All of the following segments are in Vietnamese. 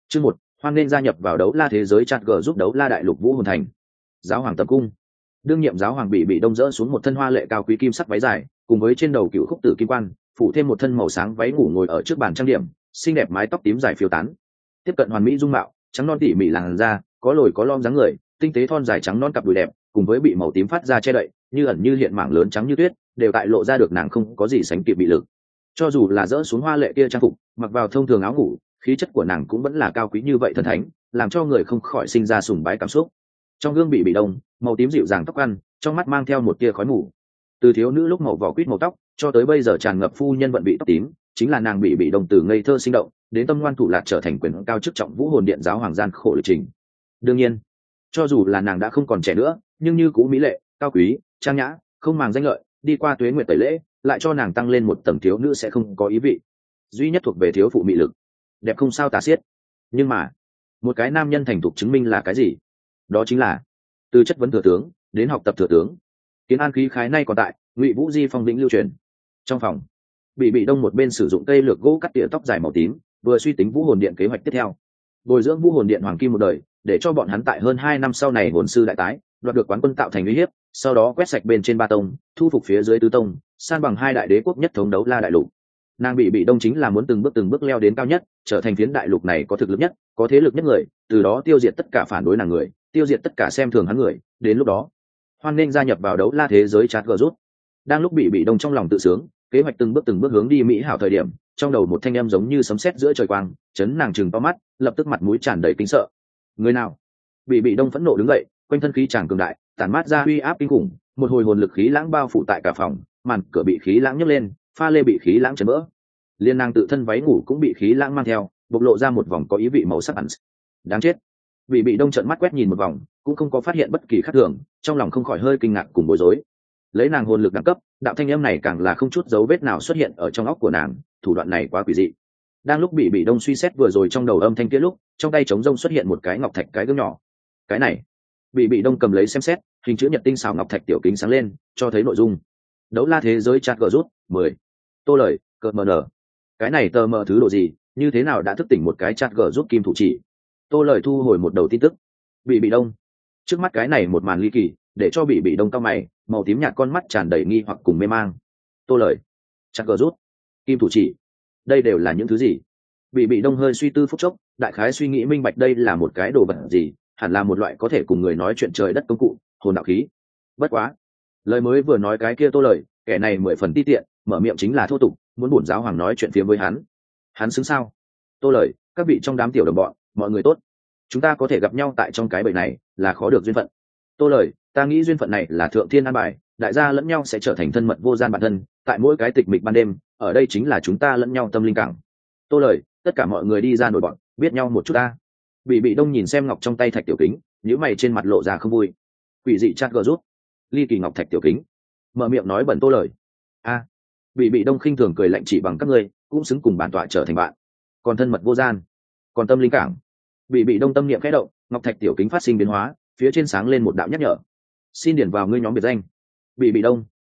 Chương 1, hoan nên gia nhập vào đấu la thế giới chat g giúp đấu la đại lục vũ hồn thành. Giáo hoàng tập cung. Đương nhiệm giáo hoàng bị đông dỡ xuống một thân hoa lệ cao quý kim sắc váy dài, cùng với trên đầu cựu khúc tử kim quan, phủ thêm một thân màu sáng váy ngủ ngồi ở trước bàn trang điểm, xinh đẹp mái tóc tím dài phiêu tán. Tiếp cận hoàn mỹ dung mạo, trắng non tỉ mỉ làn da, có lồi có lõm dáng người, tinh tế thon dài trắng non cặp đùi đẹp, cùng với bị màu tím phát ra che đậy, như ẩn như hiện mảng lớn trắng như tuyết, đều tại lộ ra được nàng không có gì sánh kịp bị lực. Cho dù là dỡ xuống hoa lệ kia trang phục, mặc vào thông thường áo ngủ, khí chất của nàng cũng vẫn là cao quý như vậy thần thánh, làm cho người không khỏi sinh ra sùng bái cảm xúc. Trong gương bị đông, màu tím dịu dàng tóc ăn, trong mắt mang theo một tia khói mù. Từ thiếu nữ lúc màu vỏ quýt màu tóc, cho tới bây giờ tràn ngập phu nhân vận bị tóc tím, chính là nàng bị đông từ ngây thơ sinh động, đến tâm ngoan thủ lạc trở thành quyền cao chức trọng vũ hồn điện giáo hoàng gian khổ lịch trình. Đương nhiên, cho dù là nàng đã không còn trẻ nữa, nhưng như cũ mỹ lệ, cao quý, trang nhã, không màng danh lợi, đi qua tuế nguyệt tẩy lễ, lại cho nàng tăng lên một tầng thiếu nữ sẽ không có ý vị. Duy nhất thuộc về thiếu phụ mị lực, đẹp không sao tả xiết. Nhưng mà, một cái nam nhân thành thục chứng minh là cái gì? Đó chính là từ chất vấn thừa tướng đến học tập thừa tướng. Kiến an khí khái nay còn tại, Ngụy Vũ Di phong vĩnh lưu truyền. Trong phòng, bị đông một bên sử dụng cây lược gỗ cắt tỉa tóc dài màu tím, vừa suy tính vũ hồn điện kế hoạch tiếp theo. Bồi dưỡng vũ hồn điện hoàng kim một đời, để cho bọn hắn tại hơn 2 năm sau này hồn sư đại tái, đoạt được quán quân tạo thành uy hiếp, sau đó quét sạch bên trên ba tông, thu phục phía dưới tứ tông, san bằng 2 đại đế quốc nhất thống đấu la đại lục. Nàng bị đông chính là muốn từng bước leo đến cao nhất, trở thành phiến đại lục này có thực lực nhất, có thế lực nhất người, từ đó tiêu diệt tất cả phản đối nàng người, tiêu diệt tất cả xem thường hắn người. Đến lúc đó, hoan nên gia nhập vào đấu la thế giới chat group. Đang lúc bị đông trong lòng tự sướng, kế hoạch từng bước hướng đi mỹ hảo thời điểm, trong đầu một thanh âm giống như sấm sét giữa trời quang, chấn nàng trừng to mắt, lập tức mặt mũi tràn đầy kinh sợ. Người nào? Bị đông phẫn nộ đứng dậy, quanh thân khí tràng cường đại, tản mát ra uy áp kinh khủng, một hồi hồn lực khí lãng bao phủ tại cả phòng, màn cửa bị khí lãng nhấc lên, pha lê bị khí lãng chấn vỡ. Liên nàng tự thân váy ngủ cũng bị khí lãng mang theo, bộc lộ ra một vòng có ý vị màu sắc ẩn. Đáng chết. Bị đông trợn mắt quét nhìn một vòng, cũng không có phát hiện bất kỳ khác thường, trong lòng không khỏi hơi kinh ngạc cùng bối rối. Lấy nàng hồn lực đẳng cấp, đạo thanh âm này càng là không chút dấu vết nào xuất hiện ở trong óc của nàng, thủ đoạn này quá quỷ dị. Đang lúc bị đông suy xét vừa rồi trong đầu âm thanh kia lúc, trong tay trống rông xuất hiện một cái ngọc thạch cái gương nhỏ. Cái này, bị đông cầm lấy xem xét, hình chữ nhật tinh xảo ngọc thạch tiểu kính sáng lên, cho thấy nội dung. Đấu la thế giới chat group 10. Tô lời, cờ mờ nở. Cái này tờ mờ thứ độ gì, như thế nào đã thức tỉnh một cái chat giúp kim thủ chỉ. Tô lời thu hồi một đầu tin tức. Bị đông. Trước mắt cái này một màn ly kỳ, để cho bị đông cao mày, màu tím nhạt con mắt tràn đầy nghi hoặc cùng mê mang. Tô lời, chat giúp kim thủ chỉ, đây đều là những thứ gì? Bị đông hơi suy tư phút chốc, đại khái suy nghĩ minh bạch đây là một cái đồ vật gì, hẳn là một loại có thể cùng người nói chuyện trời đất công cụ, hồn đạo khí. Bất quá, lời mới vừa nói cái kia Tô lời, kẻ này 10 phần ti tiện, mở miệng chính là thô tục, muốn bổn giáo hoàng nói chuyện phiếm với hắn xứng sao? Tô lời, các vị trong đám tiểu đồng bọn, mọi người tốt, chúng ta có thể gặp nhau tại trong cái bầy này là khó được duyên phận. Tô lời, ta nghĩ duyên phận này là thượng thiên an bài, đại gia lẫn nhau sẽ trở thành thân mật vô gian bản thân, tại mỗi cái tịch mịch ban đêm, ở đây chính là chúng ta lẫn nhau tâm linh cảng. Tô lời, tất cả mọi người đi ra nổi bọn, biết nhau một chút ta. Bị đông nhìn xem ngọc trong tay thạch tiểu kính, nhíu mày trên mặt lộ ra không vui. Quỷ dị chat giúp ly kỳ ngọc thạch tiểu kính, mở miệng nói bẩn Tô lời. A. Bị đông khinh thường cười lạnh, chỉ bằng các ngươi cũng xứng cùng bản tọa trở thành bạn, còn thân mật vô gian, còn tâm linh cảng. Bị đông tâm niệm khẽ động, ngọc thạch tiểu kính phát sinh biến hóa, phía trên sáng lên một đạo nhắc nhở. Xin điền vào ngươi nhóm biệt danh. Bị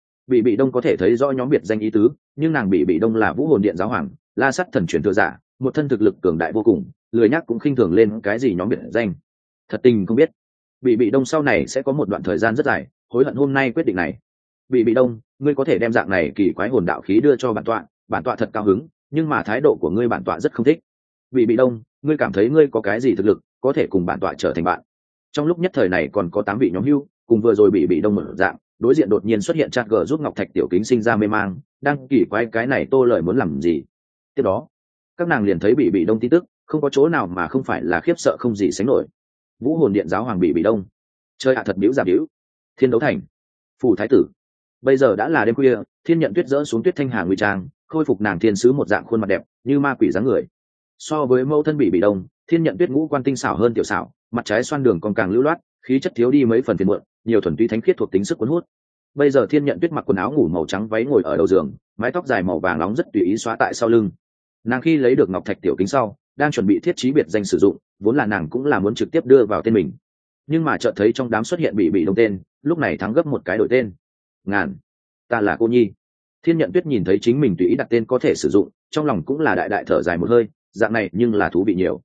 đông có thể thấy rõ nhóm biệt danh ý tứ, nhưng nàng bị đông là vũ hồn điện giáo hoàng, la sắt thần truyền thừa giả, một thân thực lực cường đại vô cùng, lười nhắc cũng khinh thường lên cái gì nhóm biệt danh. Thật tình không biết, bị đông sau này sẽ có một đoạn thời gian rất dài hối hận hôm nay quyết định này. Bị đông, ngươi có thể đem dạng này kỳ quái hồn đạo khí đưa cho bản tọa thật cao hứng, nhưng mà thái độ của ngươi bản tọa rất không thích. Bị đông, ngươi cảm thấy ngươi có cái gì thực lực có thể cùng bản tọa trở thành bạn? Trong lúc nhất thời này còn có 8 vị nhóm hưu, cùng vừa rồi bị đông mở dạng, đối diện đột nhiên xuất hiện chat giúp ngọc thạch tiểu kính sinh ra mê mang, đang kỳ quái cái này Tô lời muốn làm gì. Tiếp đó, các nàng liền thấy bị đông tin tức, không có chỗ nào mà không phải là khiếp sợ không gì sánh nổi. Vũ hồn điện giáo hoàng bị đông, chơi thật biểu giả biểu. Thiên đấu thành, phủ thái tử. Bây giờ đã là đêm khuya, Thiên Nhận Tuyết dỡ xuống Tuyết Thanh Hà ngụy trang, khôi phục nàng thiên sứ một dạng khuôn mặt đẹp như ma quỷ dáng người. So với mẫu thân bị đông, Thiên Nhận Tuyết ngũ quan tinh xảo hơn tiểu xảo, mặt trái xoan đường còn càng lưu loát, khí chất thiếu đi mấy phần phiền muộn, nhiều thuần túy thánh khiết thuộc tính sức cuốn hút. Bây giờ Thiên Nhận Tuyết mặc quần áo ngủ màu trắng váy ngồi ở đầu giường, mái tóc dài màu vàng nóng rất tùy ý xóa tại sau lưng. Nàng khi lấy được ngọc thạch tiểu kính sau, đang chuẩn bị thiết trí biệt danh sử dụng, vốn là nàng cũng là muốn trực tiếp đưa vào tên mình, nhưng mà chợt thấy trong đám xuất hiện bị đông tên, lúc này thắng gấp một cái đổi tên. Ngàn, ta là cô nhi. Thiên Nhận Tuyết nhìn thấy chính mình tùy ý đặt tên có thể sử dụng, trong lòng cũng là đại đại thở dài một hơi, dạng này nhưng là thú vị nhiều.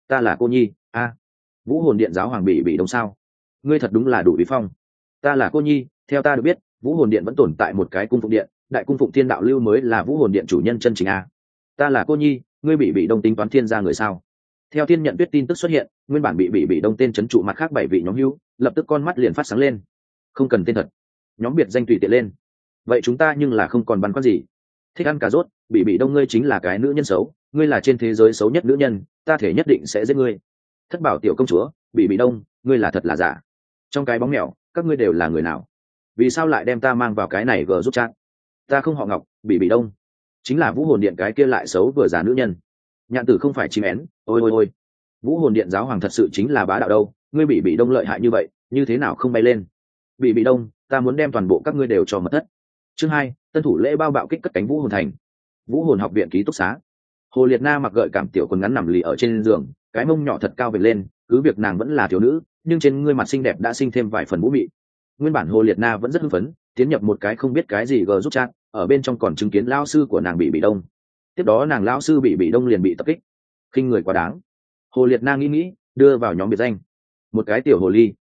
Ta là cô nhi vũ hồn điện giáo hoàng bị đông sao? Ngươi thật đúng là đủ bí phong. Ta là cô nhi, theo ta được biết vũ hồn điện vẫn tồn tại một cái cung phụng điện, đại cung phụng thiên đạo lưu mới là vũ hồn điện chủ nhân chân chính Ta là cô nhi, ngươi bị đông tính toán thiên gia người sao? Theo thiên nhận tuyết tin tức xuất hiện, nguyên bản bị đông tên chấn trụ mặt khác 7 vị nhóm hữu, lập tức con mắt liền phát sáng lên. Không cần tên thật, nhóm biệt danh tùy tiện lên. Vậy chúng ta nhưng là không còn băn khoăn gì. Thích ăn cà rốt, bị đông ngươi chính là cái nữ nhân xấu, ngươi là trên thế giới xấu nhất nữ nhân, ta thể nhất định sẽ giết ngươi. Thất bảo tiểu công chúa, bị đông, ngươi là thật là giả. Trong cái bóng mèo, các ngươi đều là người nào? Vì sao lại đem ta mang vào cái này gờ giúp chat? Ta không họ Ngọc, bị đông, chính là vũ hồn điện cái kia lại xấu vừa giả nữ nhân. Nhạn tử không phải chim én, ôi vũ hồn điện giáo hoàng thật sự chính là bá đạo đâu, ngươi bị đông lợi hại như vậy, như thế nào không bay lên? Bị đông, ta muốn đem toàn bộ các ngươi đều cho mất thất. Chương 2, tân thủ lễ bao bạo kích cất cánh vũ hồn thành. Vũ hồn học viện ký túc xá. Hồ Liệt Na mặc gợi cảm tiểu quần ngắn nằm lì ở trên giường, cái mông nhỏ thật cao vệt lên, cứ việc nàng vẫn là thiếu nữ, nhưng trên gương mặt xinh đẹp đã sinh thêm vài phần vũ mị. Nguyên bản Hồ Liệt Na vẫn rất hưng phấn, tiến nhập một cái không biết cái gì gờ giúp chat, ở bên trong còn chứng kiến lão sư của nàng bị đông. Tiếp đó nàng lão sư bị đông liền bị tập kích. Khinh người quá đáng. Hồ Liệt Na nghĩ, đưa vào nhóm biệt danh. Một cái tiểu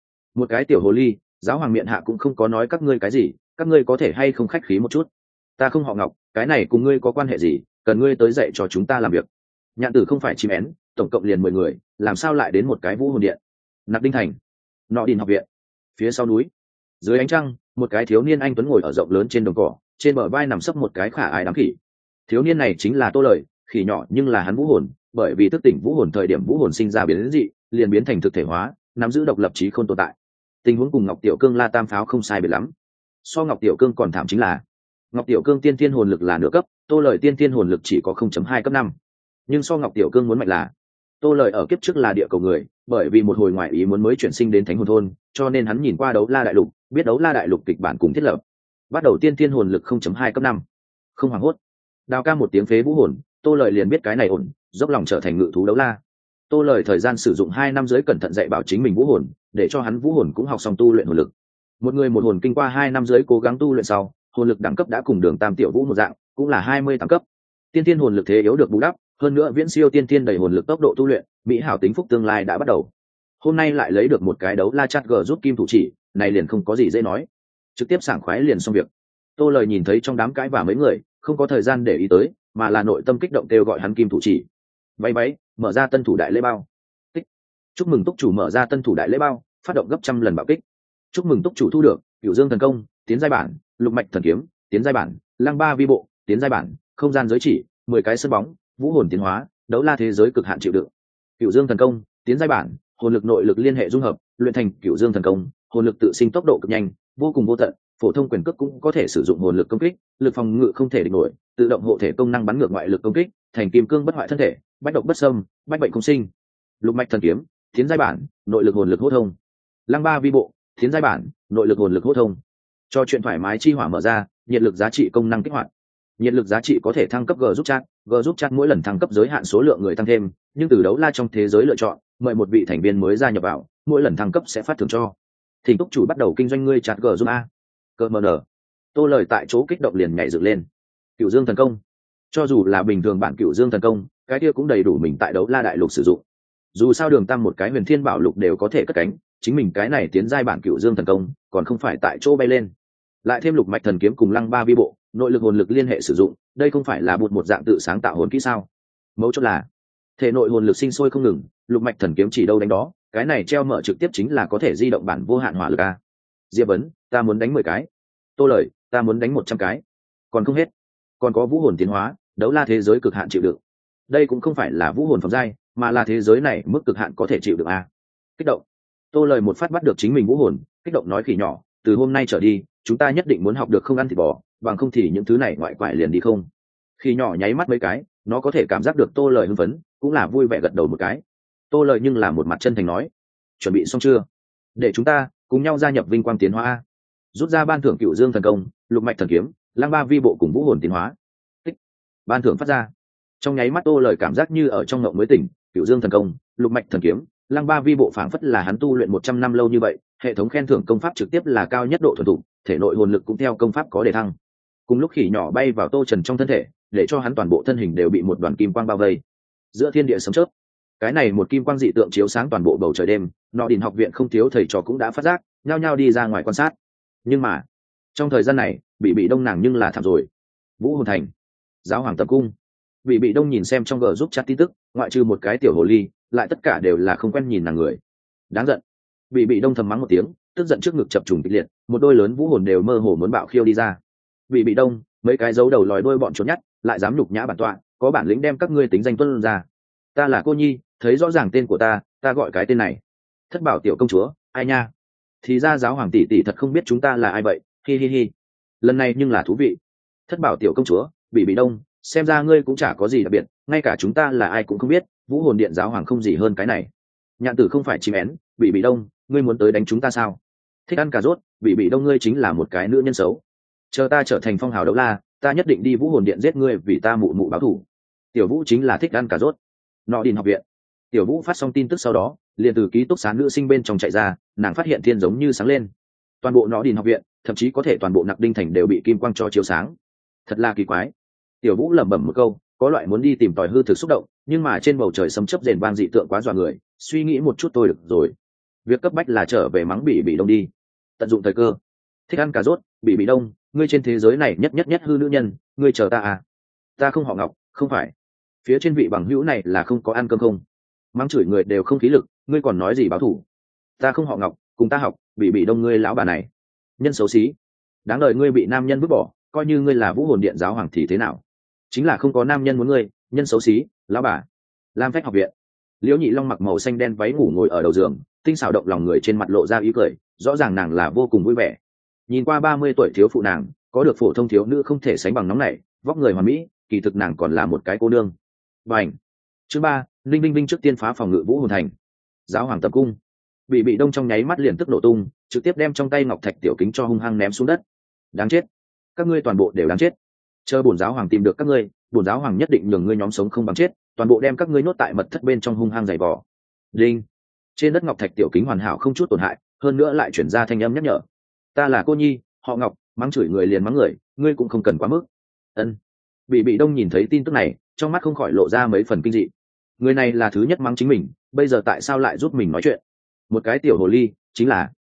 hồ ly, giáo hoàng miệng hạ cũng không có nói các ngươi cái gì, các ngươi có thể hay không khách khí một chút. Ta không họ Ngọc, cái này cùng ngươi có quan hệ gì, cần ngươi tới dạy cho chúng ta làm việc. Nhạn tử không phải chim én, tổng cộng liền 10 người, làm sao lại đến một cái vũ hồn điện? Nặc Đinh Thành, Nọ Đình học viện. Phía sau núi, dưới ánh trăng, một cái thiếu niên anh tuấn ngồi ở rộng lớn trên đồng cỏ, trên bờ vai nằm sấp một cái khả ái đám khỉ. Thiếu niên này chính là Tô Lợi, khỉ nhỏ nhưng là hắn vũ hồn, bởi vì thức tỉnh vũ hồn thời điểm vũ hồn sinh ra biến dị, liền biến thành thực thể hóa, nắm giữ độc lập trí không tồn tại. Tình huống cùng Ngọc Tiểu Cương La Tam Pháo không sai biệt lắm. So Ngọc Tiểu Cương còn thảm chính là Ngọc Tiểu Cương tiên thiên hồn lực là nửa cấp, Tô Lợi tiên thiên hồn lực chỉ có 0.2 cấp 5. Nhưng so Ngọc Tiểu Cương muốn mạnh là Tô Lợi ở kiếp trước là địa cầu người, bởi vì một hồi ngoại ý muốn mới chuyển sinh đến Thánh Hồn thôn, cho nên hắn nhìn qua Đấu La đại lục, biết Đấu La đại lục kịch bản cùng thiết lập. Bắt đầu tiên thiên hồn lực 0.2 cấp 5. Không hoảng hốt. Đào ca một tiếng phế vũ hồn, Tô Lợi liền biết cái này ổn, dốc lòng trở thành ngự thú Đấu La. Tô Lợi thời gian sử dụng 2 năm dưới cẩn thận dạy bảo chính mình vũ hồn, để cho hắn vũ hồn cũng học xong tu luyện hồn lực. Một người một hồn kinh qua 2 năm dưới cố gắng tu luyện sau, hồn lực đẳng cấp đã cùng Đường Tam tiểu vũ một dạng, cũng là 28 cấp. Tiên thiên hồn lực thế yếu được bù đắp, hơn nữa viễn siêu tiên thiên đầy hồn lực tốc độ tu luyện, mỹ hảo tính phúc tương lai đã bắt đầu. Hôm nay lại lấy được một cái Đấu La chat g giúp kim thủ chỉ, này liền không có gì dễ nói, trực tiếp sảng khoái liền xong việc. Tô Lợi nhìn thấy trong đám cãi và mấy người, không có thời gian để ý tới, mà là nội tâm kích động kêu gọi hắn kim thủ chỉ. Bay, mở ra tân thủ đại lễ bao. Tích. Chúc mừng túc chủ mở ra tân thủ đại lễ bao, phát động gấp 100 lần bạo kích. Chúc mừng túc chủ thu được Cửu Dương thần công, tiến giai bản, Lục mạch thần kiếm, tiến giai bản, Lăng ba vi bộ, tiến giai bản, không gian giới chỉ, 10 cái sân bóng, vũ hồn tiến hóa, Đấu La thế giới cực hạn chịu đựng. Cửu Dương thần công, tiến giai bản, hồn lực nội lực liên hệ dung hợp, luyện thành Cửu Dương thần công, hồn lực tự sinh tốc độ cực nhanh, vô cùng vô tận, phổ thông quyền cước cũng có thể sử dụng hồn lực công kích, lực phòng ngự không thể địch nổi, tự động hộ thể công năng bắn ngược ngoại lực công kích, thành kim cương bất hoại thân thể, bách độc bất xâm, bách bệnh không sinh. Lục mạch thần kiếm, tiến giai bản, nội lực hồn lực hô thông. Lăng ba vi bộ, tiến giai bản, nội lực hồn lực hô thông. Cho chuyện thoải mái chi hỏa mở ra, nhiệt lực giá trị công năng kích hoạt. Nhiệt lực giá trị có thể thăng cấp g giúp chat mỗi lần thăng cấp giới hạn số lượng người tăng thêm, nhưng từ Đấu La trong thế giới lựa chọn, mời một vị thành viên mới gia nhập vào, mỗi lần thăng cấp sẽ phát thưởng cho. Thỉnh túc chủ bắt đầu kinh doanh ngươi chat g giúp a. Cơ mờ nở. Tô Lợi tại chỗ kích động liền nhảy dựng lên. Cửu Dương thần công, cho dù là bình thường bản Cửu Dương thần công, cái kia cũng đầy đủ mình tại Đấu La đại lục sử dụng. Dù sao Đường Tam một cái huyền thiên bảo lục đều có thể cất cánh, chính mình cái này tiến giai bản Cửu Dương thần công, còn không phải tại chỗ bay lên. Lại thêm Lục mạch thần kiếm cùng Lăng ba vi bộ, nội lực hồn lực liên hệ sử dụng, đây không phải là một dạng tự sáng tạo hồn kỹ sao? Mấu chốt là thể nội hồn lực sinh sôi không ngừng, Lục mạch thần kiếm chỉ đâu đánh đó, cái này treo mở trực tiếp chính là có thể di động bản vô hạn hỏa lực a. Diệp Vấn, ta muốn đánh 10 cái. Tô Lợi, ta muốn đánh 100 cái. Còn không hết, còn có vũ hồn tiến hóa, Đấu La thế giới cực hạn chịu đựng. Đây cũng không phải là vũ hồn phẩm giai, mà là thế giới này mức cực hạn có thể chịu đựng a. Kích động. Tô Lợi một phát bắt được chính mình vũ hồn, kích động nói khỉ nhỏ, từ hôm nay trở đi, chúng ta nhất định muốn học được không ăn thịt bò, bằng không thì những thứ này ngoại quải liền đi không. Khỉ nhỏ nháy mắt mấy cái, nó có thể cảm giác được Tô Lợi hưng phấn, cũng là vui vẻ gật đầu một cái. Tô Lợi nhưng là một mặt chân thành nói, chuẩn bị xong chưa? Để chúng ta cùng nhau gia nhập vinh quang tiến hóa a. Rút ra ban thưởng Cửu Dương thần công, Lục mạch thần kiếm, Lăng ba vi bộ cùng vũ hồn tiến hóa. Tích. Ban thưởng phát ra. Trong nháy mắt Tô Lợi cảm giác như ở trong ngộng mới tỉnh, Cửu Dương thần công, Lục mạch thần kiếm, Lăng ba vi bộ phảng phất là hắn tu luyện 100 năm lâu như vậy, hệ thống khen thưởng công pháp trực tiếp là cao nhất độ thuần thục, thể nội hồn lực cũng theo công pháp có đề thăng. Cùng lúc khỉ nhỏ bay vào Tô Trần trong thân thể, để cho hắn toàn bộ thân hình đều bị một đoàn kim quang bao vây. Giữa thiên địa sấm chớp, Cái này một kim quang dị tượng chiếu sáng toàn bộ bầu trời đêm, nọ đình học viện không thiếu thầy trò cũng đã phát giác, nhao nhao đi ra ngoài quan sát. Nhưng mà trong thời gian này bị đông nàng nhưng là thảm rồi. Vũ Hồn Thành, giáo hoàng tập cung. Bị đông nhìn xem trong gờ giúp chat tin tức, ngoại trừ một cái tiểu hồ ly, lại tất cả đều là không quen nhìn nàng người. Đáng giận. Bị đông thầm mắng một tiếng, tức giận trước ngực chập trùng kịch liệt, một đôi lớn vũ hồn đều mơ hồ muốn bạo khiêu đi ra. Bị đông, mấy cái dấu đầu lòi đuôi bọn trốn nhát, lại dám nhục nhã bản tọa, có bản lĩnh đem các ngươi tính danh tuân ra. Ta là cô nhi, thấy rõ ràng tên của ta gọi cái tên này. Thất bảo tiểu công chúa, ai nha? Thì ra giáo hoàng tỷ tỷ thật không biết chúng ta là ai vậy, hi hi hi. Lần này nhưng là thú vị. Thất bảo tiểu công chúa, bị đông, xem ra ngươi cũng chả có gì đặc biệt, ngay cả chúng ta là ai cũng không biết, vũ hồn điện giáo hoàng không gì hơn cái này. Nhạn tử không phải chim én, bị đông, ngươi muốn tới đánh chúng ta sao? Thích ăn cà rốt, bị đông ngươi chính là một cái nữ nhân xấu. Chờ ta trở thành phong hào đấu la, ta nhất định đi vũ hồn điện giết ngươi vì ta mụ mụ báo thù. Tiểu vũ chính là thích ăn cà rốt. Nọ đình học viện. Tiểu vũ phát xong tin tức sau đó, liền từ ký túc xá nữ sinh bên trong chạy ra, nàng phát hiện thiên giống như sáng lên. Toàn bộ nọ đình học viện, thậm chí có thể toàn bộ nặc đinh thành đều bị kim quang cho chiếu sáng. Thật là kỳ quái. Tiểu vũ lẩm bẩm một câu, có loại muốn đi tìm tòi hư thực xúc động, nhưng mà trên bầu trời sấm chớp rền vang dị tượng quá dọa người, suy nghĩ một chút tôi được rồi. Việc cấp bách là trở về mắng bị đông đi, tận dụng thời cơ. Thích ăn cà rốt, bị đông, ngươi trên thế giới này nhất hư nữ nhân, ngươi chờ ta à? Ta không họ Ngọc, không phải. Phía trên vị bằng hữu này là không có ăn cơm không? Mắng chửi người đều không khí lực, ngươi còn nói gì báo thủ? Ta không họ Ngọc, cùng ta học, bị đông ngươi lão bà này. Nhân xấu xí, đáng đời ngươi bị nam nhân vứt bỏ, coi như ngươi là vũ hồn điện giáo hoàng thì thế nào? Chính là không có nam nhân muốn ngươi, nhân xấu xí, lão bà. Lam Phách học viện. Liễu Nhị Long mặc màu xanh đen váy ngủ ngồi ở đầu giường, tinh xảo động lòng người trên mặt lộ ra ý cười, rõ ràng nàng là vô cùng vui vẻ. Nhìn qua 30 tuổi thiếu phụ nàng, có được phổ thông thiếu nữ không thể sánh bằng nóng nảy, vóc người hoàn mỹ, kỳ thực nàng còn là một cái cô nương. Bành. Chương 3, Linh Vinh Vinh trước tiên phá phòng ngự Vũ Hồn Thành. Giáo hoàng tập cung. Bị đông trong nháy mắt liền tức nổ tung, trực tiếp đem trong tay ngọc thạch tiểu kính cho hung hăng ném xuống đất. Đáng chết, các ngươi toàn bộ đều đáng chết. Chờ bổn giáo hoàng tìm được các ngươi, bổn giáo hoàng nhất định nhường ngươi nhóm sống không bằng chết, toàn bộ đem các ngươi nhốt tại mật thất bên trong hung hăng giày vò. Đinh. Trên đất ngọc thạch tiểu kính hoàn hảo không chút tổn hại, hơn nữa lại chuyển ra thanh âm nhắc nhở. Ta là cô nhi, họ Ngọc, mắng chửi người liền mắng người, ngươi cũng không cần quá mức. Ân. Bị đông nhìn thấy tin tức này, trong mắt không khỏi lộ ra mấy phần kinh dị. Người này là thứ nhất mắng chính mình, bây giờ tại sao lại giúp mình nói chuyện? Một cái tiểu hồ ly, chính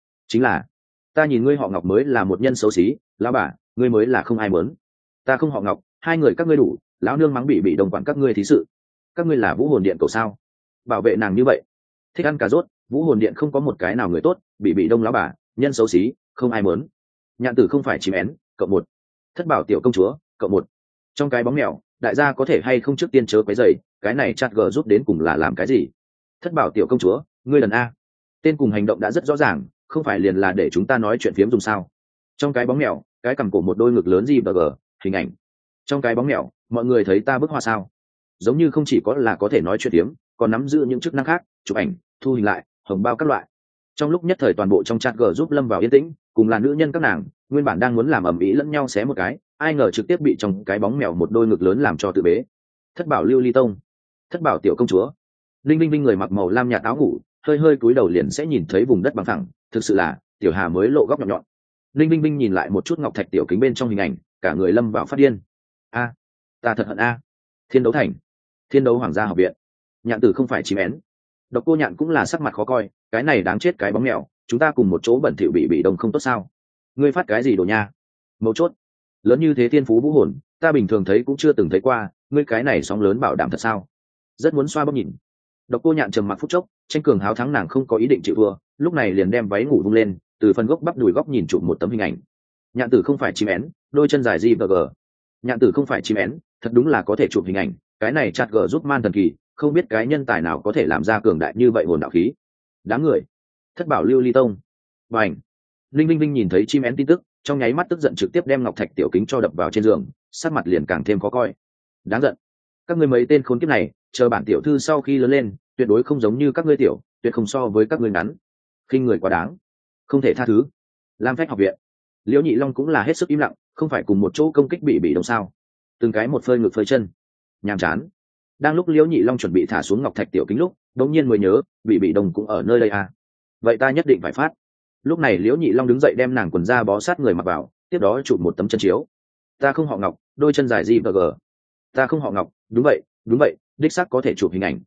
là ta nhìn ngươi họ Ngọc mới là một nhân xấu xí, lão bà, ngươi mới là không ai muốn. Ta không họ Ngọc, hai người các ngươi đủ, lão nương mắng bị đồng quản các ngươi thí sự. Các ngươi là vũ hồn điện cầu sao? Bảo vệ nàng như vậy. Thích ăn cà rốt, vũ hồn điện không có một cái nào người tốt, bị đông lão bà, nhân xấu xí, không ai muốn. Nhạn tử không phải chim én, cộng một. Thất bảo tiểu công chúa, cộng một. Trong cái bóng mèo, đại gia có thể hay không trước tiên chớ quấy rầy, cái này chat gờ giúp đến cùng là làm cái gì? Thất bảo tiểu công chúa, ngươi lần a. Tên cùng hành động đã rất rõ ràng, không phải liền là để chúng ta nói chuyện phiếm dùng sao? Trong cái bóng mèo, cái cằm cổ một đôi ngực lớn gì bờ gờ, hình ảnh. Trong cái bóng mèo, mọi người thấy ta bức hoa sao? Giống như không chỉ có là có thể nói chuyện phiếm, còn nắm giữ những chức năng khác, chụp ảnh, thu hình lại, hồng bao các loại. Trong lúc nhất thời toàn bộ trong chat g giúp lâm vào yên tĩnh, cùng là nữ nhân các nàng, nguyên bản đang muốn làm ầm ĩ lẫn nhau xé một cái, ai ngờ trực tiếp bị trong cái bóng mèo một đôi ngực lớn làm cho tự bế. Thất bảo lưu ly tông, thất bảo tiểu công chúa. Linh Vinh Vinh người mặc màu lam nhạt áo ngủ, hơi hơi cúi đầu liền sẽ nhìn thấy vùng đất bằng phẳng, thực sự là tiểu hà mới lộ góc nhọn nhọn. Linh Vinh Vinh nhìn lại một chút ngọc thạch tiểu kính bên trong hình ảnh, cả người lâm vào phát điên. A, ta thật hận a. Thiên đấu thành, thiên đấu hoàng gia học viện. Nhạn tử không phải chim én, độc cô nhạn cũng là sắc mặt khó coi, cái này đáng chết cái bóng mèo, chúng ta cùng một chỗ bẩn thỉu bị đông không tốt sao? Ngươi phát cái gì đồ nha? Mấu chốt, lớn như thế thiên phú vũ hồn, ta bình thường thấy cũng chưa từng thấy qua, ngươi cái này sóng lớn bảo đảm thật sao? Rất muốn xoa bóp nhìn. Độc cô nhạn trầm mặc phút chốc, tranh cường háo thắng nàng không có ý định chịu thua, lúc này liền đem váy ngủ vung lên, từ phần gốc bắp đùi góc nhìn chụp một tấm hình ảnh. Nhạn tử không phải chim én, đôi chân dài gì gờ. Nhạn tử không phải chim én, thật đúng là có thể chụp hình ảnh, cái này chặt gờ giúp man thần kỳ, không biết cái nhân tài nào có thể làm ra cường đại như vậy hồn đạo khí. Đáng người. Thất bảo lưu ly tông. Bành. Linh Vinh Vinh nhìn thấy chim én tin tức, trong nháy mắt tức giận trực tiếp đem ngọc thạch tiểu kính cho đập vào trên giường, sắc mặt liền càng thêm khó coi. Đáng giận. Các ngươi mấy tên khốn kiếp này, chờ bản tiểu thư sau khi lớn lên, tuyệt đối không giống như các ngươi tiểu, tuyệt không so với các ngươi ngắn. Khinh người quá đáng, không thể tha thứ. Lam Phách học viện. Liễu Nhị Long cũng là hết sức im lặng, không phải cùng một chỗ công kích bị đông sao? Từng cái một phơi ngực phơi chân, nhàm chán. Đang lúc Liễu Nhị Long chuẩn bị thả xuống ngọc thạch tiểu kính lúc, đột nhiên mới nhớ, bị đông cũng ở nơi đây à? Vậy ta nhất định phải phát. Lúc này Liễu Nhị Long đứng dậy đem nàng quần da bó sát người mặc vào, tiếp đó chụp một tấm chân chiếu. Ta không họ Ngọc, đôi chân dài gì và gờ. Ta không họ Ngọc, đúng vậy, đích xác có thể chụp hình ảnh.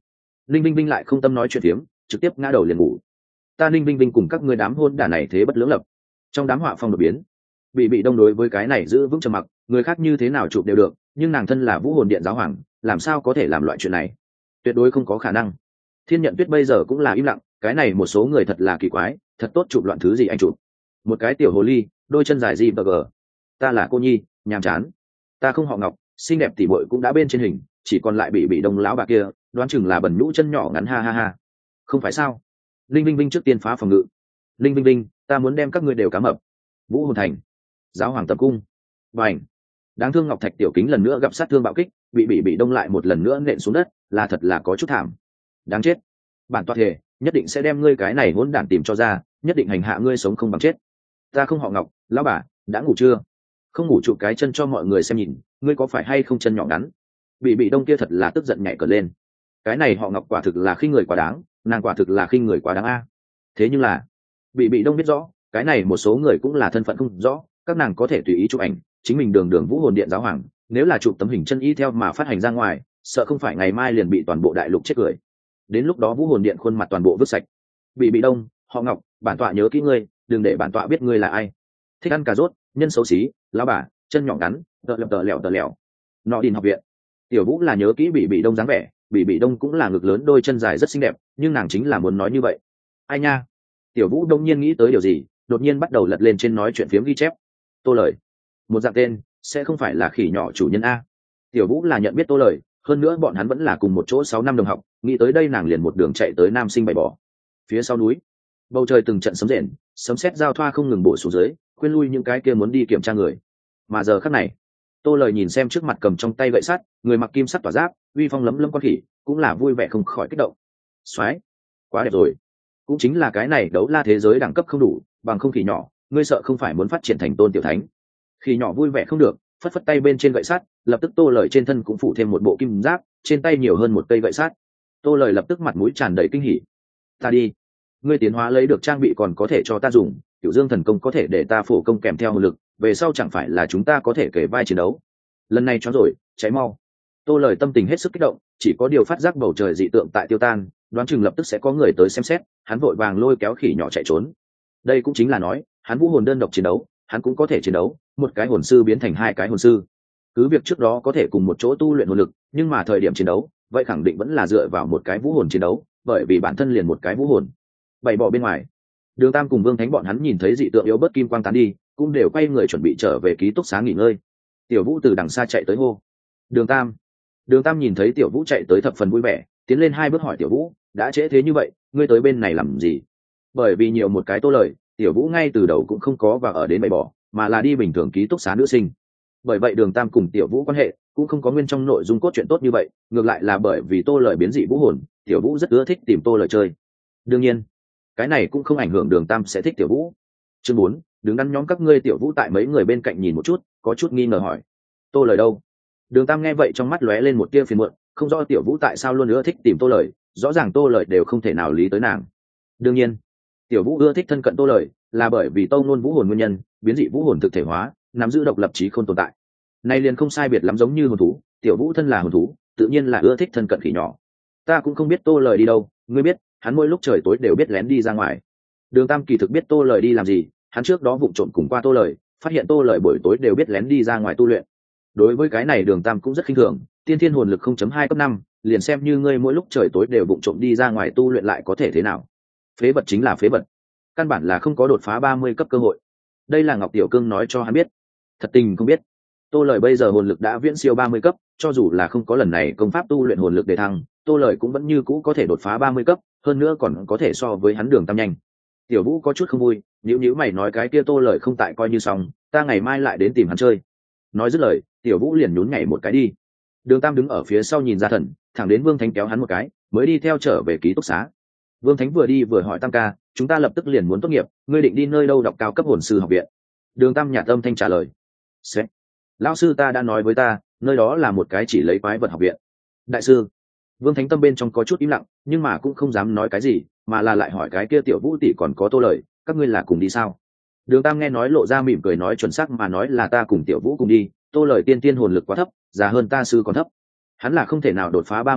Ninh Vinh Vinh lại không tâm nói chuyện phiếm, trực tiếp ngã đầu liền ngủ. Ta Ninh Vinh Vinh cùng các ngươi đám hôn đả này thế bất lưỡng lập. Trong đám họa phong đột biến, bị đông đối với cái này giữ vững trầm mặc, người khác như thế nào chụp đều được, nhưng nàng thân là Vũ Hồn Điện giáo hoàng, làm sao có thể làm loại chuyện này? Tuyệt đối không có khả năng. Thiên Nhận Tuyết bây giờ cũng là im lặng, cái này một số người thật là kỳ quái, thật tốt chụp loạn thứ gì anh chụp. Một cái tiểu hồ ly, đôi chân dài gì bờ gờ. Ta là cô nhi, nhàm chán. Ta không họ Ngọc, xinh đẹp tỉ muội cũng đã bên trên hình, chỉ còn lại bị đông lão bà kia, đoán chừng là bẩn nhũ chân nhỏ ngắn ha ha ha. Không phải sao? Linh Vinh Vinh trước tiên phá phòng ngự. Linh Vinh Vinh, ta muốn đem các ngươi đều cá mập. Vũ Hồn Thành, giáo hoàng tập cung. Bành. Đáng thương Ngọc Thạch tiểu kính lần nữa gặp sát thương bạo kích, bị đông lại một lần nữa nện xuống đất, là thật là có chút thảm. Đáng chết. Bản tọa thể, nhất định sẽ đem ngươi cái này hỗn đản tìm cho ra, nhất định hành hạ ngươi sống không bằng chết. Ta không họ Ngọc, lão bà, đã ngủ chưa? Không ngủ chụp cái chân cho mọi người xem nhìn, ngươi có phải hay không chân nhỏ ngắn? Bị đông kia thật là tức giận nhảy cờ lên. Cái này họ Ngọc quả thực là khinh người quá đáng, nàng quả thực là khinh người quá đáng a. Thế nhưng là, bị đông biết rõ, cái này một số người cũng là thân phận không rõ, các nàng có thể tùy ý chụp ảnh, chính mình đường Vũ Hồn Điện giáo hoàng, nếu là chụp tấm hình chân y theo mà phát hành ra ngoài, sợ không phải ngày mai liền bị toàn bộ đại lục chết cười. Đến lúc đó Vũ Hồn Điện khuôn mặt toàn bộ vứt sạch. Bị đông, họ Ngọc, bản tọa nhớ kỹ ngươi, đừng để bản tọa biết ngươi là ai. Thích ăn cà rốt, nhân xấu xí, lão bà, chân nhỏ ngắn, tợ lẹo. Nọ Đình học viện. Tiểu Vũ là nhớ kỹ bị đông dáng vẻ, bị đông cũng là ngực lớn đôi chân dài rất xinh đẹp, nhưng nàng chính là muốn nói như vậy. Ai nha? Tiểu Vũ đông nhiên nghĩ tới điều gì, đột nhiên bắt đầu lật lên trên nói chuyện phiếm ghi chép. Tô Lời, một dạng tên, sẽ không phải là khỉ nhỏ chủ nhân a? Tiểu Vũ là nhận biết Tô Lời, hơn nữa bọn hắn vẫn là cùng một chỗ 6 năm đồng học, nghĩ tới đây nàng liền một đường chạy tới Nam Sinh bày bỏ. Phía sau núi, bầu trời từng trận sấm rền, sấm sét giao thoa không ngừng bổ xuống dưới, khuyên lui những cái kia muốn đi kiểm tra người. Mà giờ khắc này, Tô Lời nhìn xem trước mặt cầm trong tay gậy sắt, người mặc kim sắt tỏa giáp, uy phong lấm lấm con khỉ, cũng là vui vẻ không khỏi kích động. Soái, quá đẹp rồi. Cũng chính là cái này đấu la thế giới đẳng cấp không đủ, bằng không khỉ nhỏ, ngươi sợ không phải muốn phát triển thành tôn tiểu thánh. Khỉ nhỏ vui vẻ không được, phất phất tay bên trên gậy sắt, lập tức Tô Lời trên thân cũng phủ thêm một bộ kim giáp, trên tay nhiều hơn một cây gậy sắt. Tô Lời lập tức mặt mũi tràn đầy kinh hỉ. Ta đi, ngươi tiến hóa lấy được trang bị còn có thể cho ta dùng, Cửu Dương thần công có thể để ta phổ công kèm theo hồn lực, về sau chẳng phải là chúng ta có thể kể vai chiến đấu. Lần này cho rồi, cháy mau. Tô Lời tâm tình hết sức kích động, chỉ có điều phát giác bầu trời dị tượng tại tiêu tan, đoán chừng lập tức sẽ có người tới xem xét, hắn vội vàng lôi kéo khỉ nhỏ chạy trốn. Đây cũng chính là nói, hắn vũ hồn đơn độc chiến đấu, hắn cũng có thể chiến đấu, một cái hồn sư biến thành 2 cái hồn sư. Cứ việc trước đó có thể cùng một chỗ tu luyện hồn lực, nhưng mà thời điểm chiến đấu, vậy khẳng định vẫn là dựa vào một cái vũ hồn chiến đấu, bởi vì bản thân liền một cái vũ hồn. Bảy bỏ bên ngoài, Đường Tam cùng Vương Thánh bọn hắn nhìn thấy dị tượng yếu bớt kim quang tán đi, cũng đều quay người chuẩn bị trở về ký túc xá nghỉ ngơi. Tiểu Vũ từ đằng xa chạy tới hô: Đường Tam. Đường Tam nhìn thấy Tiểu Vũ chạy tới thập phần vui vẻ, tiến lên 2 bước hỏi Tiểu Vũ: đã trễ thế như vậy, ngươi tới bên này làm gì? Bởi vì nhiều một cái Tô Lời, Tiểu Vũ ngay từ đầu cũng không có vào ở đến bảy bỏ, mà là đi bình thường ký túc xá nữ sinh. Bởi vậy Đường Tam cùng Tiểu Vũ quan hệ cũng không có nguyên trong nội dung cốt truyện tốt như vậy, ngược lại là bởi vì Tô Lời biến dị vũ hồn, Tiểu Vũ rất ưa thích tìm Tô Lời chơi. Đương nhiên, cái này cũng không ảnh hưởng Đường Tam sẽ thích Tiểu Vũ. Chương 4, đứng đắn nhóm các ngươi. Tiểu Vũ tại mấy người bên cạnh nhìn một chút, có chút nghi ngờ hỏi: Tô Lời đâu? Đường Tam nghe vậy trong mắt lóe lên một tia phiền muộn, không rõ Tiểu Vũ tại sao luôn ưa thích tìm Tô Lời, rõ ràng Tô Lời đều không thể nào lý tới nàng. Đương nhiên, Tiểu Vũ ưa thích thân cận Tô Lời là bởi vì tông luôn vũ hồn nguyên nhân, biến dị vũ hồn thực thể hóa, nắm giữ độc lập trí không tồn tại. Nay liền không sai biệt lắm giống như hồn thú, Tiểu Vũ thân là hồn thú, tự nhiên là ưa thích thân cận khỉ nhỏ. Ta cũng không biết Tô Lời đi đâu, ngươi biết, hắn mỗi lúc trời tối đều biết lén đi ra ngoài. Đường Tam kỳ thực biết Tô Lời đi làm gì, hắn trước đó vụng trộm cùng qua Tô Lời, phát hiện Tô Lời buổi tối đều biết lén đi ra ngoài tu luyện. Đối với cái này Đường Tam cũng rất khinh thường, tiên thiên hồn lực 0.2 cấp 5, liền xem như ngươi mỗi lúc trời tối đều vụng trộm đi ra ngoài tu luyện lại có thể thế nào? Phế vật chính là phế vật, căn bản là không có đột phá 30 cấp cơ hội. Đây là Ngọc Tiểu Cương nói cho hắn biết. Thật tình không biết, Tô Lời bây giờ hồn lực đã viễn siêu 30 cấp, cho dù là không có lần này công pháp tu luyện hồn lực đề thăng, Tô Lời cũng vẫn như cũ có thể đột phá 30 cấp, hơn nữa còn có thể so với hắn Đường Tam nhanh. Tiểu Vũ có chút không vui, nếu mày nói cái kia Tô Lời không tại coi như xong, ta ngày mai lại đến tìm hắn chơi. Nói dứt lời, Tiểu Vũ liền nhún nhảy một cái đi. Đường Tam đứng ở phía sau nhìn ra thần, thẳng đến Vương Thánh kéo hắn một cái, mới đi theo trở về ký túc xá. Vương Thánh vừa đi vừa hỏi Tam ca: chúng ta lập tức liền muốn tốt nghiệp, ngươi định đi nơi đâu đọc cao cấp hồn sư học viện? Đường Tam nhạt âm thanh trả lời: sẽ, lão sư ta đã nói với ta, nơi đó là một cái chỉ lấy quái vật học viện. Đại sư. Vương Thánh tâm bên trong có chút im lặng, nhưng mà cũng không dám nói cái gì, mà là lại hỏi cái kia Tiểu Vũ tỷ còn có Tô Lời, các ngươi là cùng đi sao? Đường Tam nghe nói lộ ra mỉm cười nói chuẩn xác mà nói là ta cùng Tiểu Vũ cùng đi, Tô Lời tiên tiên hồn lực quá thấp, già hơn ta sư còn thấp, hắn là không thể nào đột phá 30 cấp,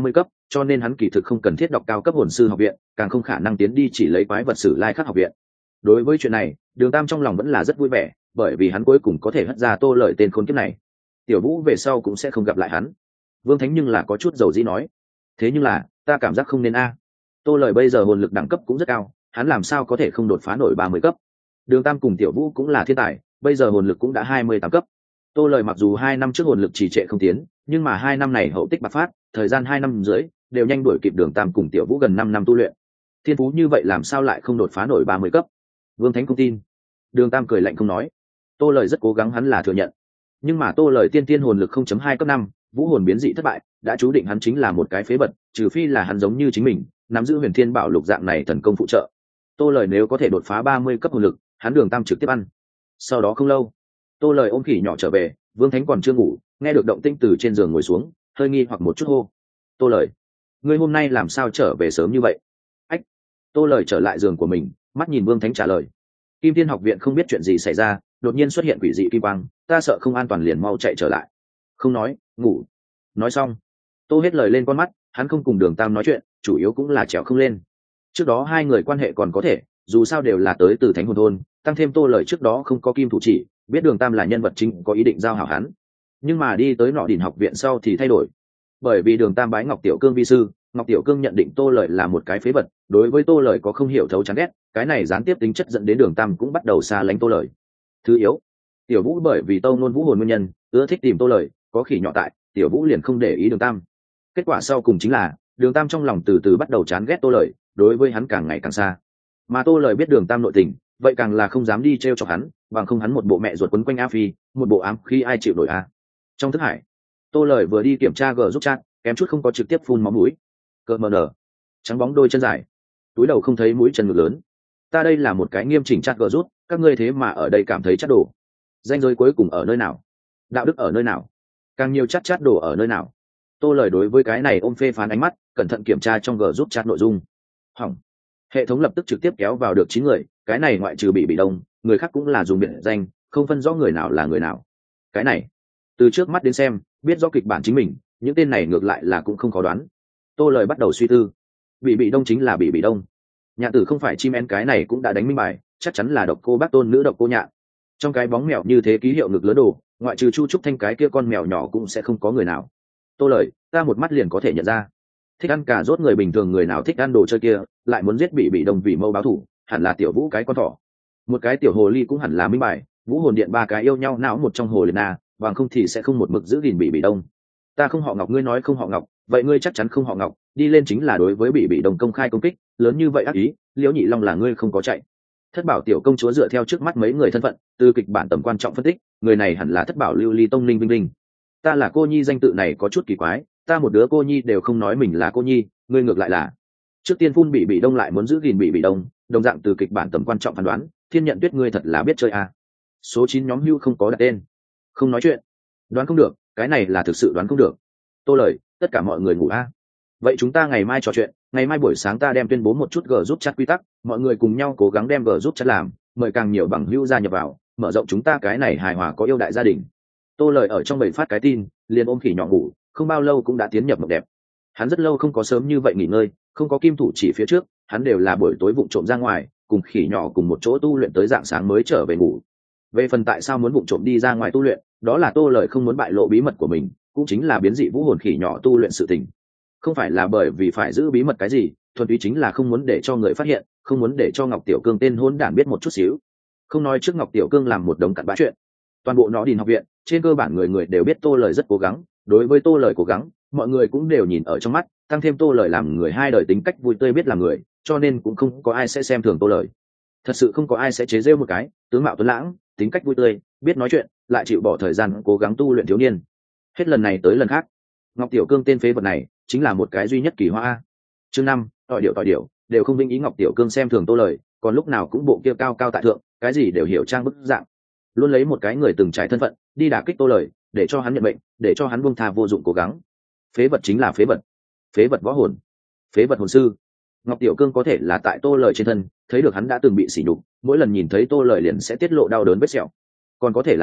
cho nên hắn kỳ thực không cần thiết đọc cao cấp hồn sư học viện, càng không khả năng tiến đi chỉ lấy quái vật sử lai khắc học viện. Đối với chuyện này, Đường Tam trong lòng vẫn là rất vui vẻ, bởi vì hắn cuối cùng có thể hất ra Tô Lợi tên khốn kiếp này. Tiểu Vũ về sau cũng sẽ không gặp lại hắn. Vương Thánh nhưng là có chút dầu dĩ nói, thế nhưng là ta cảm giác không nên a. Tô Lợi bây giờ hồn lực đẳng cấp cũng rất cao, hắn làm sao có thể không đột phá nổi 30 cấp. Đường Tam cùng Tiểu Vũ cũng là thiên tài, bây giờ hồn lực cũng đã 28 cấp. Tô Lợi mặc dù 2 năm trước hồn lực trì trệ không tiến, nhưng mà 2 năm này hậu tích bạc phát, thời gian 2 năm rưỡi đều nhanh đuổi kịp Đường Tam cùng Tiểu Vũ gần 5 năm tu luyện. Thiên phú như vậy làm sao lại không đột phá nổi 30 cấp? Vương Thánh không tin. Đường Tam cười lạnh không nói. Tô Lợi rất cố gắng hắn là thừa nhận, nhưng mà Tô Lợi tiên tiên hồn lực 0.2 cấp 5, vũ hồn biến dị thất bại, đã chú định hắn chính là một cái phế vật, trừ phi là hắn giống như chính mình, nắm giữ Huyền Thiên Bảo Lục dạng này thần công phụ trợ. Tô Lợi nếu có thể đột phá 30 cấp hồn lực, hắn Đường Tam trực tiếp ăn. Sau đó không lâu, Tô Lợi ôm khỉ nhỏ trở về, Vương Thánh còn chưa ngủ, nghe được động tĩnh từ trên giường ngồi xuống, hơi nghi hoặc một chút hô: "Tô Lợi, ngươi hôm nay làm sao trở về sớm như vậy?" Ách. Tô Lợi trở lại giường của mình, mắt nhìn Vương Thánh trả lời: "Kim Thiên học viện không biết chuyện gì xảy ra, đột nhiên xuất hiện quỷ dị kim quang, ta sợ không an toàn liền mau chạy trở lại." Không nói, ngủ. Nói xong, Tô hết lời lên con mắt, hắn không cùng Đường Tam nói chuyện, chủ yếu cũng là trèo không lên. Trước đó hai người quan hệ còn có thể, dù sao đều là tới từ Thánh Hồn thôn, tăng thêm Tô Lợi trước đó không có kim thủ chỉ, biết Đường Tam là nhân vật chính có ý định giao hảo hắn. Nhưng mà đi tới Nọ Đỉnh học viện sau thì thay đổi. Bởi vì Đường Tam bái Ngọc Tiểu Cương vi sư, Ngọc Tiểu Cương nhận định Tô Lợi là một cái phế vật, đối với Tô Lợi có không hiểu thấu chán ghét, cái này gián tiếp tính chất dẫn đến Đường Tam cũng bắt đầu xa lánh Tô Lợi. Thứ yếu, Tiểu Vũ bởi vì Tâu Nôn Vũ hồn nguyên nhân, ưa thích tìm Tô Lợi, có khỉ nhỏ tại, Tiểu Vũ liền không để ý Đường Tam. Kết quả sau cùng chính là, Đường Tam trong lòng từ từ bắt đầu chán ghét Tô Lợi, đối với hắn càng ngày càng xa. Mà Tô Lợi biết Đường Tam nội tình, vậy càng là không dám đi trêu chọc hắn, bằng không hắn một bộ mẹ ruột quấn quanh A Phi, một bộ ám khi ai chịu nổi a. Trong thức hải, Tô Lợi vừa đi kiểm tra gờ giúp chat, kém chút không có trực tiếp phun máu mũi. Cơ mờ nở, trắng bóng đôi chân dài, túi đầu không thấy mũi chân ngực lớn. Ta đây là một cái nghiêm chỉnh chat gờ rút, các ngươi thế mà ở đây cảm thấy chat đồ. Danh giới cuối cùng ở nơi nào? Đạo đức ở nơi nào? Càng nhiều chat đồ ở nơi nào? Tô Lợi đối với cái này ôm phê phán ánh mắt, cẩn thận kiểm tra trong gờ giúp chat nội dung. Hỏng. Hệ thống lập tức trực tiếp kéo vào được 9 người, cái này ngoại trừ bị đông, người khác cũng là dùng biệt danh, không phân rõ người nào là người nào. Cái này, từ trước mắt đến xem, biết rõ kịch bản chính mình, những tên này ngược lại là cũng không khó đoán. Tô Lợi bắt đầu suy tư. Bị đông chính là bị đông. Nhạn Tử không phải chim én, cái này cũng đã đánh minh bài, chắc chắn là Độc Cô Bác Tôn nữ Độc Cô Nhạn. Trong cái bóng mèo như thế ký hiệu ngực lớn đồ, ngoại trừ Chu Trúc Thanh cái kia con mèo nhỏ cũng sẽ không có người nào. Tô Lợi, ta một mắt liền có thể nhận ra. Thích ăn cà rốt người bình thường người nào thích ăn đồ chơi kia, lại muốn giết bị đông vì mâu báo thủ, hẳn là Tiểu Vũ cái con thỏ. Một cái tiểu hồ ly cũng hẳn là minh bài, Vũ hồn điện ba cái yêu nhau não một trong hồ liền na, bằng không thì sẽ không một mực giữ gìn bị đông. Ta không họ Ngọc, ngươi nói không họ Ngọc, vậy ngươi chắc chắn không họ Ngọc, đi lên chính là đối với bị đông công khai công kích, lớn như vậy ác ý, Liễu Nhị Long là ngươi không có chạy. Thất Bảo tiểu công chúa dựa theo trước mắt mấy người thân phận, từ kịch bản tầm quan trọng phân tích, người này hẳn là Thất Bảo Lưu Ly Tông Ninh Vinh Linh. Ta là cô nhi danh tự này có chút kỳ quái, ta một đứa cô nhi đều không nói mình là cô nhi, ngươi ngược lại là. Trước tiên phun bị đông lại muốn giữ gìn bị đông, đồng dạng từ kịch bản tầm quan trọng phán đoán, Thiên Nhận Tuyết ngươi thật là biết chơi à. Số 9 nhóm hưu không có đặt tên. Không nói chuyện. Đoán không được, cái này là thực sự đoán không được. Tô Lợi, tất cả mọi người ngủ a. Vậy chúng ta ngày mai trò chuyện, ngày mai buổi sáng ta đem tuyên bố một chút G giúp chat quy tắc, mọi người cùng nhau cố gắng đem G giúp chat làm, mời càng nhiều bằng hữu gia nhập vào, mở rộng chúng ta cái này hài hòa có yêu đại gia đình. Tô Lợi ở trong bầy phát cái tin, liền ôm khỉ nhỏ ngủ, không bao lâu cũng đã tiến nhập mộng đẹp. Hắn rất lâu không có sớm như vậy nghỉ ngơi, không có kim thủ chỉ phía trước, hắn đều là buổi tối vụng trộm ra ngoài, cùng khỉ nhỏ cùng một chỗ tu luyện tới rạng sáng mới trở về ngủ. Về phần tại sao muốn vụng trộm đi ra ngoài tu luyện, đó là Tô Lợi không muốn bại lộ bí mật của mình, cũng chính là biến dị vũ hồn khỉ nhỏ tu luyện sự tình. Không phải là bởi vì phải giữ bí mật cái gì, thuần túy chính là không muốn để cho người phát hiện, không muốn để cho Ngọc Tiểu Cương tên hỗn đản biết một chút xíu. Không nói trước Ngọc Tiểu Cương làm một đống cặn bã chuyện, toàn bộ Nọ Đỉnh học viện, trên cơ bản người người đều biết Tô Lợi rất cố gắng, đối với Tô Lợi cố gắng, mọi người cũng đều nhìn ở trong mắt, tăng thêm Tô Lợi làm người hai đời tính cách vui tươi biết làm người, cho nên cũng không có ai sẽ xem thường Tô Lợi. Thật sự không có ai sẽ chế giễu một cái tướng mạo tuấn lãng, tính cách vui tươi, biết nói chuyện, lại chịu bỏ thời gian cố gắng tu luyện thiếu niên. Hết lần này tới lần khác, Ngọc Tiểu Cương tên phế vật này chính là một cái duy nhất kỳ hoa. Chương 5, tỏi điệu đều không vinh ý Ngọc Tiểu Cương xem thường Tô Lợi, còn lúc nào cũng bộ kia cao cao tại thượng, cái gì đều hiểu trang bức dạng, luôn lấy một cái người từng trải thân phận đi đả kích Tô Lợi, để cho hắn nhận mệnh, để cho hắn buông tha vô dụng cố gắng. Phế vật chính là phế vật võ hồn, phế vật hồn sư. Ngọc Tiểu Cương có thể là tại Tô Lợi trên thân thấy được hắn đã từng bị sỉ nhục, mỗi lần nhìn thấy Tô Lợi liền sẽ tiết lộ đau đớn vết sẹo, còn có thể là sợ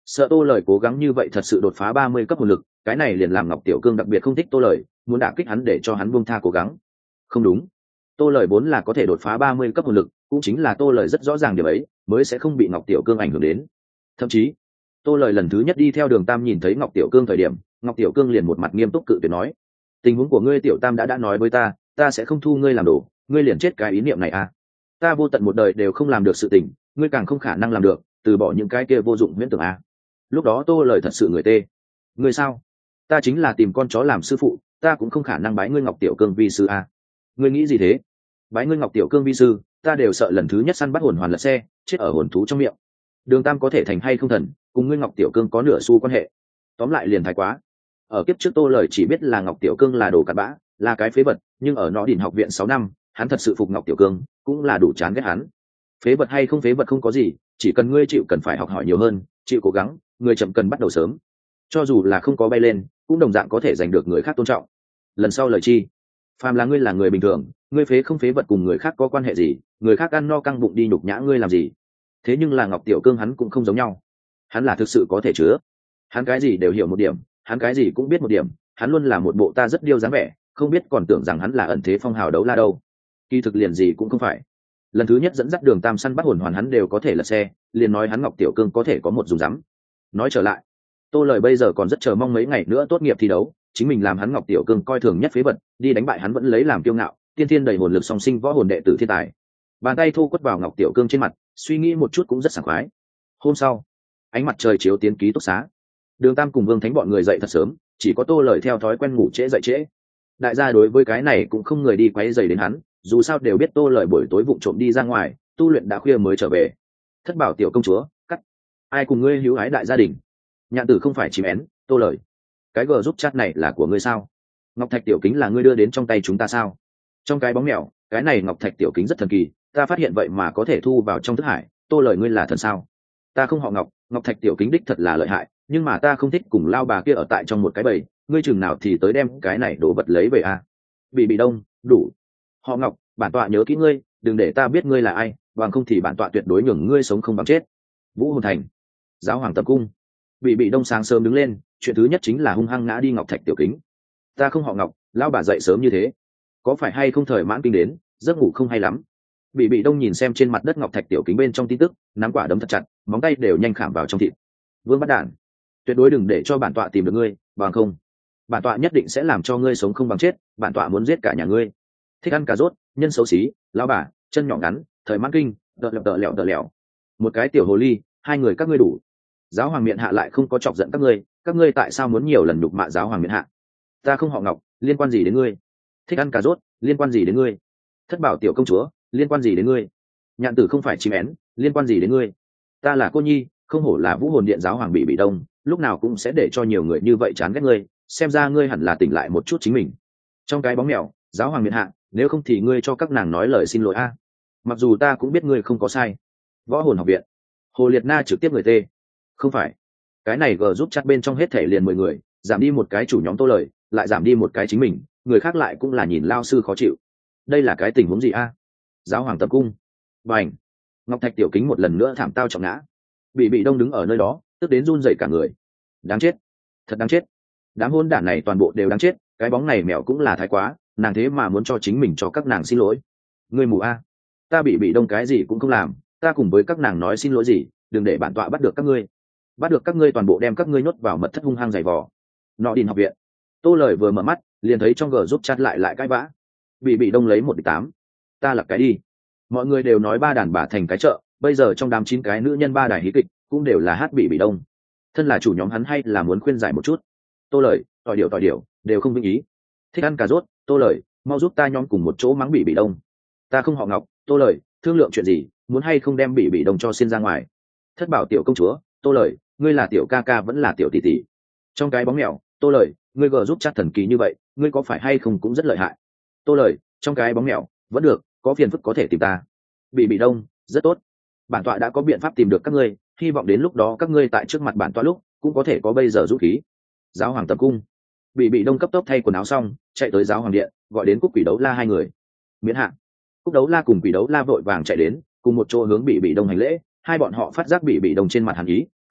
sợ Tô Lời cố gắng như vậy thật sự đột phá 30 cấp hồn lực, cái này liền làm Ngọc Tiểu Cương đặc biệt không thích Tô Lời, muốn đả kích hắn để cho hắn buông tha cố gắng. Không đúng, Tô Lời vốn là có thể đột phá 30 cấp hồn lực, cũng chính là Tô Lời rất rõ ràng điểm ấy, mới sẽ không bị Ngọc Tiểu Cương ảnh hưởng đến. Thậm chí, Tô Lời lần thứ nhất đi theo Đường Tam nhìn thấy Ngọc Tiểu Cương thời điểm, Ngọc Tiểu Cương liền một mặt nghiêm túc cự tuyệt nói: "Tình huống của ngươi Tiểu Tam đã nói với ta, ta sẽ không thu ngươi làm đồ, ngươi liền chết cái ý niệm này à? Ta vô tận một đời đều không làm được sự tình, ngươi càng không khả năng làm được, từ bỏ những cái kia vô dụng huyễn tưởng à?" Lúc đó Tô Lời thật sự người tê. "Ngươi sao? Ta chính là tìm con chó làm sư phụ, ta cũng không khả năng bái ngươi Ngọc Tiểu Cương vi sư à? Ngươi nghĩ gì thế? Bái ngươi Ngọc Tiểu Cương vi sư, ta đều sợ lần thứ nhất săn bắt hồn hoàn lật xe, chết ở hồn thú trong miệng. Đường Tam có thể thành hay không thần, cùng ngươi Ngọc Tiểu Cương có nửa xu quan hệ. Tóm lại liền thái quá." Ở kiếp trước Tô Lời chỉ biết là Ngọc Tiểu Cương là đồ cặn bã, là cái phế vật, nhưng ở Nọ Đỉnh học viện 6 năm, hắn thật sự phục Ngọc Tiểu Cương, cũng là đủ chán ghét hắn. Phế vật hay không phế vật không có gì, chỉ cần ngươi chịu cần phải học hỏi nhiều hơn, chịu cố gắng, người chậm cần bắt đầu sớm. Cho dù là không có bay lên, cũng đồng dạng có thể giành được người khác tôn trọng. Lần sau lời chi, phàm là ngươi là người bình thường, ngươi phế không phế vật cùng người khác có quan hệ gì, người khác ăn no căng bụng đi nhục nhã ngươi làm gì. Thế nhưng là Ngọc Tiểu Cương hắn cũng không giống nhau, hắn là thực sự có thể chứa, hắn cái gì đều hiểu một điểm, hắn cái gì cũng biết một điểm, hắn luôn là một bộ ta rất điêu dáng vẻ, không biết còn tưởng rằng hắn là ẩn thế phong hào đấu la đâu, kỳ thực liền gì cũng không phải. Lần thứ nhất dẫn dắt Đường Tam săn bắt hồn hoàn hắn đều có thể lật xe, liền nói hắn Ngọc Tiểu Cương có thể có một dùng rắm. Nói trở lại, Tô Lời bây giờ còn rất chờ mong mấy ngày nữa tốt nghiệp thi đấu, chính mình làm hắn Ngọc Tiểu Cương coi thường nhất phế vật, đi đánh bại hắn vẫn lấy làm kiêu ngạo, tiên thiên đầy hồn lực song sinh võ hồn đệ tử thiên tài. Bàn tay thu quất vào Ngọc Tiểu Cương trên mặt, suy nghĩ một chút cũng rất sảng khoái. Hôm sau, ánh mặt trời chiếu tiến ký túc xá. Đường Tam cùng Vương Thánh bọn người dậy thật sớm, chỉ có Tô Lời theo thói quen ngủ trễ dậy trễ. Đại gia đối với cái này cũng không người đi quấy rầy đến hắn, dù sao đều biết Tô Lời buổi tối vụng trộm đi ra ngoài, tu luyện đã khuya mới trở về. Thất bảo tiểu công chúa, cắt. Ai cùng ngươi hữu ái đại gia đình? Nhạn Tử không phải chìm én, Tô Lời. Cái gờ giúp chat này là của ngươi sao? Ngọc Thạch tiểu kính là ngươi đưa đến trong tay chúng ta sao? Trong cái bóng mèo, cái này Ngọc Thạch tiểu kính rất thần kỳ, ta phát hiện vậy mà có thể thu vào trong thức hải. Tô Lời ngươi là thần sao? Ta không họ Ngọc, Ngọc Thạch tiểu kính đích thật là lợi hại, nhưng mà ta không thích cùng lao bà kia ở tại trong một cái bầy, ngươi chừng nào thì tới đem cái này đổ vật lấy về a? Bị đông, đủ. Họ Ngọc, bản tọa nhớ kỹ ngươi, đừng để ta biết ngươi là ai, bằng không thì bản tọa tuyệt đối nhường ngươi sống không bằng chết. Vũ Hồn Thành, Giáo Hoàng Tập Cung. Bị đông sáng sớm đứng lên, chuyện thứ nhất chính là hung hăng ngã đi Ngọc Thạch tiểu kính. Ta không họ Ngọc, lao bà dậy sớm như thế, có phải hay không thời mãn kinh đến, giấc ngủ không hay lắm. Bị đông nhìn xem trên mặt đất Ngọc Thạch tiểu kính bên trong tin tức, nắm quả đấm thật chặt, móng tay đều nhanh khảm vào trong thịt. Vương bắt đản, tuyệt đối đừng để cho bản tọa tìm được ngươi, bằng không bản tọa nhất định sẽ làm cho ngươi sống không bằng chết, bản tọa muốn giết cả nhà ngươi. Thích ăn cà rốt, nhân xấu xí, lão bà, chân nhỏ ngắn, thời mãn kinh, đợ lẹo. Một cái tiểu hồ ly, hai người các ngươi đủ. Giáo hoàng miện hạ lại không có chọc giận các ngươi tại sao muốn nhiều lần nhục mạ giáo hoàng miện hạ? Ta không họ Ngọc, liên quan gì đến ngươi? Thích ăn cà rốt, liên quan gì đến ngươi? Thất bảo tiểu công chúa, liên quan gì đến ngươi? Nhạn Tử không phải chim én, liên quan gì đến ngươi? Ta là cô nhi, không hổ là Vũ Hồn Điện giáo hoàng bị đông, lúc nào cũng sẽ để cho nhiều người như vậy chán ghét ngươi, xem ra ngươi hẳn là tỉnh lại một chút chính mình. Trong cái bóng mèo, giáo hoàng miện hạ, nếu không thì ngươi cho các nàng nói lời xin lỗi a. Mặc dù ta cũng biết ngươi không có sai. Võ Hồn học viện, Hồ Liệt Na trực tiếp người tê. Không phải, cái này g giúp chat bên trong hết thể liền 10 người, giảm đi một cái chủ nhóm Tô Lời, lại giảm đi một cái chính mình, người khác lại cũng là nhìn lao sư khó chịu. Đây là cái tình huống gì a? Giáo hoàng tập cung. Bành. Ngọc Thạch tiểu kính một lần nữa thảm tao trọng ngã. Bị đông đứng ở nơi đó, tức đến run rẩy cả người. Đáng chết, thật đáng chết. Đám hôn đản này toàn bộ đều đáng chết, cái bóng này mèo cũng là thái quá, nàng thế mà muốn cho chính mình cho các nàng xin lỗi. Ngươi mù a? Ta bị đông cái gì cũng không làm, ta cùng với các nàng nói xin lỗi gì, đừng để bản tọa bắt được các ngươi. Bắt được các ngươi toàn bộ đem các ngươi nhốt vào mật thất hung hăng dày vò. Nọ Đỉnh học viện. Tô Lời vừa mở mắt, liền thấy trong g giúp chat lại cãi vã. Bị đông lấy 1-8. Ta là cái đi. Mọi người đều nói ba đàn bà thành cái chợ, bây giờ trong đám 9 cái nữ nhân ba đài hí kịch cũng đều là hát bị đông. Thân là chủ nhóm hắn hay là muốn khuyên giải một chút. Tô Lời, tỏi điểu đều không vinh ý. Thích ăn cà rốt, Tô Lời, mau giúp ta nhóm cùng một chỗ mắng bị đông. Ta không họ Ngọc, Tô Lời, thương lượng chuyện gì, muốn hay không đem bị đông cho xin ra ngoài. Thất bảo tiểu công chúa, Tô Lời, ngươi là tiểu ca ca vẫn là tiểu tỷ tỷ. Trong cái bóng mèo, Tô Lời, ngươi gờ giúp chat thần kỳ như vậy, ngươi có phải hay không cũng rất lợi hại. Tô Lời, trong cái bóng mèo, vẫn được, có phiền phức có thể tìm ta. Bị đông, rất tốt. Bản tọa đã có biện pháp tìm được các ngươi, hy vọng đến lúc đó các ngươi tại trước mặt bản tọa lúc cũng có thể có bây giờ dũng khí. Giáo hoàng tập cung. Bị đông cấp tốc thay quần áo xong, chạy tới giáo hoàng điện, gọi đến Cúc Quỷ Đấu La hai người. Miễn hạ. Cúc Đấu La cùng Quỷ Đấu La vội vàng chạy đến, cùng một chỗ hướng bị đông hành lễ, hai bọn họ phát giác bị đông trên mặt hàn ý,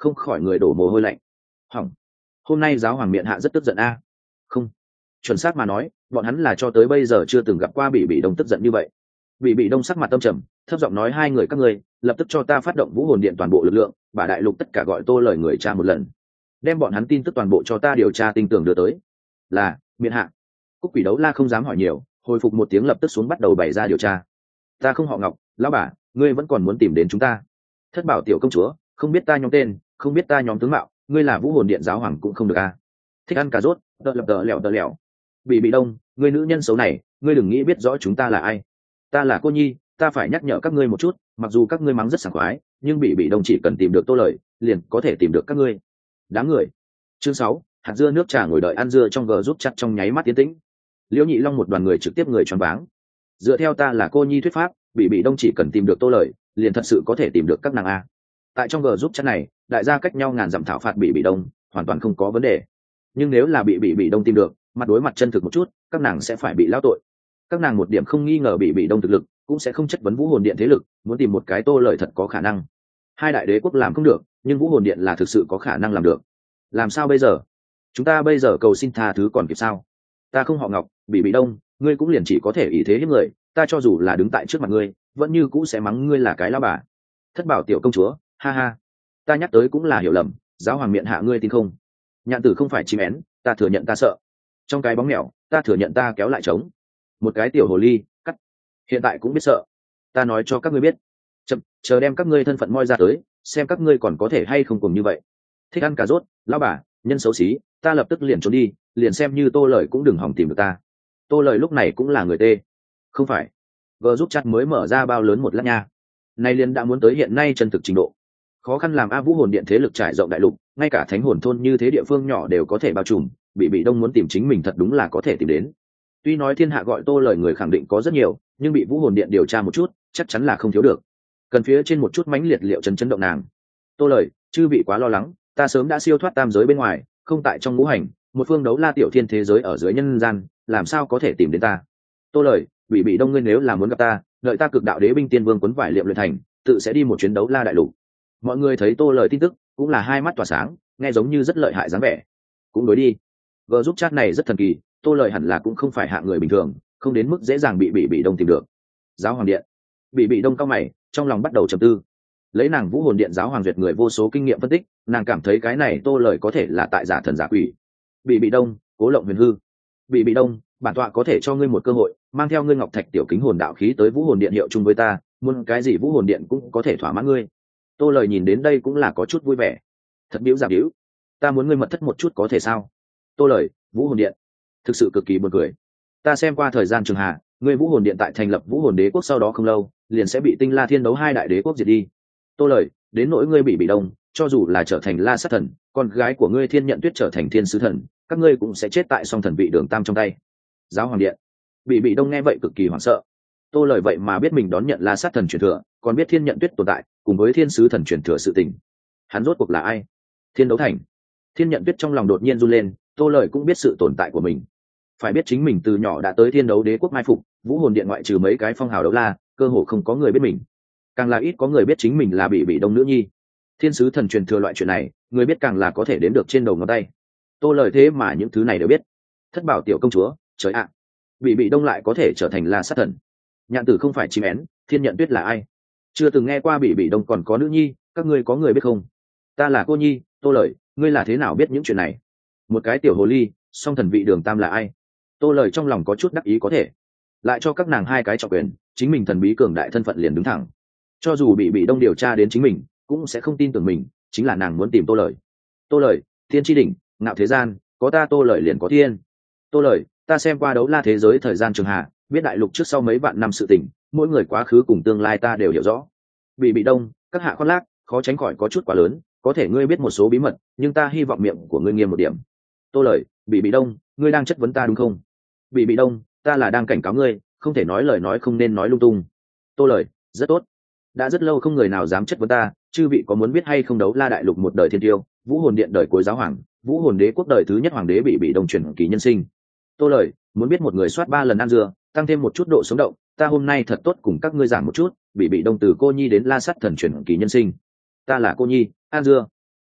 không khỏi người đổ mồ hôi lạnh. Hỏng, hôm nay giáo hoàng miện hạ rất tức giận a. Không, chuẩn xác mà nói bọn hắn là cho tới bây giờ chưa từng gặp qua bị đông tức giận như vậy. Bị đông sắc mặt tâm trầm, thấp giọng nói hai người các ngươi lập tức cho ta phát động vũ hồn điện toàn bộ lực lượng, bà đại lục tất cả gọi Tô lời người cha một lần, đem bọn hắn tin tức toàn bộ cho ta điều tra tinh tường đưa tới. Là miện hạ. Cúc quỷ đấu la không dám hỏi nhiều, hồi phục một tiếng lập tức xuống bắt đầu bày ra điều tra. Ta không họ Ngọc, lão bà, ngươi vẫn còn muốn tìm đến chúng ta. Thất bảo tiểu công chúa, không biết ta nhóm tên, không biết ta nhóm tướng mạo, ngươi là vũ hồn điện giáo hoàng cũng không được a. Thích ăn cà rốt, tợ lẹo. Bị đông, ngươi nữ nhân xấu này, ngươi đừng nghĩ biết rõ chúng ta là ai. Ta là cô nhi, ta phải nhắc nhở các ngươi một chút, mặc dù các ngươi mắng rất sảng khoái, nhưng bị đông chỉ cần tìm được Tô lời liền có thể tìm được các ngươi. Đám người. Chương 6, hạt dưa nước trà ngồi đợi ăn dưa trong giúp chặt trong nháy mắt tiến tĩnh. Liễu Nhị Long một đoàn người trực tiếp người choáng váng. Dựa theo ta là cô nhi thuyết pháp, bị đông chỉ cần tìm được Tô lời liền thật sự có thể tìm được các nàng a. Tại trong giúp chặt này, đại gia cách nhau ngàn dặm thảo phạt bị đông, hoàn toàn không có vấn đề. Nhưng nếu là bị đông tìm được, mặt đối mặt chân thực một chút, các nàng sẽ phải bị lao tội. Các nàng một điểm không nghi ngờ bị đông thực lực, cũng sẽ không chất vấn vũ hồn điện thế lực, muốn tìm một cái Tô lời thật có khả năng. Hai đại đế quốc làm không được, nhưng vũ hồn điện là thực sự có khả năng làm được. Làm sao bây giờ? Chúng ta bây giờ cầu xin tha thứ còn kịp sao? Ta không họ Ngọc, bị đông, ngươi cũng liền chỉ có thể ý thế hiếp người, ta cho dù là đứng tại trước mặt ngươi, vẫn như cũ sẽ mắng ngươi là cái lão bà. Thất bảo tiểu công chúa, ha ha, ta nhắc tới cũng là hiểu lầm, giáo hoàng miệng hạ ngươi tin không? Nhạn tử không phải chim én, ta thừa nhận ta sợ. Trong cái bóng mèo, ta thừa nhận ta kéo lại trống. Một cái tiểu hồ ly, cắt. Hiện tại cũng biết sợ. Ta nói cho các ngươi biết. Chậm, chờ đem các ngươi thân phận moi ra tới, xem các ngươi còn có thể hay không cùng như vậy. Thích ăn cà rốt, lão bà, nhân xấu xí, ta lập tức liền trốn đi, liền xem như Tô lời cũng đừng hỏng tìm được ta. Tô lời lúc này cũng là người tê. Không phải. Vợ giúp chặt mới mở ra bao lớn một lát nha. Nay liền đã muốn tới hiện nay chân thực trình độ. Khó khăn làm A Vũ hồn điện thế lực trải rộng đại lục, ngay cả thánh hồn thôn như thế địa phương nhỏ đều có thể bao trùm, bị đông muốn tìm chính mình thật đúng là có thể tìm đến. Tuy nói thiên hạ gọi Tô lời người khẳng định có rất nhiều, nhưng bị Vũ hồn điện điều tra một chút, chắc chắn là không thiếu được. Cần phía trên một chút mãnh liệt liệu chấn động nàng. Tô lời, chư bị quá lo lắng, ta sớm đã siêu thoát tam giới bên ngoài, không tại trong ngũ hành, một phương đấu la tiểu thiên thế giới ở dưới nhân gian, làm sao có thể tìm đến ta? Tô lời, bị đông ngươi nếu là muốn gặp ta, đợi ta cực đạo đế binh tiên vương quấn vải liệm luyện thành, tự sẽ đi một chuyến đấu la đại lục. Mọi người thấy Tô lời tin tức, cũng là hai mắt tỏa sáng, nghe giống như rất lợi hại dáng vẻ. Cũng đối đi. Vợ giúp chat này rất thần kỳ, Tô lời hẳn là cũng không phải hạng người bình thường, không đến mức dễ dàng bị đông tìm được. Giáo hoàng điện. Bị đông cao mày, trong lòng bắt đầu trầm tư. Lấy nàng vũ hồn điện giáo hoàng duyệt người vô số kinh nghiệm phân tích, nàng cảm thấy cái này Tô lời có thể là tại giả thần giả quỷ. Bị đông, cố lộng huyền hư. Bị đông, bản tọa có thể cho ngươi một cơ hội, mang theo ngươi ngọc thạch tiểu kính hồn đạo khí tới vũ hồn điện hiệu chung với ta, muốn cái gì vũ hồn điện cũng có thể thỏa mãn ngươi. Tô lời nhìn đến đây cũng là có chút vui vẻ. Thật biếu giả biếu, ta muốn ngươi mật thất một chút có thể sao? Tô lời, vũ hồn điện, thực sự cực kỳ buồn cười. Ta xem qua thời gian trường hạ, ngươi vũ hồn điện tại thành lập vũ hồn đế quốc sau đó không lâu, liền sẽ bị Tinh La Thiên Đấu hai đại đế quốc diệt đi. Tô lời, đến nỗi ngươi bị đông, cho dù là trở thành La Sát Thần, con gái của ngươi Thiên Nhận Tuyết trở thành Thiên Sứ Thần, các ngươi cũng sẽ chết tại song thần vị đường tam trong tay. Giáo hoàng điện. Bị đông nghe vậy cực kỳ hoảng sợ. Tô lời vậy mà biết mình đón nhận La Sát Thần truyền thừa, còn biết Thiên Nhận Tuyết tồn tại, cùng với Thiên Sứ Thần truyền thừa sự tình. Hắn rốt cuộc là ai? Thiên Đấu Thành. Thiên Nhận Tuyết trong lòng đột nhiên run lên, Tô lời cũng biết sự tồn tại của mình. Phải biết chính mình từ nhỏ đã tới Thiên Đấu Đế quốc mai phục, vũ hồn điện ngoại trừ mấy cái phong hào đấu la, cơ hồ không có người biết mình. Càng là ít có người biết chính mình là bị đông nữ nhi. Thiên Sứ Thần truyền thừa loại chuyện này, người biết càng là có thể đếm được trên đầu ngón tay. Tô lời thế mà những thứ này đều biết. Thất bảo tiểu công chúa, trời ạ, bị đông lại có thể trở thành La Sát Thần. Nhạn tử không phải chim én, Thiên Nhận Tuyết là ai? Chưa từng nghe qua bị đông còn có nữ nhi, các ngươi có người biết không? Ta là cô nhi, Tô lời, ngươi là thế nào biết những chuyện này? Một cái tiểu hồ ly, song thần vị đường tam là ai? Tô lời trong lòng có chút đắc ý có thể. Lại cho các nàng hai cái trọng quyền, chính mình thần bí cường đại thân phận liền đứng thẳng. Cho dù bị đông điều tra đến chính mình, cũng sẽ không tin tưởng mình, chính là nàng muốn tìm Tô lời. Tô lời, thiên tri đỉnh, ngạo thế gian, có ta Tô lời liền có thiên. Tô lời, ta xem qua đấu la thế giới thời gian trường hạ, biết đại lục trước sau mấy vạn năm sự tình, mỗi người quá khứ cùng tương lai ta đều hiểu rõ. Bị đông, các hạ khoác lác, khó tránh khỏi có chút quá lớn, có thể ngươi biết một số bí mật, nhưng ta hy vọng miệng của ngươi nghiêm một điểm. Tô lời, bị đông, ngươi đang chất vấn ta đúng không? Bị đông, ta là đang cảnh cáo ngươi, không thể nói lời nói không nên nói lung tung. Tô lời, rất tốt. Đã rất lâu không người nào dám chất vấn ta, chư vị có muốn biết hay không đấu la đại lục một đời thiên tiêu, vũ hồn điện đời cuối giáo hoàng, vũ hồn đế quốc đời thứ nhất hoàng đế bị đông chuyển kỳ nhân sinh. Tô lời, muốn biết một người soát 3 lần ăn dưa, tăng thêm một chút độ sống động, ta hôm nay thật tốt cùng các ngươi giảng một chút, bị đông từ cô nhi đến La Sát Thần chuyển kỳ nhân sinh. Ta là cô nhi, ăn dưa.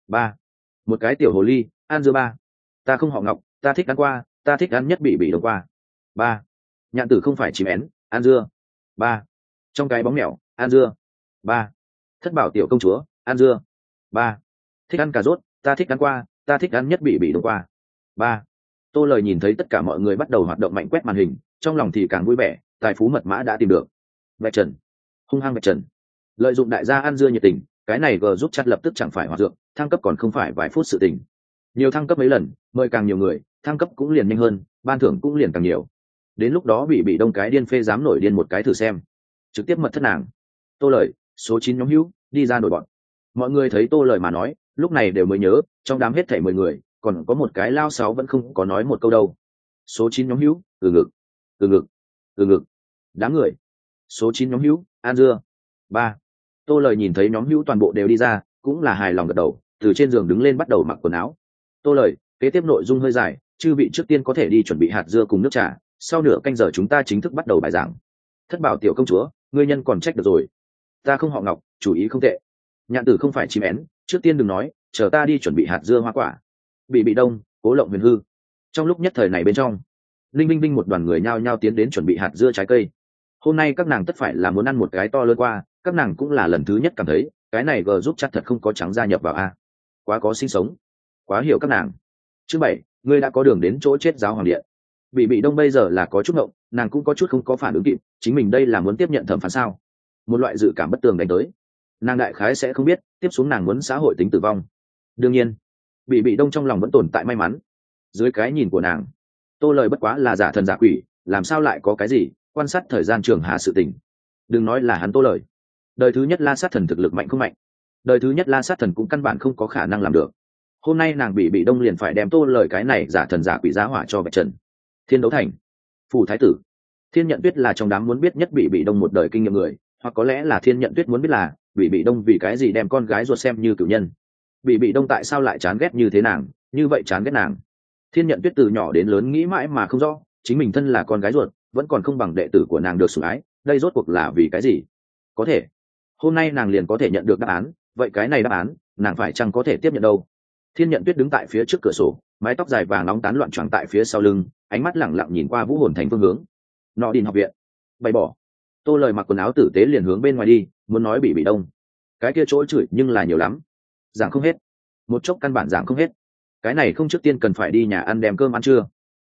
ba. Một cái tiểu hồ ly ăn dưa ba. Ta không họ Ngọc, ta thích ăn qua, ta thích ăn nhất bị đồng qua. Ba. Nhạn tử không phải chìm én, ăn dưa. Ba. Trong cái bóng mèo ăn dưa. Ba. Thất bảo tiểu công chúa ăn dưa. Ba. Thích ăn cà rốt, ta thích ăn qua, ta thích ăn nhất bị đồng qua. Ba. Tô Lời nhìn thấy tất cả mọi người bắt đầu hoạt động mạnh quét màn hình, trong lòng thì càng vui vẻ, tài phú mật mã đã tìm được. Vạch trần, hung hăng vạch trần, lợi dụng đại gia ăn dưa nhiệt tình, cái này g giúp chat lập tức chẳng phải hoạt dược, thăng cấp còn không phải vài phút sự tình. Nhiều thăng cấp mấy lần, mời càng nhiều người, thăng cấp cũng liền nhanh hơn, ban thưởng cũng liền càng nhiều. Đến lúc đó bị đông cái điên phê dám nổi điên một cái thử xem, trực tiếp mật thất nàng. Tô Lời, số 9 nhóm hữu, đi ra nổi bọn. Mọi người thấy Tô Lời mà nói, lúc này đều mới nhớ, trong đám hết thảy 10 người, còn có một cái lao sáu vẫn không có nói một câu đâu. Số 9 nhóm hữu, từ ngực, từ ngực, từ ngực. Đám người. Số 9 nhóm hữu, an dưa. Ba. Tô Lời nhìn thấy nhóm hữu toàn bộ đều đi ra, cũng là hài lòng gật đầu, từ trên giường đứng lên bắt đầu mặc quần áo. Tô Lời, kế tiếp nội dung hơi dài, chư vị trước tiên có thể đi chuẩn bị hạt dưa cùng nước trà, sau nửa canh giờ chúng ta chính thức bắt đầu bài giảng. Thất bảo tiểu công chúa, ngươi nhân còn trách được rồi. Ta không họ Ngọc, chủ ý không tệ. Nhạn tử không phải chim én, trước tiên đừng nói, chờ ta đi chuẩn bị hạt dưa hoa quả. Bị đông, Cố Lộng Huyền hư. Trong lúc nhất thời này bên trong, linh vinh vinh một đoàn người nhao nhao tiến đến chuẩn bị hạt dưa trái cây. Hôm nay các nàng tất phải là muốn ăn một cái to lớn qua, các nàng cũng là lần thứ nhất cảm thấy cái này g giúp chắc thật không có trắng gia nhập vào a, quá có sinh sống, quá hiểu các nàng. Chương 7, ngươi đã có đường đến chỗ chết giáo hoàng điện. Bị đông bây giờ là có chút ngộng, nàng cũng có chút không có phản ứng kịp, chính mình đây là muốn tiếp nhận thẩm phán sao? Một loại dự cảm bất tường đánh tới, nàng đại khái sẽ không biết tiếp xuống nàng muốn xã hội tính tử vong. Đương nhiên bị đông trong lòng vẫn tồn tại may mắn. Dưới cái nhìn của nàng, Tô Lời bất quá là giả thần giả quỷ, làm sao lại có cái gì quan sát thời gian trường hạ sự tình. Đừng nói là hắn Tô Lời, đời thứ nhất La Sát Thần thực lực mạnh không mạnh, đời thứ nhất La Sát Thần cũng căn bản không có khả năng làm được. Hôm nay nàng bị đông liền phải đem Tô Lời cái này giả thần giả quỷ giá hỏa cho vạch trần. Thiên Đấu Thành, phủ thái tử Thiên Nhận Tuyết là trong đám muốn biết nhất bị đông một đời kinh nghiệm người, hoặc có lẽ là Thiên Nhận Tuyết muốn biết là bị đông vì cái gì đem con gái ruột xem như cửu nhân. Bị đông tại sao lại chán ghét như thế nàng, như vậy chán ghét nàng. Thiên Nhận Tuyết từ nhỏ đến lớn nghĩ mãi mà không rõ, chính mình thân là con gái ruột vẫn còn không bằng đệ tử của nàng được sủng ái, đây rốt cuộc là vì cái gì? Có thể hôm nay nàng liền có thể nhận được đáp án, vậy cái này đáp án nàng phải chăng có thể tiếp nhận đâu? Thiên Nhận Tuyết đứng tại phía trước cửa sổ, mái tóc dài vàng nóng tán loạn choàng tại phía sau lưng, ánh mắt lẳng lặng nhìn qua Vũ Hồn Thành phương hướng. Nọ Đình học viện. Bày bỏ. Tô Lời mặc quần áo tử tế liền hướng bên ngoài đi, muốn nói bị đông, cái kia chỗ chửi nhưng là nhiều lắm, giảng không hết, một chốc căn bản giảng không hết. Cái này không trước tiên cần phải đi nhà ăn đem cơm ăn trưa.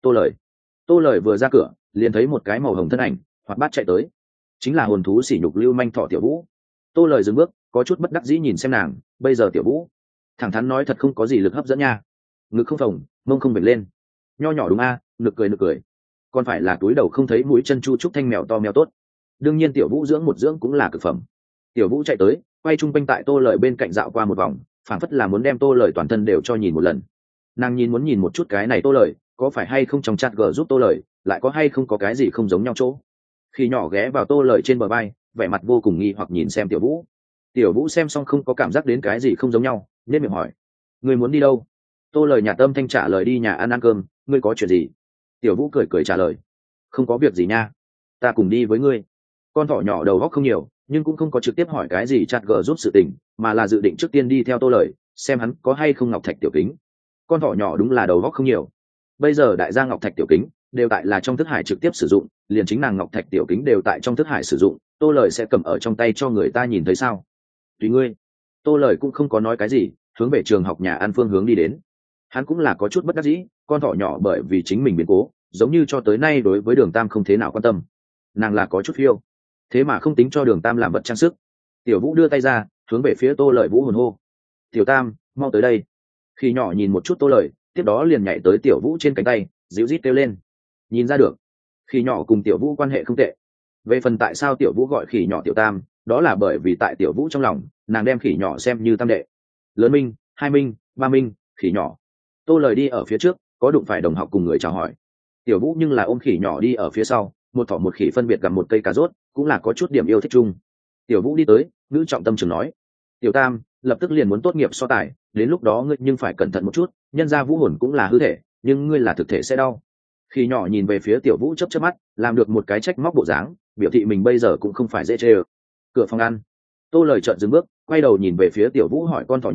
Tô Lời vừa ra cửa liền thấy một cái màu hồng thân ảnh hoạt bát chạy tới, chính là hồn thú sỉ nhục lưu manh thọ Tiểu Vũ. Tô Lời dừng bước, có chút bất đắc dĩ nhìn xem nàng, bây giờ Tiểu Vũ thẳng thắn nói thật không có gì lực hấp dẫn nha, ngực không phồng, mông không vểnh lên, nho nhỏ đúng a, nực cười, còn phải là túi đầu không thấy mũi chân chu trúc thanh mèo to mèo tốt. Đương nhiên Tiểu Vũ dưỡng một dưỡng cũng là cực phẩm. Tiểu Vũ chạy tới, quay chung quanh tại Tô Lợi bên cạnh dạo qua một vòng, phảng phất là muốn đem Tô Lợi toàn thân đều cho nhìn một lần. Nàng muốn nhìn một chút cái này Tô Lợi có phải hay không trong chat g giúp Tô Lợi, lại có hay không có cái gì không giống nhau chỗ. Khi nhỏ ghé vào Tô Lợi trên bờ vai, vẻ mặt vô cùng nghi hoặc nhìn xem Tiểu Vũ. Tiểu Vũ xem xong không có cảm giác đến cái gì không giống nhau, nên miệng hỏi: "Ngươi muốn đi đâu?" Tô Lợi nhạt âm thanh trả lời: "Đi nhà ăn cơm, ngươi có chuyện gì?" Tiểu Vũ cười trả lời: "Không có việc gì nha, ta cùng đi với ngươi." Con thỏ nhỏ đầu óc không nhiều, nhưng cũng không có trực tiếp hỏi cái gì chat g giúp sự tình, mà là dự định trước tiên đi theo Tô Lợi, xem hắn có hay không ngọc thạch tiểu kính. Con thỏ nhỏ đúng là đầu óc không nhiều. Bây giờ đại gia ngọc thạch tiểu kính đều tại là trong thức hải trực tiếp sử dụng, liền chính nàng ngọc thạch tiểu kính đều tại trong thức hải sử dụng, Tô Lợi sẽ cầm ở trong tay cho người ta nhìn thấy sao? Tùy ngươi. Tô Lợi cũng không có nói cái gì, hướng về trường học nhà ăn phương hướng đi đến. Hắn cũng là có chút bất đắc dĩ, con thỏ nhỏ bởi vì chính mình biến cố, giống như cho tới nay đối với Đường Tam không thế nào quan tâm. Nàng là có chút phiêu, thế mà không tính cho Đường Tam làm vật trang sức. Tiểu Vũ đưa tay ra, hướng về phía Tô Lợi Vũ hồn hô: "Tiểu Tam, mau tới đây." Khi nhỏ nhìn một chút Tô Lợi, tiếp đó liền nhảy tới Tiểu Vũ trên cánh tay, dịu rít kêu lên. Nhìn ra được, Khi nhỏ cùng Tiểu Vũ quan hệ không tệ. Về phần tại sao Tiểu Vũ gọi Khỉ nhỏ Tiểu Tam, đó là bởi vì tại Tiểu Vũ trong lòng, nàng đem Khỉ nhỏ xem như tam đệ. Lớn minh, hai minh, ba minh, Khỉ nhỏ. Tô Lợi đi ở phía trước, có đụng phải đồng học cùng người chào hỏi. Tiểu Vũ nhưng là ôm Khỉ nhỏ đi ở phía sau, một thỏ một khỉ phân biệt gặp một cây cà rốt, cũng là có chút điểm yêu thích chung. Tiểu Vũ đi tới, ngữ trọng tâm trường nói: "Tiểu Tam, lập tức liền muốn tốt nghiệp so tài, đến lúc đó ngươi nhưng phải cẩn thận một chút, nhân ra vũ hồn cũng là hư thể, nhưng ngươi là thực thể sẽ đau." Khi nhỏ nhìn về phía Tiểu Vũ chớp chớp mắt, làm được một cái trách móc bộ dáng, biểu thị mình bây giờ cũng không phải dễ chê. Cửa phòng ăn, Tô Lợi chợt dừng bước, quay đầu nhìn về phía Tiểu Vũ hỏi con thỏ nhỏ: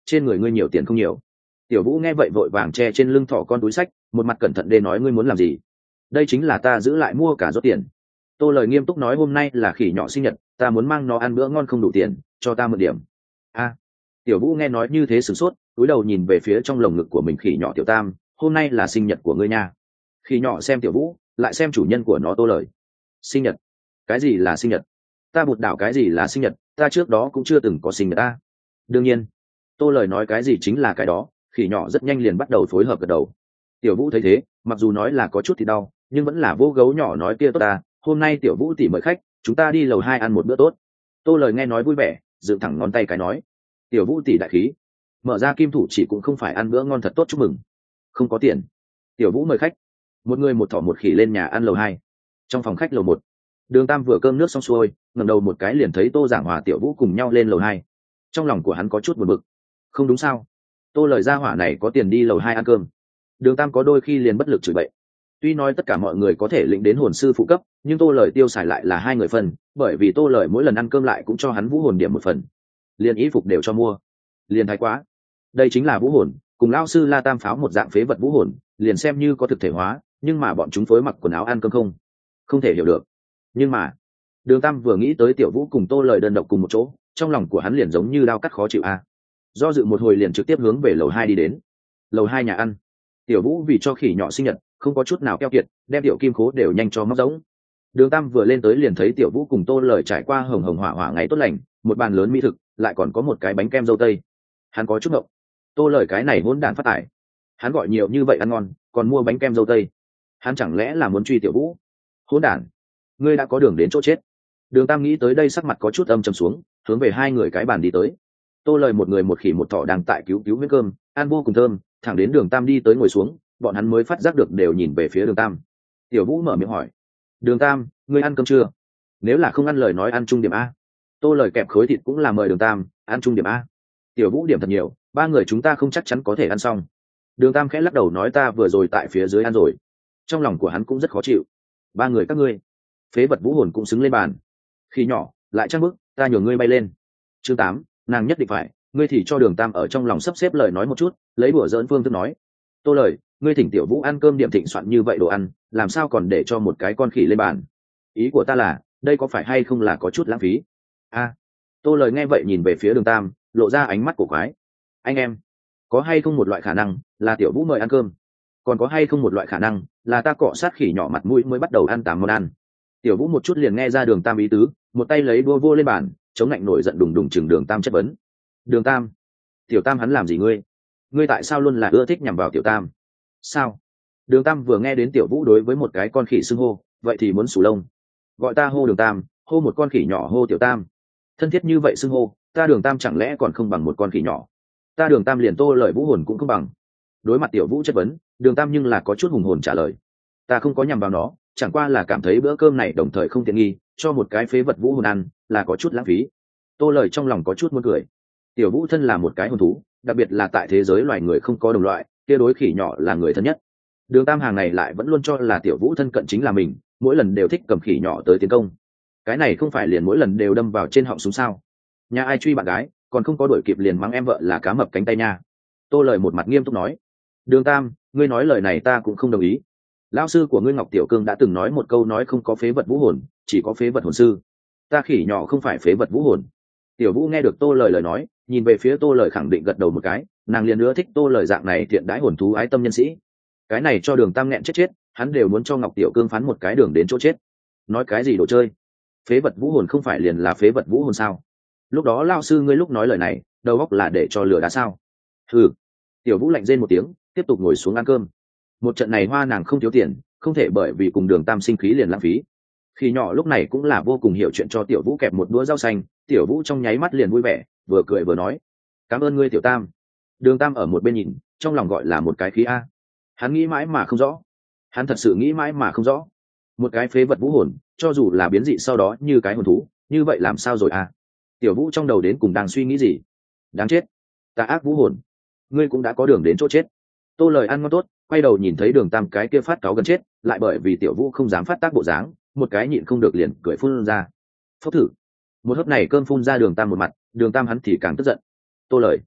trên người ngươi nhiều tiền không nhiều. Tiểu Vũ nghe vậy vội vàng che trên lưng thỏ con túi sách, một mặt cẩn thận đê nói ngươi muốn làm gì? Đây chính là ta giữ lại mua cả rốt tiền. Tô lời nghiêm túc nói hôm nay là khỉ nhỏ sinh nhật, ta muốn mang nó ăn bữa ngon không đủ tiền, cho ta mượn điểm. A. Tiểu Vũ nghe nói như thế sửng sốt, cúi đầu nhìn về phía trong lồng ngực của mình khỉ nhỏ Tiểu Tam, hôm nay là sinh nhật của ngươi nha. Khỉ nhỏ xem Tiểu Vũ, lại xem chủ nhân của nó Tô lời. Sinh nhật? Cái gì là sinh nhật? Ta bụt đảo cái gì là sinh nhật, ta trước đó cũng chưa từng có sinh nhật ta. Đương nhiên, Tô lời nói cái gì chính là cái đó, khỉ nhỏ rất nhanh liền bắt đầu phối hợp gật đầu. Tiểu Vũ thấy thế, mặc dù nói là có chút thì đau, nhưng vẫn là vô gấu nhỏ nói kia tốt ta, hôm nay Tiểu Vũ tỉ mời khách, chúng ta đi lầu 2 ăn một bữa tốt. Tô lời nghe nói vui vẻ, dựng thẳng ngón tay cái nói. Tiểu Vũ tỉ đại khí, mở ra kim thủ chỉ cũng không phải ăn bữa ngon thật tốt chúc mừng. Không có tiền. Tiểu Vũ mời khách. Một người một thỏ một khỉ lên nhà ăn lầu 2. Trong phòng khách lầu 1, Đường Tam vừa cơm nước xong xuôi, ngẩng đầu một cái liền thấy Tô Giảng Hòa Tiểu Vũ cùng nhau lên lầu 2. Trong lòng của hắn có chút buồn bực. Không đúng sao? Tô lời ra hỏa này có tiền đi lầu 2 ăn cơm. Đường Tam có đôi khi liền bất lực chửi bậy. Tuy nói tất cả mọi người có thể lĩnh đến hồn sư phụ cấp, nhưng Tô lời tiêu xài lại là 2 người phần, bởi vì Tô lời mỗi lần ăn cơm lại cũng cho hắn vũ hồn điểm 1 phần. Liền y phục đều cho mua. Liền thái quá. Đây chính là vũ hồn, cùng lão sư La Tam pháo một dạng phế vật vũ hồn, liền xem như có thực thể hóa, nhưng mà bọn chúng phối mặc quần áo ăn cơm không thể hiểu được. Nhưng mà Đường Tam vừa nghĩ tới Tiểu Vũ cùng Tô lời đơn độc cùng một chỗ, trong lòng của hắn liền giống như đao cắt khó chịu a. Do dự một hồi liền trực tiếp hướng về lầu 2 đi đến. Lầu 2 nhà ăn. Tiểu Vũ vì cho khỉ nhỏ sinh nhật, không có chút nào keo kiệt, đem tiểu kim khố đều nhanh cho móc giống. Đường Tam vừa lên tới liền thấy Tiểu Vũ cùng Tô lời trải qua hồng hồng hỏa hỏa ngày tốt lành, một bàn lớn mỹ thực, lại còn có một cái bánh kem dâu tây. Hắn có chút ngộng. Tô lời cái này hỗn đản phát tài. Hắn gọi nhiều như vậy ăn ngon, còn mua bánh kem dâu tây. Hắn chẳng lẽ là muốn truy Tiểu Vũ? Hỗn đản, ngươi đã có đường đến chỗ chết. Đường Tam nghĩ tới đây sắc mặt có chút âm trầm xuống, hướng về 2 người cái bàn đi tới. Tô lời một người một khỉ một thỏ đang tại cứu miếng cơm, ăn vô cùng thơm, thẳng đến Đường Tam đi tới ngồi xuống, bọn hắn mới phát giác được đều nhìn về phía Đường Tam. Tiểu Vũ mở miệng hỏi: Đường Tam, ngươi ăn cơm chưa? Nếu là không ăn lời nói ăn chung điểm a. Tô lời kẹp khối thịt cũng là mời Đường Tam ăn chung điểm a. Tiểu Vũ điểm thật nhiều, 3 người chúng ta không chắc chắn có thể ăn xong. Đường Tam khẽ lắc đầu nói ta vừa rồi tại phía dưới ăn rồi. Trong lòng của hắn cũng rất khó chịu. 3 người các ngươi, phế vật vũ hồn cũng xứng lên bàn. Khi nhỏ lại trăng bức, ta nhường ngươi bay lên. Chương 8, nàng nhất định phải, ngươi thì cho Đường Tam ở trong lòng sắp xếp lời nói một chút, lấy đùa giỡn phương thức nói. Tô lời, ngươi thỉnh Tiểu Vũ ăn cơm điểm thịnh soạn như vậy đồ ăn, làm sao còn để cho một cái con khỉ lên bàn? Ý của ta là, đây có phải hay không là có chút lãng phí? A. Tô lời nghe vậy nhìn về phía Đường Tam, lộ ra ánh mắt cổ quái. Anh em, có hay không một loại khả năng là Tiểu Vũ mời ăn cơm? Còn có hay không một loại khả năng là ta cọ sát khỉ nhỏ mặt mũi mới bắt đầu ăn 8 món ăn? Tiểu Vũ một chút liền nghe ra Đường Tam ý tứ, một tay lấy đua vô lên bàn, chống lạnh nổi giận đùng đùng chừng Đường Tam chất vấn. Đường Tam, Tiểu Tam hắn làm gì ngươi? Ngươi tại sao luôn là ưa thích nhằm vào Tiểu Tam? Sao? Đường Tam vừa nghe đến Tiểu Vũ đối với một cái con khỉ xưng hô, vậy thì muốn sù lông. Gọi ta hô Đường Tam, hô một con khỉ nhỏ hô Tiểu Tam. Thân thiết như vậy xưng hô, ta Đường Tam chẳng lẽ còn không bằng một con khỉ nhỏ? Ta Đường Tam liền Tô lời vũ hồn cũng không bằng. Đối mặt Tiểu Vũ chất vấn, Đường Tam nhưng là có chút hùng hồn trả lời. Ta không có nhằm vào nó, chẳng qua là cảm thấy bữa cơm này đồng thời không tiện nghi, cho một cái phế vật vũ hồn ăn là có chút lãng phí. Tô lời trong lòng có chút muốn cười. Tiểu Vũ thân là một cái hồn thú, đặc biệt là tại thế giới loài người không có đồng loại, kia đối khỉ nhỏ là người thân nhất. Đường Tam hàng này lại vẫn luôn cho là Tiểu Vũ thân cận chính là mình, mỗi lần đều thích cầm khỉ nhỏ tới tiến công. Cái này không phải liền mỗi lần đều đâm vào trên họng súng sao? Nhà ai truy bạn gái, còn không có đuổi kịp liền mắng em vợ là cá mập cánh tay nha. Tô lời một mặt nghiêm túc nói. Đường Tam, ngươi nói lời này ta cũng không đồng ý. Lão sư của ngươi Ngọc Tiểu Cương đã từng nói một câu nói không có phế vật vũ hồn, chỉ có phế vật hồn sư. Ta khỉ nhỏ không phải phế vật vũ hồn. Tiểu Vũ nghe được Tô lời nói, nhìn về phía Tô lời khẳng định gật đầu một cái, nàng liền nữa thích Tô lời dạng này thiện đãi hồn thú ái tâm nhân sĩ. Cái này cho Đường Tam nghẹn chết, hắn đều muốn cho Ngọc Tiểu Cương phán một cái đường đến chỗ chết. Nói cái gì đồ chơi? Phế vật vũ hồn không phải liền là phế vật vũ hồn sao? Lúc đó lão sư ngươi lúc nói lời này, đầu óc là để cho lửa đá sao? Hừ. Tiểu Vũ lạnh rên một tiếng, tiếp tục ngồi xuống ăn cơm. Một trận này hoa nàng không thiếu tiền, không thể bởi vì cùng Đường Tam sinh khí liền lãng phí. Khi nhỏ lúc này cũng là vô cùng hiểu chuyện cho Tiểu Vũ kẹp một đũa rau xanh, Tiểu Vũ trong nháy mắt liền vui vẻ, vừa cười vừa nói: "Cảm ơn ngươi Tiểu Tam." Đường Tam ở một bên nhìn, trong lòng gọi là một cái khí a. Hắn nghĩ mãi mà không rõ. Hắn thật sự nghĩ mãi mà không rõ. Một cái phế vật vũ hồn, cho dù là biến dị sau đó như cái hồn thú, như vậy làm sao rồi a? Tiểu Vũ trong đầu đến cùng đang suy nghĩ gì? Đáng chết, tà ác vũ hồn, ngươi cũng đã có đường đến chỗ chết. Tô lời ăn ngon tốt, quay đầu nhìn thấy Đường Tam cái kia phát cáu gần chết, lại bởi vì Tiểu Vũ không dám phát tác bộ dáng, một cái nhịn không được liền cười phun ra. Phốc thử. Một hớp này cơm phun ra Đường Tam một mặt, Đường Tam hắn thì càng tức giận. Tô lời,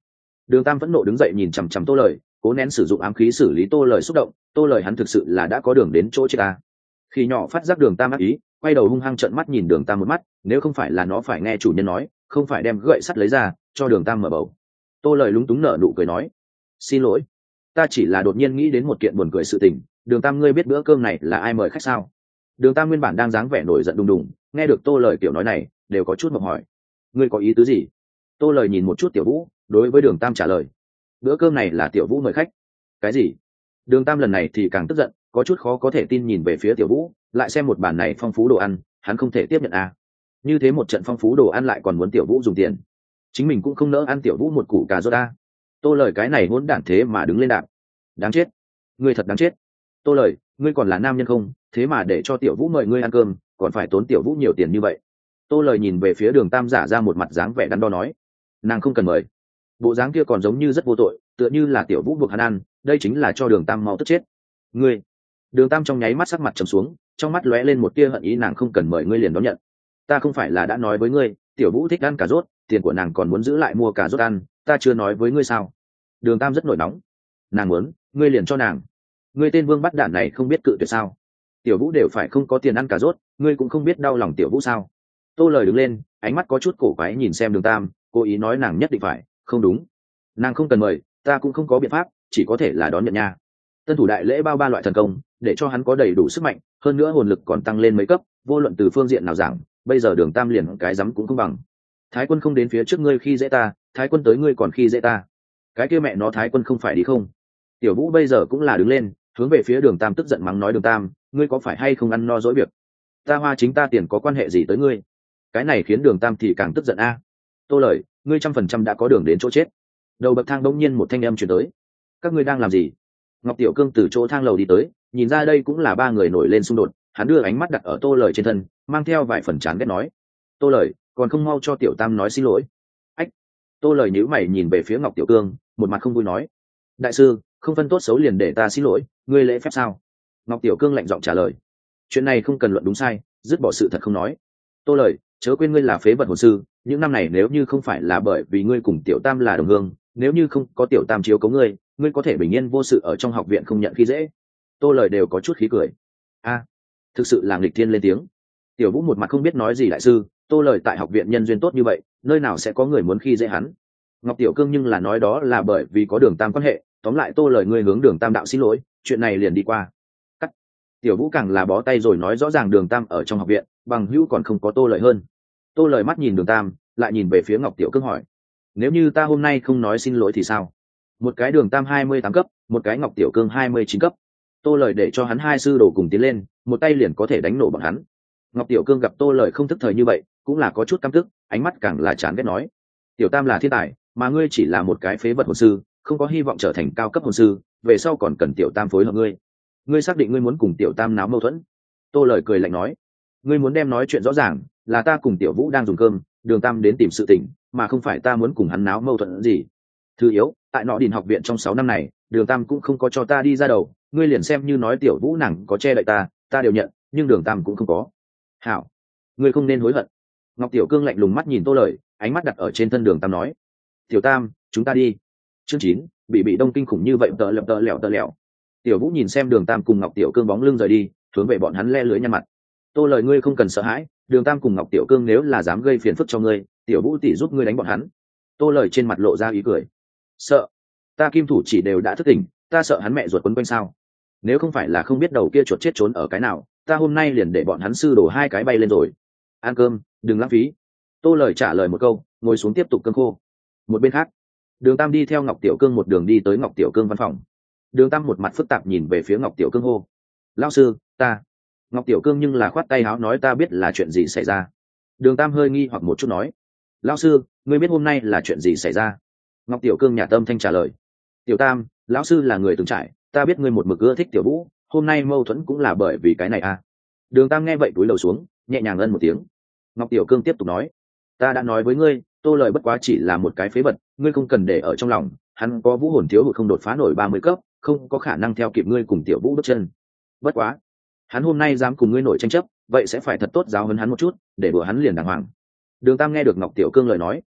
Đường Tam phẫn nộ đứng dậy nhìn chằm chằm Tô Lời, cố nén sử dụng ám khí xử lý Tô Lời xúc động. Tô Lời hắn thực sự là đã có đường đến chỗ chết ta. Khi nhỏ phát giác Đường Tam ác ý, quay đầu hung hăng trợn mắt nhìn Đường Tam một mắt, nếu không phải là nó phải nghe chủ nhân nói, không phải đem gậy sắt lấy ra cho Đường Tam mở bầu. Tô Lời lúng túng nở nụ cười nói, xin lỗi, ta chỉ là đột nhiên nghĩ đến một kiện buồn cười sự tình. Đường Tam, ngươi biết bữa cơm này là ai mời khách sao? Đường Tam nguyên bản đang dáng vẻ nổi giận đùng đùng, nghe được Tô Lời kiểu nói này đều có chút mộng hỏi, ngươi có ý tứ gì? Tô Lời nhìn một chút Tiểu Vũ, đối với Đường Tam trả lời, bữa cơm này là Tiểu Vũ mời khách. Cái gì? Đường Tam lần này thì càng tức giận, có chút khó có thể tin nhìn về phía Tiểu Vũ, lại xem một bàn này phong phú đồ ăn, hắn không thể tiếp nhận à. Như thế một trận phong phú đồ ăn lại còn muốn Tiểu Vũ dùng tiền, chính mình cũng không nỡ ăn Tiểu Vũ một củ cà rốt à. Tô Lời cái này hỗn đản thế mà đứng lên đạp, đáng chết, ngươi thật đáng chết. Tô Lời, ngươi còn là nam nhân không, thế mà để cho Tiểu Vũ mời ngươi ăn cơm còn phải tốn Tiểu Vũ nhiều tiền như vậy. Tô Lời nhìn về phía Đường Tam giả ra một mặt dáng vẻ đắn đo nói, nàng không cần mời. Bộ dáng kia còn giống như rất vô tội, tựa như là Tiểu Vũ buộc hắn ăn, đây chính là cho Đường Tam mau tức chết. Ngươi. Đường Tam trong nháy mắt sắc mặt trầm xuống, trong mắt lóe lên một tia hận ý, nàng không cần mời ngươi liền đón nhận. Ta không phải là đã nói với ngươi, Tiểu Vũ thích ăn cà rốt, tiền của nàng còn muốn giữ lại mua cà rốt ăn, ta chưa nói với ngươi sao? Đường Tam rất nổi nóng. Nàng muốn, ngươi liền cho nàng. Ngươi tên vương bắt đản này không biết cự tuyệt sao? Tiểu Vũ đều phải không có tiền ăn cà rốt, ngươi cũng không biết đau lòng Tiểu Vũ sao? Tô Lời đứng lên, ánh mắt có chút cổ quái nhìn xem Đường Tam, cố ý nói nàng nhất định phải, không đúng. Nàng không cần mời, ta cũng không có biện pháp, chỉ có thể là đón nhận nha. Tân thủ đại lễ bao 3 loại thần công, để cho hắn có đầy đủ sức mạnh, hơn nữa hồn lực còn tăng lên mấy cấp, vô luận từ phương diện nào giảng, bây giờ Đường Tam liền cái dám cũng không bằng. Thái quân không đến phía trước ngươi khi dễ ta, Thái quân tới ngươi còn khi dễ ta. Cái kia mẹ nó Thái quân không phải đi không? Tiểu Vũ bây giờ cũng là đứng lên, hướng về phía Đường Tam tức giận mắng nói, Đường Tam, ngươi có phải hay không ăn no dỗi việc? Ta hoa chính ta tiền có quan hệ gì tới ngươi? Cái này khiến Đường Tam thì càng tức giận a. Tô Lời, ngươi 100% đã có đường đến chỗ chết. Đầu bậc thang bỗng nhiên một thanh âm truyền tới, các ngươi đang làm gì? Ngọc Tiểu Cương từ chỗ thang lầu đi tới, nhìn ra đây cũng là 3 người nổi lên xung đột, hắn đưa ánh mắt đặt ở Tô Lời trên thân, mang theo vài phần chán ghét nói, Tô Lời, còn không mau cho Tiểu Tam nói xin lỗi. Ách. Tô Lời nhíu mày nhìn về phía Ngọc Tiểu Cương, một mặt không vui nói, đại sư, không phân tốt xấu liền để ta xin lỗi, ngươi lễ phép sao? Ngọc Tiểu Cương lạnh giọng trả lời, chuyện này không cần luận đúng sai, dứt bỏ sự thật không nói. Tô Lời, chớ quên ngươi là phế vật hồn sư, những năm này nếu như không phải là bởi vì ngươi cùng Tiểu Tam là đồng hương, nếu như không có Tiểu Tam chiếu cố ngươi, ngươi có thể bình yên vô sự ở trong học viện không nhận khi dễ. Tô Lời đều có chút khí cười. A, thực sự là nghịch thiên lên tiếng. Tiểu Vũ một mặt không biết nói gì, đại sư, Tô Lời tại học viện nhân duyên tốt như vậy, nơi nào sẽ có người muốn khi dễ hắn? Ngọc Tiểu Cương nhưng là nói đó là bởi vì có Đường Tam quan hệ, tóm lại Tô Lời ngươi hướng Đường Tam đạo xin lỗi, chuyện này liền đi qua. Cắt. Tiểu Vũ càng là bó tay rồi nói rõ ràng Đường Tam ở trong học viện, bằng hữu còn không có Tô Lời hơn. Tô Lời mắt nhìn Đường Tam, lại nhìn về phía Ngọc Tiểu Cương hỏi, nếu như ta hôm nay không nói xin lỗi thì sao? Một cái Đường Tam 28 cấp, một cái Ngọc Tiểu Cương 29 cấp. Tô Lời để cho hắn hai sư đồ cùng tiến lên, một tay liền có thể đánh nổ bọn hắn. Ngọc Tiểu Cương gặp Tô Lời không thức thời như vậy, cũng là có chút căm tức, ánh mắt càng là chán ghét nói, Tiểu Tam là thiên tài, mà ngươi chỉ là một cái phế vật hồn sư, không có hy vọng trở thành cao cấp hồn sư, về sau còn cần Tiểu Tam phối hợp ngươi. Ngươi xác định ngươi muốn cùng Tiểu Tam náo mâu thuẫn? Tô Lời cười lạnh nói, ngươi muốn đem nói chuyện rõ ràng, là ta cùng Tiểu Vũ đang dùng cơm, Đường Tam đến tìm sự tình, mà không phải ta muốn cùng hắn náo mâu thuẫn gì. Thứ yếu, tại Nọ Đỉnh học viện trong 6 năm này, Đường Tam cũng không có cho ta đi ra đầu, ngươi liền xem như nói Tiểu Vũ nàng có che đậy ta đều nhận, nhưng Đường Tam cũng không có. Hảo, ngươi không nên hối hận. Ngọc Tiểu Cương lạnh lùng mắt nhìn Tô Lời, ánh mắt đặt ở trên thân Đường Tam nói, Tiểu Tam, chúng ta đi. Chương 9, bị đông kinh khủng như vậy tợ lẹo. Tiểu Vũ nhìn xem Đường Tam cùng Ngọc Tiểu Cương bóng lưng rời đi, hướng về bọn hắn le lưỡi nhăn mặt. Tô Lời ngươi không cần sợ hãi, Đường Tam cùng Ngọc Tiểu Cương nếu là dám gây phiền phức cho ngươi, Tiểu Vũ tỷ giúp ngươi đánh bọn hắn. Tô Lời trên mặt lộ ra ý cười. Sợ? Ta kim thủ chỉ đều đã thức tỉnh, ta sợ hắn mẹ ruột quấn quanh sao? Nếu không phải là không biết đầu kia chuột chết trốn ở cái nào, ta hôm nay liền để bọn hắn sư đổ 2 cái bay lên rồi. Ăn cơm, đừng lãng phí. Tô Lời trả lời một câu, ngồi xuống tiếp tục cơm khô. Một bên khác, Đường Tam đi theo Ngọc Tiểu Cương một đường đi tới Ngọc Tiểu Cương văn phòng. Đường Tam một mặt phức tạp nhìn về phía Ngọc Tiểu Cương hô, lão sư, ta. Ngọc Tiểu Cương nhưng là khoát tay áo nói, ta biết là chuyện gì xảy ra. Đường Tam hơi nghi hoặc một chút nói, lão sư, ngươi biết hôm nay là chuyện gì xảy ra? Ngọc Tiểu Cương nhà tâm thanh trả lời, Tiểu Tam, lão sư là người từng trải, ta biết ngươi một mực ưa thích Tiểu Vũ, hôm nay mâu thuẫn cũng là bởi vì cái này à? Đường Tam nghe vậy cúi đầu xuống, nhẹ nhàng ân một tiếng. Ngọc Tiểu Cương tiếp tục nói, ta đã nói với ngươi, Tô Lời bất quá chỉ là một cái phế vật, ngươi không cần để ở trong lòng, hắn có vũ hồn thiếu hụt không đột phá nổi 30 cấp, không có khả năng theo kịp ngươi cùng Tiểu Vũ bước chân. Bất quá, hắn hôm nay dám cùng ngươi nổi tranh chấp, vậy sẽ phải thật tốt giáo huấn hắn một chút, để bữa hắn liền đàng hoàng. Đường Tam nghe được Ngọc Tiểu Cương lời nói,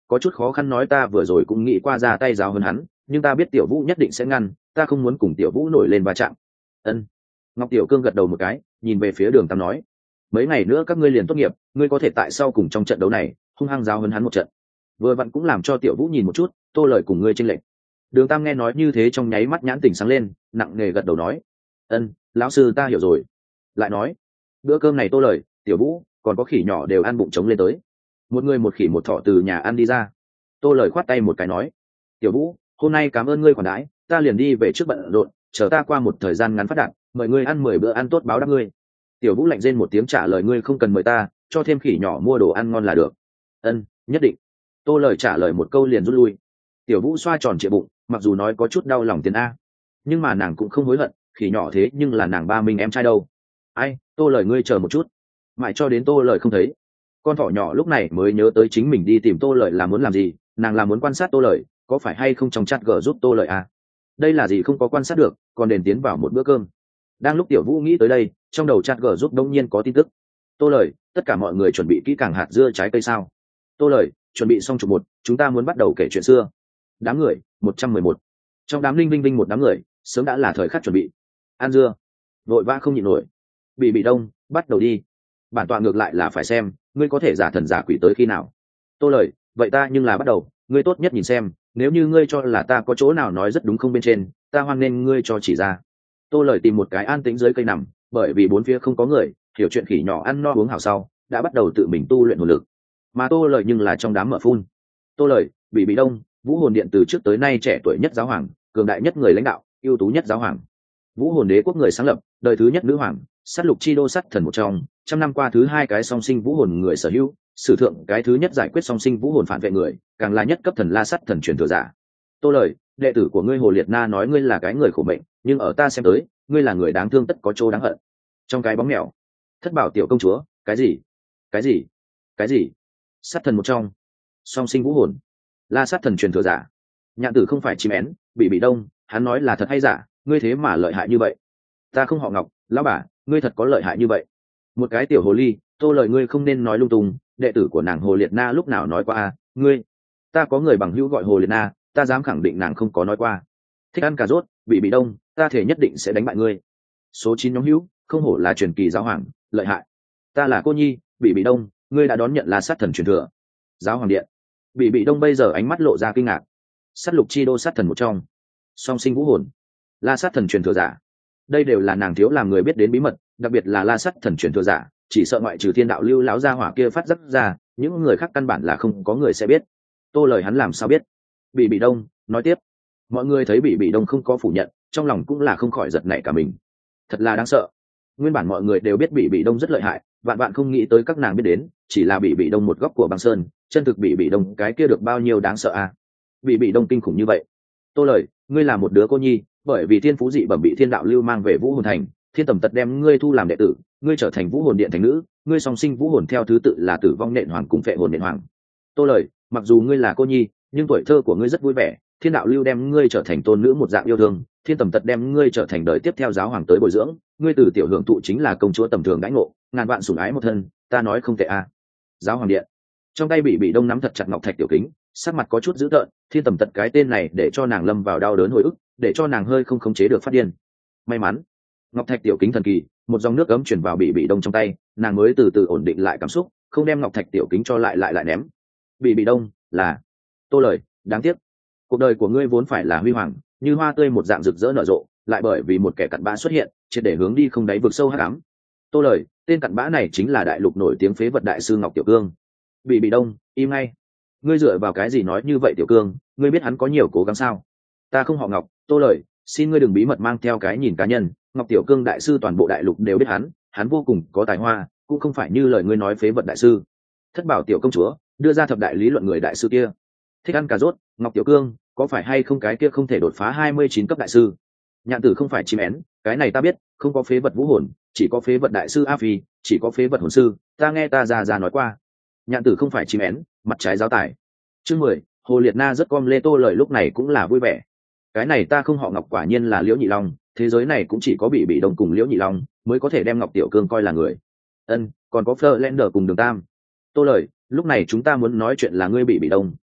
có chút khó khăn nói ta vừa rồi cũng nghĩ qua ra tay giáo hơn hắn, nhưng ta biết tiểu vũ nhất định sẽ ngăn, ta không muốn cùng tiểu vũ nổi lên va chạm. Ân. Ngọc Tiểu Cương gật đầu một cái, nhìn về phía Đường Tam nói, mấy ngày nữa các ngươi liền tốt nghiệp, ngươi có thể tại sau cùng trong trận đấu này hung hăng giáo hơn hắn một trận. Vừa vặn cũng làm cho tiểu vũ nhìn một chút Tô Lời cùng ngươi chênh lệch. Đường Tam nghe nói như thế trong nháy mắt nhãn tỉnh sáng lên, nặng nề gật đầu nói, ân, lão sư ta hiểu rồi. Lại nói, bữa cơm này Tô Lời, tiểu vũ còn có khỉ nhỏ đều ăn bụng trống lên tới, một người một khỉ một thỏ từ nhà ăn đi ra. Tô Lời khoát tay một cái nói, tiểu vũ, hôm nay cảm ơn ngươi khoản đãi, ta liền đi về trước bận rộn, chờ ta qua một thời gian ngắn phát đạt, mời ngươi ăn 10 bữa ăn tốt báo đáp ngươi. Tiểu vũ lạnh rên một tiếng trả lời, ngươi không cần mời ta, cho thêm khỉ nhỏ mua đồ ăn ngon là được. Ân, nhất định. Tô Lời trả lời một câu liền rút lui. Tiểu vũ xoa tròn trịa bụng, mặc dù nói có chút đau lòng tiền a, nhưng mà nàng cũng không hối hận, khỉ nhỏ thế nhưng là nàng ba mình em trai đâu. Ai, Tô Lời ngươi chờ một chút. Mãi cho đến Tô Lời không thấy, con thỏ nhỏ lúc này mới nhớ tới chính mình đi tìm Tô Lợi là muốn làm gì. Nàng là muốn quan sát Tô Lợi có phải hay không trong chat gờ giúp Tô Lợi à. Đây là gì không có quan sát được, còn đền tiến vào một bữa cơm. Đang lúc tiểu vũ nghĩ tới đây, trong đầu chat gờ giúp đông nhiên có tin tức. Tô Lợi, tất cả mọi người chuẩn bị kỹ càng hạt dưa trái cây sao? Tô Lợi, chuẩn bị xong chục một, chúng ta muốn bắt đầu kể chuyện xưa. Đám người 111. Trong đám linh vinh một đám người sớm đã là thời khắc chuẩn bị ăn dưa, vội vã không nhịn nổi. Bị đông, bắt đầu đi. Bản tọa ngược lại là phải xem ngươi có thể giả thần giả quỷ tới khi nào. Tô Lời, vậy ta nhưng là bắt đầu, ngươi tốt nhất nhìn xem, nếu như ngươi cho là ta có chỗ nào nói rất đúng không bên trên, ta hoan nên ngươi cho chỉ ra. Tô Lời tìm một cái an tĩnh dưới cây nằm, bởi vì bốn phía không có người, hiểu chuyện khỉ nhỏ ăn no uống hảo sau đã bắt đầu tự mình tu luyện hồn lực, mà Tô Lời nhưng là trong đám mở phun. Tô Lời, bị đông, vũ hồn điện từ trước tới nay trẻ tuổi nhất giáo hoàng, cường đại nhất người lãnh đạo, ưu tú nhất giáo hoàng, vũ hồn đế quốc người sáng lập, đời thứ nhất nữ hoàng, sát lục chi đô sát thần một trong, trăm năm qua thứ hai cái song sinh vũ hồn người sở hữu, sử thượng cái thứ nhất giải quyết song sinh vũ hồn phản vệ người, càng là nhất cấp thần la sát thần truyền thừa giả. Tô Lời, đệ tử của ngươi Hồ Liệt Na nói ngươi là cái người khổ mệnh, nhưng ở ta xem tới, ngươi là người đáng thương tất có chỗ đáng hận. Trong cái bóng mèo, Thất Bảo tiểu công chúa, cái gì? Cái gì? Cái gì? Sát thần một trong, song sinh vũ hồn, la sát thần truyền thừa giả. Nhạn Tử không phải chim én, bị đông, hắn nói là thật hay giả, ngươi thế mà lợi hại như vậy. Ta không họ Ngọc, lão bà, ngươi thật có lợi hại như vậy. Một cái tiểu hồ ly, Tô Lời ngươi không nên nói lung tung, đệ tử của nàng Hồ Liệt Na lúc nào nói qua ngươi. Ta có người bằng hữu gọi Hồ Liệt Na, ta dám khẳng định nàng không có nói qua. Thích ăn cà rốt, bị đông, ta thể nhất định sẽ đánh bại ngươi. Số 9 nhóm hữu, không hổ là truyền kỳ giáo hoàng, lợi hại. Ta là cô nhi, bị đông, ngươi đã đón nhận là sát thần truyền thừa. Giáo hoàng điện, bị đông bây giờ ánh mắt lộ ra kinh ngạc. Sát lục chi đô sát thần một trong, song sinh vũ hồn, la sát thần truyền thừa giả. Đây đều là nàng thiếu làm người biết đến bí mật, đặc biệt là la sát thần truyền thừa giả, chỉ sợ ngoại trừ thiên đạo lưu láo gia hỏa kia phát giác ra, những người khác căn bản là không có người sẽ biết. Tô Lời hắn làm sao biết? Bị đông nói tiếp. Mọi người thấy bị đông không có phủ nhận, trong lòng cũng là không khỏi giật nảy cả mình. Thật là đáng sợ. Nguyên bản mọi người đều biết bị đông rất lợi hại, vạn bạn không nghĩ tới các nàng biết đến, chỉ là bị đông một góc của băng sơn, chân thực bị đông cái kia được bao nhiêu đáng sợ à? Bị đông kinh khủng như vậy. Tô Lời, ngươi là một đứa cô nhi, bởi vì thiên phú dị bẩm bị thiên đạo lưu mang về vũ hồn thành, thiên tầm tật đem ngươi thu làm đệ tử, ngươi trở thành vũ hồn điện thành nữ, ngươi song sinh vũ hồn theo thứ tự là tử vong nện hoàng cùng phệ hồn nện hoàng. Tô Lời, mặc dù ngươi là cô nhi, nhưng tuổi thơ của ngươi rất vui vẻ, thiên đạo lưu đem ngươi trở thành tôn nữ một dạng yêu thương, thiên tầm tật đem ngươi trở thành đời tiếp theo giáo hoàng tới bồi dưỡng, ngươi từ tiểu hưởng thụ chính là công chúa tầm thường đãi ngộ, ngàn vạn sủng ái một thân, ta nói không tệ à. Giáo hoàng điện, trong tay bị đông nắm thật chặt ngọc thạch tiểu kính, sắc mặt có chút dữ tợn, thiên tầm tật cái tên này để cho nàng lâm vào đau đớn hồi ức, để cho nàng hơi không khống chế được phát điên. May mắn, ngọc thạch tiểu kính thần kỳ, một dòng nước ấm chuyển vào bị đông trong tay, nàng mới từ từ ổn định lại cảm xúc, không đem ngọc thạch tiểu kính cho lại ném. Bị đông là Tô Lời, đáng tiếc, cuộc đời của ngươi vốn phải là huy hoàng, như hoa tươi một dạng rực rỡ nở rộ, lại bởi vì một kẻ cặn bã xuất hiện, triệt để hướng đi không đáy vực sâu hắc ám. Tô Lời, tên cặn bã này chính là đại lục nổi tiếng phế vật đại sư Ngọc Tiểu Cương. Bị đông, im ngay. Ngươi dựa vào cái gì nói như vậy Tiểu Cương, ngươi biết hắn có nhiều cố gắng sao? Ta không họ Ngọc, Tô Lời, xin ngươi đừng bí mật mang theo cái nhìn cá nhân, Ngọc Tiểu Cương đại sư toàn bộ đại lục đều biết hắn vô cùng có tài hoa, cũng không phải như lời ngươi nói phế vật đại sư. Thất Bảo tiểu công chúa đưa ra thập đại lý luận người đại sư kia. Thích ăn cà rốt, Ngọc Tiểu Cương, có phải hay không cái kia không thể đột phá 29 cấp đại sư? Nhạn Tử không phải chim én, cái này ta biết, không có phế vật vũ hồn, chỉ có phế vật đại sư A Phi, chỉ có phế vật hồn sư, ta nghe ta già nói qua. Nhạn Tử không phải chim én, mặt trái giáo tài. Chương 10, Hồ Liệt Na rất com lê. Tô Lời lúc này cũng là vui vẻ. Cái này ta không họ Ngọc quả nhiên là Liễu Nhị Long, thế giới này cũng chỉ có bị đông cùng Liễu Nhị Long mới có thể đem Ngọc Tiểu Cương coi là người. Ân, còn có Fleur Lender cùng Đường Tam. Tô Lời, lúc này chúng ta muốn nói chuyện là ngươi bị đông,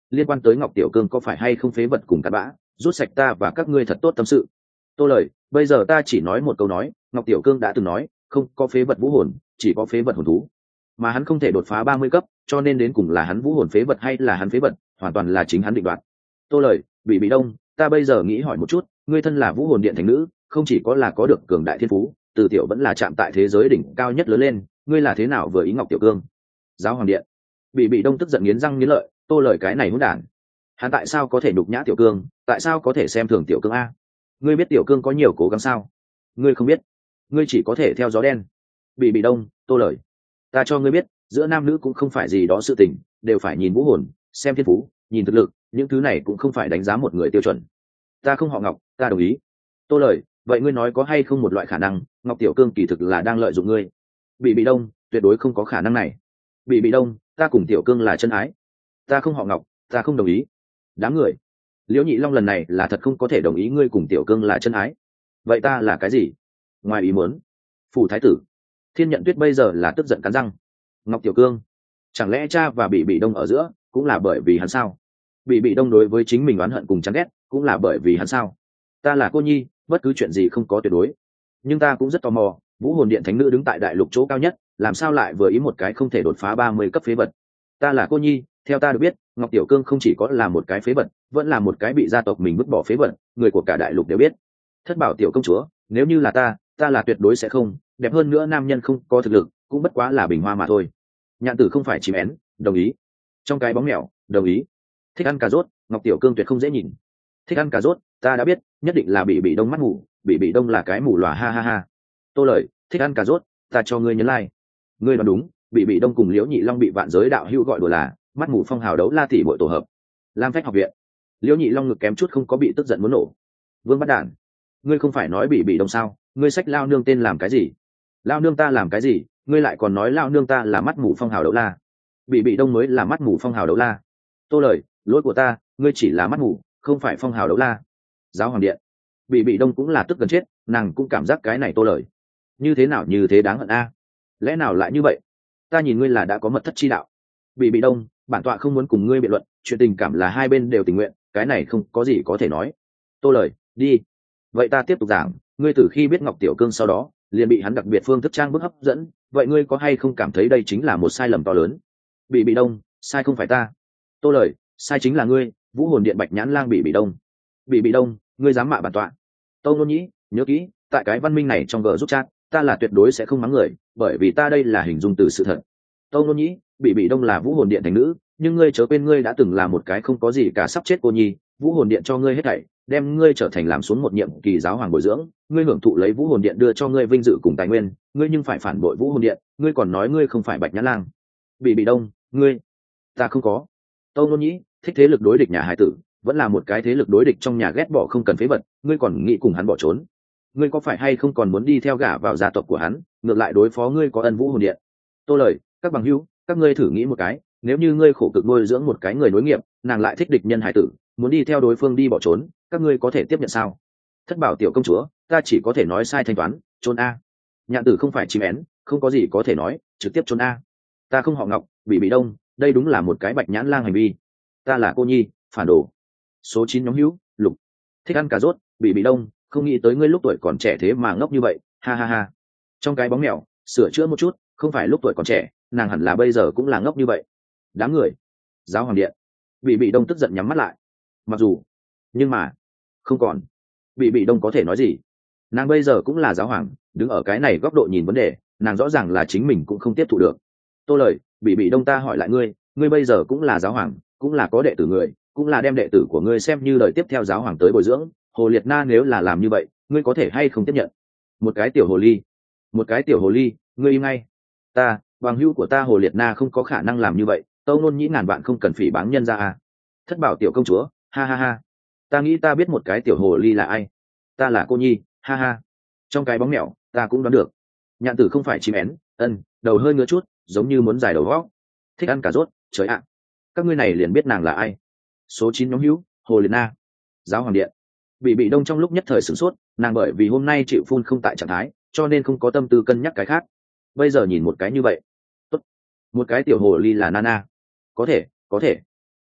liên quan tới Ngọc Tiểu Cương có phải hay không phế vật cùng cặn bã, rút sạch ta và các ngươi thật tốt tâm sự. Tô lời, bây giờ ta chỉ nói một câu nói, Ngọc Tiểu Cương đã từng nói, không có phế vật vũ hồn, chỉ có phế vật hồn thú, mà hắn không thể đột phá 30 cấp, cho nên đến cùng là hắn vũ hồn phế vật hay là hắn phế vật, hoàn toàn là chính hắn định đoạt. Tô lời, Bị Đông, ta bây giờ nghĩ hỏi một chút, ngươi thân là vũ hồn điện thánh nữ, không chỉ có là có được cường đại thiên phú, từ tiểu vẫn là chạm tại thế giới đỉnh cao nhất lớn lên, ngươi là thế nào vừa ý Ngọc Tiểu Cương? Giáo hoàng điện. Bị Đông tức giận nghiến răng nghiến lợi, Tô lời cái này hỗn đản, hắn tại sao có thể nhục nhã Tiểu Cương, tại sao có thể xem thường Tiểu Cương a? Ngươi biết Tiểu Cương có nhiều cố gắng sao? Ngươi không biết, ngươi chỉ có thể theo gió đen. Bị Đông, Tô lời, ta cho ngươi biết, giữa nam nữ cũng không phải gì đó sự tình, đều phải nhìn vũ hồn, xem thiên phú, nhìn thực lực, những thứ này cũng không phải đánh giá một người tiêu chuẩn. Ta không họ Ngọc, ta đồng ý. Tô lời, vậy ngươi nói có hay không một loại khả năng, Ngọc Tiểu Cương kỳ thực là đang lợi dụng ngươi? Bị Đông, tuyệt đối không có khả năng này. Bị Đông, ta cùng Tiểu Cương là chân ái. Ta không họ Ngọc, ta không đồng ý. Đám người. Liễu Nhị Long lần này là thật không có thể đồng ý ngươi cùng Tiểu Cương là chân ái. Vậy ta là cái gì? Ngoài ý muốn. Phủ thái tử. Thiên Nhận Tuyết bây giờ là tức giận cắn răng. Ngọc Tiểu Cương, chẳng lẽ cha và Bị Đông ở giữa cũng là bởi vì hắn sao? Bị Đông đối với chính mình oán hận cùng chán ghét cũng là bởi vì hắn sao? Ta là cô nhi, bất cứ chuyện gì không có tuyệt đối, nhưng ta cũng rất tò mò, vũ hồn điện thánh nữ đứng tại đại lục chỗ cao nhất, làm sao lại vừa ý một cái không thể đột phá 30 cấp phế vật? Ta là cô nhi, theo ta được biết, Ngọc Tiểu Cương không chỉ có là một cái phế vật, vẫn là một cái bị gia tộc mình vứt bỏ phế vật, người của cả đại lục đều biết. Thất bảo tiểu công chúa, nếu như là ta là tuyệt đối sẽ không, đẹp hơn nữa nam nhân không có thực lực, cũng bất quá là bình hoa mà thôi. Nhạn Tử không phải chìm én, đồng ý. Trong cái bóng mèo, đồng ý. Thích ăn cà rốt, Ngọc Tiểu Cương tuyệt không dễ nhìn. Thích ăn cà rốt, ta đã biết, nhất định là Bị Đông mắt ngủ, Bị Đông là cái mù lòa ha ha ha. Tô lời, thích ăn cà rốt, ta cho ngươi nhấn like. Ngươi đoán đúng, Bị Đông cùng Liễu Nhị Long bị vạn giới đạo hữu gọi đùa là mắt mù phong hào đấu la tỷ bội tổ hợp. Lam Phách học viện. Liễu Nhị Long ngực kém chút không có bị tức giận muốn nổ. Vương Bắt Đản, ngươi không phải nói Bị Đông sao? Ngươi xách lao nương tên làm cái gì? Lao nương ta làm cái gì? Ngươi lại còn nói lao nương ta là mắt mù phong hào đấu la. Bị Đông mới là mắt mù phong hào đấu la. Tô lời, lỗi của ta, ngươi chỉ là mắt mù, không phải phong hào đấu la. Giáo hoàng điện. Bị Đông cũng là tức gần chết, nàng cũng cảm giác cái này Tô lời như thế nào như thế đáng hận a. Lẽ nào lại như vậy? Ta nhìn ngươi là đã có mật thất chi đạo. Bị Đông, bản tọa không muốn cùng ngươi biện luận, chuyện tình cảm là hai bên đều tình nguyện, cái này không có gì có thể nói. Tô lời, đi. Vậy ta tiếp tục giảng, ngươi từ khi biết Ngọc Tiểu Cương sau đó, liền bị hắn đặc biệt phương thức trang bức hấp dẫn, vậy ngươi có hay không cảm thấy đây chính là một sai lầm to lớn? Bị Đông, sai không phải ta. Tô lời, sai chính là ngươi, vũ hồn điện Bạch Nhãn Lang Bị Đông. Bị Đông, ngươi dám mạ bản tọa? Tâu Nôn Nhĩ, nhớ kỹ, tại cái văn minh này trong gờ giúp chat, ta là tuyệt đối sẽ không mắng người, bởi vì ta đây là hình dung từ sự thật. Tâu Nôn Nhĩ, Bị Đông là vũ hồn điện thành nữ, nhưng ngươi chớ quên ngươi đã từng là một cái không có gì cả sắp chết cô nhi, vũ hồn điện cho ngươi hết thảy, đem ngươi trở thành làm xuống một nhiệm kỳ giáo hoàng bồi dưỡng, ngươi hưởng thụ lấy vũ hồn điện đưa cho ngươi vinh dự cùng tài nguyên, ngươi nhưng phải phản bội vũ hồn điện, ngươi còn nói ngươi không phải Bạch Nhãn Lang. Bị Đông, ngươi, ta không có. Tâu Nôn Nhĩ, thích thế lực đối địch nhà hải tử, vẫn là một cái thế lực đối địch trong nhà ghét bỏ không cần phế vật, ngươi còn nghĩ cùng hắn bỏ trốn? Ngươi có phải hay không còn muốn đi theo gả vào gia tộc của hắn, ngược lại đối phó ngươi có ân vũ hồn điện? Tô lời, các bằng hữu, các ngươi thử nghĩ một cái, nếu như ngươi khổ cực nuôi dưỡng một cái người nối nghiệp, nàng lại thích địch nhân hải tử, muốn đi theo đối phương đi bỏ trốn, các ngươi có thể tiếp nhận sao? Thất bảo tiểu công chúa, ta chỉ có thể nói sai thanh toán, trốn a. Nhạn Tử không phải chim én, không có gì có thể nói, trực tiếp trốn a. Ta không họ Ngọc, Bị Đông, đây đúng là một cái Bạch Nhãn Lang hành vi. Ta là cô nhi, phản đồ. Số 9 nhóm hữu, Lục. Thích ăn cà rốt, Bị Đông, không nghĩ tới ngươi lúc tuổi còn trẻ thế mà ngốc như vậy, ha ha ha. Trong cái bóng mèo, sửa chữa một chút, không phải lúc tuổi còn trẻ, nàng hẳn là bây giờ cũng là ngốc như vậy. Đám người. Giáo hoàng điện. Bị Đông tức giận nhắm mắt lại. Mặc dù, nhưng mà, không còn. Bị Đông có thể nói gì? Nàng bây giờ cũng là giáo hoàng, đứng ở cái này góc độ nhìn vấn đề, nàng rõ ràng là chính mình cũng không tiếp thụ được. Tô lời, Bị Đông ta hỏi lại ngươi, ngươi bây giờ cũng là giáo hoàng, cũng là có đệ tử người, cũng là đem đệ tử của ngươi xem như lời tiếp theo giáo hoàng tới bồi dưỡng, Hồ Liệt Na nếu là làm như vậy, ngươi có thể hay không tiếp nhận? Một cái tiểu hồ ly, một cái tiểu hồ ly, ngươi im ngay. Ta, bằng hữu của ta Hồ Liệt Na không có khả năng làm như vậy, Tâu Nôn Nhĩ ngàn vạn không cần phỉ báng nhân ra à. Thất bảo tiểu công chúa, ha ha ha. Ta nghĩ ta biết một cái tiểu hồ ly là ai. Ta là cô nhi, ha ha. Trong cái bóng mèo, ta cũng đoán được. Nhạn Tử không phải chim én, đầu hơi ngứa chút, giống như muốn giải đầu góc. Thích ăn cà rốt, trời ạ. Các ngươi này liền biết nàng là ai. Số 9 nhóm hữu, Hồ Liệt Na. Giáo hoàng điện. Bị Đông trong lúc nhất thời sửng sốt, nàng bởi vì hôm nay chịu phun không tại trạng thái, cho nên không có tâm tư cân nhắc cái khác. Bây giờ nhìn một cái như vậy, tốt. Một cái tiểu hồ ly là Nana. Có thể.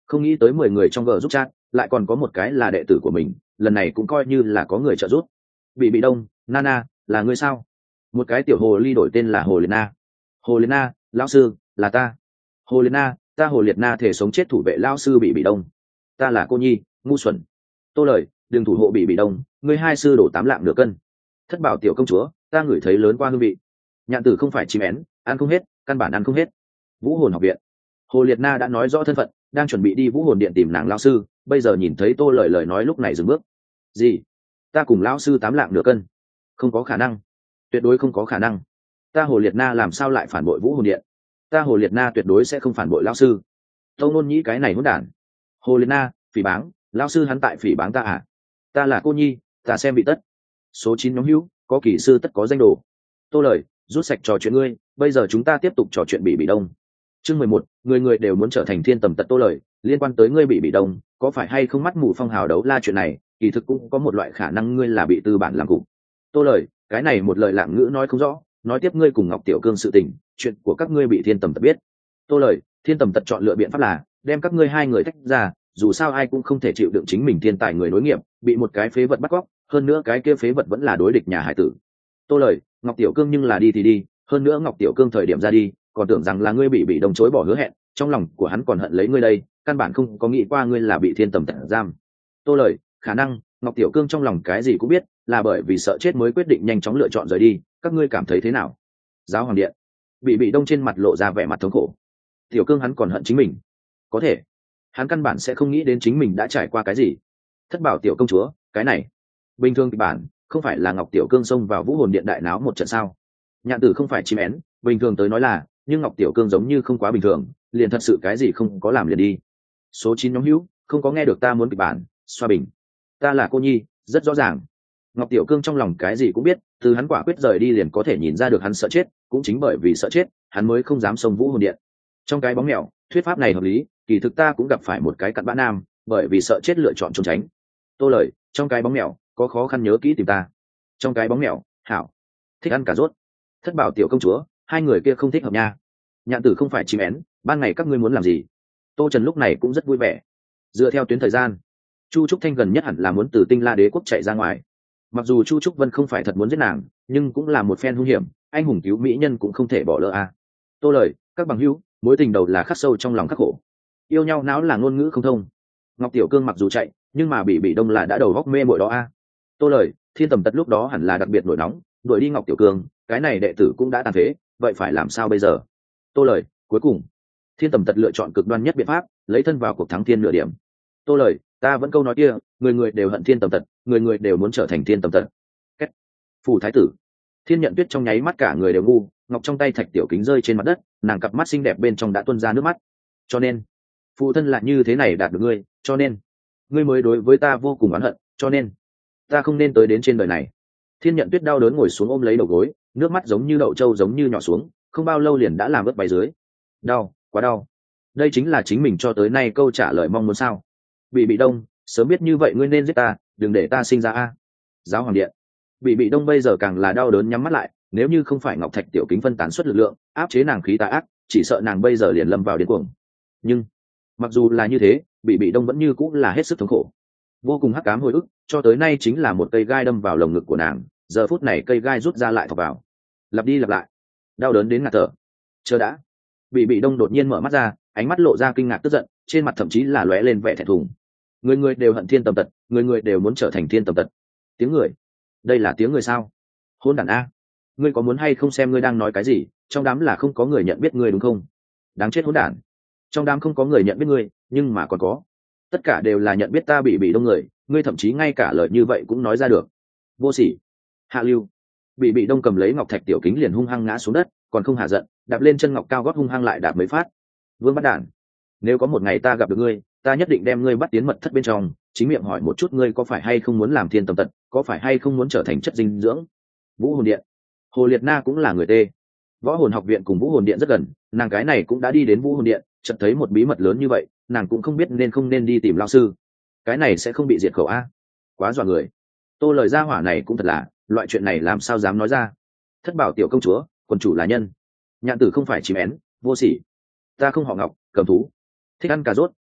Không nghĩ tới 10 người trong gờ giúp chat lại còn có một cái là đệ tử của mình, lần này cũng coi như là có người trợ giúp. Bị đông, Nana, là ngươi sao? Một cái tiểu hồ ly đổi tên là Hồ Liệt Na. Hồ Liệt Na, lão sư, là ta. Hồ Liệt Na, ta Hồ Liệt Na thể sống chết thủ vệ lão sư bị đông. Ta là cô nhi, ngu xuẩn. Tô Lời, đừng thủ hộ bị đông, ngươi hai sư đổ 8 lạng nửa cân. Thất bảo tiểu công chúa, ta ngửi thấy lớn qua hương vị. Nhạn tử không phải chim én, ăn không hết, căn bản ăn không hết. Vũ hồn học viện. Hồ Liệt Na đã nói rõ thân phận, đang chuẩn bị đi Vũ hồn điện tìm nàng lão sư, bây giờ nhìn thấy Tô Lời lời nói lúc này dừng bước. Gì? Ta cùng lão sư 8 lạng nửa cân? Không có khả năng, tuyệt đối không có khả năng. Ta Hồ Liệt Na làm sao lại phản bội Vũ hồn điện? Ta Hồ Liệt Na tuyệt đối sẽ không phản bội lão sư. Tâu Nôn Nhĩ cái này hỗn đản. Hồ Liệt Na, phỉ báng, lão sư hắn tại phỉ báng ta à? Ta là cô nhi, ta xem bị tất. Số 9 nhóm hữu, có kỳ sư tất có danh đồ. Tô Lời, rút sạch trò chuyện ngươi, bây giờ chúng ta tiếp tục trò chuyện bị đông. Chương 11, người người đều muốn trở thành thiên tầm tật. Tô Lời, liên quan tới ngươi bị đông, có phải hay không mắt mù phong hào đấu la chuyện này, kỳ thực cũng có một loại khả năng ngươi là bị tư bản làm cục. Tô Lời, cái này một lời lạng ngữ nói không rõ, nói tiếp ngươi cùng Ngọc Tiểu Cương sự tình, chuyện của các ngươi bị thiên tầm tật biết. Tô Lời, thiên tầm tật chọn lựa biện pháp là đem các ngươi hai người tách ra, dù sao ai cũng không thể chịu đựng chính mình thiên tài người nối nghiệp bị một cái phế vật bắt cóc, hơn nữa cái kia phế vật vẫn là đối địch nhà hải tử. Tô Lời, Ngọc Tiểu Cương nhưng là đi thì đi, hơn nữa Ngọc Tiểu Cương thời điểm ra đi còn tưởng rằng là ngươi bị đồng chối bỏ hứa hẹn, trong lòng của hắn còn hận lấy ngươi đây, căn bản không có nghĩ qua ngươi là bị thiên tầm tật giam. Tô Lời, khả năng Ngọc Tiểu Cương trong lòng cái gì cũng biết, là bởi vì sợ chết mới quyết định nhanh chóng lựa chọn rời đi, các ngươi cảm thấy thế nào? Giáo hoàng điện. Bị đông trên mặt lộ ra vẻ mặt thống khổ. Tiểu Cương hắn còn hận chính mình, có thể hắn căn bản sẽ không nghĩ đến chính mình đã trải qua cái gì. Thất bảo tiểu công chúa, cái này bình thường kịch bản không phải là Ngọc Tiểu Cương xông vào Vũ hồn điện đại náo một trận sao? Nhạn tử không phải chim én, bình thường tới nói là, nhưng Ngọc Tiểu Cương giống như không quá bình thường, liền thật sự cái gì không có làm liền đi. Số 9 nhóm hữu, không có nghe được ta muốn kịch bản, xoa bình. Ta là cô nhi, rất rõ ràng. Ngọc Tiểu Cương trong lòng cái gì cũng biết, từ hắn quả quyết rời đi liền có thể nhìn ra được hắn sợ chết, cũng chính bởi vì sợ chết, hắn mới không dám xông Vũ hồn điện. Trong cái bóng mèo, thuyết pháp này hợp lý, kỳ thực ta cũng gặp phải một cái cặn bã nam, bởi vì sợ chết lựa chọn trốn tránh. Tô Lời, trong cái bóng mèo, có khó khăn nhớ kỹ tìm ta. Trong cái bóng mèo, hảo. Thích ăn cà rốt. Thất bảo tiểu công chúa, hai người kia không thích hợp nha. Nhạn tử không phải chim én, ban ngày các ngươi muốn làm gì? Tô Trần lúc này cũng rất vui vẻ. Dựa theo tuyến thời gian, Chu Trúc Thanh gần nhất hẳn là muốn từ Tinh La Đế quốc chạy ra ngoài. Mặc dù Chu Trúc Vân không phải thật muốn giết nàng, nhưng cũng là một phen hung hiểm, anh hùng cứu mỹ nhân cũng không thể bỏ lỡ a. Tô Lời, các bằng hữu, mối tình đầu là khắc sâu trong lòng khắc khổ. Yêu nhau não là ngôn ngữ không thông. Ngọc Tiểu Cương mặc dù chạy, nhưng mà bị đông là đã đầu góc mê muội đó a. Tô Lời, thiên tầm tật lúc đó hẳn là đặc biệt nổi nóng, đuổi đi Ngọc Tiểu Cương, cái này đệ tử cũng đã tàn phế, vậy phải làm sao bây giờ? Tô Lời, cuối cùng, thiên tầm tật lựa chọn cực đoan nhất biện pháp, lấy thân vào cuộc thắng thiên nửa điểm. Tô Lời, ta vẫn câu nói kia, người người đều hận thiên tầm tật, người người đều muốn trở thành thiên tầm tật. Kết. Phù thái tử. Thiên Nhận Tuyết trong nháy mắt cả người đều ngu, ngọc trong tay thạch tiểu kính rơi trên mặt đất, nàng cặp mắt xinh đẹp bên trong đã tuôn ra nước mắt. Cho nên, phụ thân lại như thế này đạt được ngươi, cho nên ngươi mới đối với ta vô cùng oán hận, cho nên ta không nên tới đến trên đời này. Thiên Nhận Tuyết đau đớn ngồi xuống ôm lấy đầu gối, nước mắt giống như đậu trâu giống như nhỏ xuống, không bao lâu liền đã làm ướt bay dưới. Đau, quá đau. Đây chính là chính mình cho tới nay câu trả lời mong muốn sao? Bị đông, sớm biết như vậy ngươi nên giết ta, đừng để ta sinh ra a. Giáo hoàng điện. Bị đông bây giờ càng là đau đớn nhắm mắt lại, nếu như không phải ngọc thạch tiểu kính phân tán suất lực lượng áp chế nàng khí tà ác, chỉ sợ nàng bây giờ liền lâm vào điên cuồng. Nhưng mặc dù là như thế, bị đông vẫn như cũng là hết sức thống khổ, vô cùng hắc ám hồi ức, cho tới nay chính là một cây gai đâm vào lồng ngực của nàng, giờ phút này cây gai rút ra lại thọc vào, lặp đi lặp lại, đau đớn đến ngạt thở. Chờ đã. Bị đông đột nhiên mở mắt ra, ánh mắt lộ ra kinh ngạc tức giận, trên mặt thậm chí là lóe lên vẻ thẹn thùng. Người người đều hận thiên tầm tật, người người đều muốn trở thành thiên tầm tật. Tiếng người, đây là tiếng người sao? Hôn đản a, ngươi có muốn hay không xem ngươi đang nói cái gì? Trong đám là không có người nhận biết ngươi đúng không? Đáng chết hỗn đản. Trong đám không có người nhận biết ngươi, nhưng mà còn có, tất cả đều là nhận biết ta. Bị đông người, ngươi thậm chí ngay cả lời như vậy cũng nói ra được. Vô sỉ, hạ lưu. Bị đông cầm lấy ngọc thạch tiểu kính liền hung hăng ngã xuống đất, còn không hạ giận, đạp lên chân ngọc cao gót hung hăng lại đạp mấy phát. Vương bắt đản, nếu có một ngày ta gặp được ngươi, ta nhất định đem ngươi bắt tiến mật thất bên trong, chính miệng hỏi một chút ngươi có phải hay không muốn làm thiên tầm tật, có phải hay không muốn trở thành chất dinh dưỡng. Vũ hồn điện. Hồ Liệt Na cũng là người tê. Võ hồn học viện cùng Vũ hồn điện rất gần, nàng cái này cũng đã đi đến Vũ hồn điện, chợt thấy một bí mật lớn như vậy, nàng cũng không biết nên không nên đi tìm lão sư. Cái này sẽ không bị diệt khẩu a? Quá dọa người. Tô lời gia hỏa này cũng thật là, loại chuyện này làm sao dám nói ra. Thất bảo tiểu công chúa, quần chủ là nhân. Nhạn tử không phải chim én, vô sỉ. Ta không họ Ngọc, cầm thú. Thích ăn cà rốt,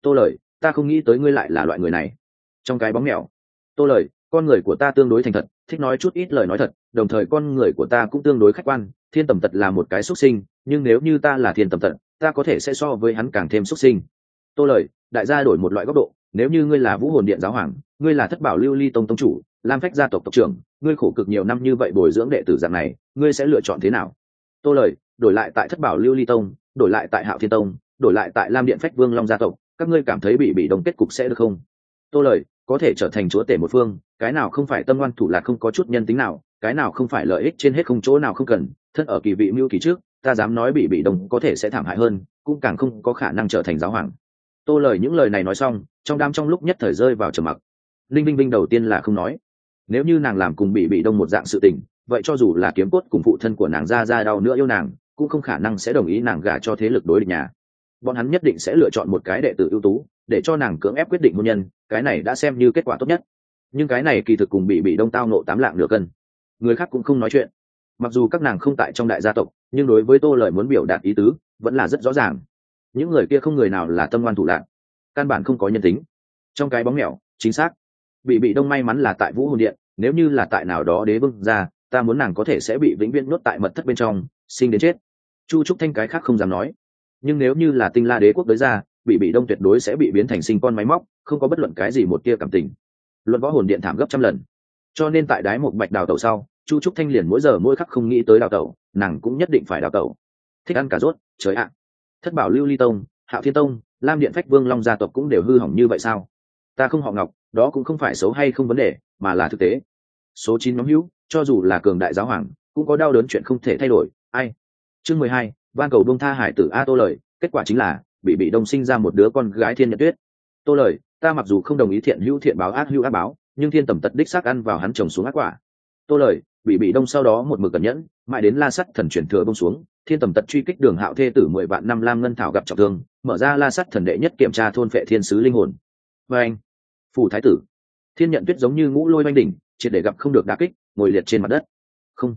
Tô lời, ta không nghĩ tới ngươi lại là loại người này. Trong cái bóng mèo. Tô lời, con người của ta tương đối thành thật, thích nói chút ít lời nói thật, đồng thời con người của ta cũng tương đối khách quan. Thiên Tầm Tật là một cái xuất sinh, nhưng nếu như ta là Thiên Tầm Tật, ta có thể sẽ so với hắn càng thêm xuất sinh. Tô lời, đại gia đổi một loại góc độ, nếu như ngươi là Vũ Hồn Điện giáo hoàng, ngươi là Thất Bảo Lưu Ly tông tông chủ, Lam Phách gia tộc tộc trưởng, ngươi khổ cực nhiều năm như vậy bồi dưỡng đệ tử dạng này, ngươi sẽ lựa chọn thế nào? Tô lời, đổi lại tại Thất Bảo Lưu Ly tông, đổi lại tại Hạo Thiên tông, đổi lại tại Lam Điện Phách Vương Long gia tộc, các ngươi cảm thấy bị đồng kết cục sẽ được không? Tô lời, có thể trở thành chúa tể một phương, cái nào không phải tâm ngoan thủ lạt không có chút nhân tính nào, cái nào không phải lợi ích trên hết không chỗ nào không cần, thân ở kỳ vị mưu kỳ trước, ta dám nói bị đồng có thể sẽ thảm hại hơn, cũng càng không có khả năng trở thành giáo hoàng. Tô lời những lời này nói xong, trong đám trong lúc nhất thời rơi vào trầm mặc. Linh Vinh Vinh đầu tiên là không nói, nếu như nàng làm cùng bị đông một dạng sự tình, vậy cho dù là kiếm cốt cùng phụ thân của nàng ra đau nữa yêu nàng, cũng không khả năng sẽ đồng ý nàng gả cho thế lực đối địch nhà. Bọn hắn nhất định sẽ lựa chọn một cái đệ tử ưu tú để cho nàng cưỡng ép quyết định hôn nhân, cái này đã xem như kết quả tốt nhất. Nhưng cái này kỳ thực cùng bị đông tao nộ 8 lạng nửa cân. Người khác cũng không nói chuyện, mặc dù các nàng không tại trong đại gia tộc, nhưng đối với Tô lời muốn biểu đạt ý tứ vẫn là rất rõ ràng. Những người kia không người nào là tâm ngoan thủ lạn, căn bản không có nhân tính. Trong cái bóng mèo, chính xác, bị đông may mắn là tại Vũ Hồn Điện, nếu như là tại nào đó đế vương gia, ta muốn nàng có thể sẽ bị vĩnh viễn nuốt tại mật thất bên trong, sinh đến chết. Chu Trúc Thanh cái khác không dám nói, nhưng nếu như là Tinh La đế quốc tới ra, bị đông tuyệt đối sẽ bị biến thành sinh con máy móc, không có bất luận cái gì một tia cảm tình. Luận Võ Hồn Điện thảm gấp trăm lần. Cho nên tại đái một bạch đào tẩu sau, Chu Trúc Thanh liền mỗi giờ mỗi khắc không nghĩ tới đào tẩu, nàng cũng nhất định phải đào tẩu. Thích ăn cà rốt, trời ạ. Thất Bảo Lưu Ly tông, Hạo Thiên tông, Lam Điện Phách Vương Long gia tộc cũng đều hư hỏng như vậy sao? Ta không họ Ngọc, đó cũng không phải xấu hay không vấn đề, mà là thực tế. Số 9 nhóm hữu, cho dù là cường đại giáo hoàng, cũng có đau đớn chuyện không thể thay đổi, ai. Chương 12, van cầu buông tha hải tử A Tô lời, kết quả chính là bị đông sinh ra một đứa con gái Thiên Nhật Tuyết. Tô lời, ta mặc dù không đồng ý thiện hữu thiện báo ác hữu ác báo, nhưng Thiên Tầm Tật đích xác ăn vào hắn trồng xuống ác quả. Tô lời, bị đông sau đó một mực cẩn nhẫn, mãi đến La Sắt Thần chuyển thừa bông xuống, Thiên Tầm Tật truy kích Đường Hạo thê tử 10 vạn năm Lam Ngân Thảo gặp trọng thương, mở ra La Sắt Thần đệ nhất kiểm tra thôn phệ thiên sứ linh hồn. Và anh, phủ thái tử, Thiên Nhận Tuyết giống như ngũ lôi oanh đỉnh, triệt để gặp không được đả kích, ngồi liệt trên mặt đất. Không,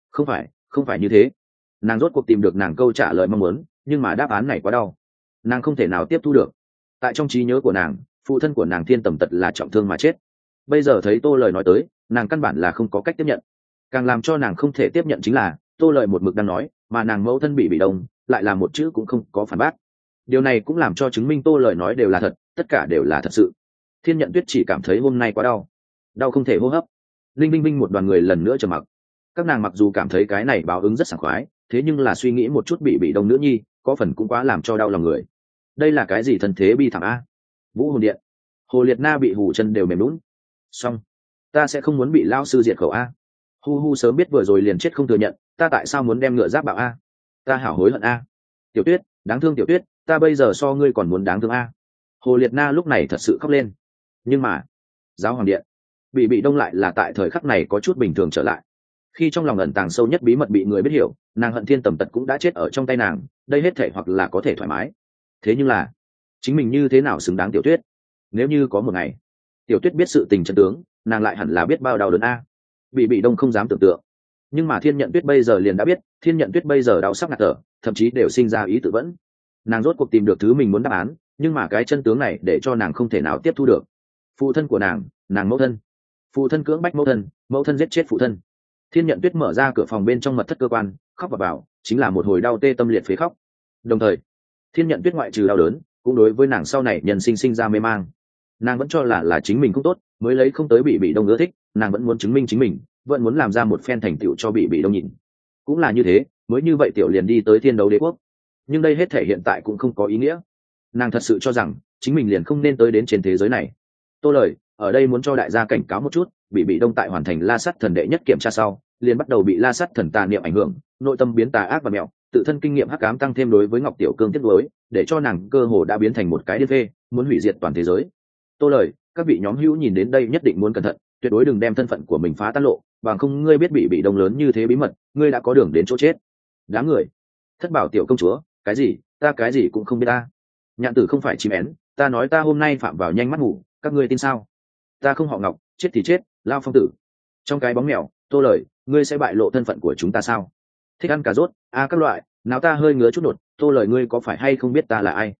không phải như thế. Nàng rốt cuộc tìm được nàng câu trả lời mong muốn, nhưng mà đáp án này quá đau, nàng không thể nào tiếp thu được. Tại trong trí nhớ của nàng, phụ thân của nàng Thiên Tầm Tật là trọng thương mà chết. Bây giờ thấy Tô lời nói tới, nàng căn bản là không có cách tiếp nhận. Càng làm cho nàng không thể tiếp nhận chính là Tô lời một mực đang nói, mà nàng mẫu thân bị đông lại là một chữ cũng không có phản bác. Điều này cũng làm cho chứng minh Tô lời nói đều là thật, tất cả đều là thật sự. Thiên Nhận Tuyết chỉ cảm thấy hôm nay quá đau, đau không thể hô hấp. Linh Vinh Vinh một đoàn người lần nữa trầm mặc. Các nàng mặc dù cảm thấy cái này báo ứng rất sảng khoái, thế nhưng là suy nghĩ một chút bị đông nữ nhi, có phần cũng quá làm cho đau lòng người. Đây là cái gì thân thế bi thảm a? Vũ Hồn Điện, Hồ Liệt Na bị hủ chân đều mềm lún. Xong, ta sẽ không muốn bị lao sư diệt khẩu a. Hu sớm biết vừa rồi liền chết không thừa nhận, ta tại sao muốn đem ngựa giáp bạo a? Ta hảo hối hận a. Tiểu Tuyết, đáng thương Tiểu Tuyết, ta bây giờ so ngươi còn muốn đáng thương a. Hồ Liệt Na lúc này thật sự khóc lên. Nhưng mà, giáo hoàng điện, bị đông lại là tại thời khắc này có chút bình thường trở lại. Khi trong lòng ẩn tàng sâu nhất bí mật bị người biết hiểu, nàng hận Thiên Tầm Tật cũng đã chết ở trong tay nàng, đây hết thể hoặc là có thể thoải mái. Thế nhưng là, chính mình như thế nào xứng đáng Tiểu Tuyết? Nếu như có một ngày Tiểu Tuyết biết sự tình chân tướng, nàng lại hẳn là biết bao đau đớn a. Bị đông không dám tưởng tượng, nhưng mà Thiên Nhận Tuyết bây giờ liền đã biết. Thiên Nhận Tuyết bây giờ đau sắp ngạt thở, thậm chí đều sinh ra ý tự vẫn. Nàng rốt cuộc tìm được thứ mình muốn đáp án, nhưng mà cái chân tướng này để cho nàng không thể nào tiếp thu được. Phụ thân của nàng mẫu thân, phụ thân cưỡng bách mẫu thân giết chết phụ thân. Thiên Nhận Tuyết mở ra cửa phòng bên trong mật thất cơ quan, khóc vào, chính là một hồi đau tê tâm liệt phế khóc. Đồng thời, Thiên Nhận Tuyết ngoại trừ đau đớn, cũng đối với nàng sau này nhân sinh ra mê mang. Nàng vẫn cho là chính mình không tốt, mới lấy không tới bị đông ưa thích, nàng vẫn muốn chứng minh chính mình, vẫn muốn làm ra một phen thành tựu cho bị đông nhìn. Cũng là như thế, mới như vậy tiểu liền đi tới Thiên Đấu Đế quốc. Nhưng đây hết thể hiện tại cũng không có ý nghĩa. Nàng thật sự cho rằng chính mình liền không nên tới đến trên thế giới này. Tô lời, ở đây muốn cho đại gia cảnh cáo một chút, bị đông tại hoàn thành La Sắt Thần đệ nhất kiểm tra sau, liền bắt đầu bị La Sắt Thần tà niệm ảnh hưởng, nội tâm biến tà ác và mẹo, tự thân kinh nghiệm hắc ám tăng thêm đối với Ngọc Tiểu Cương tiếc nuối, để cho nàng cơ hồ đã biến thành một cái điên phê, muốn hủy diệt toàn thế giới. Tô lời, các vị nhóm hữu nhìn đến đây nhất định muốn cẩn thận, tuyệt đối đừng đem thân phận của mình phá tan lộ, bằng không ngươi biết bị đông lớn như thế bí mật, ngươi đã có đường đến chỗ chết. Đáng người. Thất Bảo tiểu công chúa, cái gì, ta cái gì cũng không biết ta. Nhạn Tử không phải chim én, ta nói ta hôm nay phạm vào nhanh mắt ngủ, các ngươi tin sao? Ta không họ Ngọc, chết thì chết, lao phong tử. Trong cái bóng mèo, Tô lời, ngươi sẽ bại lộ thân phận của chúng ta sao? Thích ăn cà rốt, các loại, nào ta hơi ngứa chút đột, Tô lời, ngươi có phải hay không biết ta là ai?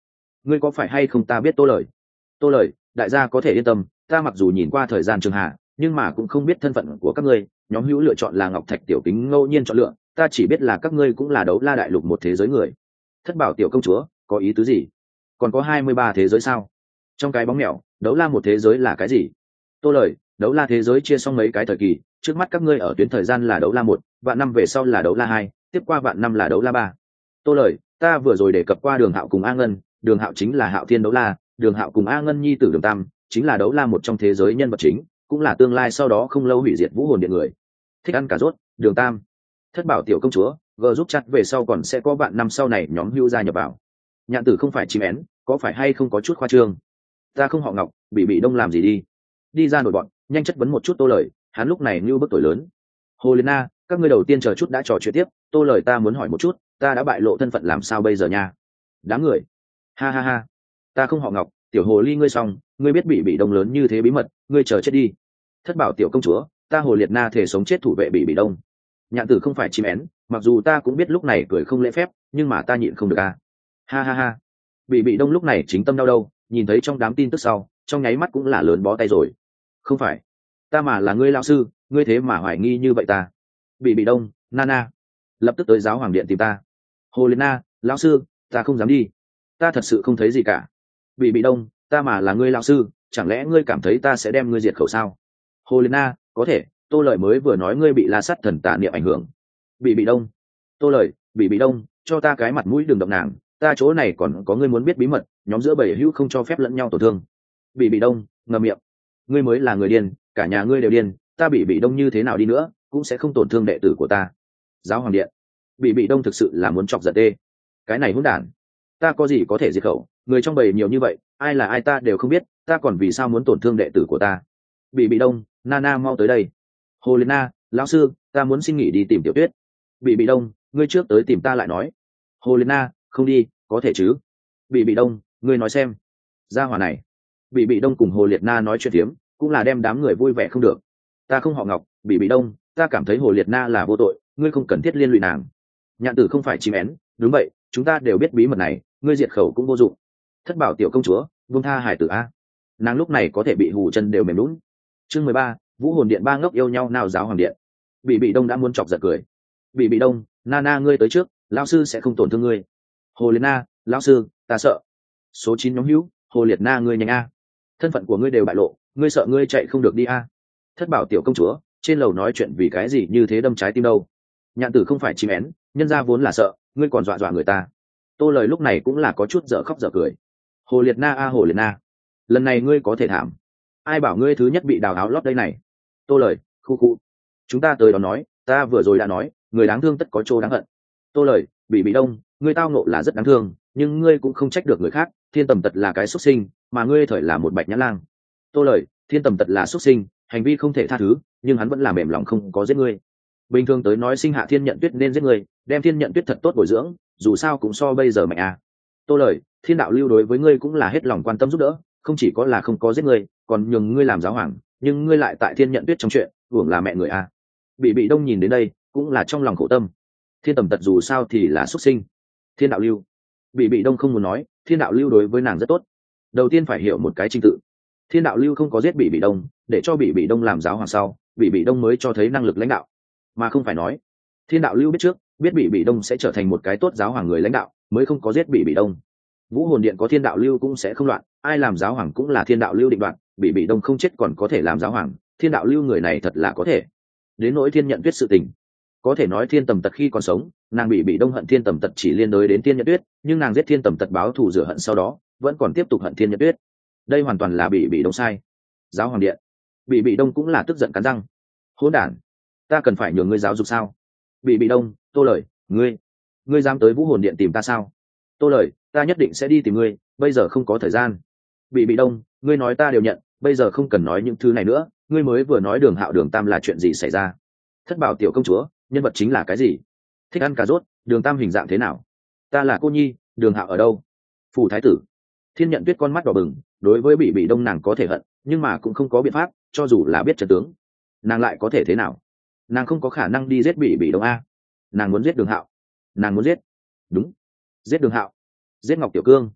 ngươi có phải hay không ta biết Tô Lời? Tô Lời, đại gia có thể yên tâm, ta mặc dù nhìn qua thời gian trường hạ nhưng mà cũng không biết thân phận của các ngươi. Nhóm hữu lựa chọn là Ngọc Thạch tiểu kính ngẫu nhiên chọn lựa, ta chỉ biết là các ngươi cũng là đấu la đại lục một thế giới người. Thất Bảo tiểu công chúa, có ý tứ gì? Còn có 23 thế giới sao? Trong cái bóng mèo, đấu la một thế giới là cái gì? Tô Lời, đấu la thế giới chia xong mấy cái thời kỳ, trước mắt các ngươi ở tuyến thời gian là đấu la một, vạn năm về sau là đấu la hai, tiếp qua vạn năm là đấu la ba. Tô Lời, ta vừa rồi đề cập qua Đường Hạo cùng A Ngân, Đường Hạo chính là Hạo Thiên đấu la, Đường Hạo cùng A Ngân nhi tử Đường Tam chính là đấu la một trong thế giới nhân vật chính, cũng là tương lai sau đó không lâu hủy diệt vũ hồn điện người. Thích ăn cà rốt, Đường Tam. Thất Bảo tiểu công chúa, g giúp chặt về sau còn sẽ có vạn năm sau này nhóm hưu gia nhập vào. Nhạn tử không phải chim én, có phải hay không có chút khoa trương? Ta không họ Ngọc, bị đông làm gì đi? Đi ra nổi bọn, nhanh chất vấn một chút Tô Lời, hắn lúc này như bức tuổi lớn. Hồ Liên Na, các ngươi đầu tiên chờ chút đã trò chuyện tiếp, Tô Lời ta muốn hỏi một chút, ta đã bại lộ thân phận làm sao bây giờ nha? Đám người, ha ha ha, ta không họ Ngọc, tiểu hồ ly ngươi xong, ngươi biết bị đông lớn như thế bí mật, ngươi chờ chết đi. Thất Bảo tiểu công chúa, ta Hồ Liệt Na thể sống chết thủ vệ bị đông. Nhạn tử không phải chim én, mặc dù ta cũng biết lúc này cười không lễ phép, nhưng mà ta nhịn không được à. Ha ha ha, bị đông lúc này chính tâm đau đâu, nhìn thấy trong đám tin tức sau, trong nháy mắt cũng là lớn bó tay rồi. Không phải, ta mà là ngươi lão sư, ngươi thế mà hoài nghi như vậy ta? Bị đông, Nana, lập tức tới giáo hoàng điện tìm ta. Hồ Liên Na, lão sư, ta không dám đi, ta thật sự không thấy gì cả. Bị đông, ta mà là ngươi lão sư, chẳng lẽ ngươi cảm thấy ta sẽ đem ngươi diệt khẩu sao? Hồ Liên Na, có thể, Tô Lợi mới vừa nói ngươi bị la sắt thần tà niệm ảnh hưởng. Bị đông, Tô Lợi, bị đông, cho ta cái mặt mũi đừng động nàng, ta chỗ này còn có ngươi muốn biết bí mật, nhóm giữa bầy hữu không cho phép lẫn nhau tổn thương. Bị đông, ngậm miệng, ngươi mới là người điên, cả nhà ngươi đều điên, ta bị đông như thế nào đi nữa cũng sẽ không tổn thương đệ tử của ta. Giáo hoàng điện, bị đông thực sự là muốn chọc giận tê. Cái này hỗn đản, ta có gì có thể diệt khẩu, người trong bầy nhiều như vậy, ai là ai ta đều không biết, ta còn vì sao muốn tổn thương đệ tử của ta? Bị đông, Nana mau tới đây. Hồ Liên Na, lão sư, ta muốn xin nghỉ đi tìm Tiểu Tuyết. Bị đông, ngươi trước tới tìm ta lại nói. Hồ Liên Na, không đi, có thể chứ? Bị đông, ngươi nói xem. Gia hỏa này, bị đông cùng Hồ Liệt Na nói chuyện tiếm, cũng là đem đám người vui vẻ không được. Ta không họ Ngọc, bị đông, ta cảm thấy Hồ Liệt Na là vô tội, ngươi không cần thiết liên lụy nàng. Nhạn tử không phải chim én, đúng vậy, chúng ta đều biết bí mật này, ngươi diệt khẩu cũng vô dụng. Thất Bảo tiểu công chúa, buông tha hải tử a. Nàng lúc này có thể bị hù chân đều mềm lún. Chương 13, Vũ hồn điện ba ngốc yêu nhau nào giáo hoàng điện. Bị đông đã muốn chọc giật cười. Bị đông, Nana ngươi tới trước, lão sư sẽ không tổn thương ngươi. Hồ Liệt Na, lão sư, ta sợ. Số 9 nhóm hữu, Hồ Liệt Na ngươi nhanh a. Thân phận của ngươi đều bại lộ, ngươi sợ ngươi chạy không được đi a. Thất Bảo tiểu công chúa, trên lầu nói chuyện vì cái gì như thế đâm trái tim đâu? Nhạn tử không phải chim én, nhân ra vốn là sợ, ngươi còn dọa người ta. Tô Lời lúc này cũng là có chút dở khóc dở cười. Hồ Liệt Na a Hồ Liệt Na, lần này ngươi có thể thảm. Ai bảo ngươi thứ nhất bị đào áo lót đây này? Tô Lời, khu khu, chúng ta tới đó nói, ta vừa rồi đã nói, người đáng thương tất có chỗ đáng hận. Tô Lời, bị đông, ngươi tao nộ là rất đáng thương, nhưng ngươi cũng không trách được người khác, Thiên Tầm Tật là cái xuất sinh, mà ngươi thời là một bạch nhã lang. Tô Lời, Thiên Tầm Tật là xuất sinh, hành vi không thể tha thứ, nhưng hắn vẫn là mềm lòng không có giết ngươi. Bình thường tới nói sinh hạ Thiên Nhận Tuyết nên giết ngươi, đem Thiên Nhận Tuyết thật tốt bồi dưỡng, dù sao cũng so bây giờ mạnh à. Tô Lời, Thiên đạo lưu đối với ngươi cũng là hết lòng quan tâm giúp đỡ, không chỉ có là không có giết ngươi, còn nhường ngươi làm giáo hoàng, nhưng ngươi lại tại Thiên Nhận Tuyết trong chuyện hưởng là mẹ người à. Bị đông nhìn đến đây cũng là trong lòng khổ tâm. Thiên Tầm Tật dù sao thì là xuất sinh, Thiên đạo lưu, bị đông không muốn nói, Thiên đạo lưu đối với nàng rất tốt. Đầu tiên phải hiểu một cái trình tự, Thiên đạo lưu không có giết bị đông, để cho bị đông làm giáo hoàng sau, bị đông mới cho thấy năng lực lãnh đạo, mà không phải nói Thiên đạo lưu biết trước, biết bị đông sẽ trở thành một cái tốt giáo hoàng người lãnh đạo, mới không có giết bị đông. Vũ hồn điện có Thiên đạo lưu cũng sẽ không loạn, ai làm giáo hoàng cũng là Thiên đạo lưu định đoạt, bị đông không chết còn có thể làm giáo hoàng, Thiên đạo lưu người này thật là có thể. Đến nỗi Thiên Nhận Tuyết sự tình, có thể nói Thiên Tầm Tật khi còn sống, nàng bị đông hận Thiên Tầm Tật chỉ liên đới đến Thiên Nhận Tuyết, nhưng nàng giết Thiên Tầm Tật báo thù rửa hận sau đó, vẫn còn tiếp tục hận Thiên Nhận Tuyết. Đây hoàn toàn là bị đông sai. Giáo hoàng điện, bị đông cũng là tức giận cắn răng. Hỗn đản, ta cần phải nhường ngươi giáo dục sao? Bị đông, Tô Lời, ngươi dám tới Vũ hồn điện tìm ta sao? Tô Lời, ta nhất định sẽ đi tìm ngươi, bây giờ không có thời gian. Bị đông, ngươi nói ta đều nhận, bây giờ không cần nói những thứ này nữa, ngươi mới vừa nói Đường Hạo Đường Tam là chuyện gì xảy ra? Thất Bảo tiểu công chúa, nhân vật chính là cái gì? Thích ăn cà rốt, Đường Tam hình dạng thế nào? Ta là cô nhi, Đường Hạo ở đâu? Phủ thái tử. Thiên Nhận Tuyết con mắt đỏ bừng, đối với bị đông nàng có thể hận, nhưng mà cũng không có biện pháp, cho dù là biết trận tướng, nàng lại có thể thế nào? Nàng không có khả năng đi giết bị đông a. Nàng muốn giết Đường Hạo, nàng muốn giết, đúng, giết Đường Hạo, giết Ngọc Tiểu Cương.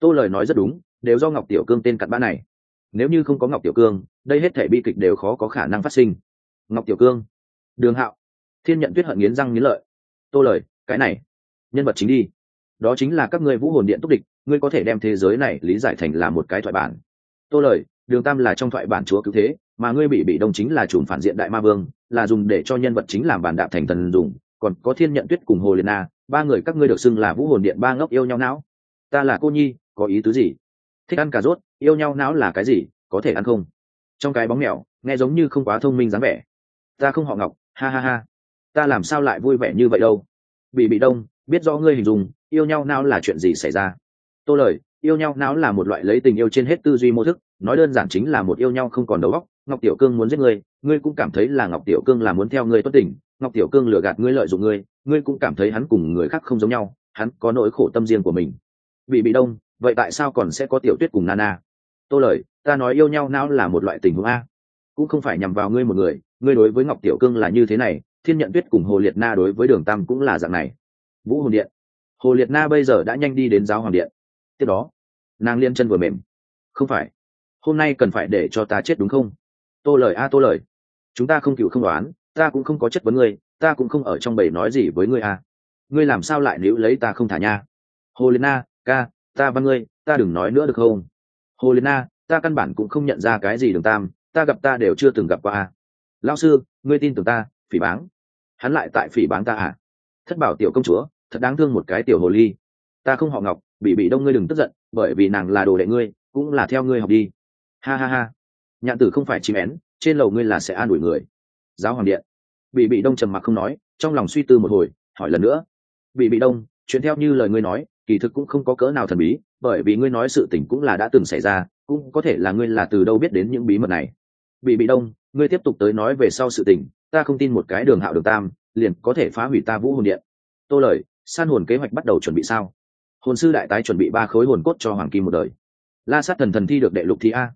Tô lời nói rất đúng, đều do Ngọc Tiểu Cương tên cặn bã này. Nếu như không có Ngọc Tiểu Cương, đây hết thảy bi kịch đều khó có khả năng phát sinh. Ngọc Tiểu Cương, Đường Hạo, Thiên Nhận Tuyết hận nghiến răng nghiến lợi. Tô lời, cái này, nhân vật chính đi. Đó chính là các ngươi Vũ Hồn Điện túc địch, ngươi có thể đem thế giới này lý giải thành là một cái thoại bản. Tô lời, Đường Tam là trong thoại bản chúa cứu thế, mà ngươi bị đông chính là chủng phản diện đại ma vương, là dùng để cho nhân vật chính làm bàn đạp thành thần dùng, còn có Thiên Nhận Tuyết cùng Hồ Liên Na, ba người các ngươi được xưng là Vũ Hồn Điện ba ngốc yêu nhau não. Ta là cô nhi, có ý tứ gì? Thích ăn cà rốt, yêu nhau não là cái gì, có thể ăn không? Trong cái bóng mèo, nghe giống như không quá thông minh dáng vẻ. Ta không họ Ngọc, ha ha ha. Ta làm sao lại vui vẻ như vậy đâu? Bị đông, biết rõ ngươi hình dung, yêu nhau não là chuyện gì xảy ra? Tô lời, yêu nhau não là một loại lấy tình yêu trên hết tư duy mô thức, nói đơn giản chính là một yêu nhau không còn đầu óc. Ngọc Tiểu Cương muốn giết ngươi, ngươi cũng cảm thấy là Ngọc Tiểu Cương là muốn theo ngươi tuất tình. Ngọc Tiểu Cương lừa gạt ngươi lợi dụng ngươi, ngươi cũng cảm thấy hắn cùng người khác không giống nhau, hắn có nỗi khổ tâm riêng của mình. Bị đông, vậy tại sao còn sẽ có Tiểu Tuyết cùng Nana? Tô lời, ta nói yêu nhau não là một loại tình huống a, cũng không phải nhằm vào ngươi một người, ngươi đối với Ngọc Tiểu Cương là như thế này, Thiên Nhận Tuyết cùng Hồ Liệt Na đối với Đường Tam cũng là dạng này. Vũ Hồn Điện, Hồ Liệt Na bây giờ đã nhanh đi đến Giáo Hoàng Điện. Tiếp đó, nàng liên chân vừa mềm. Không phải, hôm nay cần phải để cho ta chết đúng không? Tô lời a, Tô lời, chúng ta không cựu không đoán, ta cũng không có chất vấn ngươi, ta cũng không ở trong bầy nói gì với ngươi a. Ngươi làm sao lại níu lấy ta không thả nha? Hồ Liệt Na, ca, ta văn ngươi, ta đừng nói nữa được không? Hồ Liệt Na, ta căn bản cũng không nhận ra cái gì Đường Tam, ta gặp ta đều chưa từng gặp qua a. Lão sư, ngươi tin tưởng ta? Phỉ báng, hắn lại tại phỉ báng ta à? Thất bảo tiểu công chúa, thật đáng thương một cái tiểu hồ ly. Ta không họ Ngọc, bị đông, ngươi đừng tức giận, bởi vì nàng là đồ đệ ngươi, cũng là theo ngươi học đi. Ha ha ha, Nhạn Tử không phải chim én, trên lầu ngươi là sẽ an ủi người. Giáo Hoàng Điện, bị đông trầm mặc không nói, trong lòng suy tư một hồi, hỏi lần nữa. Bị đông, chuyện theo như lời ngươi nói, kỳ thực cũng không có cỡ nào thần bí, bởi vì ngươi nói sự tình cũng là đã từng xảy ra, cũng có thể là ngươi là từ đâu biết đến những bí mật này. Bị đông, ngươi tiếp tục tới nói về sau sự tình, ta không tin một cái Đường Hạo Đường Tam liền có thể phá hủy ta Vũ Hồn Điện. Tô lời, san hồn kế hoạch bắt đầu chuẩn bị sao? Hồn sư đại tái chuẩn bị 3 khối hồn cốt cho Hoàng Kim một đời. La sát thần thi được đệ lục thi a.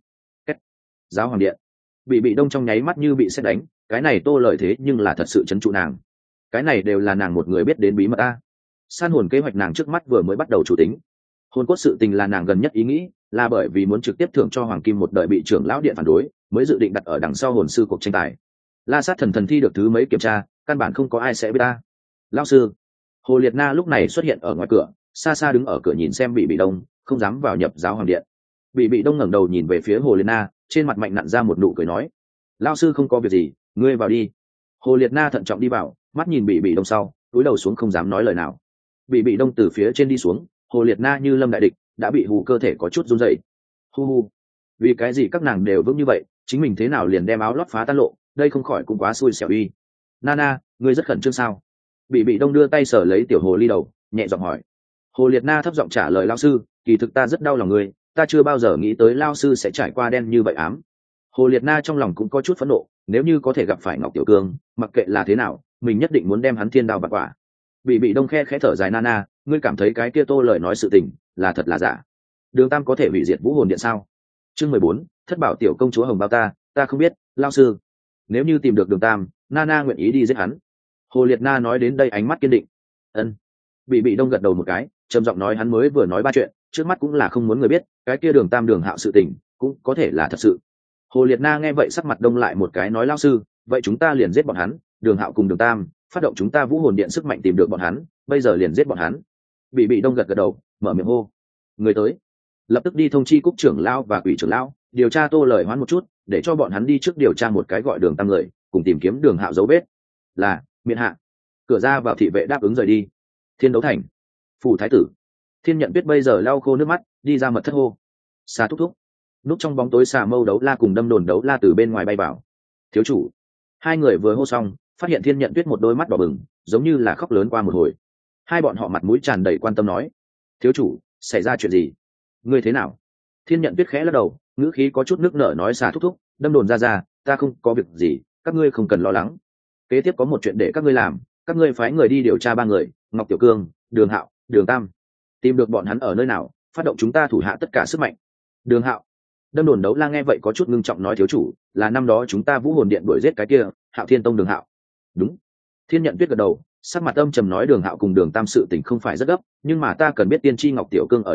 Giáo Hoàng Điện, bị đông trong nháy mắt như bị sét đánh, cái này Tô lời thế nhưng là thật sự chấn trụ nàng. Cái này đều là nàng một người biết đến bí mật a. San hồn kế hoạch nàng trước mắt vừa mới bắt đầu chủ tính. Hồn cốt sự tình là nàng gần nhất ý nghĩ, là bởi vì muốn trực tiếp thưởng cho Hoàng Kim một đời bị trưởng lão điện phản đối, mới dự định đặt ở đằng sau hồn sư cuộc tranh tài. La sát thần thi được thứ mấy kiểm tra, căn bản không có ai sẽ biết ta. Lão sư, Hồ Liệt Na lúc này xuất hiện ở ngoài cửa, xa xa đứng ở cửa nhìn xem bị đông, không dám vào nhập Giáo Hoàng Điện. Bị đông ngẩng đầu nhìn về phía Hồ Liệt Na, trên mặt mạnh nặn ra một nụ cười nói: lão sư không có việc gì, ngươi vào đi. Hồ Liệt Na thận trọng đi vào, mắt nhìn bị đông sau, cúi đầu xuống không dám nói lời nào. Bị đông từ phía trên đi xuống, Hồ Liệt Na như lâm đại địch, đã bị hù cơ thể có chút run rẩy. Hu hu, vì cái gì các nàng đều vững như vậy, chính mình thế nào liền đem áo lót phá tan lộ, đây không khỏi cũng quá xui xẻo uy. Nana, ngươi rất khẩn trương sao? Bị đông đưa tay sờ lấy tiểu hồ ly đầu, nhẹ giọng hỏi. Hồ Liệt Na thấp giọng trả lời: lão sư, kỳ thực ta rất đau lòng ngươi, ta chưa bao giờ nghĩ tới lão sư sẽ trải qua đen như vậy ám. Hồ Liệt Na trong lòng cũng có chút phẫn nộ, nếu như có thể gặp phải Ngọc Tiểu Cương, mặc kệ là thế nào, mình nhất định muốn đem hắn thiên đao bạt quả. Bị đông khẽ thở dài: Nana, ngươi cảm thấy cái kia Tô lời nói sự tình là thật là giả? Đường Tam có thể hủy diệt Vũ Hồn Điện sao? Chương 14, thất bảo tiểu công chúa hồng bao ta không biết, lão sư. Nếu như tìm được Đường Tam, Nana nguyện ý đi giết hắn. Hồ Liệt Na nói đến đây ánh mắt kiên định. Ân. Bị đông gật đầu một cái, trầm giọng nói: hắn mới vừa nói 3 chuyện, trước mắt cũng là không muốn người biết, cái kia Đường Tam Đường Hạo sự tình cũng có thể là thật sự. Hồ Liệt Na nghe vậy sắc mặt đông lại một cái, nói: lão sư, vậy chúng ta liền giết bọn hắn, Đường Hạo cùng Đường Tam, phát động chúng ta Vũ Hồn Điện sức mạnh tìm được bọn hắn, bây giờ liền giết bọn hắn. Bị đông gật đầu, mở miệng hô: người tới. Lập tức đi thông chi Cúc trưởng lão và Quỷ trưởng lão, điều tra Tô lời hoán một chút, để cho bọn hắn đi trước điều tra một cái gọi Đường Tam người, cùng tìm kiếm Đường Hạo dấu vết. Là miện hạ. Cửa ra vào thị vệ đáp ứng rời đi. Thiên Đấu Thành, phủ thái tử Thiên Nhận Tuyết bây giờ lau khô nước mắt, đi ra mật thất hô: Xà thúc thúc. Núp trong bóng tối Xà Mâu Đấu La cùng Đâm Đồn Đấu La từ bên ngoài bay vào. Thiếu chủ. Hai người vừa hô xong, phát hiện Thiên Nhận Tuyết một đôi mắt đỏ bừng, giống như là khóc lớn qua một hồi. Hai bọn họ mặt mũi tràn đầy quan tâm nói: thiếu chủ, xảy ra chuyện gì? Ngươi thế nào? Thiên Nhận Tuyết khẽ lắc đầu, ngữ khí có chút nước nở nói: Xà thúc thúc, Đâm Đồn ra, ta không có việc gì, các ngươi không cần lo lắng. Kế tiếp có một chuyện để các ngươi làm, các ngươi phái người đi điều tra 3 người, Ngọc Tiểu Cương, Đường Hạo, Đường Tam, tìm được bọn hắn ở nơi nào, phát động chúng ta thủ hạ tất cả sức mạnh. Đường Hạo. Đâm Đồn Đấu La nghe vậy có chút ngưng trọng nói: thiếu chủ, là năm đó chúng ta Vũ Hồn Điện đuổi giết cái kia Hạo Thiên Tông Đường Hạo. Đúng. Thiên Nhận Tuyết gật đầu, sắc mặt âm trầm nói: Đường Hạo cùng Đường Tam sự tình không phải rất gấp, nhưng mà ta cần biết tiên tri Ngọc Tiểu Cương ở đâu,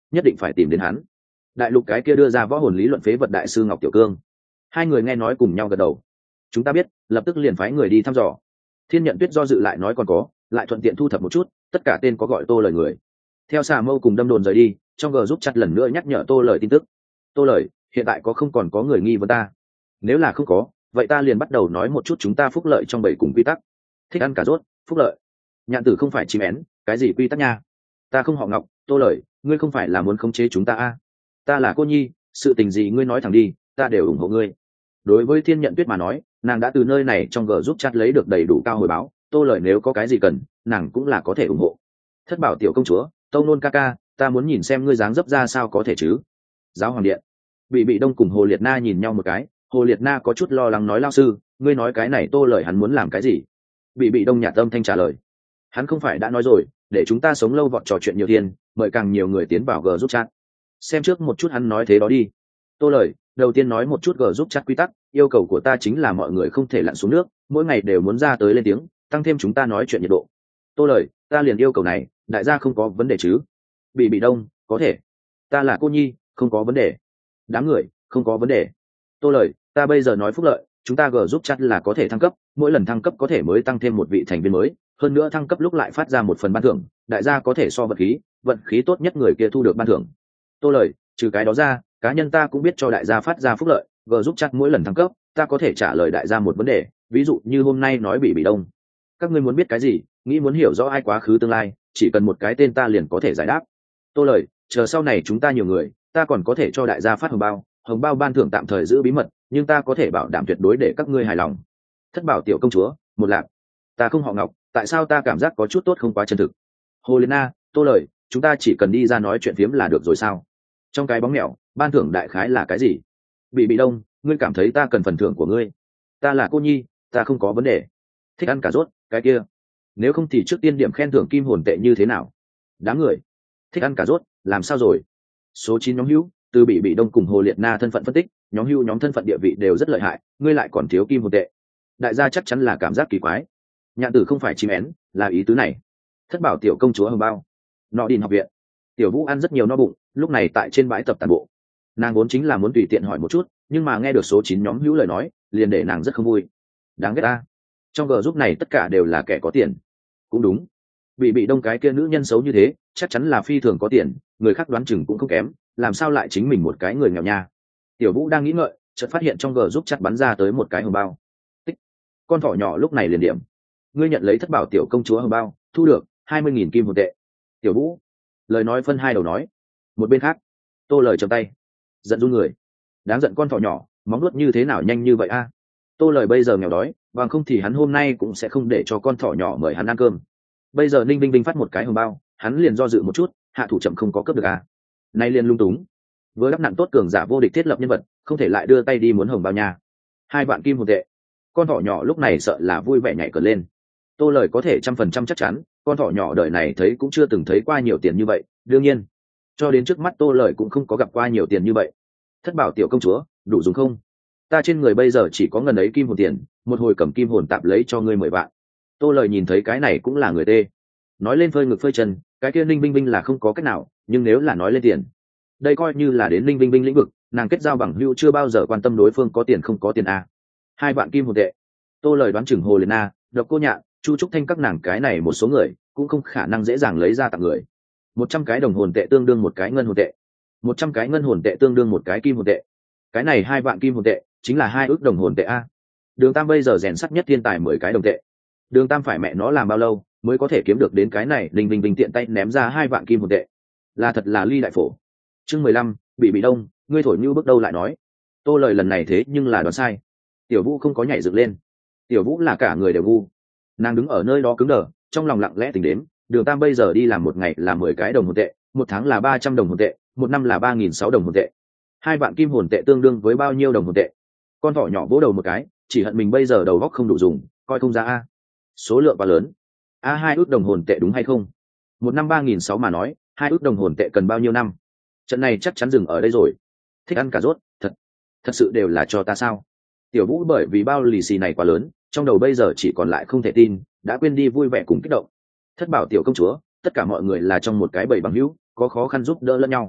nhất định phải tìm đến hắn. Đại lục cái kia đưa ra võ hồn lý luận phế vật đại sư Ngọc Tiểu Cương. Hai người nghe nói cùng nhau gật đầu. Chúng ta biết, lập tức liền phái người đi thăm dò. Thiên Nhận Tuyết do dự lại nói còn có, lại thuận tiện thu thập một chút tất cả tên có gọi Tô Lời người. Theo Xà Mâu cùng Đâm Đồn rời đi, trong G giúp chặt lần nữa nhắc nhở Tô Lời tin tức. Tô Lời, hiện tại có không còn có người nghi vấn ta? Nếu là không có, vậy ta liền bắt đầu nói một chút chúng ta phúc lợi trong bảy cùng quy tắc. Thích ăn cà rốt, phúc lợi. Nhạn Tử không phải chim én, cái gì quy tắc nha? Ta không họ Ngọc, Tô Lời, ngươi không phải là muốn khống chế chúng ta à? Ta là cô nhi, sự tình gì ngươi nói thẳng đi, ta đều ủng hộ ngươi. Đối với Thiên Nhận Tuyết mà nói, nàng đã từ nơi này trong G giúp chat lấy được đầy đủ cao hồi báo. Tô Lời nếu có cái gì cần, nàng cũng là có thể ủng hộ. Thất Bảo tiểu công chúa, Tông Nôn ca ca, ta muốn nhìn xem ngươi dáng dấp ra sao có thể chứ? Giáo hoàng điện. Bị Đông cùng Hồ Liệt Na nhìn nhau một cái. Hồ Liệt Na có chút lo lắng nói lao sư, ngươi nói cái này Tô Lời hắn muốn làm cái gì? Bị Đông nhạt âm thanh trả lời, hắn không phải đã nói rồi, để chúng ta sống lâu vọt trò chuyện nhiều tiền, mời càng nhiều người tiến vào G giúp chat. Xem trước một chút hắn nói thế đó đi. Tô Lời, đầu tiên nói một chút G giúp chat quy tắc, yêu cầu của ta chính là mọi người không thể lặn xuống nước, mỗi ngày đều muốn ra tới lên tiếng, tăng thêm chúng ta nói chuyện nhiệt độ. Tô Lời, ta liền yêu cầu này, đại gia không có vấn đề chứ? Bị Đông, có thể. Ta là cô nhi, không có vấn đề. Đám người, không có vấn đề. Tô Lời, ta bây giờ nói phúc lợi, chúng ta G giúp chat là có thể thăng cấp, mỗi lần thăng cấp có thể mới tăng thêm một vị thành viên mới, hơn nữa thăng cấp lúc lại phát ra một phần ban thưởng, đại gia có thể so vận khí tốt nhất người kia thu được ban thưởng. Tô Lời, trừ cái đó ra, cá nhân ta cũng biết cho đại gia phát ra phúc lợi, G giúp chat mỗi lần thăng cấp, ta có thể trả lời đại gia một vấn đề, ví dụ như hôm nay nói bị Đông. Các ngươi muốn biết cái gì, nghĩ muốn hiểu rõ ai quá khứ tương lai, chỉ cần một cái tên ta liền có thể giải đáp. Tô Lời, chờ sau này chúng ta nhiều người, ta còn có thể cho đại gia phát hồng bao ban thưởng tạm thời giữ bí mật, nhưng ta có thể bảo đảm tuyệt đối để các ngươi hài lòng. Thất Bảo tiểu công chúa, một lạc. Ta không họ Ngọc, tại sao ta cảm giác có chút tốt không quá chân thực? Hồ Liên Na, Tô Lời, chúng ta chỉ cần đi ra nói chuyện phiếm là được rồi sao? Trong cái bóng mèo, ban thưởng đại khái là cái gì? Bị Đông, ngươi cảm thấy ta cần phần thưởng của ngươi? Ta là cô nhi, ta không có vấn đề. Thích ăn cà rốt, cái kia. Nếu không thì trước tiên điểm khen thưởng kim hồn tệ như thế nào? Đám người, thích ăn cà rốt, làm sao rồi? Số 9 nhóm hữu, từ bị Đông cùng Hồ Liệt Na thân phận phân tích, nhóm hữu nhóm thân phận địa vị đều rất lợi hại, ngươi lại còn thiếu kim hồn tệ. Đại gia chắc chắn là cảm giác kỳ quái. Nhạn Tử không phải chim én, là ý tứ này. Thất Bảo tiểu công chúa hồng bao. Nọ Đình học viện. Tiểu Vũ ăn rất nhiều no bụng, lúc này tại trên bãi tập tàn bộ. Nàng vốn chính là muốn tùy tiện hỏi một chút, nhưng mà nghe được số 9 nhóm hữu lời nói, liền để nàng rất không vui. Đáng ghét ta. Trong G giúp này tất cả đều là kẻ có tiền. Cũng đúng. Bị Đông cái kia nữ nhân xấu như thế, chắc chắn là phi thường có tiền, người khác đoán chừng cũng không kém, làm sao lại chính mình một cái người nghèo nha. Tiểu Vũ đang nghĩ ngợi, chợt phát hiện trong G giúp chặt bắn ra tới một cái hồng bao. Tích. Con thỏ nhỏ lúc này liền điểm. Ngươi nhận lấy Thất Bảo tiểu công chúa hồng bao, thu được 20.000 kim hồn tệ. Tiểu Vũ, lời nói phân hai đầu nói. Một bên khác, Tô Lời chầm tay, giận run người. Đáng giận con thỏ nhỏ, móng nuốt như thế nào nhanh như vậy a? Tô Lời bây giờ nghèo đói, bằng không thì hắn hôm nay cũng sẽ không để cho con thỏ nhỏ mời hắn ăn cơm. Bây giờ Ninh Vinh phát một cái hồng bao, hắn liền do dự một chút, hạ thủ chậm không có cướp được à? Nay liền lung túng. Với đắp nặng tốt cường giả vô địch thiết lập nhân vật, không thể lại đưa tay đi muốn hồng bao nha. 2 vạn kim hồn tệ. Con thỏ nhỏ lúc này sợ là vui vẻ nhảy cờ lên. Tô Lời có thể 100% chắc chắn, con thỏ nhỏ đời này thấy cũng chưa từng thấy qua nhiều tiền như vậy, đương nhiên, cho đến trước mắt Tô Lời cũng không có gặp qua nhiều tiền như vậy. Thất Bảo tiểu công chúa, đủ dùng không? Ta trên người bây giờ chỉ có ngần ấy kim hồn tiền, một hồi cầm kim hồn tạm lấy cho ngươi 10 vạn. Tô Lời nhìn thấy cái này cũng là người tê. Nói lên phơi ngực phơi chân, cái kia Ninh Vinh là không có cách nào, nhưng nếu là nói lên tiền, đây coi như là đến Ninh Vinh lĩnh vực, nàng kết giao bằng hữu chưa bao giờ quan tâm đối phương có tiền không có tiền à. 2 vạn kim hồn tệ. Tô Lời đoán chừng Hồ Liệt Na, Độc Cô Nhạn, Chu Trúc Thanh các nàng cái này một số người cũng không khả năng dễ dàng lấy ra tặng người. 100 cái đồng hồn tệ tương đương một cái ngân hồn tệ, 100 cái ngân hồn tệ tương đương một cái kim hồn tệ. Cái này 2 vạn kim hồn tệ chính là 2 ức đồng hồn tệ a. Đường Tam bây giờ rèn sắt nhất thiên tài 10 cái đồng tệ. Đường Tam phải mẹ nó làm bao lâu mới có thể kiếm được đến cái này? Linh Vinh tiện tay ném ra 2 vạn kim hồn tệ, là thật là ly đại phổ. Chương 15, bị Đông, ngươi thổi như bước đâu lại nói. Tô Lời lần này thế nhưng là đoán sai. Tiểu Vũ không có nhảy dựng lên. Tiểu Vũ là cả người đều ngu. Nàng đứng ở nơi đó cứng đờ, trong lòng lặng lẽ tính đếm, Đường Tam bây giờ đi làm một ngày là 10 cái đồng hồn tệ, một tháng là 300 đồng hồn tệ, một năm là 3.600 đồng hồn tệ. 2 vạn kim hồn tệ tương đương với bao nhiêu đồng hồn tệ? Con thỏ nhỏ vỗ đầu một cái, chỉ hận mình bây giờ đầu óc không đủ dùng, coi không ra a. Số lượng quá lớn. 2 ước đồng hồn tệ đúng hay không? Một năm 3.600 mà nói, 2 ước đồng hồn tệ cần bao nhiêu năm? Trận này chắc chắn dừng ở đây rồi. Thích ăn cà rốt, thật sự đều là cho ta sao? Tiểu Vũ bởi vì bao lì xì này quá lớn, trong đầu bây giờ chỉ còn lại không thể tin, đã quên đi vui vẻ cùng kích động. Thất Bảo tiểu công chúa, tất cả mọi người là trong một cái bầy bằng hữu, có khó khăn giúp đỡ lẫn nhau.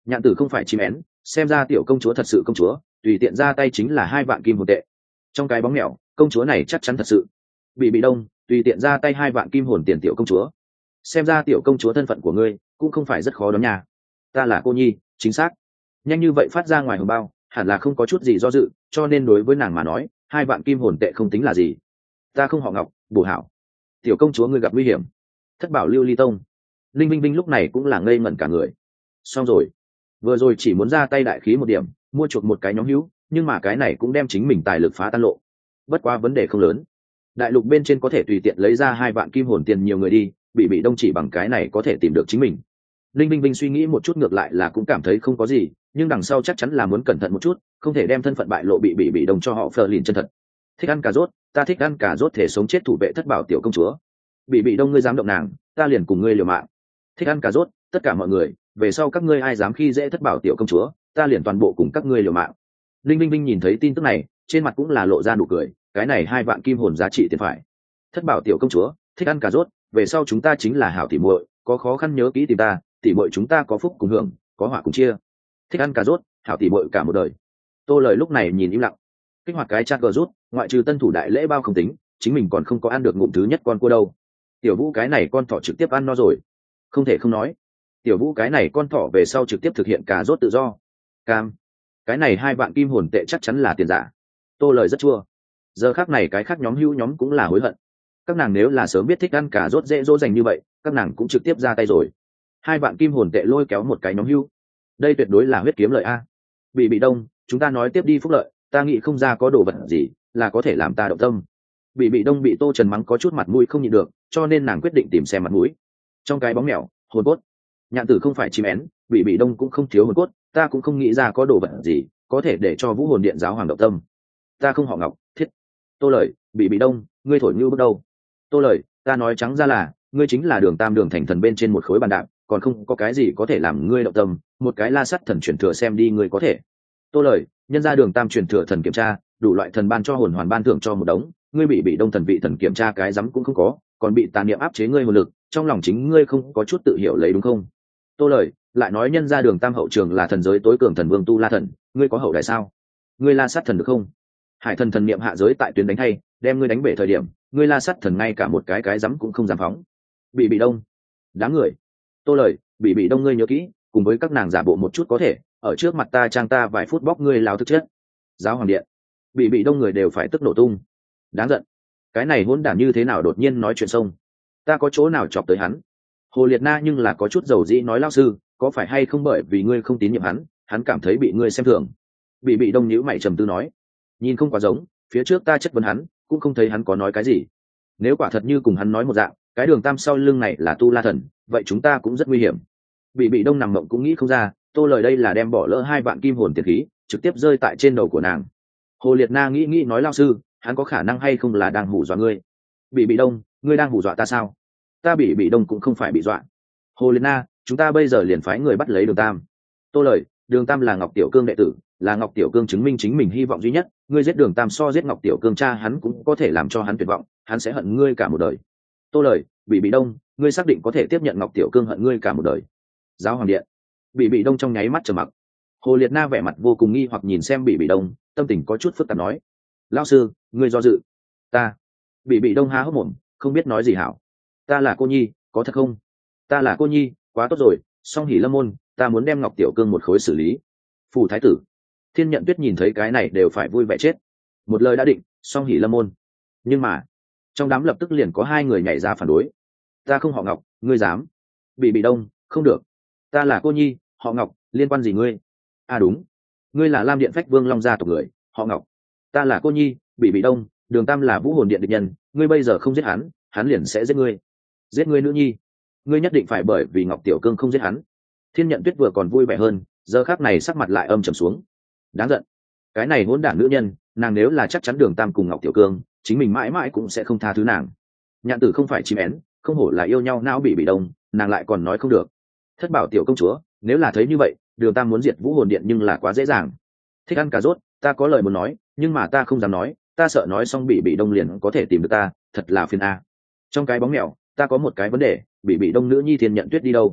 Nhạn tử không phải chim én, xem ra tiểu công chúa thật sự công chúa, tùy tiện ra tay chính là 2 vạn kim hồn tệ. Trong cái bóng mèo, công chúa này chắc chắn thật sự. Bị đông, tùy tiện ra tay 2 vạn kim hồn tiền tiểu công chúa. Xem ra tiểu công chúa thân phận của ngươi cũng không phải rất khó đoán nha. Ta là cô nhi, chính xác. Nhanh như vậy phát ra ngoài hồng bao, hẳn là không có chút gì do dự, cho nên đối với nàng mà nói, 2 vạn kim hồn tệ không tính là gì. Ta không họ Ngọc, bổ hảo. Tiểu công chúa ngươi gặp nguy hiểm. Thất bảo lưu ly tông. Linh Vinh Vinh lúc này cũng là ngây ngẩn cả người. Xong rồi, vừa rồi chỉ muốn ra tay đại khí một điểm, mua chuộc một cái nhóm hữu, nhưng mà cái này cũng đem chính mình tài lực phá tan lộ. Bất quá vấn đề không lớn, đại lục bên trên có thể tùy tiện lấy ra 2 vạn kim hồn tiền nhiều người đi, bị đông chỉ bằng cái này có thể tìm được chính mình. Linh Vinh Vinh suy nghĩ một chút ngược lại là cũng cảm thấy không có gì, nhưng đằng sau chắc chắn là muốn cẩn thận một chút, không thể đem thân phận bại lộ bị đông cho họ phờ lìn chân thật. Thích ăn cà rốt, ta thích ăn cà rốt thể sống chết thủ vệ thất bảo tiểu công chúa. Bị đông ngươi dám động nàng, ta liền cùng ngươi liều mạng. Thích ăn cà rốt, tất cả mọi người, về sau các ngươi ai dám khi dễ thất bảo tiểu công chúa, ta liền toàn bộ cùng các ngươi liều mạng. Linh Vinh Vinh nhìn thấy tin tức này, trên mặt cũng là lộ ra nụ cười, cái này 2 vạn kim hồn giá trị tiền phải. Thất bảo tiểu công chúa, thích ăn cà rốt, về sau chúng ta chính là hảo tỉ muội, có khó khăn nhớ kỹ tìm ta, tỉ muội chúng ta có phúc cùng hưởng, có họa cùng chia. Thích ăn cà rốt, hảo tỉ muội cả một đời. Tô Lời lúc này nhìn im lặng, kích hoạt cái chat gờ rút, ngoại trừ tân thủ đại lễ bao không tính, chính mình còn không có ăn được ngụm thứ nhất con cua đâu. Tiểu Vũ cái này con thỏ trực tiếp ăn no rồi, không thể không nói. Tiểu Vũ cái này con thỏ về sau trực tiếp thực hiện cà rốt tự do. Cam, cái này 2 vạn kim hồn tệ chắc chắn là tiền giả. Tô Lời rất chua. Giờ khác này cái khác nhóm hữu nhóm cũng là hối hận. Các nàng nếu là sớm biết thích ăn cà rốt dễ dỗ dành như vậy, các nàng cũng trực tiếp ra tay rồi. 2 vạn kim hồn tệ lôi kéo một cái nhóm hữu, đây tuyệt đối là huyết kiếm lợi a. Bị đông, chúng ta nói tiếp đi phúc lợi, ta nghĩ không ra có đồ vật gì là có thể làm ta động tâm. Bị đông bị Tô Trần mắng có chút mặt mũi không nhịn được, cho nên nàng quyết định tìm xem mặt mũi. Trong cái bóng mèo, hồn cốt. Nhạn tử không phải chim én, bị đông cũng không thiếu hồn cốt, ta cũng không nghĩ ra có đồ vật gì có thể để cho Vũ Hồn Điện giáo hoàng động tâm. Ta không họ Ngọc, thiết. Tô Lời, bị đông, ngươi thổi như bước đầu. Tô Lời, ta nói trắng ra là ngươi chính là Đường Tam Đường thành thần bên trên một khối bàn đạp, còn không có cái gì có thể làm ngươi động tâm, một cái La Sắt thần truyền thừa xem đi ngươi có thể. Tô Lời, nhân ra Đường Tam truyền thừa thần kiểm tra, đủ loại thần ban cho hồn hoàn ban thưởng cho một đống, ngươi bị đông thần vị thần kiểm tra cái rắm cũng không có, còn bị tà niệm áp chế ngươi hồn lực, trong lòng chính ngươi không có chút tự hiểu lấy đúng không? Tô Lời, lại nói nhân ra Đường Tam hậu trường là thần giới tối cường thần vương Tu La thần, ngươi có hậu đại sao? Ngươi La Sắt thần được không? Hải thần thần niệm hạ giới tại tuyến đánh hay, đem ngươi đánh bể thời điểm, ngươi La Sắt thần ngay cả một cái rắm cũng không dám phóng. Bị đông, đáng người. Tô Lời, bị đông ngươi nhớ kỹ, cùng với các nàng giả bộ một chút có thể, ở trước mặt ta trang ta vài phút bóc ngươi láo thực chất. Giáo hoàng điện, bị đông người đều phải tức nổ tung. Đáng giận, cái này hỗn đản như thế nào đột nhiên nói chuyện sông, ta có chỗ nào chọc tới hắn? Hồ Liệt Na nhưng là có chút dầu dĩ nói lao sư, có phải hay không bởi vì ngươi không tín nhiệm hắn cảm thấy bị ngươi xem thường. Bị đông nhíu mày trầm tư nói, nhìn không quá giống, phía trước ta chất vấn hắn cũng không thấy hắn có nói cái gì. Nếu quả thật như cùng hắn nói một dạng, cái Đường Tam sau lưng này là Tu La thần, vậy chúng ta cũng rất nguy hiểm. Bị đông nằm mộng cũng nghĩ không ra, Tô Lời đây là đem bỏ lỡ 2 vạn kim hồn tiền khí trực tiếp rơi tại trên đầu của nàng. Hồ Liệt Na nghĩ nói lao sư, hắn có khả năng hay không là đang hù dọa ngươi? Bị đông, ngươi đang hù dọa ta sao? Ta bị đông cũng không phải bị dọa. Hồ Liệt Na, chúng ta bây giờ liền phái người bắt lấy Đường Tam. Tô Lời, Đường Tam là Ngọc Tiểu Cương đệ tử, là Ngọc Tiểu Cương chứng minh chính mình hy vọng duy nhất, ngươi giết Đường Tam so giết Ngọc Tiểu Cương cha hắn cũng có thể làm cho hắn tuyệt vọng, hắn sẽ hận ngươi cả một đời. Tô Lời, bị đông, ngươi xác định có thể tiếp nhận Ngọc Tiểu Cương hận ngươi cả một đời? Giáo hoàng điện, bị đông trong nháy mắt trầm mặc. Hồ Liệt Na vẻ mặt vô cùng nghi hoặc nhìn xem bị đông, tâm tình có chút phức tạp nói, lão sư, ngươi do dự. Ta. Bị đông há hốc mồm, không biết nói gì hảo. Ta là cô nhi, có thật không? Ta là cô nhi, quá tốt rồi, song hỉ lâm môn, ta muốn đem Ngọc Tiểu Cương một khối xử lý. Phù thái tử. Thiên Nhận Tuyết nhìn thấy cái này đều phải vui vẻ chết. Một lời đã định, song hỉ lâm môn. Nhưng mà trong đám lập tức liền có 2 người nhảy ra phản đối. Ta không họ Ngọc, ngươi dám? Bị đông, không được. Ta là cô nhi, họ Ngọc, liên quan gì ngươi? À đúng, ngươi là Lam Điện Phách Vương Long gia tộc người, họ Ngọc. Ta là cô nhi, bị đông, Đường Tam là Vũ Hồn Điện địch nhân, ngươi bây giờ không giết hắn liền sẽ giết ngươi. Giết ngươi nữ nhi, ngươi nhất định phải bởi vì Ngọc Tiểu Cương không giết hắn. Thiên Nhận Tuyết vừa còn vui vẻ hơn, giờ khắc này sắc mặt lại âm trầm xuống. Đáng giận, cái này hỗn đản nữ nhân, nàng nếu là chắc chắn Đường Tam cùng Ngọc Tiểu Cương, chính mình mãi mãi cũng sẽ không tha thứ nàng. Nhạn tử không phải chim én, không hổ là yêu nhau não bị đông, nàng lại còn nói không được. Thất bảo tiểu công chúa, nếu là thấy như vậy, Đường Tam muốn diệt Vũ Hồn Điện nhưng là quá dễ dàng. Thích ăn cà rốt, ta có lời muốn nói, nhưng mà ta không dám nói, ta sợ nói xong bị đông liền có thể tìm được ta, thật là phiền a. Trong cái bóng mèo, ta có một cái vấn đề, bị đông nữ nhi Thiên Nhận Tuyết đi đâu?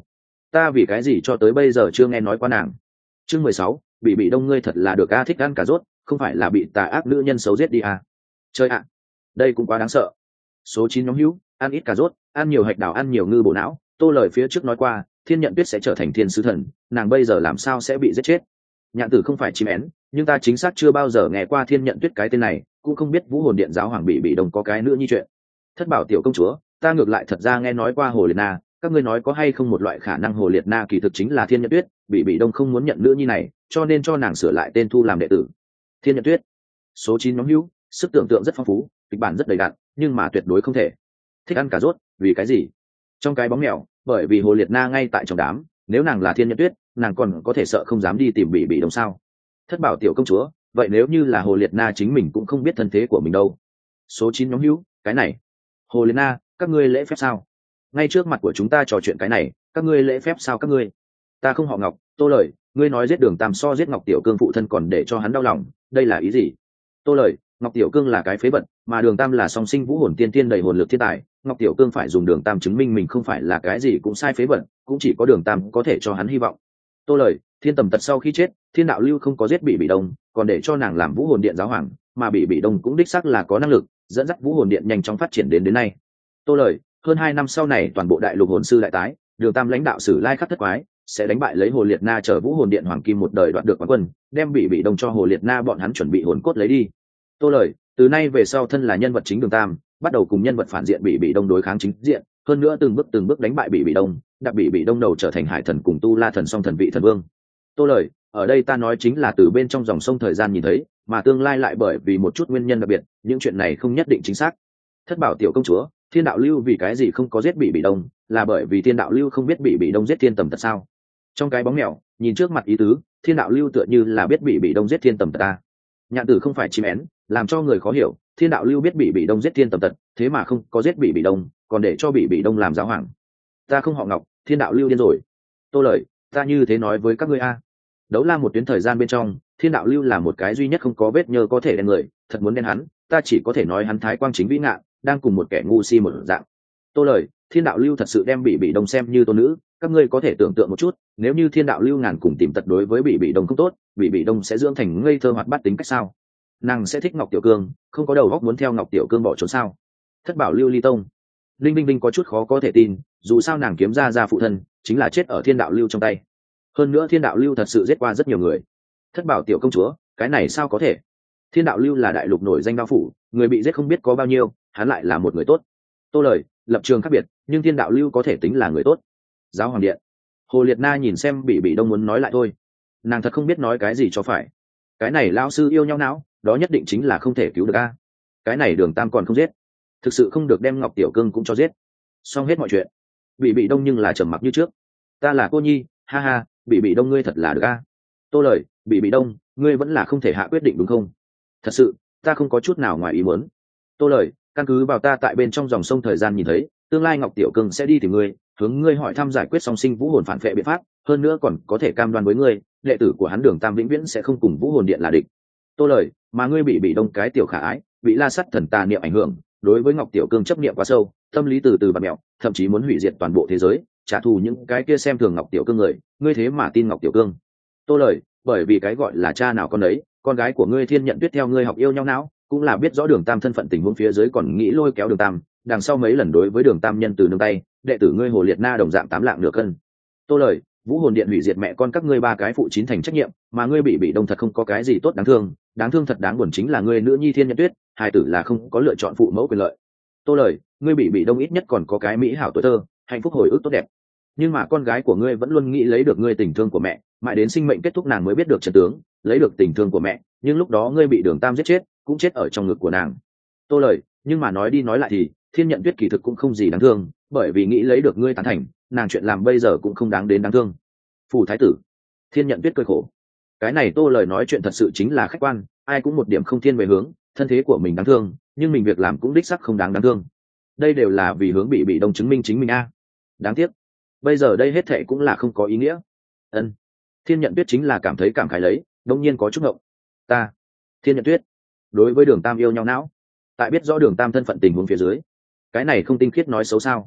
ta vì cái gì cho tới bây giờ chưa nghe nói qua nàng. Chương 16, bị đông ngươi thật là được a, thích ăn cà rốt, không phải là bị tà ác nữ nhân xấu giết đi à. Chơi ạ, đây cũng quá đáng sợ. Số 9 nhóm hữu, ăn ít cà rốt, ăn nhiều hạch đào, ăn nhiều ngư bổ não. Tô lời phía trước nói qua, Thiên Nhận Tuyết sẽ trở thành thiên sứ thần, nàng bây giờ làm sao sẽ bị giết chết. Nhạn Tử không phải chim én, nhưng ta chính xác chưa bao giờ nghe qua Thiên Nhận Tuyết cái tên này, cũng không biết Vũ Hồn Điện giáo hoàng bị đông có cái nữa như chuyện. Thất bảo tiểu công chúa, ta ngược lại thật ra nghe nói qua Hồ Liệt Na, các ngươi nói có hay không một loại khả năng Hồ Liệt Na kỳ thực chính là Thiên Nhận Tuyết, bị đông không muốn nhận nữ nhi này, cho nên cho nàng sửa lại tên thu làm đệ tử. Thiên Nhận Tuyết. Số 9 nhóm hữu, sức tưởng tượng rất phong phú, kịch bản rất đầy đặn, nhưng mà tuyệt đối không thể. Thích ăn cà rốt, vì cái gì? Trong cái bóng mèo, bởi vì Hồ Liệt Na ngay tại trong đám, nếu nàng là Thiên Nhận Tuyết, nàng còn có thể sợ không dám đi tìm bị đông sao? Thất bảo tiểu công chúa, vậy nếu như là Hồ Liệt Na chính mình cũng không biết thân thế của mình đâu. Số 9 nhóm hữu, cái này. Hồ Liệt Na, các ngươi lễ phép sao? Ngay trước mặt của chúng ta trò chuyện cái này, các ngươi lễ phép sao các ngươi? Ta không họ Ngọc, Tô lời, ngươi nói giết Đường Tam so giết Ngọc Tiểu Cương phụ thân còn để cho hắn đau lòng, đây là ý gì? Tô lời, Ngọc Tiểu Cương là cái phế vật, mà Đường Tam là song sinh vũ hồn tiên tiên đầy hồn lực thiên tài, Ngọc Tiểu Cương phải dùng Đường Tam chứng minh mình không phải là cái gì cũng sai phế vật, cũng chỉ có Đường Tam có thể cho hắn hy vọng. Tô lời, Thiên Tầm Tật sau khi chết, Thiên Đạo Lưu không có giết bị đông, còn để cho nàng làm Vũ Hồn Điện giáo hoàng, mà bị đông cũng đích xác là có năng lực, dẫn dắt Vũ Hồn Điện nhanh chóng phát triển đến nay. Tô lời, hơn 2 năm sau này toàn bộ đại lục hồn sư đại tái, Đường Tam lãnh đạo sử lai khắc thất quái, sẽ đánh bại lấy Hồ Liệt Na chờ Vũ Hồn Điện hoàng kim một đời đoạt được quán quân, đem bị đông cho Hồ Liệt Na bọn hắn chuẩn bị hồn cốt lấy đi. Tô lời, từ nay về sau thân là nhân vật chính Đường Tam, bắt đầu cùng nhân vật phản diện bị đông đối kháng chính diện, hơn nữa từng bước đánh bại bị đông, đặt bị đông đầu trở thành hải thần cùng tu la thần song thần vị thần vương. Tô lời, ở đây ta nói chính là từ bên trong dòng sông thời gian nhìn thấy, mà tương lai lại bởi vì một chút nguyên nhân đặc biệt, những chuyện này không nhất định chính xác. Thất bảo tiểu công chúa, Thiên Đạo Lưu vì cái gì không có giết bị đông, là bởi vì Thiên Đạo Lưu không biết bị đông giết Thiên Tầm Tật sao? Trong cái bóng mèo, nhìn trước mặt ý tứ, Thiên Đạo Lưu tựa như là biết bị đông giết Thiên Tầm Tật ta. Nhạn Tử không phải chim én, làm cho người khó hiểu, Thiên Đạo Lưu biết bị đông giết Thiên Tầm Tật, thế mà không có giết bị đông, còn để cho bị đông làm giáo hoàng. Ta không họ Ngọc, Thiên Đạo Lưu điên rồi. Tô lời, ta như thế nói với các ngươi a. Đấu la một tuyến thời gian bên trong, Thiên Đạo Lưu là một cái duy nhất không có vết nhơ có thể đen người, thật muốn đen hắn, ta chỉ có thể nói hắn thái quang chính vĩ ngạn, đang cùng một kẻ ngu si một dạng. Tô lời, Thiên Đạo Lưu thật sự đem bị đông xem như tôn nữ, các ngươi có thể tưởng tượng một chút, nếu như Thiên Đạo Lưu ngàn cùng tìm tật đối với bị đông không tốt, bị đông sẽ dưỡng thành ngây thơ hoạt bát tính cách sao? Nàng sẽ thích Ngọc Tiểu Cương, không có đầu óc muốn theo Ngọc Tiểu Cương bỏ trốn sao? Thất bảo Lưu ly tông. Linh Vinh có chút khó có thể tin, dù sao nàng kiếm ra phụ thân chính là chết ở Thiên Đạo Lưu trong tay, hơn nữa Thiên Đạo Lưu thật sự giết qua rất nhiều người. Thất bảo tiểu công chúa, cái này sao có thể? Thiên Đạo Lưu là đại lục nổi danh đao phủ, người bị giết không biết có bao nhiêu, hắn lại là một người tốt. Tô lời, lập trường khác biệt, nhưng Thiên Đạo Lưu có thể tính là người tốt. Giáo hoàng điện. Hồ Liệt Na nhìn xem bị đông muốn nói lại thôi, nàng thật không biết nói cái gì cho phải. Cái này lão sư yêu nhau não, đó nhất định chính là không thể cứu được a. Cái này Đường Tam còn không giết, thực sự không được đem Ngọc Tiểu Cương cũng cho giết, xong hết mọi chuyện. Bị đông nhưng là trầm mặc như trước. Ta là cô nhi, ha ha, bị đông ngươi thật là được a. Tô lời, bị đông, ngươi vẫn là không thể hạ quyết định đúng không? Thật sự, ta không có chút nào ngoài ý muốn. Tô lời, căn cứ vào ta tại bên trong dòng sông thời gian nhìn thấy, tương lai Ngọc Tiểu Cương sẽ đi tìm ngươi, hướng ngươi hỏi thăm giải quyết song sinh vũ hồn phản vệ biện pháp, hơn nữa còn có thể cam đoan với ngươi, đệ tử của hắn Đường Tam vĩnh viễn sẽ không cùng vũ hồn điện là địch. Tô lời, mà ngươi bị đông cái tiểu khả ái, bị la sắt thần tà niệm ảnh hưởng, đối với Ngọc Tiểu Cương chấp niệm quá sâu, tâm lý từ từ bạt mẹo, thậm chí muốn hủy diệt toàn bộ thế giới, trả thù những cái kia xem thường Ngọc Tiểu Cương người, ngươi thế mà tin Ngọc Tiểu Cương? Tô lời, bởi vì cái gọi là cha nào con đấy, con gái của ngươi Thiên Nhận Tuyết theo ngươi học yêu nhau não, cũng là biết rõ Đường Tam thân phận tình huống phía dưới còn nghĩ lôi kéo Đường Tam, đằng sau mấy lần đối với Đường Tam nhân từ nương tay, đệ tử ngươi Hồ Liệt Na đồng dạng 8 lạng nửa cân. Tô lời, vũ hồn điện hủy diệt mẹ con các ngươi 3 cái phụ 9 thành trách nhiệm, mà ngươi bị đông thật không có cái gì tốt đáng thương thật đáng buồn chính là ngươi nữ nhi Thiên Nhận Tuyết, hài tử là không có lựa chọn phụ mẫu quyền lợi. Tô lời, ngươi bị đông ít nhất còn có cái mỹ hảo tuổi thơ, hạnh phúc hồi ức tốt đẹp, nhưng mà con gái của ngươi vẫn luôn nghĩ lấy được ngươi tình thương của mẹ, mãi đến sinh mệnh kết thúc nàng mới biết được trận tướng, lấy được tình thương của mẹ, nhưng lúc đó ngươi bị Đường Tam giết chết, cũng chết ở trong ngực của nàng. Tô lời, nhưng mà nói đi nói lại thì Thiên Nhận Tuyết kỳ thực cũng không gì đáng thương, bởi vì nghĩ lấy được ngươi tán thành, nàng chuyện làm bây giờ cũng không đáng đến đáng thương. Phủ thái tử. Thiên Nhận Tuyết cười khổ. Cái này Tô lời nói chuyện thật sự chính là khách quan, ai cũng một điểm không thiên về hướng, thân thế của mình đáng thương, nhưng mình việc làm cũng đích sắc không đáng thương. Đây đều là vì hướng bị đông chứng minh chính mình a. Đáng tiếc, bây giờ đây hết thệ cũng là không có ý nghĩa. Ân. Thiên Nhận Tuyết chính là cảm thấy cảm khái lấy, đột nhiên có chút ngộng. Ta, Thiên Nhận Tuyết, đối với Đường Tam yêu nhau não, tại biết rõ Đường Tam thân phận tình huống phía dưới, cái này không tinh khiết nói xấu sao?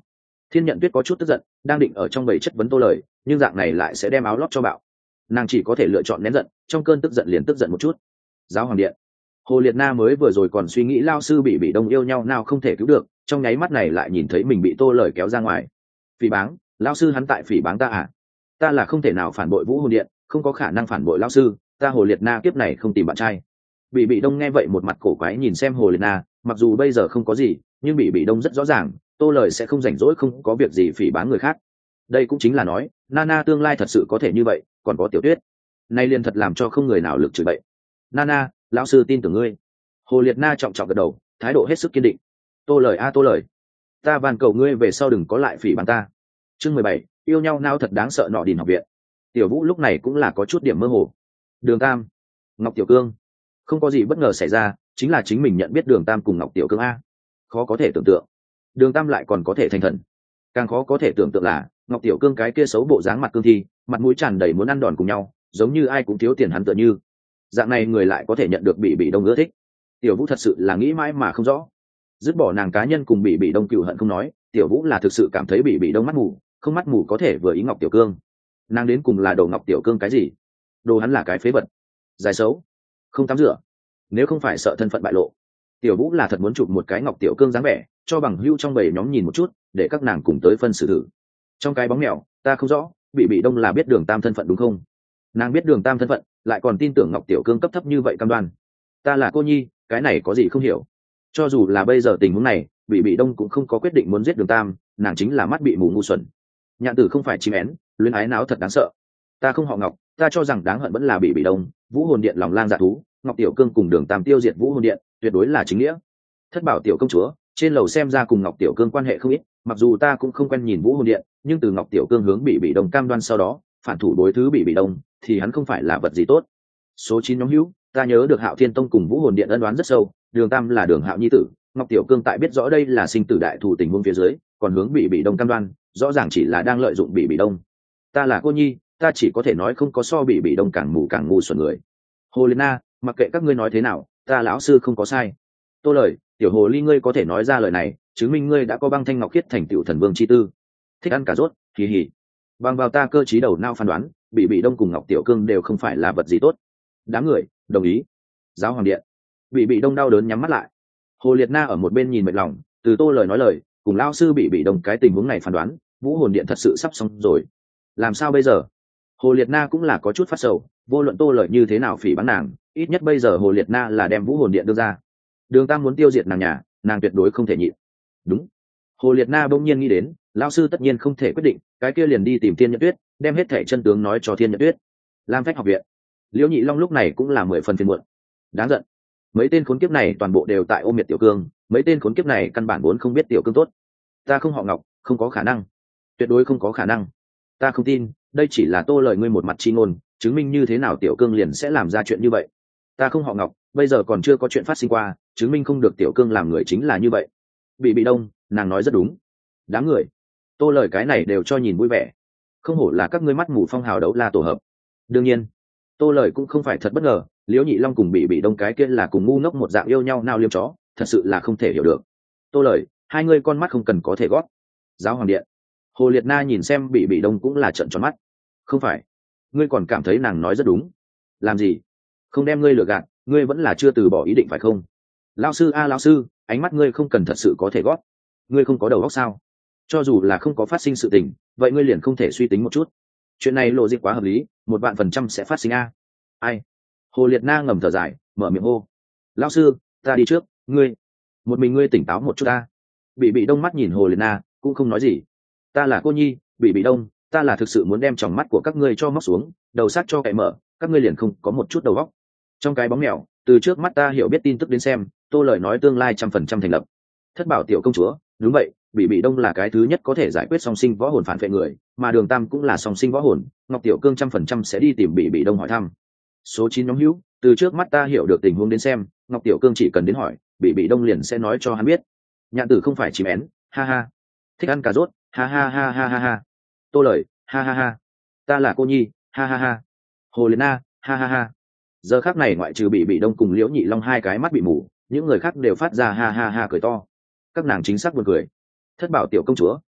Thiên Nhận Tuyết có chút tức giận, đang định ở trong bầy chất vấn Tô Lời, nhưng dạng này lại sẽ đem áo lót cho bạo. Nàng chỉ có thể lựa chọn nén giận, trong cơn tức giận liền tức giận một chút. Giáo hoàng điện, Hồ Liệt Na mới vừa rồi còn suy nghĩ lao sư bị đông yêu nhau nào không thể cứu được, trong nháy mắt này lại nhìn thấy mình bị Tô Lời kéo ra ngoài. Phỉ báng, lao sư hắn tại phỉ báng ta à? Ta là không thể nào phản bội Vũ Hồn Điện, không có khả năng phản bội lao sư, ta Hồ Liệt Na kiếp này không tìm bạn trai. Bị đông nghe vậy một mặt cổ quái nhìn xem Hồ Liệt Na, mặc dù bây giờ không có gì, nhưng bị đông rất rõ ràng, Tô Lời sẽ không rảnh rỗi không có việc gì phỉ báng người khác. Đây cũng chính là nói, Nana tương lai thật sự có thể như vậy, còn có Tiểu Tuyết. Nay liền thật làm cho không người nào lực chửi bậy. Nana, lão sư tin tưởng ngươi. Hồ Liệt Na trọng trọng gật đầu, thái độ hết sức kiên định. Tô Lời a Tô Lời, ta van cầu ngươi về sau đừng có lại phỉ báng ta. Chương 17, yêu nhau nào thật đáng sợ nọ đình học viện. Tiểu Vũ lúc này cũng là có chút điểm mơ hồ. Đường Tam, Ngọc Tiểu Cương, không có gì bất ngờ xảy ra, chính là chính mình nhận biết Đường Tam cùng Ngọc Tiểu Cương a. Khó có thể tưởng tượng, Đường Tam lại còn có thể thành thần. Càng khó có thể tưởng tượng là Ngọc Tiểu Cương cái kia xấu bộ dáng mặt cương thi, mặt mũi tràn đầy muốn ăn đòn cùng nhau, giống như ai cũng thiếu tiền hắn tựa như. Dạng này người lại có thể nhận được bị đông ưa thích. Tiểu Vũ thật sự là nghĩ mãi mà không rõ. Dứt bỏ nàng cá nhân cùng bị đông cựu hận không nói, Tiểu Vũ là thực sự cảm thấy bị đông mắt mù, không mắt mù có thể vừa ý Ngọc Tiểu Cương. Nàng đến cùng là đồ Ngọc Tiểu Cương cái gì? Đồ hắn là cái phế vật, dài xấu, không tắm rửa. Nếu không phải sợ thân phận bại lộ, Tiểu Vũ là thật muốn chụp một cái Ngọc Tiểu Cương dáng vẻ, cho bằng hữu trong bầy nhóm nhìn một chút, để các nàng cùng tới phân xử thử. Trong cái bóng mèo, ta không rõ, bị đông là biết Đường Tam thân phận đúng không? Nàng biết Đường Tam thân phận, lại còn tin tưởng Ngọc Tiểu Cương cấp thấp như vậy cam đoan. Ta là cô nhi, cái này có gì không hiểu? Cho dù là bây giờ tình huống này, bị đông cũng không có quyết định muốn giết Đường Tam, nàng chính là mắt bị mù ngu xuẩn. Nhạn Tử không phải chim én, luyến ái náo thật đáng sợ. Ta không họ Ngọc, ta cho rằng đáng hận vẫn là bị đông. Vũ Hồn Điện lòng lang dạ thú, Ngọc Tiểu Cương cùng Đường Tam tiêu diệt Vũ Hồn Điện, tuyệt đối là chính nghĩa. Thất Bảo tiểu công chúa, trên lầu xem ra cùng Ngọc Tiểu Cương quan hệ không ít, mặc dù ta cũng không quen nhìn Vũ Hồn Điện, nhưng từ Ngọc Tiểu Cương hướng bị đông cam đoan sau đó, phản thủ đối thứ bị đông, thì hắn không phải là vật gì tốt. Số 9 nhóm hữu, ta nhớ được Hạo Thiên Tông cùng Vũ Hồn Điện ân oán rất sâu, Đường Tam là Đường Hạo nhi tử, Ngọc Tiểu Cương tại biết rõ đây là sinh tử đại thù tình huống phía dưới, còn hướng bị đông cam đoan, rõ ràng chỉ là đang lợi dụng bị đông. Ta là cô nhi, ta chỉ có thể nói không có so bị đông càng mù càng ngu xuẩn người. Hồ Liên Na, mặc kệ các ngươi nói thế nào, ta lão sư không có sai. Tô Lời, tiểu hồ ly ngươi có thể nói ra lời này, chứng minh ngươi đã có băng thanh ngọc khiết thành tựu thần vương chi tư. Thích ăn cà rốt, kỳ hỉ. Bằng vào ta cơ trí đầu não phán đoán, bị đông cùng Ngọc Tiểu Cương đều không phải là vật gì tốt. Đám người đồng ý. Giáo hoàng điện, bị đông đau đớn nhắm mắt lại. Hồ Liệt Na ở một bên nhìn mệt lòng, từ Tô Lời nói lời, cùng lao sư bị đông cái tình huống này phán đoán, Vũ Hồn Điện thật sự sắp xong rồi. Làm sao bây giờ? Hồ Liệt Na cũng là có chút phát sầu, vô luận Tô Lời như thế nào phỉ báng nàng, ít nhất bây giờ Hồ Liệt Na là đem Vũ Hồn Điện đưa ra. Đường Tam muốn tiêu diệt nàng nhà, nàng tuyệt đối không thể nhịn. Đúng. Hồ Liệt Na bỗng nhiên nghĩ đến, lão sư tất nhiên không thể quyết định, cái kia liền đi tìm Thiên Nhận Tuyết, đem hết thảy chân tướng nói cho Thiên Nhận Tuyết. Lam Phách học viện, Liễu Nhị Long lúc này cũng là 10 phần phiền muộn. Đáng giận. Mấy tên khốn kiếp này toàn bộ đều tại ôm miệt Tiểu Cương, mấy tên khốn kiếp này căn bản vốn không biết Tiểu Cương tốt. Ta không họ Ngọc, không có khả năng. Tuyệt đối không có khả năng. Ta không tin, đây chỉ là Tô Lời ngươi một mặt chi ngôn, chứng minh như thế nào Tiểu Cương liền sẽ làm ra chuyện như vậy. Ta không họ Ngọc, bây giờ còn chưa có chuyện phát sinh qua, chứng minh không được Tiểu Cương làm người chính là như vậy. Bị đông, nàng nói rất đúng. Đám người, Tô Lời cái này đều cho nhìn vui vẻ. Không hổ là các ngươi mắt mù phong hào đấu la tổ hợp. Đương nhiên, Tô Lời cũng không phải thật bất ngờ, Liễu Nhị Long cùng bị đông cái kia là cùng ngu ngốc một dạng yêu nhau nao liêm chó, thật sự là không thể hiểu được. Tô Lời, hai ngươi con mắt không cần có thể gót. Giáo hoàng điện, Hồ Liệt Na nhìn xem bị đông cũng là trợn tròn mắt. Không phải, ngươi còn cảm thấy nàng nói rất đúng. Làm gì? Không đem ngươi lừa gạt, ngươi vẫn là chưa từ bỏ ý định phải không? Lão sư a lão sư, ánh mắt ngươi không cần thật sự có thể gót. Ngươi không có đầu óc sao? Cho dù là không có phát sinh sự tình, vậy ngươi liền không thể suy tính một chút. Chuyện này lộ dịch quá hợp lý, 100% sẽ phát sinh a. Ai? Hồ Liệt Na ngầm thở dài, mở miệng hô. Lão sư, ta đi trước, ngươi. Một mình ngươi tỉnh táo một chút ta. Bị đông mắt nhìn Hồ Liệt Na, cũng không nói gì. Ta là cô nhi, bị đông, ta là thực sự muốn đem tròng mắt của các ngươi cho móc xuống, đầu xác cho cậy mở, các ngươi liền không có một chút đầu óc. Trong cái bóng mèo, từ trước mắt ta hiểu biết tin tức đến xem, Tô Lời nói tương lai 100% thành lập. Thất Bảo tiểu công chúa, đúng vậy, bị đông là cái thứ nhất có thể giải quyết song sinh võ hồn phản vệ người, mà Đường Tam cũng là song sinh võ hồn, Ngọc Tiểu Cương 100% sẽ đi tìm bị đông hỏi thăm. Số 9 nhóm hữu, từ trước mắt ta hiểu được tình huống đến xem, Ngọc Tiểu Cương chỉ cần đến hỏi, bị đông liền sẽ nói cho hắn biết. Nhạn Tử không phải chim én, ha ha. Thích ăn cà rốt, ha ha ha ha ha ha. Tô Lời, ha ha ha. Ta là cô nhi, ha ha ha. Hồ Liệt Na, ha ha ha. Giờ khắc này ngoại trừ bị đông cùng Liễu Nhị Long hai cái mắt bị mù, những người khác đều phát ra ha ha ha cười to. Các nàng chính xác buồn cười. Thất Bảo tiểu công chúa,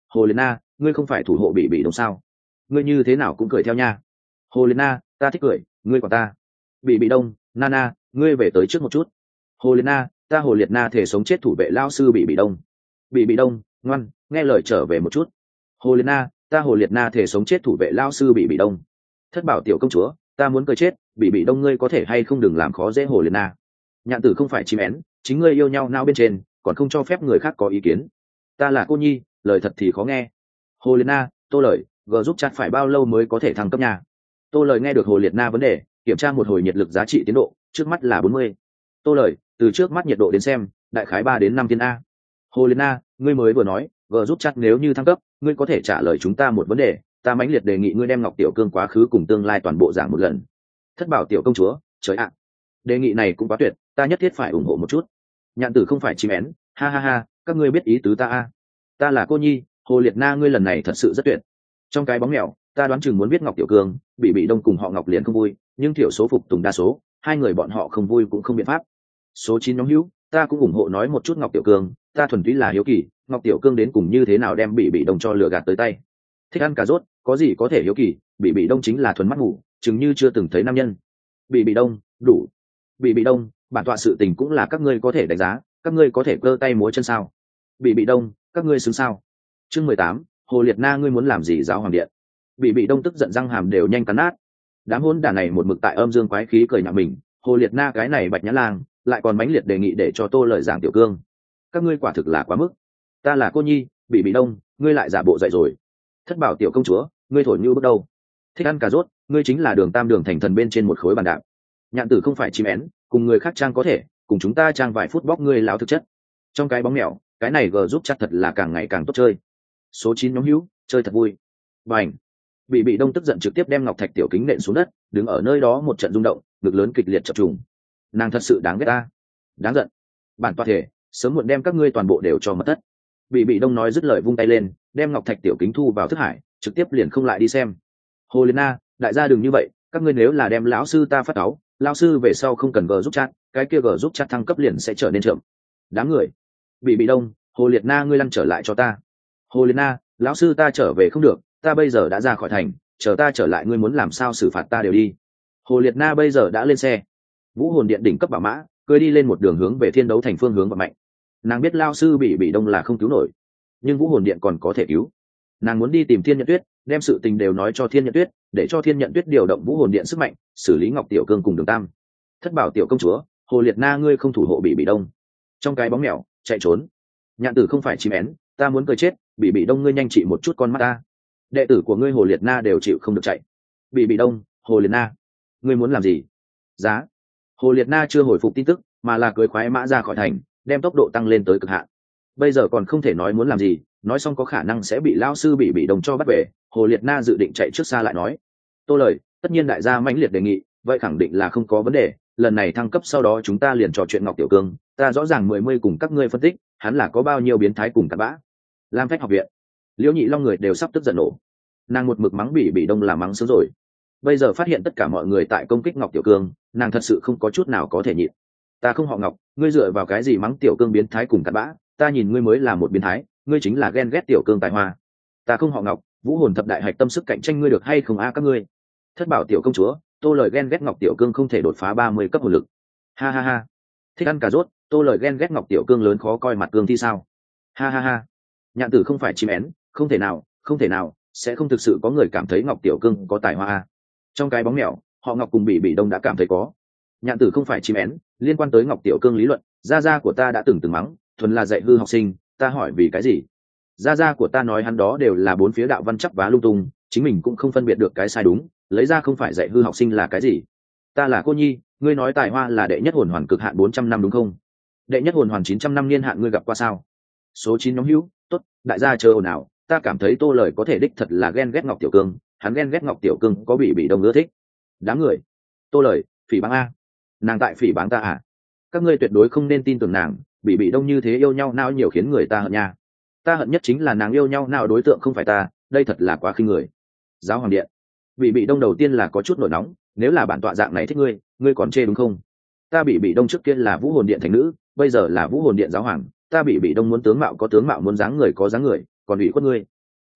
Hồ Liệt Na, ngươi không phải thủ hộ bị đông sao? Ngươi như thế nào cũng cười theo nha. Hồ Liệt Na, ta thích cười, ngươi còn ta. Bị đông, Nana, ngươi về tới trước một chút. Hồ Liệt Na, ta Hồ Liệt Na thể sống chết thủ vệ lao sư bị đông. Bị đông, ngoan, nghe lời trở về một chút. Hồ Liệt Na, ta Hồ Liệt Na thể sống chết thủ vệ lao sư bị đông. Thất bảo tiểu công chúa, ta muốn cười chết, bị đông ngươi có thể hay không đừng làm khó dễ Hồ Liệt Na. Nhạn tử không phải chim én, chính ngươi yêu nhau nao bên trên, còn không cho phép người khác có ý kiến. Ta là cô nhi, lời thật thì khó nghe. Hồ Liệt Na, Tô Lời, gờ giúp chặt phải bao lâu mới có thể thăng cấp nhà? Tô Lời nghe được Hồ Liệt Na vấn đề, kiểm tra một hồi nhiệt lực giá trị tiến độ, trước mắt là 40. Tô Lời, từ trước mắt nhiệt độ đến xem, đại khái 3 đến 5 thiên a. Hồ Liệt Na, ngươi mới vừa nói, gờ giúp chặt nếu như thăng cấp, ngươi có thể trả lời chúng ta một vấn đề, ta mãnh liệt đề nghị ngươi đem Ngọc Tiểu Cương quá khứ cùng tương lai toàn bộ giảng một lần. Thất bảo tiểu công chúa, trời ạ. Đề nghị này cũng quá tuyệt, ta nhất thiết phải ủng hộ một chút. Nhạn tử không phải chim én, ha ha ha, các ngươi biết ý tứ ta a. Ta là cô nhi, Hồ Liệt Na ngươi lần này thật sự rất tuyệt. Trong cái bóng mèo, ta đoán chừng muốn biết Ngọc Tiểu Cương, bị đông cùng họ Ngọc liền không vui, nhưng thiểu số phục tùng đa số, hai người bọn họ không vui cũng không biện pháp. Số 9 nhóm hữu, ta cũng ủng hộ nói một chút Ngọc Tiểu Cương, ta thuần túy là hiếu kỳ, Ngọc Tiểu Cương đến cùng như thế nào đem bị đông cho lừa gạt tới tay. Thích ăn cà rốt, có gì có thể hiếu kỳ, bị đông chính là thuần mắt ngủ, chừng như chưa từng thấy nam nhân. Bị đông, đủ. Bị đông, bản tọa sự tình cũng là các ngươi có thể đánh giá, các ngươi có thể cơ tay múa chân sao? Bị đông, các ngươi xứng sao? Chương 18, Hồ Liệt Na ngươi muốn làm gì giáo hoàng điện? Bị đông tức giận răng hàm đều nhanh cắn nát. Đám hỗn đản này một mực tại âm dương quái khí cười nhạo mình, Hồ Liệt Na cái này bạch nhã lang, lại còn mãnh liệt đề nghị để cho Tô Lợi giảng Tiểu Cương. Các ngươi quả thực là quá mức. Ta là cô nhi, bị đông, ngươi lại giả bộ dậy rồi. Thất bảo tiểu công chúa, ngươi thổi như bước đầu. Thích ăn cà rốt, ngươi chính là đường tam đường thành thần bên trên một khối bàn đạp. Nhạn tử không phải chim én, cùng người khác trang có thể, cùng chúng ta trang vài phút bóc ngươi láo thực chất. Trong cái bóng mèo, cái này gờ giúp chắc thật là càng ngày càng tốt chơi. Số 9 nhóm hữu, chơi thật vui. Bành. Bị đông tức giận trực tiếp đem ngọc thạch tiểu kính nện xuống đất, đứng ở nơi đó một trận rung động, ngực lớn kịch liệt chập trùng. Nàng thật sự đáng ghét ta, đáng giận. Bản tọa thể, sớm muộn đem các ngươi toàn bộ đều cho mất tất. Bị đông nói dứt lời vung tay lên, đem ngọc thạch tiểu kính thu vào thức hải, trực tiếp liền không lại đi xem. Hồ Liệt Na, đại gia đừng như vậy, các ngươi nếu là đem lão sư ta phát cáu, lão sư về sau không cần gờ giúp chat, cái kia gờ giúp chat thăng cấp liền sẽ trở nên chậm. Đám người. Bị đông, Hồ Liệt Na ngươi lăn trở lại cho ta. Hồ Liệt Na, lão sư ta trở về không được, ta bây giờ đã ra khỏi thành, chờ ta trở lại ngươi muốn làm sao xử phạt ta đều đi. Hồ Liệt Na bây giờ đã lên xe. Vũ hồn điện đỉnh cấp bảo mã, cưỡi đi lên một đường hướng về thiên đấu thành phương hướng và mạnh. Nàng biết lao sư bị đông là không cứu nổi, nhưng vũ hồn điện còn có thể cứu. Nàng muốn đi tìm Thiên Nhận Tuyết, đem sự tình đều nói cho Thiên Nhận Tuyết, để cho Thiên Nhận Tuyết điều động vũ hồn điện sức mạnh, xử lý Ngọc Tiểu Cương cùng Đường Tam. Thất bảo tiểu công chúa, Hồ Liệt Na ngươi không thủ hộ bị đông. Trong cái bóng mèo, chạy trốn. Nhạn tử không phải chim én, ta muốn cười chết, bị đông ngươi nhanh trị một chút con mắt ta. Đệ tử của ngươi Hồ Liệt Na đều chịu không được chạy. Bị đông, Hồ Liệt Na, ngươi muốn làm gì? Giá. Hồ Liệt Na chưa hồi phục tin tức, mà là cưỡi khoái mã ra khỏi thành, đem tốc độ tăng lên tới cực hạn. Bây giờ còn không thể nói muốn làm gì, nói xong có khả năng sẽ bị lão sư bị đông cho bắt về. Hồ Liệt Na dự định chạy trước xa lại nói. Tô Lời, tất nhiên đại gia mãnh liệt đề nghị, vậy khẳng định là không có vấn đề. Lần này thăng cấp sau đó chúng ta liền trò chuyện Ngọc Tiểu Cương, ta rõ ràng mười cùng các ngươi phân tích, hắn là có bao nhiêu biến thái cùng cặn bã. Lam Phách học viện, Liễu Nhị Long người đều sắp tức giận nổ. Nàng một mực mắng bị đông là mắng sớm rồi, bây giờ phát hiện tất cả mọi người tại công kích Ngọc Tiểu Cương, nàng thật sự không có chút nào có thể nhịn. Ta không họ Ngọc, ngươi dựa vào cái gì mắng Tiểu Cương biến thái cùng cặn bã? Ta nhìn ngươi mới là một biến thái, ngươi chính là ghen ghét Tiểu Cương tài hoa. Ta không họ Ngọc, vũ hồn thập đại hạch tâm sức cạnh tranh ngươi được hay không a các ngươi? Thất bảo tiểu công chúa, Tô Lời ghen ghét Ngọc Tiểu Cương không thể đột phá 30 cấp hồn lực. Ha ha ha. Thích ăn cà rốt, Tô Lời ghen ghét Ngọc Tiểu Cương lớn khó coi mặt cương thi sao? Ha ha ha. Nhạn tử không phải chim én, không thể nào, không thể nào, sẽ không thực sự có người cảm thấy Ngọc Tiểu Cương có tài hoa a. Trong cái bóng mèo, họ Ngọc cùng bị đông đã cảm thấy có. Nhạn tử không phải chim én, liên quan tới Ngọc Tiểu Cương lý luận, gia gia của ta đã từng mắng, thuần là dạy hư học sinh, ta hỏi vì cái gì? Gia gia của ta nói hắn đó đều là bốn phía đạo văn chắp vá lung tung, chính mình cũng không phân biệt được cái sai đúng, lấy ra không phải dạy hư học sinh là cái gì? Ta là cô nhi, ngươi nói tài hoa là đệ nhất hồn hoàn cực hạn 400 năm đúng không? Đệ nhất hồn hoàn 900 năm niên hạn ngươi gặp qua sao? Số 9 nhóm hữu, tốt, đại gia chờ ồn ào, ta cảm thấy Tô Lời có thể đích thật là ghen ghét Ngọc Tiểu Cương, hắn ghen ghét Ngọc Tiểu Cương có bị đông ưa thích. Đám người. Tô Lời, phỉ báng a. Nàng tại phỉ báng ta à? Các ngươi tuyệt đối không nên tin tưởng nàng, bị đông như thế yêu nhau nào nhiều khiến người ta hận nha. Ta hận nhất chính là nàng yêu nhau nào đối tượng không phải ta, đây thật là quá khinh người. Giáo hoàng điện. Bị đông đầu tiên là có chút nổi nóng, nếu là bản tọa dạng này thích ngươi, ngươi còn chê đúng không? Ta bị đông trước kia là vũ hồn điện thành nữ, bây giờ là vũ hồn điện giáo hoàng, ta bị đông muốn tướng mạo có tướng mạo muốn dáng người có dáng người, còn ủy khuất ngươi.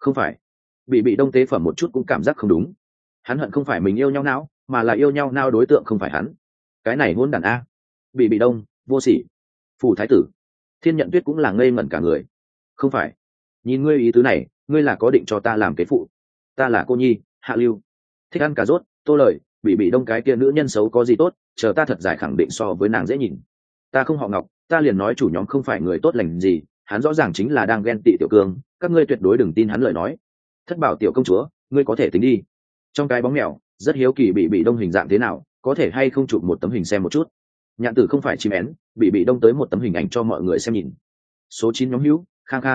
Không phải. Bị đông tế phẩm một chút cũng cảm giác không đúng. Hắn hận không phải mình yêu nhau não, mà là yêu nhau nào đối tượng không phải hắn. Cái này hôn đàn a. Bị đông, vô sỉ. Phù thái tử. Thiên Nhận Tuyết cũng là ngây ngẩn cả người. Không phải. Nhìn ngươi ý tứ này, ngươi là có định cho ta làm kế phụ. Ta là cô nhi, Hạ Lưu. Thích ăn cà rốt, Tô Lời, bị đông cái kia nữ nhân xấu có gì tốt, chờ ta thật giải khẳng định so với nàng dễ nhìn. Ta không họ Ngọc, ta liền nói chủ nhóm không phải người tốt lành gì, hắn rõ ràng chính là đang ghen tị tiểu cương, các ngươi tuyệt đối đừng tin hắn lời nói. Thất bảo tiểu công chúa, ngươi có thể tính đi. Trong cái bóng mèo, rất hiếu kỳ bị đông hình dạng thế nào, có thể hay không chụp một tấm hình xem một chút. Nhạn Tử không phải chim én, bị đông tới một tấm hình ảnh cho mọi người xem nhìn. Số 9 nhóm hữu,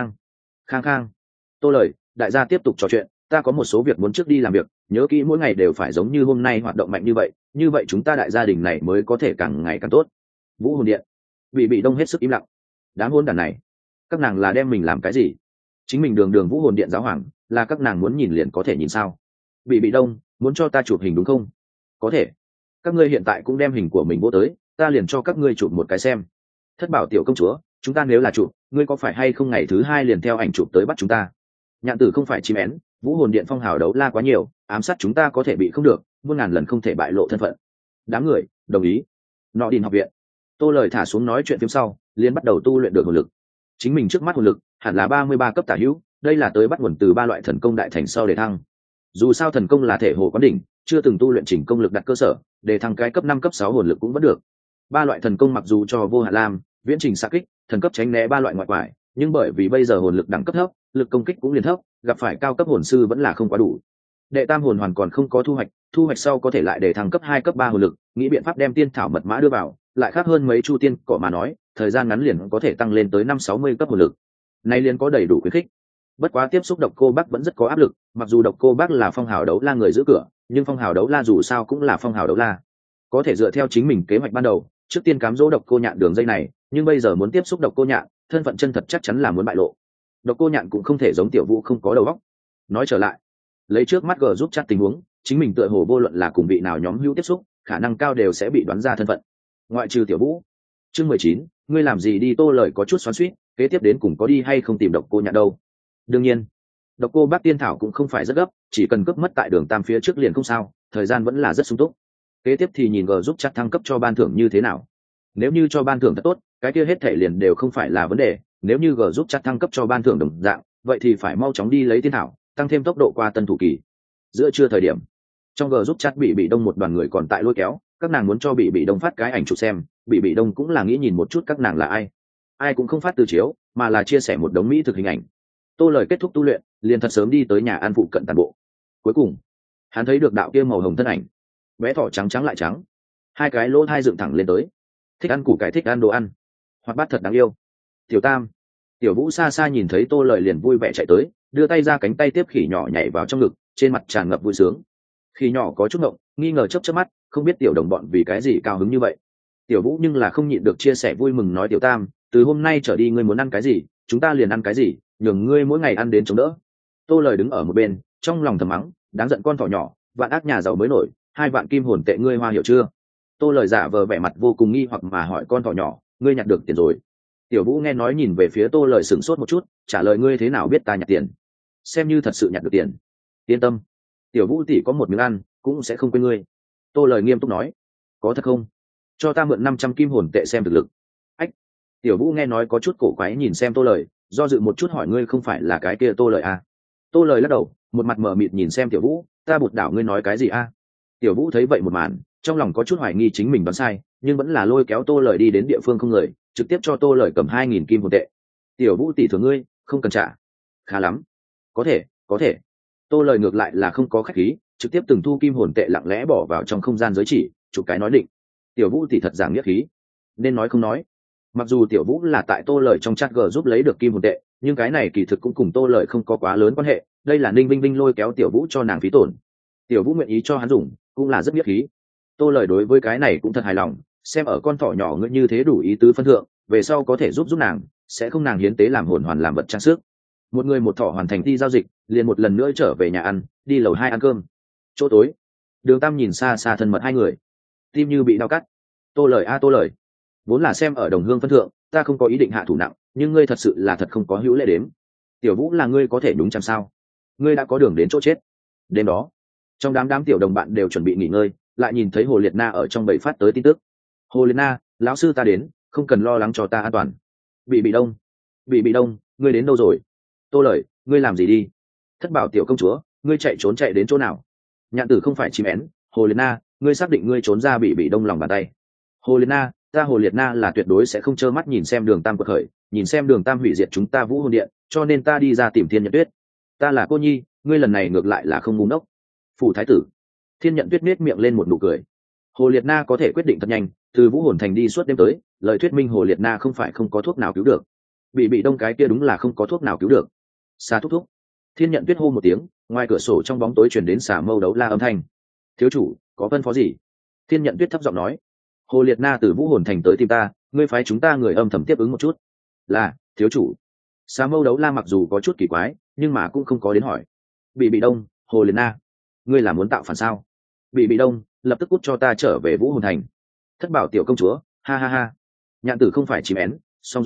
khang khang. Tô Lời, đại gia tiếp tục trò chuyện, ta có một số việc muốn trước đi làm việc, nhớ kỹ mỗi ngày đều phải giống như hôm nay hoạt động mạnh như vậy chúng ta đại gia đình này mới có thể càng ngày càng tốt. Vũ Hồn Điện. Bị đông hết sức im lặng. Đám hôn đàn này, các nàng là đem mình làm cái gì? Chính mình đường Vũ Hồn Điện giáo hoàng, là các nàng muốn nhìn liền có thể nhìn sao? Bị đông, muốn cho ta chụp hình đúng không? Có thể. Các ngươi hiện tại cũng đem hình của mình vô tới, ta liền cho các ngươi chụp một cái xem. Thất bảo tiểu công chúa, chúng ta nếu là chụp, ngươi có phải hay không ngày thứ 2 liền theo ảnh chụp tới bắt chúng ta? Nhạn Tử không phải chim én, Vũ Hồn Điện phong hào đấu la quá nhiều, ám sát chúng ta có thể bị không được, muôn ngàn lần không thể bại lộ thân phận. Đám người đồng ý. Nọ Đình học viện. Tô Lời thả xuống nói chuyện phía sau, liền bắt đầu tu luyện được hồn lực. Chính mình trước mắt hồn lực hẳn là 33 cấp tả hữu, đây là tới bắt nguồn từ 3 loại thần công đại thành sau để thăng. Dù sao thần công là thể hồ quán đỉnh, chưa từng tu luyện chỉnh công lực đặt cơ sở, để thăng cái cấp 5 cấp 6 hồn lực cũng vẫn được. 3 loại thần công mặc dù cho vô hạn lam, viễn trình xạ kích, thần cấp tránh né 3 loại ngoại quải, nhưng bởi vì bây giờ hồn lực đẳng cấp thấp, lực công kích cũng liền thấp, gặp phải cao cấp hồn sư vẫn là không quá đủ. Đệ tam hồn hoàn còn không có thu hoạch sau có thể lại để thăng cấp 2 cấp 3 hồn lực, nghĩ biện pháp đem tiên thảo mật mã đưa vào, lại khác hơn mấy chu tiên cỏ mà nói, thời gian ngắn liền có thể tăng lên tới 560 cấp hồn lực. Nay liền có đầy đủ khuyến khích. Bất quá tiếp xúc Độc Cô Bác vẫn rất có áp lực, mặc dù Độc Cô Bác là phong hào đấu la người giữ cửa, nhưng phong hào đấu la dù sao cũng là phong hào đấu la. Có thể dựa theo chính mình kế hoạch ban đầu, trước tiên cám dỗ Độc Cô Nhạn đường dây này, nhưng bây giờ muốn tiếp xúc Độc Cô Nhạn, thân phận chân thật chắc chắn là muốn bại lộ. Độc Cô Nhạn cũng không thể giống Tiểu Vũ không có đầu óc. Nói trở lại, lấy trước mắt G giúp chắc tình huống, chính mình tựa hồ vô luận là cùng vị nào nhóm hữu tiếp xúc, khả năng cao đều sẽ bị đoán ra thân phận. Ngoại trừ Tiểu Vũ. Chương 19, ngươi làm gì đi? Tô Lời có chút xoắn xuýt, kế tiếp đến cùng có đi hay không tìm Độc Cô Nhạn đâu. Đương nhiên, Độc Cô Bác tiên thảo cũng không phải rất gấp, chỉ cần cướp mất tại đường Tam phía trước liền không sao, thời gian vẫn là rất sung túc. Kế tiếp thì nhìn G giúp chắc thăng cấp cho ban thưởng như thế nào. Nếu như cho ban thưởng thật tốt, cái kia hết thể liền đều không phải là vấn đề, nếu như G giúp chắc thăng cấp cho ban thưởng đồng dạng, vậy thì phải mau chóng đi lấy tiên thảo, tăng thêm tốc độ qua tân thủ kỳ. Giữa trưa thời điểm, trong G giúp chắc bị đông một đoàn người còn tại lôi kéo, các nàng muốn cho bị đông phát cái ảnh chụp xem, bị đông cũng là nghĩ nhìn một chút các nàng là ai cũng không phát từ chiếu, mà là chia sẻ một đống mỹ thực hình ảnh. Tô Lời kết thúc tu luyện, liền thật sớm đi tới nhà ăn phụ cận tàn bộ. Cuối cùng, hắn thấy được đạo kia màu hồng thân ảnh, bé thỏ trắng trắng lại trắng, hai cái lỗ thai dựng thẳng lên tới, thích ăn củ cải, thích ăn đồ ăn, hoạt bát thật đáng yêu. Tiểu Tam, Tiểu Vũ xa xa nhìn thấy Tô Lời liền vui vẻ chạy tới, đưa tay ra cánh tay tiếp khỉ nhỏ nhảy vào trong ngực, trên mặt tràn ngập vui sướng. Khỉ nhỏ có chút ngộng, nghi ngờ chớp chớp mắt, không biết tiểu đồng bọn vì cái gì cao hứng như vậy. Tiểu Vũ nhưng là không nhịn được chia sẻ vui mừng nói: Tiểu Tam, từ hôm nay trở đi ngươi muốn ăn cái gì, chúng ta liền ăn cái gì, nhường ngươi mỗi ngày ăn đến chống đỡ. Tô Lời đứng ở một bên, trong lòng thầm mắng, đáng giận con thỏ nhỏ, vạn ác nhà giàu mới nổi, 2 vạn kim hồn tệ ngươi hoa hiểu chưa? Tô Lời giả vờ vẻ mặt vô cùng nghi hoặc mà hỏi con thỏ nhỏ, ngươi nhặt được tiền rồi? Tiểu Vũ nghe nói nhìn về phía Tô Lời sửng sốt một chút, trả lời: ngươi thế nào biết ta nhặt tiền? Xem như thật sự nhặt được tiền. Yên tâm, Tiểu Vũ tỷ có một miếng ăn, cũng sẽ không quên ngươi. Tô Lời nghiêm túc nói. Có thật không? Cho ta mượn 500 kim hồn tệ xem thực lực. Ách. Tiểu Vũ nghe nói có chút cổ quái nhìn xem Tô Lời, do dự một chút hỏi: ngươi không phải là cái kia Tô Lời à? Tô Lời lắc đầu, một mặt mờ mịt nhìn xem Tiểu Vũ, ta bụt đảo ngươi nói cái gì a? Tiểu Vũ thấy vậy một màn, trong lòng có chút hoài nghi chính mình đoán sai, nhưng vẫn là lôi kéo Tô Lời đi đến địa phương không người, trực tiếp cho Tô Lời cầm 2000 kim hồn tệ. Tiểu Vũ tỷ thưởng ngươi, không cần trả. Khá lắm. Có thể. Tô Lời ngược lại là không có khách khí, trực tiếp từng thu kim hồn tệ lặng lẽ bỏ vào trong không gian giới chỉ, chụp cái nói định. Tiểu Vũ tỷ thật giảng nghĩa khí, nên nói không nói. Mặc dù Tiểu Vũ là tại Tô Lời trong chat G giúp lấy được kim hồn tệ, nhưng cái này kỳ thực cũng cùng Tô Lời không có quá lớn quan hệ, đây là Ninh Vinh Vinh lôi kéo Tiểu Vũ cho nàng phí tổn. Tiểu Vũ nguyện ý cho hắn dùng, cũng là rất nghĩa khí. Tô Lời đối với cái này cũng thật hài lòng, xem ở con thỏ nhỏ ngươi như thế đủ ý tứ phân thượng, về sau có thể giúp nàng, sẽ không nàng hiến tế làm hồn hoàn làm vật trang sức. Một người một thỏ hoàn thành đi giao dịch, liền một lần nữa trở về nhà ăn, đi lầu 2 ăn cơm. Chỗ tối, Đường Tam nhìn xa xa thân mật hai người, tim như bị đau cắt. Tô Lời a Tô Lời, vốn là xem ở đồng hương phân thượng, ta không có ý định hạ thủ nặng, nhưng ngươi thật sự là thật không có hữu lễ đếm. Tiểu Vũ là ngươi có thể đúng chăm sao? ngươi đã có đường đến chỗ chết. Đêm đó, trong đám tiểu đồng bạn đều chuẩn bị nghỉ ngơi, lại nhìn thấy Hồ Liệt Na ở trong bầy phát tới tin tức. Hồ Liệt Na, lão sư ta đến, không cần lo lắng cho ta an toàn. Bị đông, ngươi đến đâu rồi? Tô Lời, ngươi làm gì đi? Thất Bảo tiểu công chúa, ngươi chạy đến chỗ nào? Nhạn Tử không phải chim én, Hồ Liệt Na, ngươi xác định ngươi trốn ra bị đông lòng bàn tay? Hồ Liệt Na, ta Hồ Liệt Na là tuyệt đối sẽ không trơ mắt nhìn xem Đường Tam quật khởi, nhìn xem Đường Tam hủy diệt chúng ta Vũ Hồn Điện, cho nên ta đi ra tìm Thiên Nhận Tuyết. Ta là cô nhi, ngươi lần này ngược lại là không ngu ngốc. Phủ thái tử. Thiên Nhận Tuyết nết miệng lên một nụ cười. Hồ Liệt Na có thể quyết định thật nhanh, từ Vũ Hồn Thành đi suốt đêm tới, lời thuyết minh Hồ Liệt Na không phải không có thuốc nào cứu được. Bị đông cái kia đúng là không có thuốc nào cứu được. Xa thúc thúc. Thiên Nhận Tuyết hô một tiếng, ngoài cửa sổ trong bóng tối truyền đến xà mâu đấu la âm thanh. Thiếu chủ, có phân phó gì? Thiên Nhận Tuyết thấp giọng nói. Hồ Liệt Na từ Vũ Hồn Thành tới tìm ta, ngươi phái chúng ta người âm thầm tiếp ứng một chút. Là, thiếu chủ. Xà mâu đấu la mặc dù có chút kỳ quái, nhưng mà cũng không có đến hỏi. Bị đông, Hồ Liệt Na, ngươi là muốn tạo phản sao? Bị đông, lập tức cút cho ta trở về Vũ Hồn Thành. Thất Bảo tiểu công chúa, ha ha ha. Nhạn Tử không phải chìm én, xong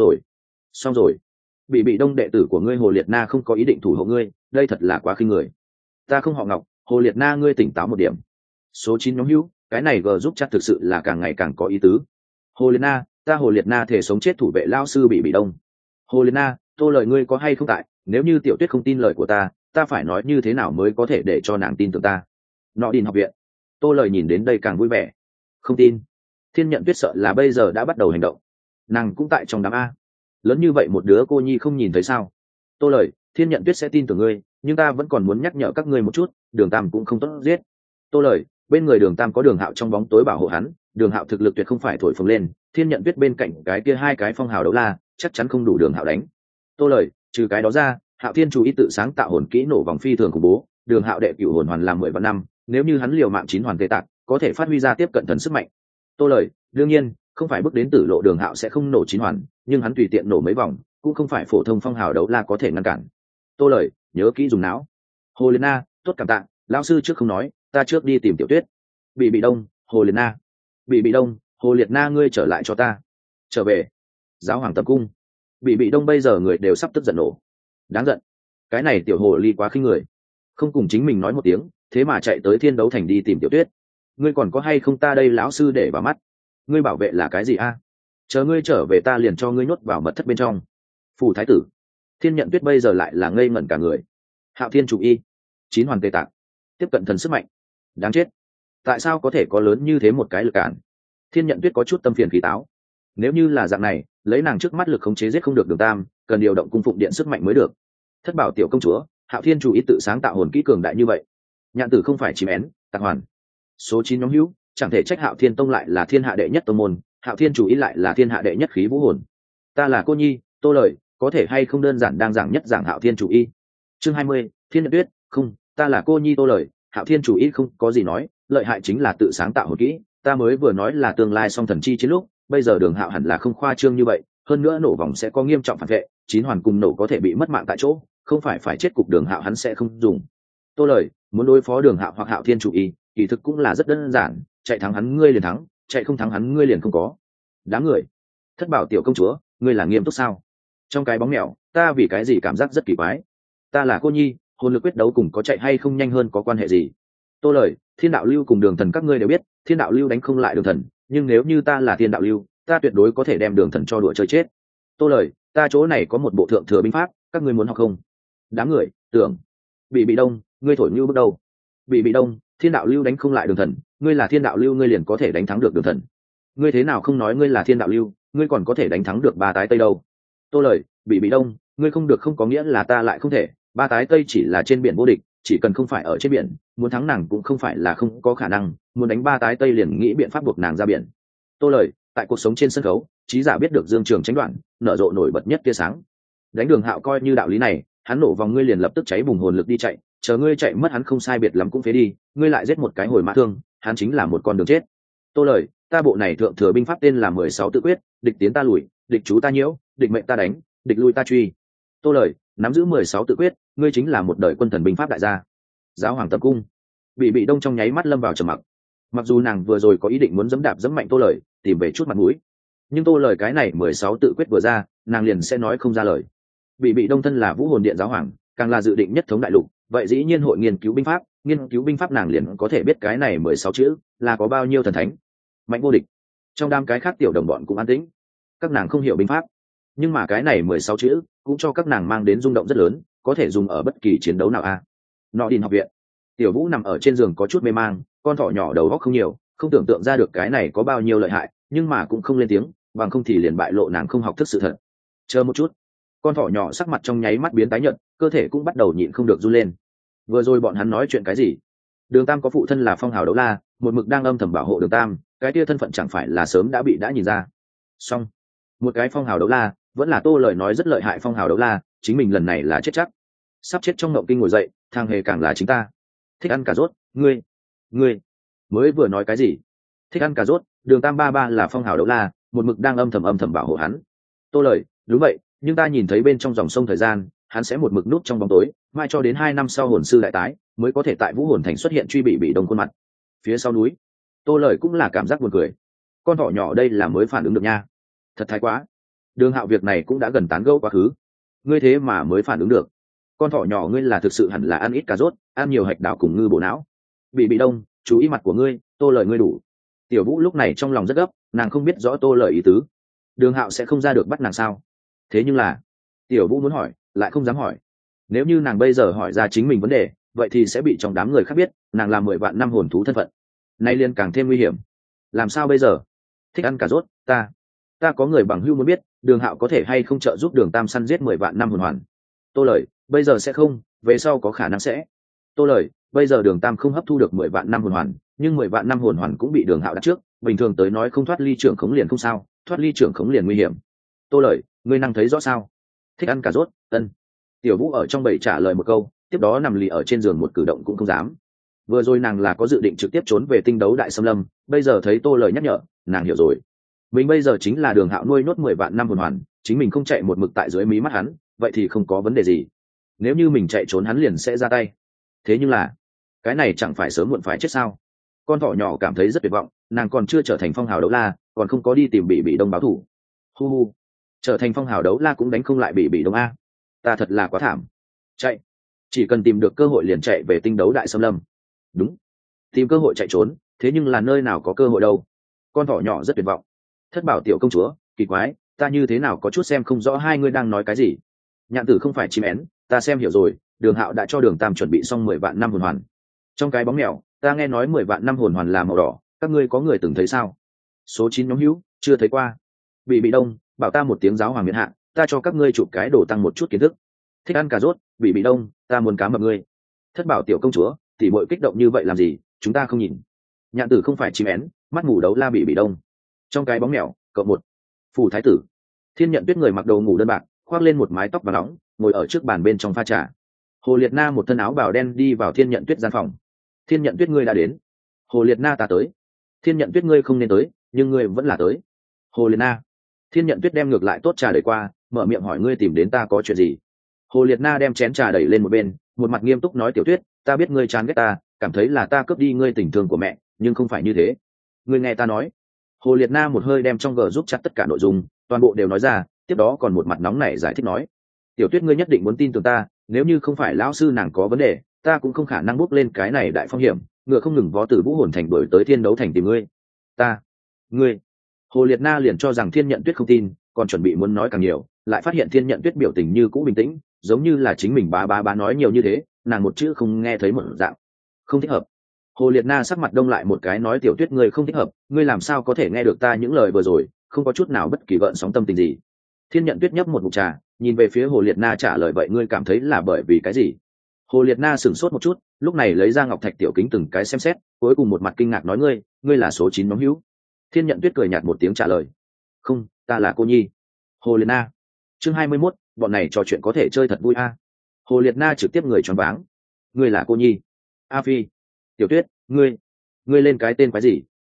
rồi. Bị đông đệ tử của ngươi Hồ Liệt Na không có ý định thủ hộ ngươi, đây thật là quá khinh người. Ta không họ Ngọc, Hồ Liệt Na ngươi tỉnh táo một điểm. Số 9 nhóm hữu, cái này gờ giúp chắc thực sự là càng ngày càng có ý tứ. Hồ Liệt Na, ta Hồ Liệt Na thể sống chết thủ vệ lao sư bị đông. Hồ Liệt Na, Tô Lời ngươi có hay không tại, nếu như Tiểu Tuyết không tin lời của ta phải nói như thế nào mới có thể để cho nàng tin tưởng ta? Nọ Đình học viện. Tô Lời nhìn đến đây càng vui vẻ. Không tin. Thiên Nhận Tuyết sợ là bây giờ đã bắt đầu hành động. Nàng cũng tại trong đám a. Lớn như vậy một đứa cô nhi không nhìn thấy sao? Tô Lời, Thiên Nhận Tuyết sẽ tin tưởng ngươi, nhưng ta vẫn còn muốn nhắc nhở các ngươi một chút, Đường Tam cũng không tốt giết. Tô Lời, bên người Đường Tam có Đường Hạo trong bóng tối bảo hộ hắn, Đường Hạo thực lực tuyệt không phải thổi phồng lên, Thiên Nhận Tuyết bên cạnh cái kia hai cái phong hào đấu la, chắc chắn không đủ Đường Hạo đánh. Tô Lời, trừ cái đó ra, Hạo Thiên chú ý tự sáng tạo hồn kỹ nổ vòng phi thường khủng bố, Đường Hạo đệ cửu hồn hoàn làm 10 vạn năm, nếu như hắn liều mạng 9 hoàn tê tạc, có thể phát huy ra tiếp cận thần sức mạnh. Tô Lời, đương nhiên, không phải bước đến tử lộ Đường Hạo sẽ không nổ 9 hoàn, nhưng hắn tùy tiện nổ mấy vòng, cũng không phải phổ thông phong hào đấu la có thể ngăn cản. Tô Lời, nhớ kỹ dùng não. Hồ Liệt Na, tốt cảm tạ, lão sư trước không nói, ta trước đi tìm Tiểu Tuyết. Bị đông, Hồ Liệt Na. Bị đông, Hồ Liệt Na ngươi trở lại cho ta. Trở về. Giáo hoàng tập cung. Bị đông bây giờ người đều sắp tức giận nổ. Đáng giận. Cái này tiểu hồ ly quá khinh người. Không cùng chính mình nói một tiếng, thế mà chạy tới Thiên Đấu Thành đi tìm Tiểu Tuyết. Ngươi còn có hay không ta đây lão sư để vào mắt? Ngươi bảo vệ là cái gì a? Chờ ngươi trở về ta liền cho ngươi nhốt vào mật thất bên trong. Phủ thái tử. Thiên Nhận Tuyết bây giờ lại là ngây ngẩn cả người. Hạo Thiên chủ y, 9 hoàn tê tạng, tiếp cận thần sức mạnh. Đáng chết, tại sao có thể có lớn như thế một cái lực cản? Thiên Nhận Tuyết có chút tâm phiền khí táo. Nếu như là dạng này, lấy nàng trước mắt lực khống chế giết không được Đường Tam, cần điều động cung phụng điện sức mạnh mới được. Thất Bảo tiểu công chúa, Hạo Thiên chủ ý tự sáng tạo hồn kỹ cường đại như vậy. Nhạn Tử không phải chìm én, tạc hoàn. Số 9 nhóm hữu, chẳng thể trách Hạo Thiên tông lại là thiên hạ đệ nhất tông môn, Hạo Thiên chủ ý lại là thiên hạ đệ nhất khí vũ hồn. Ta là cô nhi, Tô Lời, có thể hay không đơn giản đang giảng nhất giảng Hạo Thiên chủ ý. Chương 20, Thiên Nhận Tuyết, không, ta là cô nhi Tô Lời, Hạo Thiên chủ ý không có gì nói, lợi hại chính là tự sáng tạo hồn kỹ, ta mới vừa nói là tương lai song thần chi chiến lúc, bây giờ Đường Hạo hẳn là không khoa trương như vậy, hơn nữa nổ vòng sẽ có nghiêm trọng phản vệ, 9 hoàn cùng nổ có thể bị mất mạng tại chỗ, không phải chết cục Đường Hạo hắn sẽ không dùng. Tô Lời, muốn đối phó Đường Hạo hoặc Hạo Thiên chủ ý, kỳ thực cũng là rất đơn giản, chạy thắng hắn ngươi liền thắng, chạy không thắng hắn ngươi liền không có. Đáng người. Thất Bảo tiểu công chúa, ngươi là nghiêm túc sao? Trong cái bóng mèo, ta vì cái gì cảm giác rất kỳ quái. Ta là cô nhi, hồn lực quyết đấu cùng có chạy hay không nhanh hơn có quan hệ gì? Tô Lời, Thiên đạo lưu cùng Đường thần các ngươi đều biết, Thiên đạo lưu đánh không lại Đường thần, nhưng nếu như ta là Thiên đạo lưu, ta tuyệt đối có thể đem Đường thần cho đùa chơi chết. Tô Lời, ta chỗ này có một bộ thượng thừa binh pháp, các ngươi muốn học không? Đám người, tưởng. Bị đông, ngươi thổi như bước đầu. Bị đông, Thiên đạo lưu đánh không lại Đường thần, ngươi là Thiên đạo lưu ngươi liền có thể đánh thắng được Đường thần. Ngươi thế nào không nói ngươi là Thiên đạo lưu, ngươi còn có thể đánh thắng được ba tái tây đâu? Tô Lời, bị đông, ngươi không được không có nghĩa là ta lại không thể, ba tái tây chỉ là trên biển vô địch, chỉ cần không phải ở trên biển, muốn thắng nàng cũng không phải là không có khả năng, muốn đánh ba tái tây liền nghĩ biện pháp buộc nàng ra biển. Tô Lời, tại cuộc sống trên sân khấu, trí giả biết được dương trường tránh đoạn, nở rộ nổi bật nhất tia sáng. Đánh Đường Hạo coi như đạo lý này, hắn nổ vòng ngươi liền lập tức cháy bùng hồn lực đi chạy, chờ ngươi chạy mất hắn không sai biệt lắm cũng phế đi, ngươi lại giết một cái hồi mã thương, hắn chính là một con đường chết. Tô Lời, ta bộ này thượng thừa binh pháp tên là 16 tự quyết, địch tiến ta lùi, địch chú ta nhiễu, địch mệnh ta đánh, địch lui ta truy. Tô Lời, nắm giữ 16 tự quyết, ngươi chính là một đời quân thần binh pháp đại gia. Giáo hoàng tập cung. Bị đông trong nháy mắt lâm vào trầm mặc. Mặc dù nàng vừa rồi có ý định muốn dẫm đạp dẫm mạnh Tô Lời, tìm về chút mặt mũi, nhưng Tô Lời cái này 16 tự quyết vừa ra, nàng liền sẽ nói không ra lời. Bị đông thân là Vũ Hồn Điện giáo hoàng, càng là dự định nhất thống đại lục, vậy dĩ nhiên hội nghiên cứu binh pháp nàng liền có thể biết cái này 16 chữ là có bao nhiêu thần thánh mạnh vô địch. Trong đám cái khác tiểu đồng bọn cũng an tĩnh, các nàng không hiểu binh pháp, nhưng mà cái này 16 chữ cũng cho các nàng mang đến rung động rất lớn, có thể dùng ở bất kỳ chiến đấu nào a. Nọ đình học viện, tiểu vũ nằm ở trên giường có chút mê mang, con thỏ nhỏ đầu óc không nhiều, không tưởng tượng ra được cái này có bao nhiêu lợi hại, nhưng mà cũng không lên tiếng, bằng không thì liền bại lộ nàng không học thức sự thật. Chờ một chút, con thỏ nhỏ sắc mặt trong nháy mắt biến tái nhợt, cơ thể cũng bắt đầu nhịn không được run lên. Vừa rồi bọn hắn nói chuyện cái gì? Đường Tam có phụ thân là phong hào đấu la, một mực đang âm thầm bảo hộ Đường Tam, cái kia thân phận chẳng phải là sớm đã nhìn ra. Xong, một cái phong hào đấu la, vẫn là Tô lời nói rất lợi hại phong hào đấu la, chính mình lần này là chết chắc. Sắp chết trong ngộng kinh ngồi dậy, thang hề càng là chính ta. Thích ăn cà rốt, ngươi mới vừa nói cái gì? Thích ăn cà rốt, Đường Tam ba là phong hào đấu la, một mực đang âm thầm bảo hộ hắn. Tô lời, đúng vậy, nhưng ta nhìn thấy bên trong dòng sông thời gian, hắn sẽ một mực núp trong bóng tối, mai cho đến 2 năm sau hồn sư đại tái, mới có thể tại Vũ Hồn Thành xuất hiện truy bị đông khuôn mặt. Phía sau núi, Tô lời cũng là cảm giác buồn cười. Con thỏ nhỏ đây là mới phản ứng được nha. Thật thái quá. Đường Hạo việc này cũng đã gần tán gẫu quá khứ. Ngươi thế mà mới phản ứng được. Con thỏ nhỏ ngươi là thực sự hẳn là ăn ít cà rốt, ăn nhiều hạch đào cùng ngư bổ não. Bị đông, chú ý mặt của ngươi, Tô lời ngươi đủ. Tiểu Vũ lúc này trong lòng rất gấp, nàng không biết rõ Tô lời ý tứ. Đường Hạo sẽ không ra được bắt nàng sao? Thế nhưng là, Tiểu Vũ muốn hỏi, lại không dám hỏi. Nếu như nàng bây giờ hỏi ra chính mình vấn đề, vậy thì sẽ bị trong đám người khác biết nàng là 10 vạn năm hồn thú thân phận. Nay liền càng thêm nguy hiểm. Làm sao bây giờ? Thích ăn cà rốt, ta có người bằng hữu muốn biết, Đường Hạo có thể hay không trợ giúp Đường Tam săn giết 10 vạn năm hồn hoàn. Tô lời, bây giờ sẽ không, về sau có khả năng sẽ. Tô lời, bây giờ Đường Tam không hấp thu được 10 vạn năm hồn hoàn, nhưng 10 vạn năm hồn hoàn cũng bị Đường Hạo đặt trước, bình thường tới nói không thoát ly trưởng khống liền không sao, thoát ly trưởng khống liền nguy hiểm. Tô lời, ngươi năng thấy rõ sao? Thích ăn cà rốt, ân. Tiểu Vũ ở trong bầy trả lời một câu, tiếp đó nằm lì ở trên giường một cử động cũng không dám. Vừa rồi nàng là có dự định trực tiếp trốn về tinh đấu đại xâm lâm, bây giờ thấy Tô lời nhắc nhở, nàng hiểu rồi. Mình bây giờ chính là Đường Hạo nuôi nốt 10 vạn năm hồn hoàn, chính mình không chạy một mực tại dưới mí mắt hắn, vậy thì không có vấn đề gì. Nếu như mình chạy trốn hắn liền sẽ ra tay. Thế nhưng là, cái này chẳng phải sớm muộn phải chết sao? Con thỏ nhỏ cảm thấy rất tuyệt vọng, nàng còn chưa trở thành phong hào đấu la, còn không có đi tìm bị đông báo thủ. Hu, trở thành phong hào đấu la cũng đánh không lại bị đông a. Ta thật là quá thảm. Chạy, chỉ cần tìm được cơ hội liền chạy về tinh đấu đại xâm lâm. Đúng, tìm cơ hội chạy trốn, thế nhưng là nơi nào có cơ hội đâu. Con thỏ nhỏ rất tuyệt vọng. Thất bảo tiểu công chúa, kỳ quái, ta như thế nào có chút xem không rõ hai ngươi đang nói cái gì. Nhạn tử không phải chim én, ta xem hiểu rồi, Đường Hạo đã cho Đường Tam chuẩn bị xong 10 vạn năm hồn hoàn. Trong cái bóng mèo, ta nghe nói 10 vạn năm hồn hoàn là màu đỏ, các ngươi có người từng thấy sao? Số 9 nhóm hữu, chưa thấy qua. Bị đông, bảo ta một tiếng giáo hoàng miễn hạ, ta cho các ngươi chụp cái đồ tăng một chút kiến thức. Thích ăn cà rốt, bị đông, ta muốn cá mập ngươi. Thất bảo tiểu công chúa, tỉ muội kích động như vậy làm gì, chúng ta không nhìn. Nhạn tử không phải chim én, mắt mù đấu la bị đông. Trong cái bóng mèo, cộng một. Phủ thái tử. Thiên Nhận Tuyết người mặc đồ ngủ đơn bạc, khoác lên một mái tóc vàng nóng, ngồi ở trước bàn bên trong pha trà. Hồ Liệt Na một thân áo bào đen đi vào Thiên Nhận Tuyết gian phòng. Thiên Nhận Tuyết ngươi đã đến. Hồ Liệt Na ta tới. Thiên Nhận Tuyết ngươi không nên tới, nhưng ngươi vẫn là tới. Hồ Liệt Na. Thiên Nhận Tuyết đem ngược lại tốt trà đẩy qua, mở miệng hỏi ngươi tìm đến ta có chuyện gì. Hồ Liệt Na đem chén trà đẩy lên một bên, một mặt nghiêm túc nói Tiểu Tuyết, ta biết ngươi chán ghét ta, cảm thấy là ta cướp đi ngươi tình thương của mẹ, nhưng không phải như thế. Ngươi nghe ta nói. Hồ Liệt Na một hơi đem trong gờ giúp chặt tất cả nội dung, toàn bộ đều nói ra, tiếp đó còn một mặt nóng nảy giải thích nói. Tiểu Tuyết ngươi nhất định muốn tin tưởng ta, nếu như không phải lão sư nàng có vấn đề, ta cũng không khả năng bước lên cái này đại phong hiểm, ngựa không ngừng vó từ Vũ Hồn Thành đuổi tới Thiên Đấu Thành tìm ngươi. Ngươi. Hồ Liệt Na liền cho rằng Thiên Nhận Tuyết không tin, còn chuẩn bị muốn nói càng nhiều, lại phát hiện Thiên Nhận Tuyết biểu tình như cũ bình tĩnh, giống như là chính mình bá nói nhiều như thế, nàng một chữ không nghe thấy một dạng. Không thích hợp. Hồ Liệt Na sắc mặt đông lại một cái nói Tiểu Tuyết ngươi không thích hợp, ngươi làm sao có thể nghe được ta những lời vừa rồi, không có chút nào bất kỳ gợn sóng tâm tình gì. Thiên Nhận Tuyết nhấp một ngụm trà, nhìn về phía Hồ Liệt Na trả lời vậy ngươi cảm thấy là bởi vì cái gì? Hồ Liệt Na sửng sốt một chút, lúc này lấy ra ngọc thạch tiểu kính từng cái xem xét, cuối cùng một mặt kinh ngạc nói ngươi là số 9 nhóm hữu. Thiên Nhận Tuyết cười nhạt một tiếng trả lời, không, ta là cô nhi. Hồ Liệt Na. Chương 21, bọn này trò chuyện có thể chơi thật vui a. Hồ Liệt Na trực tiếp người choáng váng. Ngươi là cô nhi? A Phi. Tiểu Tuyết, ngươi lên cái tên quái gì?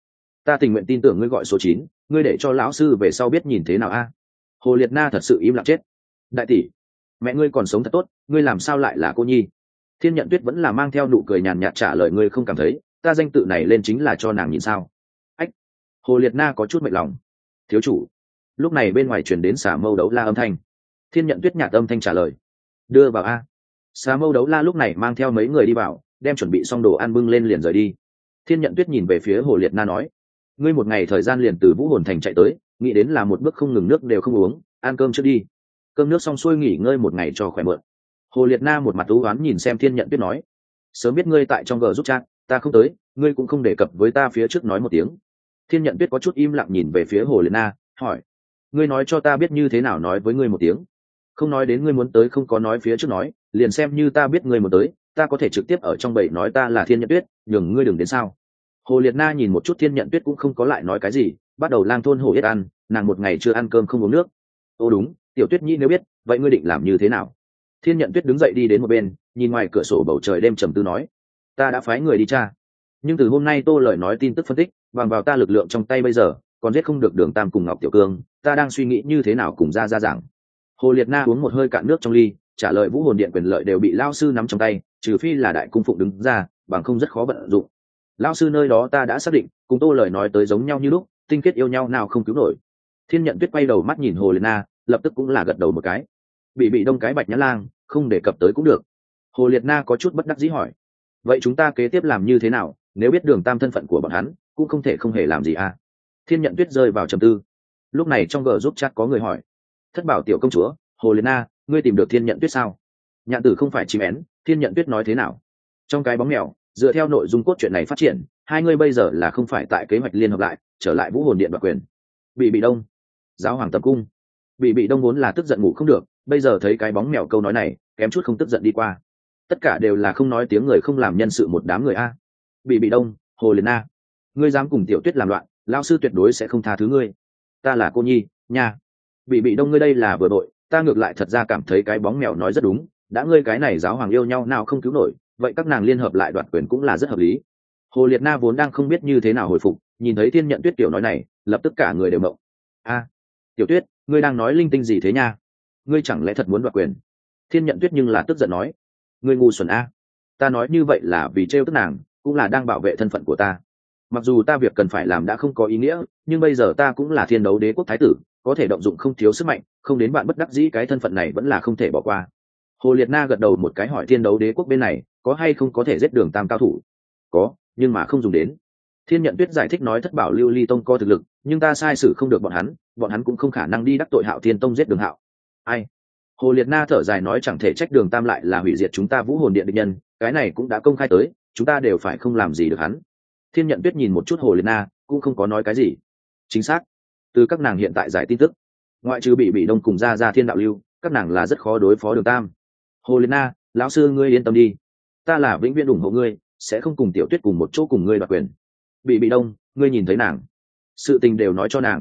Ta tình nguyện tin tưởng ngươi gọi số 9, ngươi để cho lão sư về sau biết nhìn thế nào a. Hồ Liệt Na thật sự im lặng chết. Đại tỷ, mẹ ngươi còn sống thật tốt, ngươi làm sao lại là cô nhi? Thiên Nhận Tuyết vẫn là mang theo nụ cười nhàn nhạt trả lời ngươi không cảm thấy ta danh tự này lên chính là cho nàng nhìn sao? Ách. Hồ Liệt Na có chút mệt lòng. Thiếu chủ. Lúc này bên ngoài truyền đến xả mâu đấu la âm thanh. Thiên Nhận Tuyết nhạt âm thanh trả lời, đưa vào a. Xà Mâu Đấu La lúc này mang theo mấy người đi vào, đem chuẩn bị xong đồ ăn bưng lên liền rời đi. Thiên Nhận Tuyết nhìn về phía Hồ Liệt Na nói: ngươi một ngày thời gian liền từ Vũ Hồn Thành chạy tới, nghĩ đến là một bước không ngừng nước đều không uống, ăn cơm trước đi. Cơm nước xong xuôi nghỉ ngơi một ngày cho khỏe mượn. Hồ Liệt Na một mặt u oán nhìn xem Thiên Nhận Tuyết nói: sớm biết ngươi tại trong gờ giúp chat, ta không tới, ngươi cũng không đề cập với ta phía trước nói một tiếng. Thiên Nhận Tuyết có chút im lặng nhìn về phía Hồ Liệt Na, hỏi: ngươi nói cho ta biết như thế nào nói với ngươi một tiếng? Không nói đến ngươi muốn tới, không có nói phía trước nói, liền xem như ta biết ngươi muốn tới, ta có thể trực tiếp ở trong bầy nói ta là Thiên Nhận Tuyết, nhường ngươi đừng đến sao? Hồ Liệt Na nhìn một chút Thiên Nhận Tuyết cũng không có lại nói cái gì, bắt đầu lang thôn hổ yết ăn, nàng một ngày chưa ăn cơm không uống nước. Ô đúng, Tiểu Tuyết Nhi nếu biết, vậy ngươi định làm như thế nào? Thiên Nhận Tuyết đứng dậy đi đến một bên, nhìn ngoài cửa sổ bầu trời đêm trầm tư nói: ta đã phái người đi tra, nhưng từ hôm nay Tô lời nói tin tức phân tích, bằng vào ta lực lượng trong tay bây giờ, còn giết không được Đường Tam cùng Ngọc Tiểu Cương, ta đang suy nghĩ như thế nào cùng ra giảng. Hồ Liệt Na uống một hơi cạn nước trong ly, trả lời Vũ Hồn Điện quyền lợi đều bị lão sư nắm trong tay, trừ phi là Đại Cung Phụng đứng ra, bằng không rất khó vận dụng. Lão sư nơi đó ta đã xác định, cùng Tô lời nói tới giống nhau như lúc, tinh kết yêu nhau nào không cứu nổi. Thiên Nhận Tuyết quay đầu mắt nhìn Hồ Liệt Na, lập tức cũng là gật đầu một cái. Bị đông cái Bạch Nhã Lang, không đề cập tới cũng được. Hồ Liệt Na có chút bất đắc dĩ hỏi: vậy chúng ta kế tiếp làm như thế nào? Nếu biết Đường Tam thân phận của bọn hắn, cũng không thể không hề làm gì à? Thiên Nhận Tuyết rơi vào trầm tư. Lúc này trong gờ giúp chat có người hỏi: Thất Bảo tiểu công chúa, Hồ Liệt Na, ngươi tìm được Thiên Nhận Tuyết sao? Nhạn Tử không phải chim én, Thiên Nhận Tuyết nói thế nào? Trong cái bóng mèo, dựa theo nội dung cốt truyện này phát triển, hai người bây giờ là không phải tại kế hoạch liên hợp lại, trở lại Vũ Hồn Điện đoạt quyền. Bị đông, giáo hoàng tập cung. Bị đông vốn là tức giận ngủ không được, bây giờ thấy cái bóng mèo câu nói này, kém chút không tức giận đi qua. Tất cả đều là không nói tiếng người, không làm nhân sự một đám người a. Bị đông, Hồ Liệt Na, ngươi dám cùng Tiểu Tuyết làm loạn, lão sư tuyệt đối sẽ không tha thứ ngươi. Ta là cô nhi nha. Bị đông, ngươi đây là vừa đội, ta ngược lại thật ra cảm thấy cái bóng mèo nói rất đúng, đã ngươi cái này giáo hoàng yêu nhau nào không cứu nổi, vậy các nàng liên hợp lại đoạt quyền cũng là rất hợp lý. Hồ Liệt Na vốn đang không biết như thế nào hồi phục, nhìn thấy Thiên Nhận Tuyết tiểu nói này, lập tức cả người đều mộng. A, Tiểu Tuyết, ngươi đang nói linh tinh gì thế nha? Ngươi chẳng lẽ thật muốn đoạt quyền? Thiên Nhận Tuyết nhưng là tức giận nói: ngươi ngu xuẩn a, ta nói như vậy là vì trêu tức nàng, cũng là đang bảo vệ thân phận của ta. Mặc dù ta việc cần phải làm đã không có ý nghĩa, nhưng bây giờ ta cũng là Thiên Đấu Đế quốc thái tử, có thể động dụng không thiếu sức mạnh, không đến bạn bất đắc dĩ, cái thân phận này vẫn là không thể bỏ qua. Hồ Liệt Na gật đầu một cái, hỏi Thiên Đấu Đế quốc bên này có hay không có thể giết Đường Tam cao thủ? Có, nhưng mà không dùng đến. Thiên Nhận Tuyết giải thích nói: Thất Bảo Lưu Ly Tông có thực lực, nhưng ta sai sử không được bọn hắn cũng không khả năng đi đắc tội Hạo Thiên Tông giết Đường Hạo. Ai? Hồ Liệt Na thở dài nói: chẳng thể trách Đường Tam lại là hủy diệt chúng ta Vũ Hồn Điện địch nhân, cái này cũng đã công khai tới, chúng ta đều phải không làm gì được hắn. Thiên Nhận Tuyết nhìn một chút Hồ Liệt Na, cũng không có nói cái gì. Chính xác, từ các nàng hiện tại giải tin tức, ngoại trừ bị đông cùng ra Thiên Đạo Lưu, các nàng là rất khó đối phó Đường Tam. Hồ Liệt Na, lão sư ngươi yên tâm đi, ta là vĩnh viễn ủng hộ ngươi, sẽ không cùng Tiểu Tuyết cùng một chỗ cùng ngươi đoạt quyền. Bị đông, ngươi nhìn thấy nàng, sự tình đều nói cho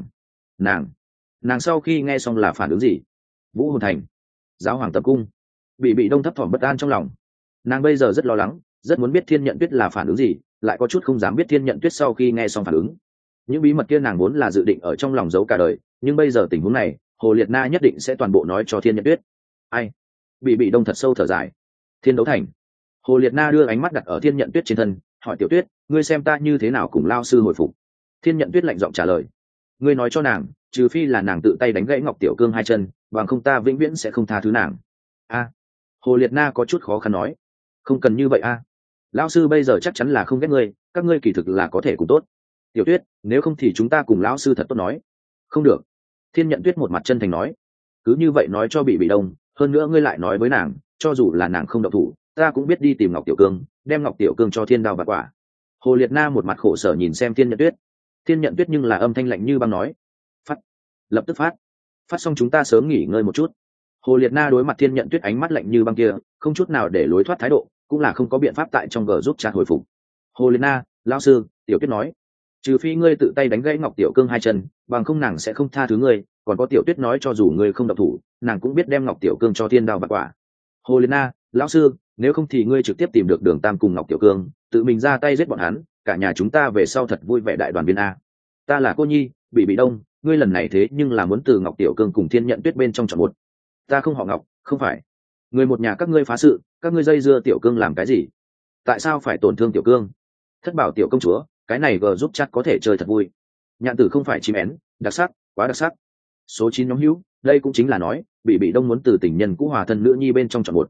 nàng sau khi nghe xong là phản ứng gì? Vũ Hồn Thành, giáo hoàng tập cung. Bị đông thấp thỏm bất an trong lòng, nàng bây giờ rất lo lắng, rất muốn biết Thiên Nhận Tuyết là phản ứng gì, lại có chút không dám biết Thiên Nhận Tuyết sau khi nghe xong phản ứng. Những bí mật kia nàng vốn là dự định ở trong lòng giấu cả đời, nhưng bây giờ tình huống này, Hồ Liệt Na nhất định sẽ toàn bộ nói cho Thiên Nhận Tuyết. Ai? Bị đông thật sâu thở dài. Thiên Đấu Thành. Hồ Liệt Na đưa ánh mắt đặt ở Thiên Nhận Tuyết trên thân, hỏi: Tiểu Tuyết, ngươi xem ta như thế nào cùng lao sư hồi phục? Thiên Nhận Tuyết lạnh giọng trả lời: ngươi nói cho nàng, trừ phi là nàng tự tay đánh gãy Ngọc Tiểu Cương hai chân, bằng không ta vĩnh viễn sẽ không tha thứ nàng. A. Hồ Liệt Na có chút khó khăn nói: không cần như vậy a, lão sư bây giờ chắc chắn là không ghét ngươi, các ngươi kỳ thực là có thể cùng tốt. Tiểu Tuyết, nếu không thì chúng ta cùng lão sư thật tốt nói. Không được. Thiên Nhận Tuyết một mặt chân thành nói: cứ như vậy nói cho bị đông, hơn nữa ngươi lại nói với nàng, cho dù là nàng không động thủ, ta cũng biết đi tìm Ngọc Tiểu Cương, đem Ngọc Tiểu Cương cho Thiên Đao và quả. Hồ Liệt Na một mặt khổ sở nhìn xem Thiên Nhận Tuyết. Thiên Nhận Tuyết nhưng là âm thanh lạnh như băng nói: phát, lập tức phát xong chúng ta sớm nghỉ ngơi một chút. Hồ Liệt Na đối mặt Thiên Nhận Tuyết ánh mắt lạnh như băng kia, không chút nào để lối thoát thái độ, cũng là không có biện pháp tại trong gờ giúp chat hồi phục. Hồ Liệt Na, lão sư, Tiểu Tuyết nói, trừ phi ngươi tự tay đánh gãy Ngọc Tiểu Cương hai chân, bằng không nàng sẽ không tha thứ ngươi, còn có Tiểu Tuyết nói cho dù ngươi không động thủ, nàng cũng biết đem Ngọc Tiểu Cương cho Thiên Đao và quả. Hồ Liệt Na, lão sư, nếu không thì ngươi trực tiếp tìm được Đường Tam cùng Ngọc Tiểu Cương, tự mình ra tay giết bọn hắn, cả nhà chúng ta về sau thật vui vẻ đại đoàn viên a. Ta là cô nhi, bị đông, ngươi lần này thế nhưng là muốn từ Ngọc Tiểu Cương cùng Thiên Nhận Tuyết bên trong chọn một. Ta không họ Ngọc, không phải. Người một nhà các ngươi phá sự, các ngươi dây dưa Tiểu Cương làm cái gì? Tại sao phải tổn thương Tiểu Cương? Thất Bảo tiểu công chúa, cái này vừa giúp chắc có thể chơi thật vui. Nhạn Tử không phải chim én, đặc sắc, quá đặc sắc. Số 9 nhóm hữu, đây cũng chính là nói, bị đông muốn từ tình nhân cũ hòa thân nữ nhi bên trong chọn một.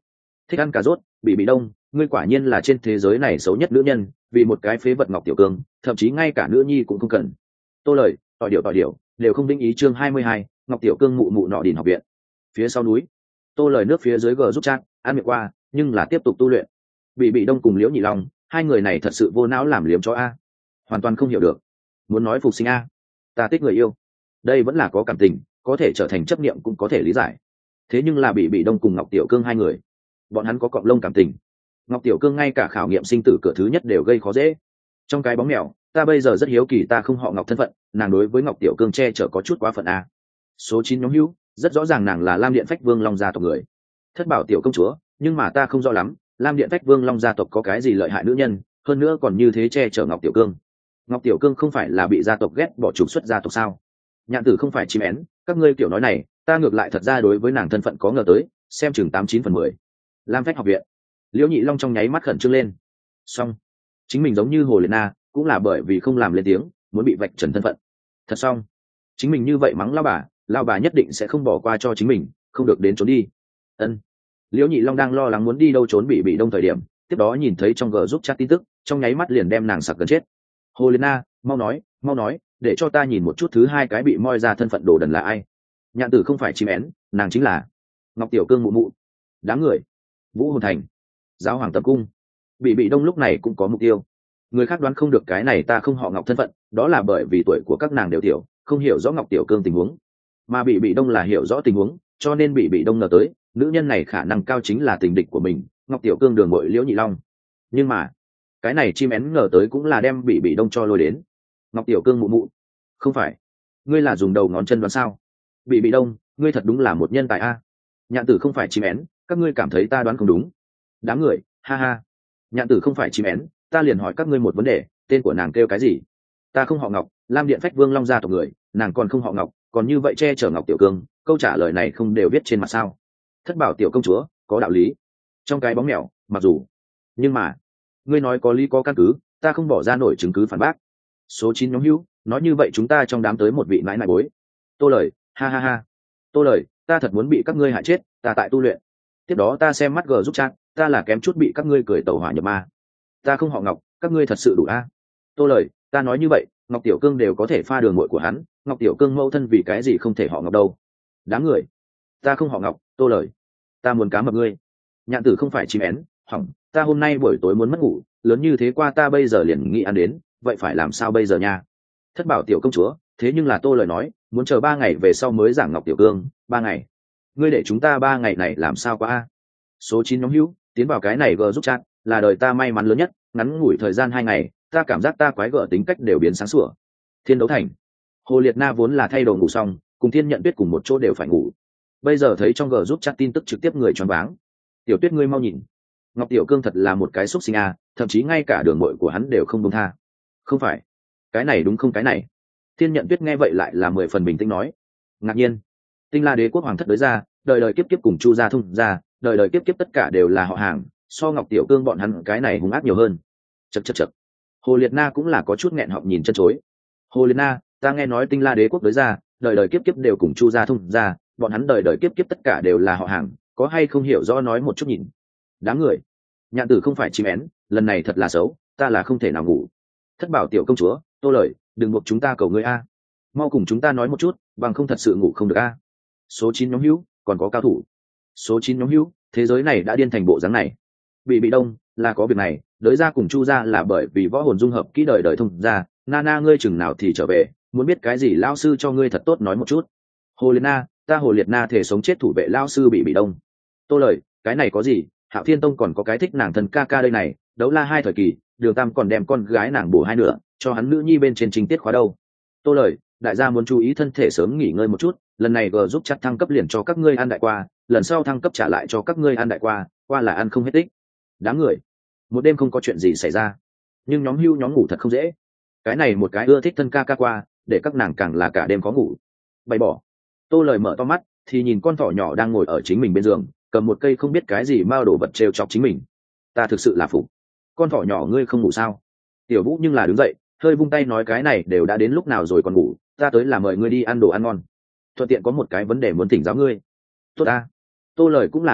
thích ăn cà rốt. Bị đông, ngươi quả nhiên là trên thế giới này xấu nhất nữ nhân, vì một cái phế vật Ngọc Tiểu Cương thậm chí ngay cả nữ nhi cũng không cần. Tô lời, tỏi điệu đều không đinh ý. Chương 22, Ngọc Tiểu Cương mụ nọ đỉnh học viện. Phía sau núi, Tô lời nước phía dưới gờ giúp chat ăn miệng qua, nhưng là tiếp tục tu luyện. Bị đông cùng Liễu Nhị Long, hai người này thật sự vô não làm liếm cho a, hoàn toàn không hiểu được. Muốn nói phục sinh a, ta thích người yêu, đây vẫn là có cảm tình, có thể trở thành chấp niệm cũng có thể lý giải. Thế nhưng là bị đông cùng Ngọc Tiểu Cương hai người, bọn hắn có cọng lông cảm tình. Ngọc Tiểu Cương ngay cả khảo nghiệm sinh tử cửa thứ nhất đều gây khó dễ. Trong cái bóng mèo, ta bây giờ rất hiếu kỳ ta không họ Ngọc thân phận, nàng đối với Ngọc Tiểu Cương che chở có chút quá phận a. Số 9 nhóm hữu, rất rõ ràng nàng là Lam Điện Phách Vương Long gia tộc người. Thất bảo tiểu công chúa, nhưng mà ta không rõ lắm, Lam Điện Phách Vương Long gia tộc có cái gì lợi hại nữ nhân, hơn nữa còn như thế che chở Ngọc Tiểu Cương. Ngọc Tiểu Cương không phải là bị gia tộc ghét bỏ trục xuất gia tộc sao? Nhạn Tử không phải chim én, các ngươi kiểu nói này, ta ngược lại thật ra đối với nàng thân phận có ngờ tới, xem chừng 89/10. Lam Phách học viện. Liễu Nhị Long trong nháy mắt khẩn trương lên. Xong, chính mình giống như Hồ Liệt Na, cũng là bởi vì không làm lên tiếng, muốn bị vạch trần thân phận. Thật xong, chính mình như vậy mắng lao bà nhất định sẽ không bỏ qua cho chính mình, không được đến trốn đi. Ân. Liễu Nhị Long đang lo lắng muốn đi đâu trốn bị đông thời điểm, tiếp đó nhìn thấy trong gờ giúp chat tin tức, trong nháy mắt liền đem nàng sặc gần chết. Hồ Liệt Na, mau nói, để cho ta nhìn một chút thứ hai cái bị moi ra thân phận đồ đần là ai. Nhạn Tử không phải chim én, nàng chính là Ngọc Tiểu Cương mụ. Đám người, Vũ Hồn Thành, Giáo Hoàng Tập Cung. Bị đông lúc này cũng có mục tiêu. Người khác đoán không được cái này ta không họ Ngọc thân phận, đó là bởi vì tuổi của các nàng đều tiểu, không hiểu rõ Ngọc Tiểu Cương tình huống. Mà bị đông là hiểu rõ tình huống, cho nên bị đông ngờ tới, nữ nhân này khả năng cao chính là tình địch của mình, Ngọc Tiểu Cương đường bội Liễu Nhị Long. Nhưng mà, cái này chim én ngờ tới cũng là đem bị đông cho lôi đến. Ngọc Tiểu Cương mụ, không phải, ngươi là dùng đầu ngón chân đoán sao? Bị đông, ngươi thật đúng là một nhân tài a. Nhạn Tử không phải chim én, các ngươi cảm thấy ta đoán không đúng. Đám người, ha ha. Nhạn Tử không phải chim én, ta liền hỏi các ngươi một vấn đề, tên của nàng kêu cái gì? Ta không họ Ngọc, Lam Điện Phách Vương Long gia tộc người, nàng còn không họ Ngọc, còn như vậy che chở Ngọc Tiểu Cương, câu trả lời này không đều viết trên mặt sao? Thất bảo tiểu công chúa, có đạo lý. Trong cái bóng mèo, mặc dù, nhưng mà, ngươi nói có lý có căn cứ, ta không bỏ ra nổi chứng cứ phản bác. Số 9 nhóm hữu, nói như vậy chúng ta trong đám tới một vị nãi nãi bối. Tô lời, ha ha ha. Tô lời, ta thật muốn bị các ngươi hại chết, ta tại tu luyện. Tiếp đó ta xem mắt gờ giúp chat, ta là kém chút bị các ngươi cười tẩu hỏa nhập ma. Ta không họ Ngọc, các ngươi thật sự đủ a. Tô lời, ta nói như vậy, Ngọc Tiểu Cương đều có thể pha đường muội của hắn, Ngọc Tiểu Cương mẫu thân vì cái gì không thể họ Ngọc đâu? Đám người, ta không họ Ngọc. Tô lời, ta muốn cá mập ngươi. Nhạn Tử không phải chim én, hỏng, ta hôm nay buổi tối muốn mất ngủ, lớn như thế qua ta bây giờ liền nghĩ ăn đến, vậy phải làm sao bây giờ nha? Thất bảo tiểu công chúa, thế nhưng là Tô lời nói, muốn chờ 3 ngày về sau mới giảng Ngọc Tiểu Cương. 3 ngày, ngươi để chúng ta 3 ngày này làm sao qua a? Số 9 nhóm hữu, tiến vào cái này gờ giúp chat, là đời ta may mắn lớn nhất, ngắn ngủi thời gian 2 ngày, ta cảm giác ta quái gở tính cách đều biến sáng sủa. Thiên đấu thành, Hồ Liệt Na vốn là thay đồ ngủ xong, cùng Thiên Nhận Tuyết cùng một chỗ đều phải ngủ. Bây giờ thấy trong gờ giúp chat tin tức trực tiếp người choáng váng. Tiểu Tuyết ngươi mau nhìn, Ngọc Tiểu Cương thật là một cái xúc sinh a, thậm chí ngay cả đường muội của hắn đều không buông tha. Không phải, cái này đúng không cái này? Thiên Nhận Tuyết nghe vậy lại là 10 phần bình tĩnh nói. Ngạc nhiên, Tinh La Đế quốc hoàng thất đối ra, đời đời kiếp kiếp cùng Chu gia thông gia, đời đời kiếp kiếp tất cả đều là họ hàng, so Ngọc Tiểu Cương bọn hắn cái này hung ác nhiều hơn. Chậc. Hồ Liệt Na cũng là có chút nghẹn họng nhìn chân chối. Hồ Liệt Na, ta nghe nói Tinh La Đế quốc đối ra, đời đời kiếp kiếp đều cùng Chu gia thông gia, bọn hắn đời đời kiếp kiếp tất cả đều là họ hàng, có hay không hiểu rõ nói một chút nhìn. Đám người, Nhạn Tử không phải chim én, lần này thật là xấu, ta là không thể nào ngủ. Thất bảo tiểu công chúa, Tô lời, đừng buộc chúng ta cầu ngươi a, mau cùng chúng ta nói một chút, bằng không thật sự ngủ không được a. Số 9 nhóm hữu, còn có cao thủ. Số 9 nhóm hữu, thế giới này đã điên thành bộ dáng này. Bị đông, là có việc này, đới ra cùng Chu gia là bởi vì võ hồn dung hợp kỹ đời đời thông ra, Nana ngươi chừng nào thì trở về, muốn biết cái gì lão sư cho ngươi thật tốt nói một chút. Hồ Liệt Na, ta Hồ Liệt Na thể sống chết thủ vệ lão sư bị đông. Tô lời, cái này có gì, Hạo Thiên Tông còn có cái thích nàng thần ca ca đây này, đấu la 2 thời kỳ, Đường Tam còn đem con gái nàng bổ 2 nửa, cho hắn nữ nhi bên trên trình tiết khóa đâu. Tô lời, đại gia muốn chú ý thân thể sớm nghỉ ngơi một chút, lần này vừa giúp chặt thăng cấp liền cho các ngươi ăn đại qua, lần sau thăng cấp trả lại cho các ngươi ăn đại qua là ăn không hết tích. Đám người, một đêm không có chuyện gì xảy ra, nhưng nhóm hưu nhóm ngủ thật không dễ. Cái này một cái ưa thích thân ca ca qua, để các nàng càng là cả đêm có ngủ. Bày bỏ. Tô lời mở to mắt thì nhìn con thỏ nhỏ đang ngồi ở chính mình bên giường, cầm một cây không biết cái gì mao đổ vật trêu chọc chính mình. Ta thực sự là phục. Con thỏ nhỏ ngươi không ngủ sao? Tiểu Vũ nhưng là đứng dậy, hơi vung tay nói cái này đều đã đến lúc nào rồi còn ngủ, ta tới là mời ngươi đi ăn đồ ăn ngon, thuận tiện có một cái vấn đề muốn thỉnh giáo ngươi. Tốt ta. Tô lời cũng là im lặng,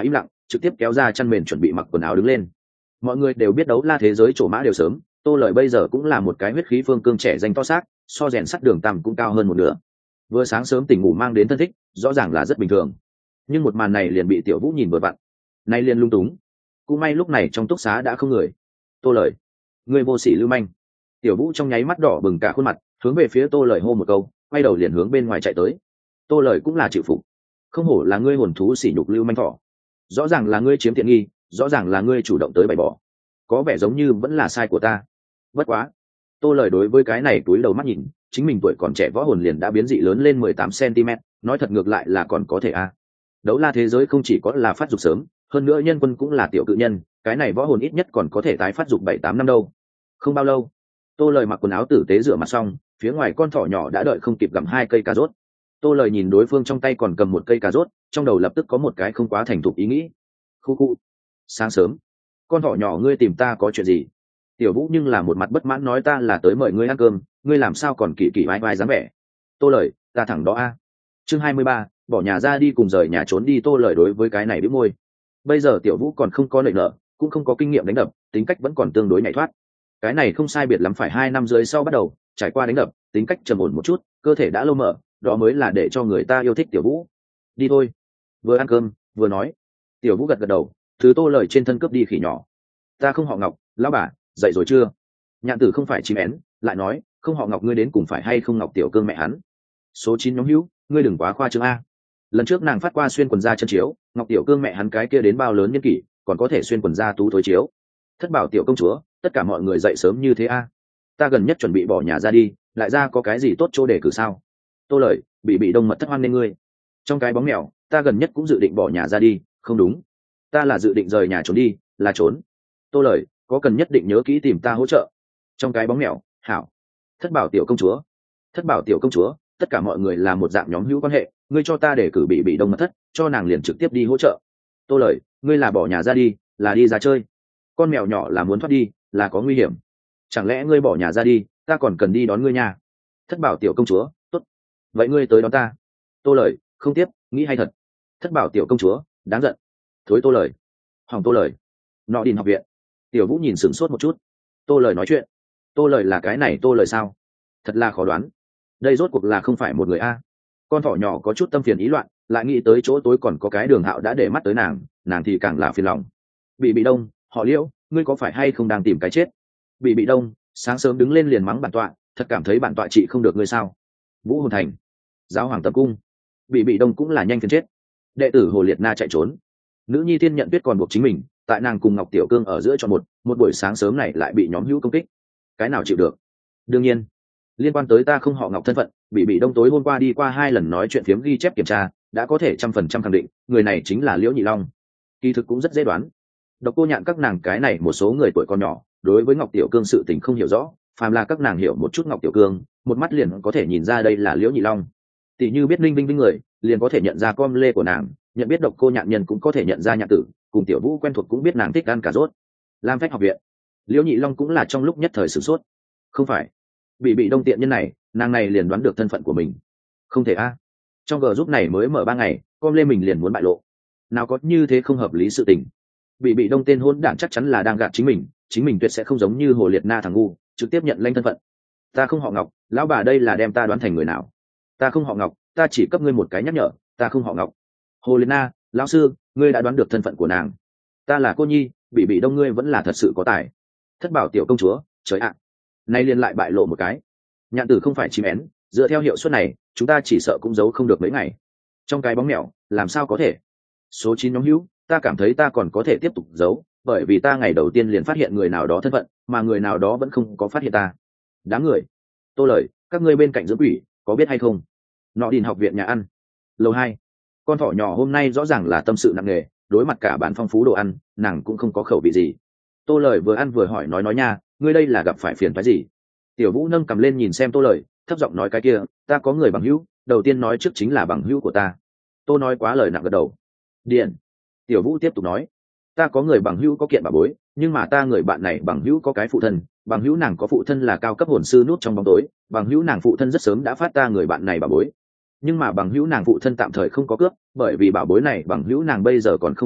trực tiếp kéo ra chăn mền chuẩn bị mặc quần áo đứng lên. Mọi người đều biết đấu la thế giới trổ mã đều sớm, Tô Lợi bây giờ cũng là một cái huyết khí phương cương trẻ danh to xác, so rèn sắt đường tầm cũng cao hơn một nửa. Vừa sáng sớm tỉnh ngủ mang đến thân thích, rõ ràng là rất bình thường. Nhưng một màn này liền bị Tiểu Vũ nhìn vừa vặn. Nay liền lung túng. Cũng may lúc này trong túc xá đã không người. Tô Lợi, ngươi vô sỉ lưu manh. Tiểu Vũ trong nháy mắt đỏ bừng cả khuôn mặt, hướng về phía Tô Lợi hô một câu, quay đầu liền hướng bên ngoài chạy tới. Tô Lợi cũng là chịu phục. Không hổ là ngươi hồn thú sỉ nhục lưu manh thỏ. Rõ ràng là ngươi chiếm tiện nghi, rõ ràng là ngươi chủ động tới bày bỏ. Có vẻ giống như vẫn là sai của ta. Bất quá. Tô Lợi đối với cái này túi đầu mắt nhìn, chính mình tuổi còn trẻ võ hồn liền đã biến dị lớn lên 18 cm, nói thật ngược lại là còn có thể a. Đấu la thế giới không chỉ có là phát dục sớm, hơn nữa nhân quân cũng là tiểu cự nhân, cái này võ hồn ít nhất còn có thể tái phát dục 7-8 năm đâu. Không bao lâu, Tô Lợi mặc quần áo tử tế rửa mặt xong, phía ngoài con thỏ nhỏ đã đợi không kịp gặm 2 cây cà rốt. Tô Lợi nhìn đối phương trong tay còn cầm 1 cây cà rốt, trong đầu lập tức có một cái không quá thành thục ý nghĩ. Khu khu. Sáng sớm, con thỏ nhỏ ngươi tìm ta có chuyện gì? Tiểu Vũ nhưng là một mặt bất mãn nói ta là tới mời ngươi ăn cơm, ngươi làm sao còn kỳ kỳ vai vai dáng vẻ? Tô Lợi, ta thẳng đó a. Chương 23, bỏ nhà ra đi cùng rời nhà trốn đi. Tô Lợi đối với cái này bĩu môi. Bây giờ Tiểu Vũ còn không có lợi nợ, cũng không có kinh nghiệm đánh đập, tính cách vẫn còn tương đối nhạy thoát. Cái này không sai biệt lắm phải 2 năm rưỡi sau bắt đầu trải qua đánh đập, tính cách trầm ổn một chút, cơ thể đã lâu mở, đó mới là để cho người ta yêu thích Tiểu Vũ. Đi thôi. Vừa ăn cơm vừa nói. Tiểu Vũ gật gật đầu, thứ Tô Lợi trên thân cướp đi khỉ nhỏ. Ta không họ Ngọc, lão bà, dậy rồi chưa? Nhạn Tử không phải chim én, lại nói, không họ Ngọc ngươi đến cùng phải hay không Ngọc Tiểu Cương mẹ hắn. Số 9 nhóm hữu, ngươi đừng quá khoa trương a. Lần trước nàng phát qua xuyên quần da chân chiếu, Ngọc Tiểu Cương mẹ hắn cái kia đến bao lớn nhân kỷ, còn có thể xuyên quần da tú thối chiếu. Thất bảo tiểu công chúa, tất cả mọi người dậy sớm như thế a. Ta gần nhất chuẩn bị bỏ nhà ra đi, lại ra có cái gì tốt chỗ để cử sao? Tô Lợi, bị đông mật thất hoan nên ngươi. Trong cái bóng mèo, ta gần nhất cũng dự định bỏ nhà ra đi, không đúng. Ta là dự định rời nhà trốn đi, là trốn. Tô Lợi, có cần nhất định nhớ kỹ tìm ta hỗ trợ. Trong cái bóng mèo, hảo. Thất bảo tiểu công chúa. Thất bảo tiểu công chúa, tất cả mọi người là một dạng nhóm hữu quan hệ, ngươi cho ta để cử bị đông mật thất, cho nàng liền trực tiếp đi hỗ trợ. Tô Lợi, ngươi là bỏ nhà ra đi, là đi ra chơi. Con mèo nhỏ là muốn thoát đi, là có nguy hiểm. Chẳng lẽ ngươi bỏ nhà ra đi, ta còn cần đi đón ngươi nha? Thất bảo tiểu công chúa, tốt. Vậy ngươi tới đón ta. Tô Lợi, không tiếp, nghĩ hay thật. Thất bảo tiểu công chúa, đáng giận. Thối Tô Lợi. Hỏng Tô Lợi. Nọ đi học viện. Tiểu Vũ nhìn sửng sốt một chút. Tô Lợi nói chuyện. Tô Lợi là cái này Tô Lợi sao? Thật là khó đoán. Đây rốt cuộc là không phải một người a. Con thỏ nhỏ có chút tâm phiền ý loạn, lại nghĩ tới chỗ tối còn có cái Đường Hạo đã để mắt tới nàng, nàng thì càng là phiền lòng. Bị đông, họ Liễu, ngươi có phải hay không đang tìm cái chết? Bị đông, sáng sớm đứng lên liền mắng bản tọa, thật cảm thấy bản tọa trị không được ngươi sao? Vũ Hồn Thành, Giáo Hoàng tập cung. Bị đông cũng là nhanh phiền chết. Đệ tử Hồ Liệt Na chạy trốn. Nữ nhi Thiên Nhận Tuyết còn buộc chính mình, tại nàng cùng Ngọc Tiểu Cương ở giữa chọn một buổi sáng sớm này lại bị nhóm hữu công kích. Cái nào chịu được? Đương nhiên, liên quan tới ta không họ Ngọc thân phận, bị đông tối hôm qua đi qua 2 lần nói chuyện phiếm ghi chép kiểm tra, đã có thể 100% khẳng định, người này chính là Liễu Nhị Long. Kỳ thực cũng rất dễ đoán. Độc Cô Nhạn các nàng cái này một số người tuổi còn nhỏ, đối với Ngọc Tiểu Cương sự tình không hiểu rõ, phàm là các nàng hiểu một chút Ngọc Tiểu Cương, một mắt liền có thể nhìn ra đây là Liễu Nhị Long. Tỷ như biết Ninh Vinh Vinh người, liền có thể nhận ra com lê của nàng, nhận biết Độc Cô Nhạn nhân cũng có thể nhận ra Nhạn Tử, cùng Tiểu Vũ quen thuộc cũng biết nàng thích ăn cà rốt. Lam Phách học viện, Liễu Nhị Long cũng là trong lúc nhất thời sửng sốt. Không phải, bị đông tiện nhân này, nàng này liền đoán được thân phận của mình. Không thể a. Trong gờ giúp này mới mở 3 ngày, com lê mình liền muốn bại lộ. Nào có như thế không hợp lý sự tình. Bị đông tên hôn đản chắc chắn là đang gạt chính mình tuyệt sẽ không giống như Hồ Liệt Na thằng ngu, trực tiếp nhận lãnh thân phận. Ta không họ Ngọc, lão bà đây là đem ta đoán thành người nào? Ta không họ Ngọc, ta chỉ cấp ngươi một cái nhắc nhở, ta không họ Ngọc. Hồ Liệt Na, lão sư, ngươi đã đoán được thân phận của nàng. Ta là cô nhi, bị đông ngươi vẫn là thật sự có tài. Thất bảo tiểu công chúa, trời ạ. Nay liền lại bại lộ một cái. Nhạn Tử không phải chim én, dựa theo hiệu suất này, chúng ta chỉ sợ cũng giấu không được mấy ngày. Trong cái bóng mèo, làm sao có thể? Số 9 nhóm hữu, ta cảm thấy ta còn có thể tiếp tục giấu, bởi vì ta ngày đầu tiên liền phát hiện người nào đó thân phận, mà người nào đó vẫn không có phát hiện ta. Đám người. Tô Lợi, các ngươi bên cạnh dưỡng quỷ, có biết hay không? Nọ Đình học viện nhà ăn. Lầu 2. Con thỏ nhỏ hôm nay rõ ràng là tâm sự nặng nề, đối mặt cả bản phong phú đồ ăn, nàng cũng không có khẩu vị gì. Tô Lợi vừa ăn vừa hỏi nói nha, ngươi đây là gặp phải phiền phức gì? Tiểu Vũ nâng cầm lên nhìn xem Tô Lợi, thấp giọng nói cái kia, ta có người bằng hữu, đầu tiên nói trước chính là bằng hữu của ta. Tô nói quá lời nặng gật đầu. Điện. Tiểu Vũ tiếp tục nói, ta có người bằng hữu có kiện bà bối, nhưng mà ta người bạn này bằng hữu có cái phụ thân, bằng hữu nàng có phụ thân là cao cấp hồn sư nút trong bóng tối, bằng hữu nàng phụ thân rất sớm đã phát ta người bạn này bà bối. Nhưng mà bằng hữu nàng phụ thân tạm thời không có cướp, bởi vì bảo bối này bằng hữu nàng bây giờ còn không dùng được,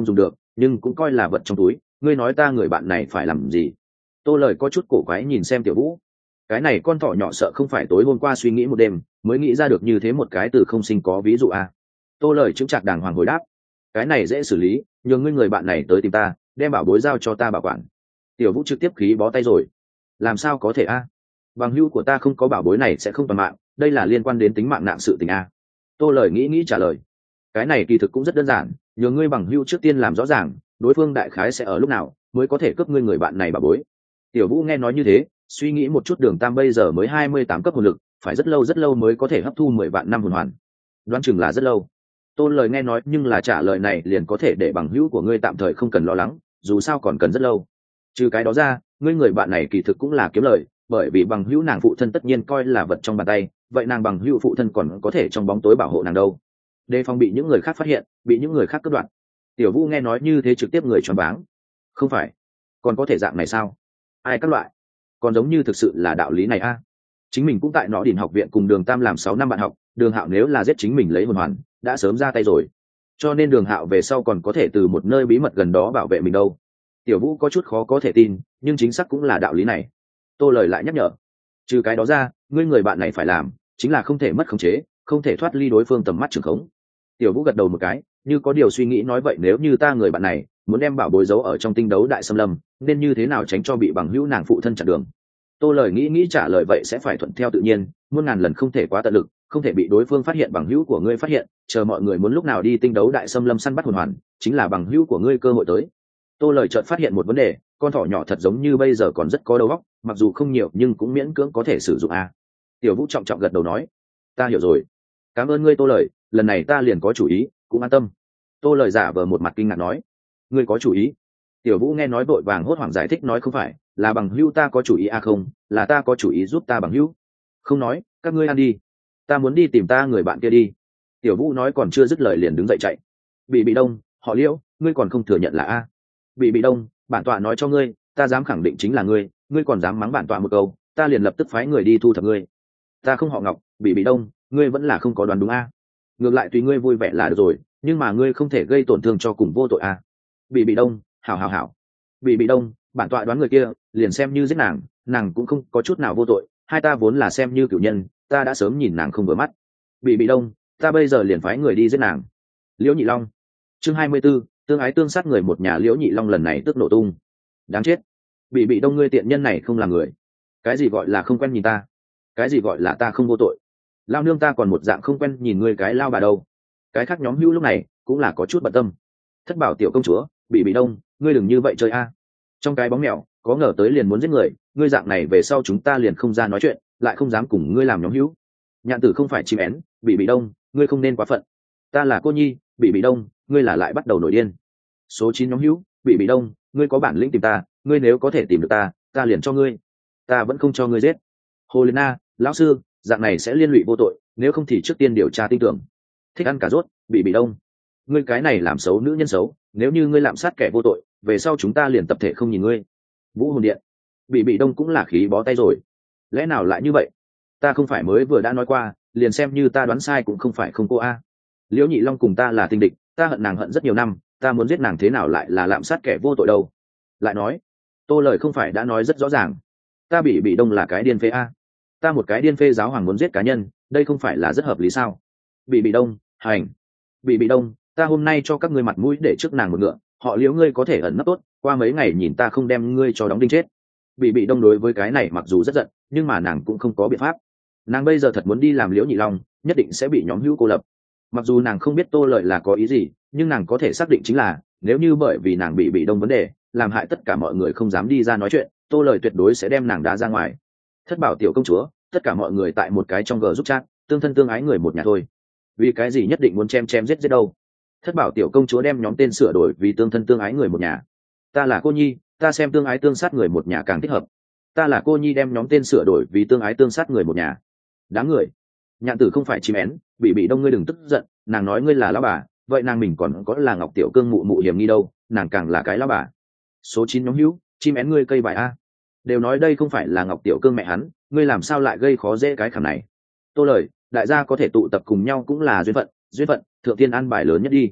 nhưng cũng coi là vật trong túi. Ngươi nói ta người bạn này phải làm gì? Tô lời có chút cổ quái nhìn xem Tiểu Vũ. Cái này con thỏ nhỏ sợ không phải tối hôm qua suy nghĩ một đêm mới nghĩ ra được như thế một cái từ không sinh có ví dụ à. Tô lời chững chạc đàng hoàng hồi đáp, cái này dễ xử lý, nhường ngươi người bạn này tới tìm ta, đem bảo bối giao cho ta bảo quản. Tiểu Vũ trực tiếp khí bó tay rồi. Làm sao có thể a? Bằng hữu của ta không có bảo bối này sẽ không toàn mạng, đây là liên quan đến tính mạng nạn sự tình a. Tô lời nghĩ trả lời, cái này kỳ thực cũng rất đơn giản, nhường ngươi bằng hữu trước tiên làm rõ ràng đối phương đại khái sẽ ở lúc nào mới có thể cướp ngươi người bạn này bảo bối. Tiểu Vũ nghe nói như thế, suy nghĩ một chút, Đường Tam bây giờ mới 28 cấp hồn lực, phải rất lâu mới có thể hấp thu 10 vạn năm hồn hoàn. Đoán chừng là rất lâu. Tô lời nghe nói nhưng là trả lời này liền có thể để bằng hữu của ngươi tạm thời không cần lo lắng, dù sao còn cần rất lâu. Trừ cái đó ra, ngươi người bạn này kỳ thực cũng là kiếm lời, bởi vì bằng hữu nàng phụ thân tất nhiên coi là vật trong bàn tay, vậy nàng bằng hữu phụ thân còn có thể trong bóng tối bảo hộ nàng đâu. Đề phòng bị những người khác phát hiện, bị những người khác cướp đoạt. Tiểu Vũ nghe nói như thế trực tiếp người choáng váng. Không phải, còn có thể dạng này sao? Ai các loại? Còn giống như thực sự là đạo lý này a. Chính mình cũng tại Nọ Đỉnh học viện cùng Đường Tam làm 6 năm bạn học, Đường Hạo nếu là giết chính mình lấy hồn hoàn, đã sớm ra tay rồi. Cho nên Đường Hạo về sau còn có thể từ một nơi bí mật gần đó bảo vệ mình đâu. Tiểu Vũ có chút khó có thể tin, nhưng chính xác cũng là đạo lý này. Tô lời lại nhắc nhở, trừ cái đó ra, ngươi người bạn này phải làm chính là không thể mất khống chế, không thể thoát ly đối phương tầm mắt trường khống. Tiểu Vũ gật đầu một cái, như có điều suy nghĩ nói, vậy nếu như ta người bạn này muốn đem bảo bối giấu ở trong tinh đấu đại xâm lâm, nên như thế nào tránh cho bị bằng hữu nàng phụ thân chặn đường? Tô lời nghĩ trả lời, vậy sẽ phải thuận theo tự nhiên, muôn ngàn lần không thể quá tận lực, không thể bị đối phương phát hiện bằng hữu của ngươi phát hiện, chờ mọi người muốn lúc nào đi tinh đấu đại xâm lâm săn bắt hồn hoàn, chính là bằng hữu của ngươi cơ hội tới. Tô lời chợt phát hiện một vấn đề, con thỏ nhỏ thật giống như bây giờ còn rất có đầu óc, mặc dù không nhiều nhưng cũng miễn cưỡng có thể sử dụng a. Tiểu Vũ trọng trọng gật đầu nói, ta hiểu rồi, cảm ơn ngươi Tô lời, lần này ta liền có chủ ý, cũng an tâm. Tô lời giả vờ một mặt kinh ngạc nói, ngươi có chủ ý? Tiểu Vũ nghe nói vội vàng hốt hoảng giải thích nói, không phải là bằng hữu ta có chủ ý không, là ta có chủ ý giúp ta bằng hữu. Không nói, các ngươi ăn đi, ta muốn đi tìm ta người bạn kia đi. Tiểu Vũ nói còn chưa dứt lời liền đứng dậy chạy. Bị đông, họ Liễu, ngươi còn không thừa nhận là a? Bị đông, bản tọa nói cho ngươi, ta dám khẳng định chính là ngươi, ngươi còn dám mắng bản tọa một câu, ta liền lập tức phái người đi thu thập ngươi. Ta không họ Ngọc, bị đông, ngươi vẫn là không có đoán đúng a. Ngược lại tùy ngươi vui vẻ là được rồi, nhưng mà ngươi không thể gây tổn thương cho cùng vô tội a. Bị đông, hảo. Bị đông, bản tọa đoán người kia liền xem như giết nàng, nàng cũng không có chút nào vô tội, hai ta vốn là xem như cửu nhân, ta đã sớm nhìn nàng không vừa mắt. Bị đông, ta bây giờ liền phái người đi giết nàng. Liễu Nhị Long. Chương 24, tương ái tương sát người một nhà. Liễu Nhị Long lần này tức nổ tung. Đáng chết, bị đông, ngươi tiện nhân này không là người. Cái gì gọi là không quen nhìn ta? Cái gì gọi là ta không vô tội? Lao nương ta còn một dạng không quen nhìn ngươi cái lao bà đâu. Cái khác nhóm hữu lúc này cũng là có chút bận tâm. Thất bảo tiểu công chúa, bị đông, ngươi đừng như vậy chơi a. Trong cái bóng mèo có ngờ tới liền muốn giết người, ngươi dạng này về sau chúng ta liền không ra nói chuyện, lại không dám cùng ngươi làm nhóm hữu. Nhạn tử không phải chim én, bị đông, ngươi không nên quá phận. Ta là cô nhi, bị đông, ngươi là lại bắt đầu nổi điên. Số 9 nhóm hữu, bị đông, ngươi có bản lĩnh tìm ta, ngươi nếu có thể tìm được ta, ta liền cho ngươi. Ta vẫn không cho ngươi giết. Hồ Liên Na, lão sư, dạng này sẽ liên lụy vô tội, nếu không thì trước tiên điều tra tin tưởng. Thích ăn cà rốt, bị đông, ngươi cái này làm xấu nữ nhân xấu, nếu như ngươi lạm sát kẻ vô tội, về sau chúng ta liền tập thể không nhìn ngươi. Vũ Hồn Điện. Bị đông cũng là khí bó tay rồi. Lẽ nào lại như vậy? Ta không phải mới vừa đã nói qua, liền xem như ta đoán sai cũng không phải không cô a. Liễu Nhị Long cùng ta là tình địch, ta hận nàng hận rất nhiều năm, ta muốn giết nàng thế nào lại là lạm sát kẻ vô tội đâu. Lại nói, Tô lời không phải đã nói rất rõ ràng, ta bị đông là cái điên phê a. Ta một cái điên phê giáo hoàng muốn giết cá nhân, đây không phải là rất hợp lý sao? Bị đông, hành. Bị đông, ta hôm nay cho các ngươi mặt mũi để trước nàng một ngựa, họ Liễu ngươi có thể ẩn nấp tốt, qua mấy ngày nhìn ta không đem ngươi cho đóng đinh chết. Bị đông đối với cái này mặc dù rất giận, nhưng mà nàng cũng không có biện pháp. Nàng bây giờ thật muốn đi làm Liễu Nhị Long, nhất định sẽ bị nhóm hữu cô lập. Mặc dù nàng không biết Tô lời là có ý gì, nhưng nàng có thể xác định chính là nếu như bởi vì nàng bị đông vấn đề làm hại tất cả mọi người không dám đi ra nói chuyện, Tô lời tuyệt đối sẽ đem nàng đá ra ngoài. Thất bảo tiểu công chúa, tất cả mọi người tại một cái trong gờ giúp chat, tương thân tương ái người một nhà thôi, vì cái gì nhất định muốn chém giết đâu? Thất bảo tiểu công chúa đem nhóm tên sửa đổi vì tương thân tương ái người một nhà. Ta là cô nhi, ta xem tương ái tương sát người một nhà càng thích hợp. Ta là cô nhi đem nhóm tên sửa đổi vì tương ái tương sát người một nhà. Đáng người. Nhạn tử không phải chim én, bị đông, ngươi đừng tức giận, nàng nói ngươi là lão bà, vậy nàng mình còn có là Ngọc tiểu cương mụ mụ hiểm nghi đâu, nàng càng là cái lão bà. Số 9 nhóm hữu, chim én ngươi cây bài a. Đều nói đây không phải là Ngọc tiểu cương mẹ hắn, ngươi làm sao lại gây khó dễ cái khảm này? Tô lời, đại gia có thể tụ tập cùng nhau cũng là duyên phận, thượng tiên an bài lớn nhất đi.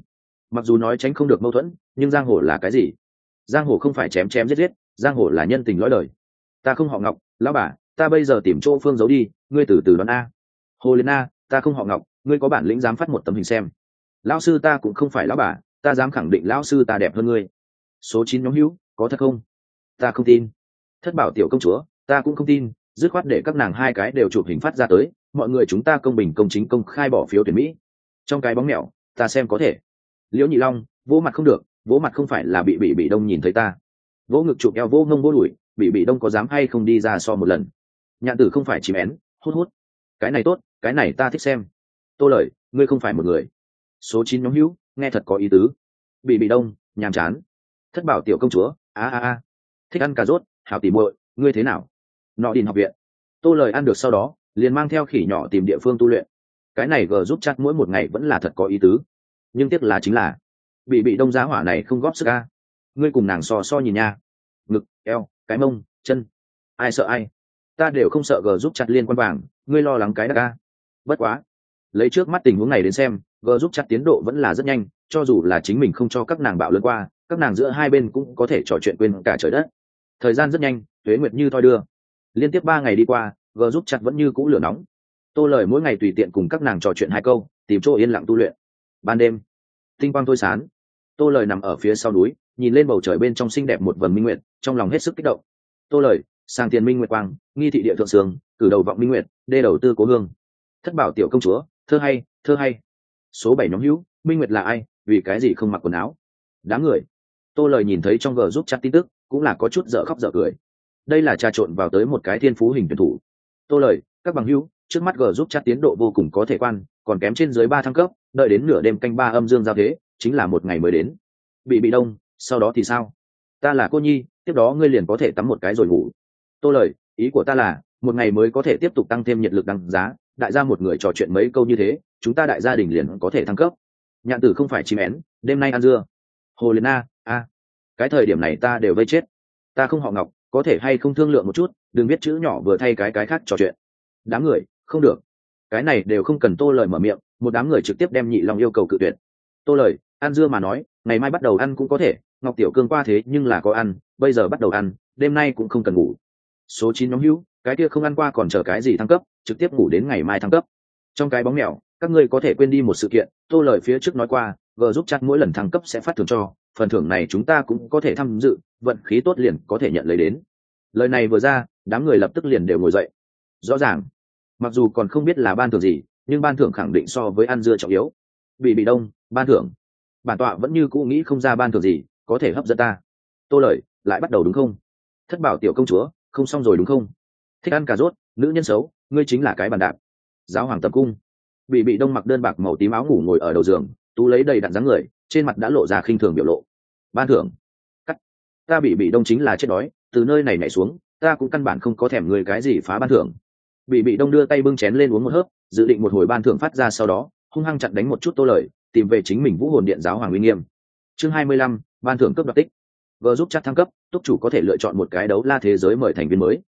Mặc dù nói tránh không được mâu thuẫn, nhưng giang hồ là cái gì? Giang hồ không phải chém chém giết giết, giang hồ là nhân tình lõi đời. Ta không họ Ngọc, lão bà, ta bây giờ tìm chỗ phương giấu đi, ngươi từ từ đoán a. Hồ Liên A, ta không họ Ngọc, ngươi có bản lĩnh dám phát một tấm hình xem. Lão sư ta cũng không phải lão bà, ta dám khẳng định lão sư ta đẹp hơn ngươi. Số 9 nhóm hữu, có thật không? Ta không tin. Thất bảo tiểu công chúa, ta cũng không tin, dứt khoát để các nàng hai cái đều chụp hình phát ra tới, mọi người chúng ta công bình công chính công khai bỏ phiếu tuyển Mỹ. Trong cái bóng mèo, ta xem có thể. Liễu Nhị Long, vỗ mặt không được, vỗ mặt không phải là bị đông nhìn thấy ta. Vỗ ngực chụp eo vỗ ngông vỗ đùi, bị đông có dám hay không đi ra so một lần. Nhạn tử không phải chìm én, hút hút. Cái này tốt, cái này ta thích xem. Tô Lời, ngươi không phải một người. Số 9 nhóm hữu, nghe thật có ý tứ. Bị đông, nhàm chán. Thất bảo tiểu công chúa, a, thích ăn cà rốt, hảo tỉ muội, ngươi thế nào? Nọ Đình học viện. Tô Lời ăn được sau đó, liền mang theo khỉ nhỏ tìm địa phương tu luyện. Cái này g giúp chat mỗi một ngày vẫn là thật có ý tứ, nhưng tiếc là chính là bị đông giá hỏa này không góp sức a. Ngươi cùng nàng so nhìn nha, ngực, eo, cái mông, chân, ai sợ ai? Ta đều không sợ g giúp chặt liên quan vàng, ngươi lo lắng cái đắc a. Bất quá, lấy trước mắt tình huống này đến xem, g giúp chặt tiến độ vẫn là rất nhanh, cho dù là chính mình không cho các nàng bạo lớn qua, các nàng giữa hai bên cũng có thể trò chuyện quên cả trời đất. Thời gian rất nhanh, tuế nguyệt như thoi đưa, liên tiếp 3 ngày đi qua, g giúp chặt vẫn như cũ lửa nóng. Tô Lời mỗi ngày tùy tiện cùng các nàng trò chuyện 2 câu, tìm chỗ yên lặng tu luyện. Ban đêm, tinh quang thôi sán, Tô Lời nằm ở phía sau núi, nhìn lên bầu trời bên trong xinh đẹp một vầng minh nguyệt, trong lòng hết sức kích động. Tô Lời, sang tiền minh nguyệt quang, nghi thị địa thượng sương, cử đầu vọng minh nguyệt, đê đầu tư cố hương. Thất bảo tiểu công chúa, thơ hay. Số 7 nhóm hữu, minh nguyệt là ai, vì cái gì không mặc quần áo? Đám người. Tô Lời nhìn thấy trong g giúp chat tin tức, cũng là có chút dở khóc dở cười. Đây là trà trộn vào tới một cái thiên phú hình tuyển thủ. Tô Lời, các bằng hữu, trước mắt g giúp chat tiến độ vô cùng có thể quan, còn kém trên dưới 3 thăng cấp, đợi đến nửa đêm canh 3 âm dương giao thế, chính là một ngày mới đến. Bị đông, sau đó thì sao? Ta là cô nhi, tiếp đó ngươi liền có thể tắm một cái rồi ngủ. Tô Lời, ý của ta là một ngày mới có thể tiếp tục tăng thêm nhiệt lực đăng giá, đại gia một người trò chuyện mấy câu như thế, chúng ta đại gia đình liền có thể thăng cấp. Nhạn tử không phải chim én, đêm nay ăn dưa. Hồ Liên a, cái thời điểm này ta đều vây chết. Ta không họ Ngọc, có thể hay không thương lượng một chút, đừng viết chữ nhỏ vừa thay cái khác trò chuyện. Đám người, không được. Cái này đều không cần Tô Lời mở miệng, một đám người trực tiếp đem Nhị Long yêu cầu cự tuyệt. Tô Lời, ăn dưa mà nói, ngày mai bắt đầu ăn cũng có thể, Ngọc tiểu cương qua thế nhưng là có ăn, bây giờ bắt đầu ăn, đêm nay cũng không cần ngủ. Số 9 nhóm hữu, cái kia không ăn qua còn chờ cái gì thăng cấp, trực tiếp ngủ đến ngày mai thăng cấp. Trong cái bóng mèo, các ngươi có thể quên đi một sự kiện, Tô Lời phía trước nói qua, g giúp chat mỗi lần thăng cấp sẽ phát thưởng cho, phần thưởng này chúng ta cũng có thể tham dự, vận khí tốt liền có thể nhận lấy đến. Lời này vừa ra, đám người lập tức liền đều ngồi dậy. Rõ ràng, mặc dù còn không biết là ban thưởng gì, nhưng ban thưởng khẳng định so với ăn dưa trọng yếu. Bị đông, ban thưởng. Bản tọa vẫn như cũ nghĩ không ra ban thưởng gì có thể hấp dẫn ta. Tô Lời, lại bắt đầu đúng không? Thất bảo tiểu công chúa, không xong rồi đúng không? Thích ăn cà rốt, nữ nhân xấu, ngươi chính là cái bàn đạp. Giáo hoàng tập cung. Bị đông mặc đơn bạc màu tím áo ngủ ngồi ở đầu giường, tú lấy đầy đặn dáng người, trên mặt đã lộ ra khinh thường biểu lộ. Ban thưởng. Cắt. Ta bị đông chính là chết đói, từ nơi này nhảy xuống, ta cũng căn bản không có thèm người cái gì phá ban thưởng. Bị đông đưa tay bưng chén lên uống một hớp, dự định một hồi ban thưởng phát ra sau đó, hung hăng chặn đánh một chút Tô Lời, tìm về chính mình vũ hồn điện giáo hoàng uy nghiêm. Chương 25, ban thưởng cấp đoạt tích. G giúp chat thăng cấp, túc chủ có thể lựa chọn một cái đấu la thế giới mời thành viên mới.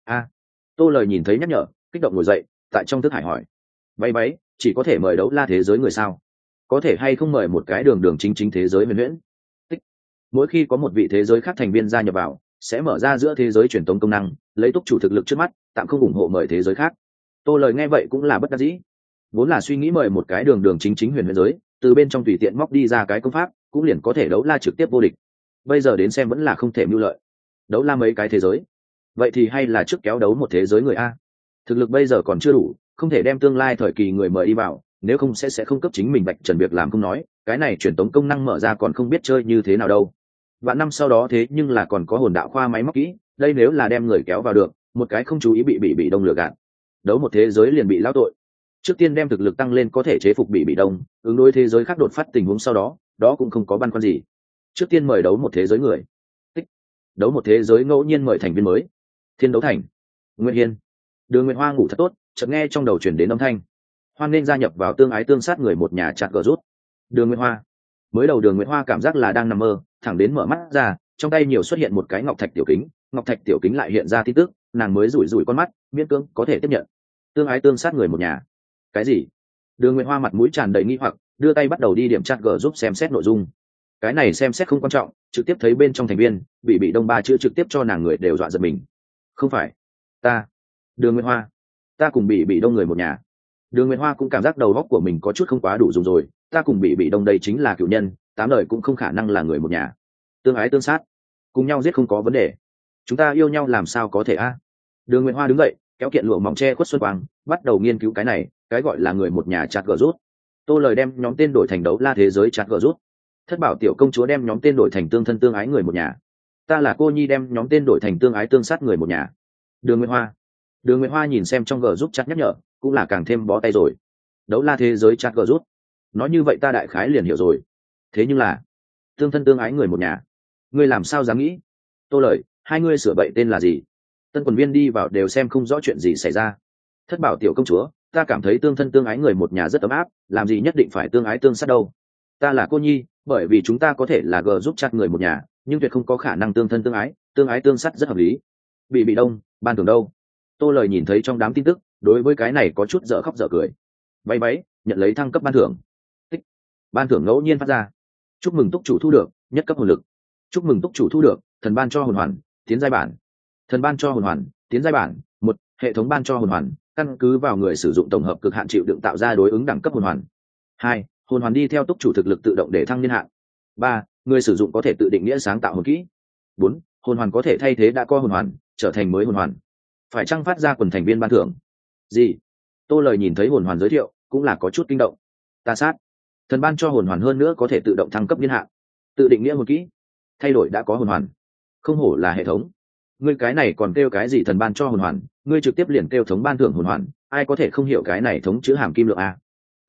Tô Lời nhìn thấy nhắc nhở, kích động ngồi dậy, tại trong thức hải hỏi, váy chỉ có thể mời đấu la thế giới người sao? Có thể hay không mời một cái đường chính thế giới huyền huyễn? Tích. Mỗi khi có một vị thế giới khác thành viên gia nhập vào, sẽ mở ra giữa thế giới truyền tống công năng, lấy túc chủ thực lực trước mắt, tạm không ủng hộ mời thế giới khác. Tô Lời nghe vậy cũng là bất đắc dĩ, vốn là suy nghĩ mời một cái đường chính huyền huyễn giới, từ bên trong tùy tiện móc đi ra cái công pháp, cũng liền có thể đấu la trực tiếp vô địch. Bây giờ đến xem vẫn là không thể mưu lợi. Đấu la mấy cái thế giới, vậy thì hay là trước kéo đấu một thế giới người a. Thực lực bây giờ còn chưa đủ, không thể đem tương lai thời kỳ người mời đi vào, nếu không sẽ không cấp chính mình bạch trần việc làm không nói, cái này truyền tống công năng mở ra còn không biết chơi như thế nào đâu. Vạn năm sau đó thế nhưng là còn có hồn đạo khoa máy móc kỹ, đây nếu là đem người kéo vào được, một cái không chú ý bị đông lừa gạt, đấu một thế giới liền bị lao tội. Trước tiên đem thực lực tăng lên có thể chế phục bị đông, ứng đối thế giới khác đột phát tình huống sau đó, đó cũng không có băn khoăn gì. Trước tiên mời đấu một thế giới người. Tích. Đấu một thế giới ngẫu nhiên mời thành viên mới. Thiên đấu thành. Nguyễn Hiên. Đường Nguyệt Hoa ngủ thật tốt, chợt nghe trong đầu chuyển đến âm thanh. Hoan nên gia nhập vào tương ái tương sát người một nhà chặt gờ rút. Đường Nguyệt Hoa. Mới đầu Đường Nguyệt Hoa cảm giác là đang nằm mơ, thẳng đến mở mắt ra, trong tay nhiều xuất hiện một cái ngọc thạch tiểu kính, ngọc thạch tiểu kính lại hiện ra tin tức, nàng mới rủi rủi con mắt, miễn cưỡng có thể tiếp nhận. Tương ái tương sát người một nhà. Cái gì? Đường Nguyệt Hoa mặt mũi tràn đầy nghi hoặc, đưa tay bắt đầu đi điểm chat g giúp xem xét nội dung. Cái này xem xét không quan trọng, trực tiếp thấy bên trong thành viên bị đông ba chữ trực tiếp cho nàng người đều dọa giật mình. Không phải ta, Đường Nguyệt Hoa, ta cùng bị đông người một nhà. Đường Nguyệt Hoa cũng cảm giác đầu óc của mình có chút không quá đủ dùng rồi, ta cùng bị đông đây chính là cựu nhân, 8 đời cũng không khả năng là người một nhà. Tương ái tương sát, cùng nhau giết không có vấn đề. Chúng ta yêu nhau làm sao có thể a? Đường Nguyệt Hoa đứng dậy, kéo kiện lụa mỏng che khuất xuân quang, bắt đầu nghiên cứu cái này, cái gọi là người một nhà chat gờ rút. Tô Lời đem nhóm tên đổi thành đấu la thế giới chat gờ rút. Thất Bảo tiểu công chúa đem nhóm tên đổi thành tương thân tương ái người một nhà. Ta là cô nhi đem nhóm tên đổi thành tương ái tương sát người một nhà. Đường Nguyệt Hoa nhìn xem trong gờ giúp chat nhắc nhở, cũng là càng thêm bó tay rồi. Đấu la thế giới chat gờ rút. Nói như vậy ta đại khái liền hiểu rồi. Thế nhưng là tương thân tương ái người một nhà, ngươi làm sao dám nghĩ? Tô Lời, hai ngươi sửa bậy tên là gì? Tân quần viên đi vào đều xem không rõ chuyện gì xảy ra. Thất Bảo tiểu công chúa, ta cảm thấy tương thân tương ái người một nhà rất ấm áp, làm gì nhất định phải tương ái tương sát đâu. Ta là cô nhi, bởi vì chúng ta có thể là gờ giúp chat người một nhà, nhưng tuyệt không có khả năng tương thân tương ái tương sát rất hợp lý. Bị đông, ban thưởng đâu? Tô Lời nhìn thấy trong đám tin tức, đối với cái này có chút dở khóc dở cười. Bay bay, nhận lấy thăng cấp ban thưởng. Tích. Ban thưởng ngẫu nhiên phát ra. Chúc mừng túc chủ thu được nhất cấp hồn lực. Chúc mừng túc chủ thu được thần ban cho hồn hoàn, tiến giai bản. Thần ban cho hồn hoàn, tiến giai bản. 1. Hệ thống ban cho hồn hoàn, căn cứ vào người sử dụng tổng hợp cực hạn chịu đựng tạo ra đối ứng đẳng cấp hồn hoàn. 2. Hồn hoàn đi theo túc chủ thực lực tự động để thăng niên hạn. 3. Người sử dụng có thể tự định nghĩa sáng tạo hồn kỹ. 4. Hồn hoàn có thể thay thế đã có hồn hoàn, trở thành mới hồn hoàn. Phải chăng phát ra quần thành viên ban thưởng? Gì? Tô Lời nhìn thấy hồn hoàn giới thiệu, cũng là có chút kinh động. Ta sát. Thần ban cho hồn hoàn hơn nữa có thể tự động thăng cấp niên hạn, tự định nghĩa hồn kỹ, thay đổi đã có hồn hoàn. Không hổ là hệ thống. Ngươi cái này còn kêu cái gì thần ban cho hồn hoàn, ngươi trực tiếp liền kêu thống ban thưởng hồn hoàn, ai có thể không hiểu cái này thống chữ hàm kim lượng a?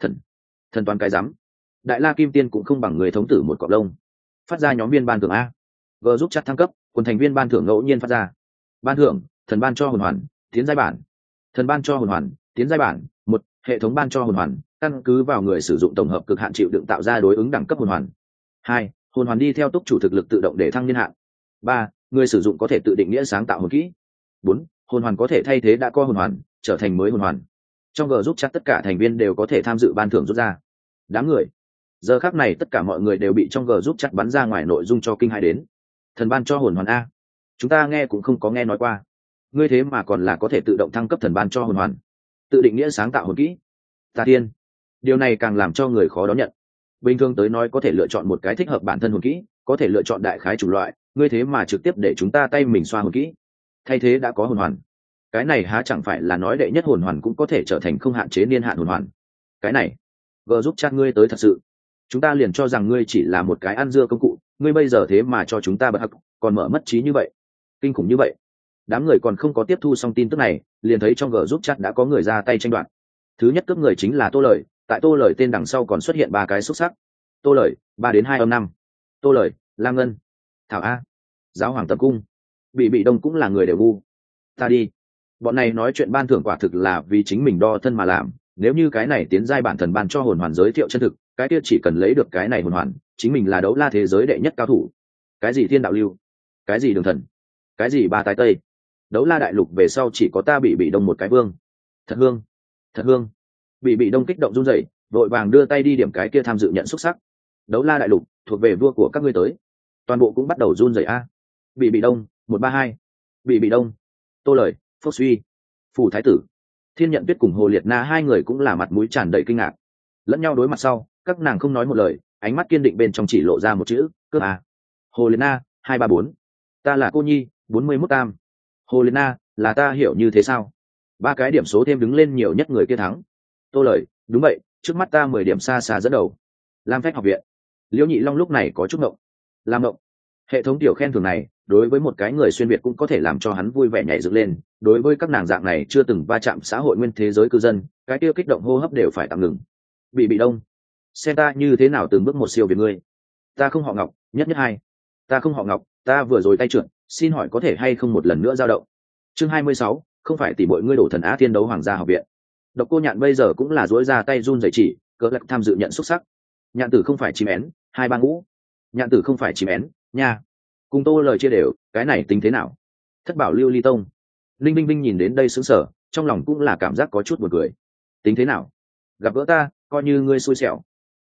Thần toán cái rắm. Đại La Kim Tiên cũng không bằng người thống tử một cọp lông. Phát ra nhóm viên ban thưởng a. Vừa giúp chat thăng cấp, quần thành viên ban thưởng ngẫu nhiên phát ra. Ban thưởng, thần ban cho hồn hoàn, tiến giai bản. Thần ban cho hồn hoàn, tiến giai bản. 1. Hệ thống ban cho hồn hoàn, căn cứ vào người sử dụng tổng hợp cực hạn chịu đựng tạo ra đối ứng đẳng cấp hồn hoàn. 2. Hồn hoàn đi theo túc chủ thực lực tự động để thăng niên hạn. 3. Người sử dụng có thể tự định nghĩa sáng tạo hồn kỹ. 4. Hồn hoàn có thể thay thế đã có hồn hoàn, trở thành mới hồn hoàn. Trong G giúp chat tất cả thành viên đều có thể tham dự ban thưởng rút ra. Đám người giờ khác này tất cả mọi người đều bị trong G giúp chat bắn ra ngoài nội dung cho kinh hãi đến. Thần ban cho hồn hoàn a, chúng ta nghe cũng không có nghe nói qua. Ngươi thế mà còn là có thể tự động thăng cấp thần ban cho hồn hoàn, tự định nghĩa sáng tạo hồn kỹ. Ta tiên, điều này càng làm cho người khó đón nhận. Bình thường tới nói có thể lựa chọn một cái thích hợp bản thân hồn kỹ, có thể lựa chọn đại khái chủng loại, ngươi thế mà trực tiếp để chúng ta tay mình xoa hồn kỹ, thay thế đã có hồn hoàn. Cái này há chẳng phải là nói đệ nhất hồn hoàn cũng có thể trở thành không hạn chế niên hạn hồn hoàn? Cái này G giúp chat ngươi tới thật sự. Chúng ta liền cho rằng ngươi chỉ là một cái ăn dưa công cụ, ngươi bây giờ thế mà cho chúng ta bật hắc, còn mở mất trí như vậy, kinh khủng như vậy. Đám người còn không có tiếp thu xong tin tức này, liền thấy trong G giúp chat đã có người ra tay tranh đoạt. Thứ nhất cướp người chính là Tô Lời, tại Tô Lời tên đằng sau còn xuất hiện 3 cái xuất sắc. Tô Lời 3 đến 2 âm 5. Tô Lời, Lam Ngân, Thảo A, Giáo Hoàng Tập Cung. Bị đông cũng là người đều ngu. Ta đi. Bọn này nói chuyện ban thưởng quả thực là vì chính mình đo thân mà làm, nếu như cái này tiến giai bản thần ban cho hồn hoàn giới thiệu chân thực, cái kia chỉ cần lấy được cái này hồn hoàn, chính mình là đấu la thế giới đệ nhất cao thủ. Cái gì thiên đạo lưu, cái gì đường thần, cái gì ba tái tây, đấu la đại lục về sau chỉ có ta bị đông một cái vương. Thật hương, thật hương. Bị đông kích động run rẩy, vội vàng đưa tay đi điểm cái kia tham dự nhận xuất sắc. Đấu la đại lục thuộc về vua của các ngươi tới. Toàn bộ cũng bắt đầu run rẩy a. Bị đông 132. Bị đông. Tô Lời, Phúc Suy, Phủ Thái Tử, Thiên Nhận Tuyết cùng Hồ Liệt Na hai người cũng là mặt mũi tràn đầy kinh ngạc. Lẫn nhau đối mặt sau, các nàng không nói một lời, ánh mắt kiên định bên trong chỉ lộ ra một chữ, cướp a. Hồ Liệt Na 234. Ta là cô nhi 41 tam. Hồ Liệt Na, là ta hiểu như thế sao? 3 cái điểm số thêm đứng lên nhiều nhất người kia thắng. Tô Lời, đúng vậy, trước mắt ta 10 điểm xa xa dẫn đầu. Lam Phách học viện. Liễu Nhị Long lúc này có chút ngộng. Lam ngộng. Hệ thống tiểu khen thưởng này, đối với một cái người xuyên việt cũng có thể làm cho hắn vui vẻ nhảy dựng lên, đối với các nàng dạng này chưa từng va chạm xã hội nguyên thế giới cư dân, cái tiêu kích động hô hấp đều phải tạm ngừng. Bị đông, xem ta như thế nào từng bước một siêu về ngươi. Ta không họ Ngọc, nhất nhất hai. Ta không họ Ngọc, ta vừa rồi tay trượt, xin hỏi có thể hay không một lần nữa dao động. Chương 26, không phải tỷ muội ngươi đổ thần Á Thiên Đấu Hoàng gia học viện. Độc Cô Nhạn bây giờ cũng là duỗi ra tay run rẩy chỉ, cỡ lắc tham dự nhận xuất sắc. Nhạn tử không phải chim én, 2 3 ngũ. Nhạn tử không phải chim én, nha. Cùng Tô Lời chia đều, cái này tính thế nào? Thất Bảo Lưu Ly Tông. Linh Binh Binh nhìn đến đây sững sờ, trong lòng cũng là cảm giác có chút buồn cười. Tính thế nào? Gặp gỡ ta, coi như ngươi xui xẻo.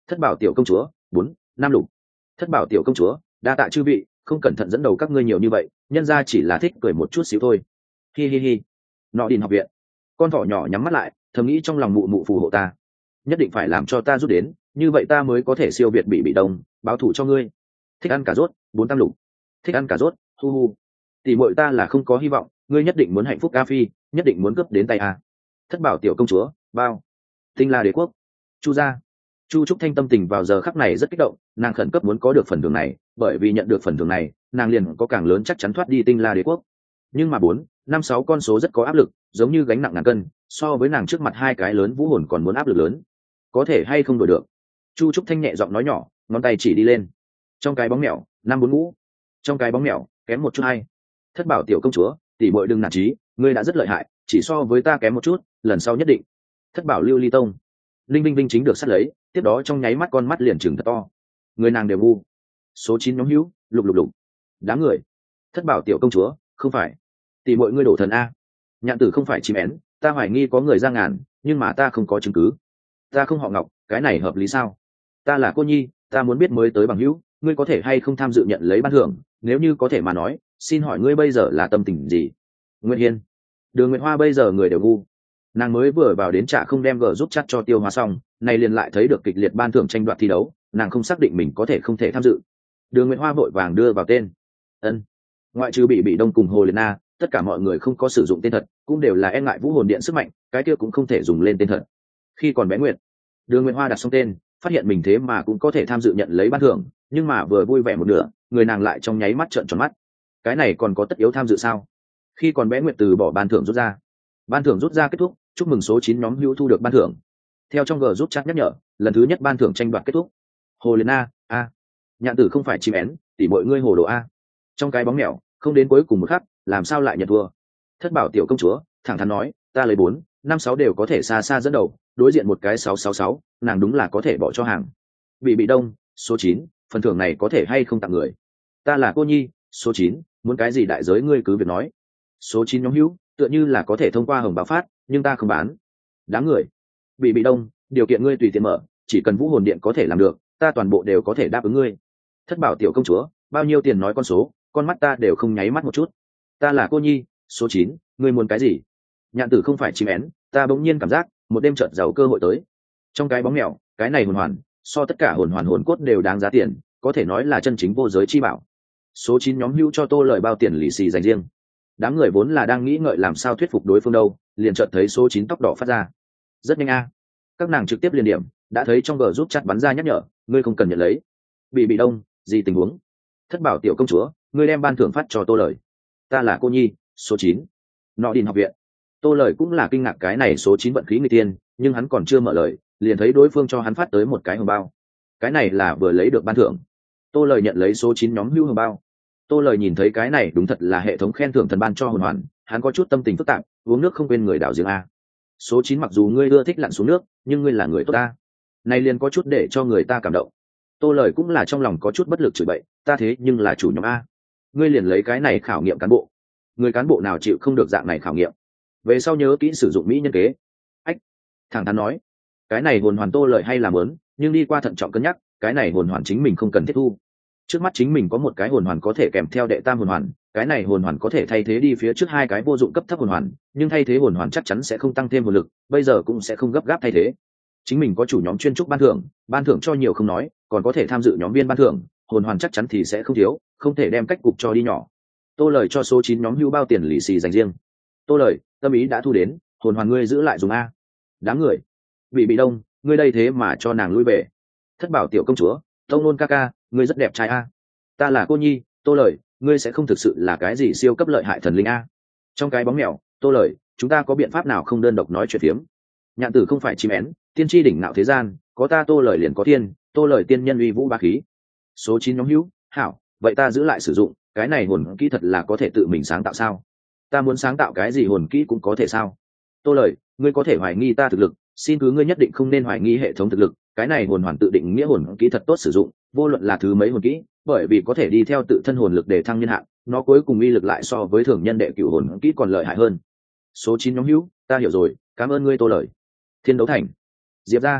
Thất bảo tiểu công chúa 4, nam lục. Thất bảo tiểu công chúa, đa tạ chư vị, không cẩn thận dẫn đầu các ngươi nhiều như vậy, nhân ra chỉ là thích cười một chút xíu thôi. Hi hi hi. Nọ Đình học viện. Con thỏ nhỏ nhắm mắt lại, thầm nghĩ trong lòng mụ mụ phù hộ ta, nhất định phải làm cho ta rút đến, như vậy ta mới có thể siêu việt bị đông, báo thù cho ngươi. Thích ăn cà rốt 4 tam lục. Thích ăn cà rốt, hu hu. Tỷ muội ta là không có hy vọng, ngươi nhất định muốn hạnh phúc a phi, nhất định muốn cướp đến tay a. Thất bảo tiểu công chúa, bao. Tinh La đế quốc. Chu gia. Chu Trúc Thanh tâm tình vào giờ khắc này rất kích động, nàng khẩn cấp muốn có được phần thưởng này, bởi vì nhận được phần thưởng này, nàng liền có càng lớn chắc chắn thoát đi Tinh La đế quốc. Nhưng mà 4, 5, 6 con số rất có áp lực, giống như gánh nặng ngàn cân, so với nàng trước mặt hai cái lớn vũ hồn còn muốn áp lực lớn. Có thể hay không đổi được? Chu Trúc Thanh nhẹ giọng nói nhỏ, ngón tay chỉ đi lên. Trong cái bóng mèo, 5 4 ngũ. Trong cái bóng mèo, kém một chút hay. Thất bảo tiểu công chúa, tỷ muội đừng nản chí, ngươi đã rất lợi hại, chỉ so với ta kém một chút, lần sau nhất định. Thất bảo lưu ly tông. Linh Vinh Vinh chính được sát lấy, tiếp đó trong nháy mắt con mắt liền trừng thật to. Người nàng đều ngu. Số 9 nhóm hữu, lục lục lục. Đám người. Thất bảo tiểu công chúa, không phải. Tỷ muội ngươi đổ thần a. Nhạn tử không phải chim én, ta hoài nghi có người ra ngàn, nhưng mà ta không có chứng cứ. Ta không họ Ngọc, cái này hợp lý sao? Ta là cô nhi, ta muốn biết mới tới bằng hữu, ngươi có thể hay không tham dự nhận lấy ban thưởng, nếu như có thể mà nói, xin hỏi ngươi bây giờ là tâm tình gì? Nguyệt Hiên. Đường Nguyệt Hoa bây giờ người đều ngu, nàng mới vừa vào đến trả không đem gờ giúp chắc cho tiêu hóa xong, này liền lại thấy được kịch liệt ban thưởng tranh đoạt thi đấu, nàng không xác định mình có thể không thể tham dự. Đường Nguyệt Hoa vội vàng đưa vào tên. Ân. Ngoại trừ bị đông cùng Hồ Liệt Na, tất cả mọi người không có sử dụng tên thật, cũng đều là e ngại vũ hồn điện sức mạnh, cái kia cũng không thể dùng lên tên thật. Khi còn bé Nguyệt, Đường Nguyệt Hoa đặt xong tên, phát hiện mình thế mà cũng có thể tham dự nhận lấy ban thưởng, nhưng mà vừa vui vẻ một nửa, người nàng lại trong nháy mắt trợn tròn mắt. Cái này còn có tất yếu tham dự sao? Khi còn bé Nguyệt từ bỏ ban thưởng rút ra. Ban thưởng rút ra kết thúc, chúc mừng số 9 nhóm hữu thu được ban thưởng. Theo trong G giúp chat nhắc nhở, lần thứ nhất ban thưởng tranh đoạt kết thúc. Hồ Liên a, Nhạn tử không phải chim én, tỉ mọi ngươi hồ đồ a. Trong cái bóng mèo, không đến cuối cùng một khắc, làm sao lại nhận thua? Thất bảo tiểu công chúa, thẳng thắn nói, ta lấy 4, 5, 6 đều có thể xa xa dẫn đầu, đối diện một cái 666, nàng đúng là có thể bỏ cho hàng. Bị đông, số 9, phần thưởng này có thể hay không tặng người? Ta là cô nhi, số 9, muốn cái gì đại giới ngươi cứ việc nói. Số 9 nhóm hữu, tựa như là có thể thông qua hồng báo phát, nhưng ta không bán. Đám người. Bị đông, điều kiện ngươi tùy tiện mở, chỉ cần vũ hồn điện có thể làm được, ta toàn bộ đều có thể đáp ứng ngươi. Thất bảo tiểu công chúa, bao nhiêu tiền nói con số, con mắt ta đều không nháy mắt một chút. Ta là cô nhi, số 9, ngươi muốn cái gì? Nhạn tử không phải chim én, ta bỗng nhiên cảm giác một đêm chợt giàu cơ hội tới. Trong cái bóng mèo, cái này hồn hoàn, so tất cả hồn hoàn hồn cốt đều đáng giá tiền, có thể nói là chân chính vô giới chi bảo. Số 9 nhóm hữu cho Tô lời bao tiền lì xì dành riêng. Đám người vốn là đang nghĩ ngợi làm sao thuyết phục đối phương đâu, liền chợt thấy số 9 tóc đỏ phát ra. Rất nhanh a. Các nàng trực tiếp liên điểm, đã thấy trong gờ giúp chat bắn ra nhắc nhở, ngươi không cần nhận lấy. Bị đông, gì tình huống? Thất bảo tiểu công chúa, ngươi đem ban thưởng phát cho Tô lời. Ta là cô nhi, số 9. Nọ Đình học viện. Tô lời cũng là kinh ngạc cái này số 9 vận khí người tiên, nhưng hắn còn chưa mở lời, liền thấy đối phương cho hắn phát tới một cái hồng bao. Cái này là vừa lấy được ban thưởng. Tô lời nhận lấy số 9 nhóm hữu hồng bao. Tô lời nhìn thấy cái này đúng thật là hệ thống khen thưởng thần ban cho hồn hoàn, hắn có chút tâm tình phức tạp, uống nước không quên người đảo giếng a. Số 9 mặc dù ngươi ưa thích lặn xuống nước, nhưng ngươi là người tốt ta. Này liền có chút để cho người ta cảm động. Tô lời cũng là trong lòng có chút bất lực chửi bậy, ta thế nhưng là chủ nhóm a. Ngươi liền lấy cái này khảo nghiệm cán bộ. Người cán bộ nào chịu không được dạng này khảo nghiệm. Về sau nhớ kỹ sử dụng mỹ nhân kế. Ách, thẳng thắn nói, cái này hồn hoàn Tô lời hay làm lớn, nhưng đi qua thận trọng cân nhắc, cái này hồn hoàn chính mình không cần thiết thu. Trước mắt chính mình có một cái hồn hoàn có thể kèm theo đệ tam hồn hoàn, cái này hồn hoàn có thể thay thế đi phía trước hai cái vô dụng cấp thấp hồn hoàn, nhưng thay thế hồn hoàn chắc chắn sẽ không tăng thêm hồn lực, bây giờ cũng sẽ không gấp gáp thay thế. Chính mình có chủ nhóm chuyên trúc ban thưởng cho nhiều không nói, còn có thể tham dự nhóm viên ban thưởng, hồn hoàn chắc chắn thì sẽ không thiếu, không thể đem cách cục cho đi nhỏ. Tô lời cho số 9 nhóm hưu bao tiền lì xì dành riêng. Tô lời, tâm ý đã thu đến, hồn hoàn ngươi giữ lại dùng a. Đám người. Bị đông, ngươi đây thế mà cho nàng lui về. Thất bảo tiểu công chúa, tông nôn ca ca, ngươi rất đẹp trai a. Ta là cô nhi, Tô lời, ngươi sẽ không thực sự là cái gì siêu cấp lợi hại thần linh a. Trong cái bóng mèo, Tô lời, chúng ta có biện pháp nào không đơn độc nói chuyện phiếm? Nhạn tử không phải chim én, tiên tri đỉnh nạo thế gian, có ta Tô lời liền có thiên, Tô lời tiên nhân uy vũ bá khí. Số 9 nhóm hữu, hảo, vậy ta giữ lại sử dụng, cái này hồn kỹ thật là có thể tự mình sáng tạo sao? Ta muốn sáng tạo cái gì hồn kỹ cũng có thể sao? Tô lời, ngươi có thể hoài nghi ta thực lực, xin cứ ngươi nhất định không nên hoài nghi hệ thống thực lực, cái này hồn hoàn tự định nghĩa hồn kỹ thật tốt sử dụng, vô luận là thứ mấy hồn kỹ, bởi vì có thể đi theo tự thân hồn lực để thăng niên hạn, nó cuối cùng uy lực lại so với thường nhân đệ cửu hồn kỹ còn lợi hại hơn. Số 9 nhóm hữu, ta hiểu rồi, cảm ơn ngươi Tô lời. Thiên đấu thành. Diệp gia.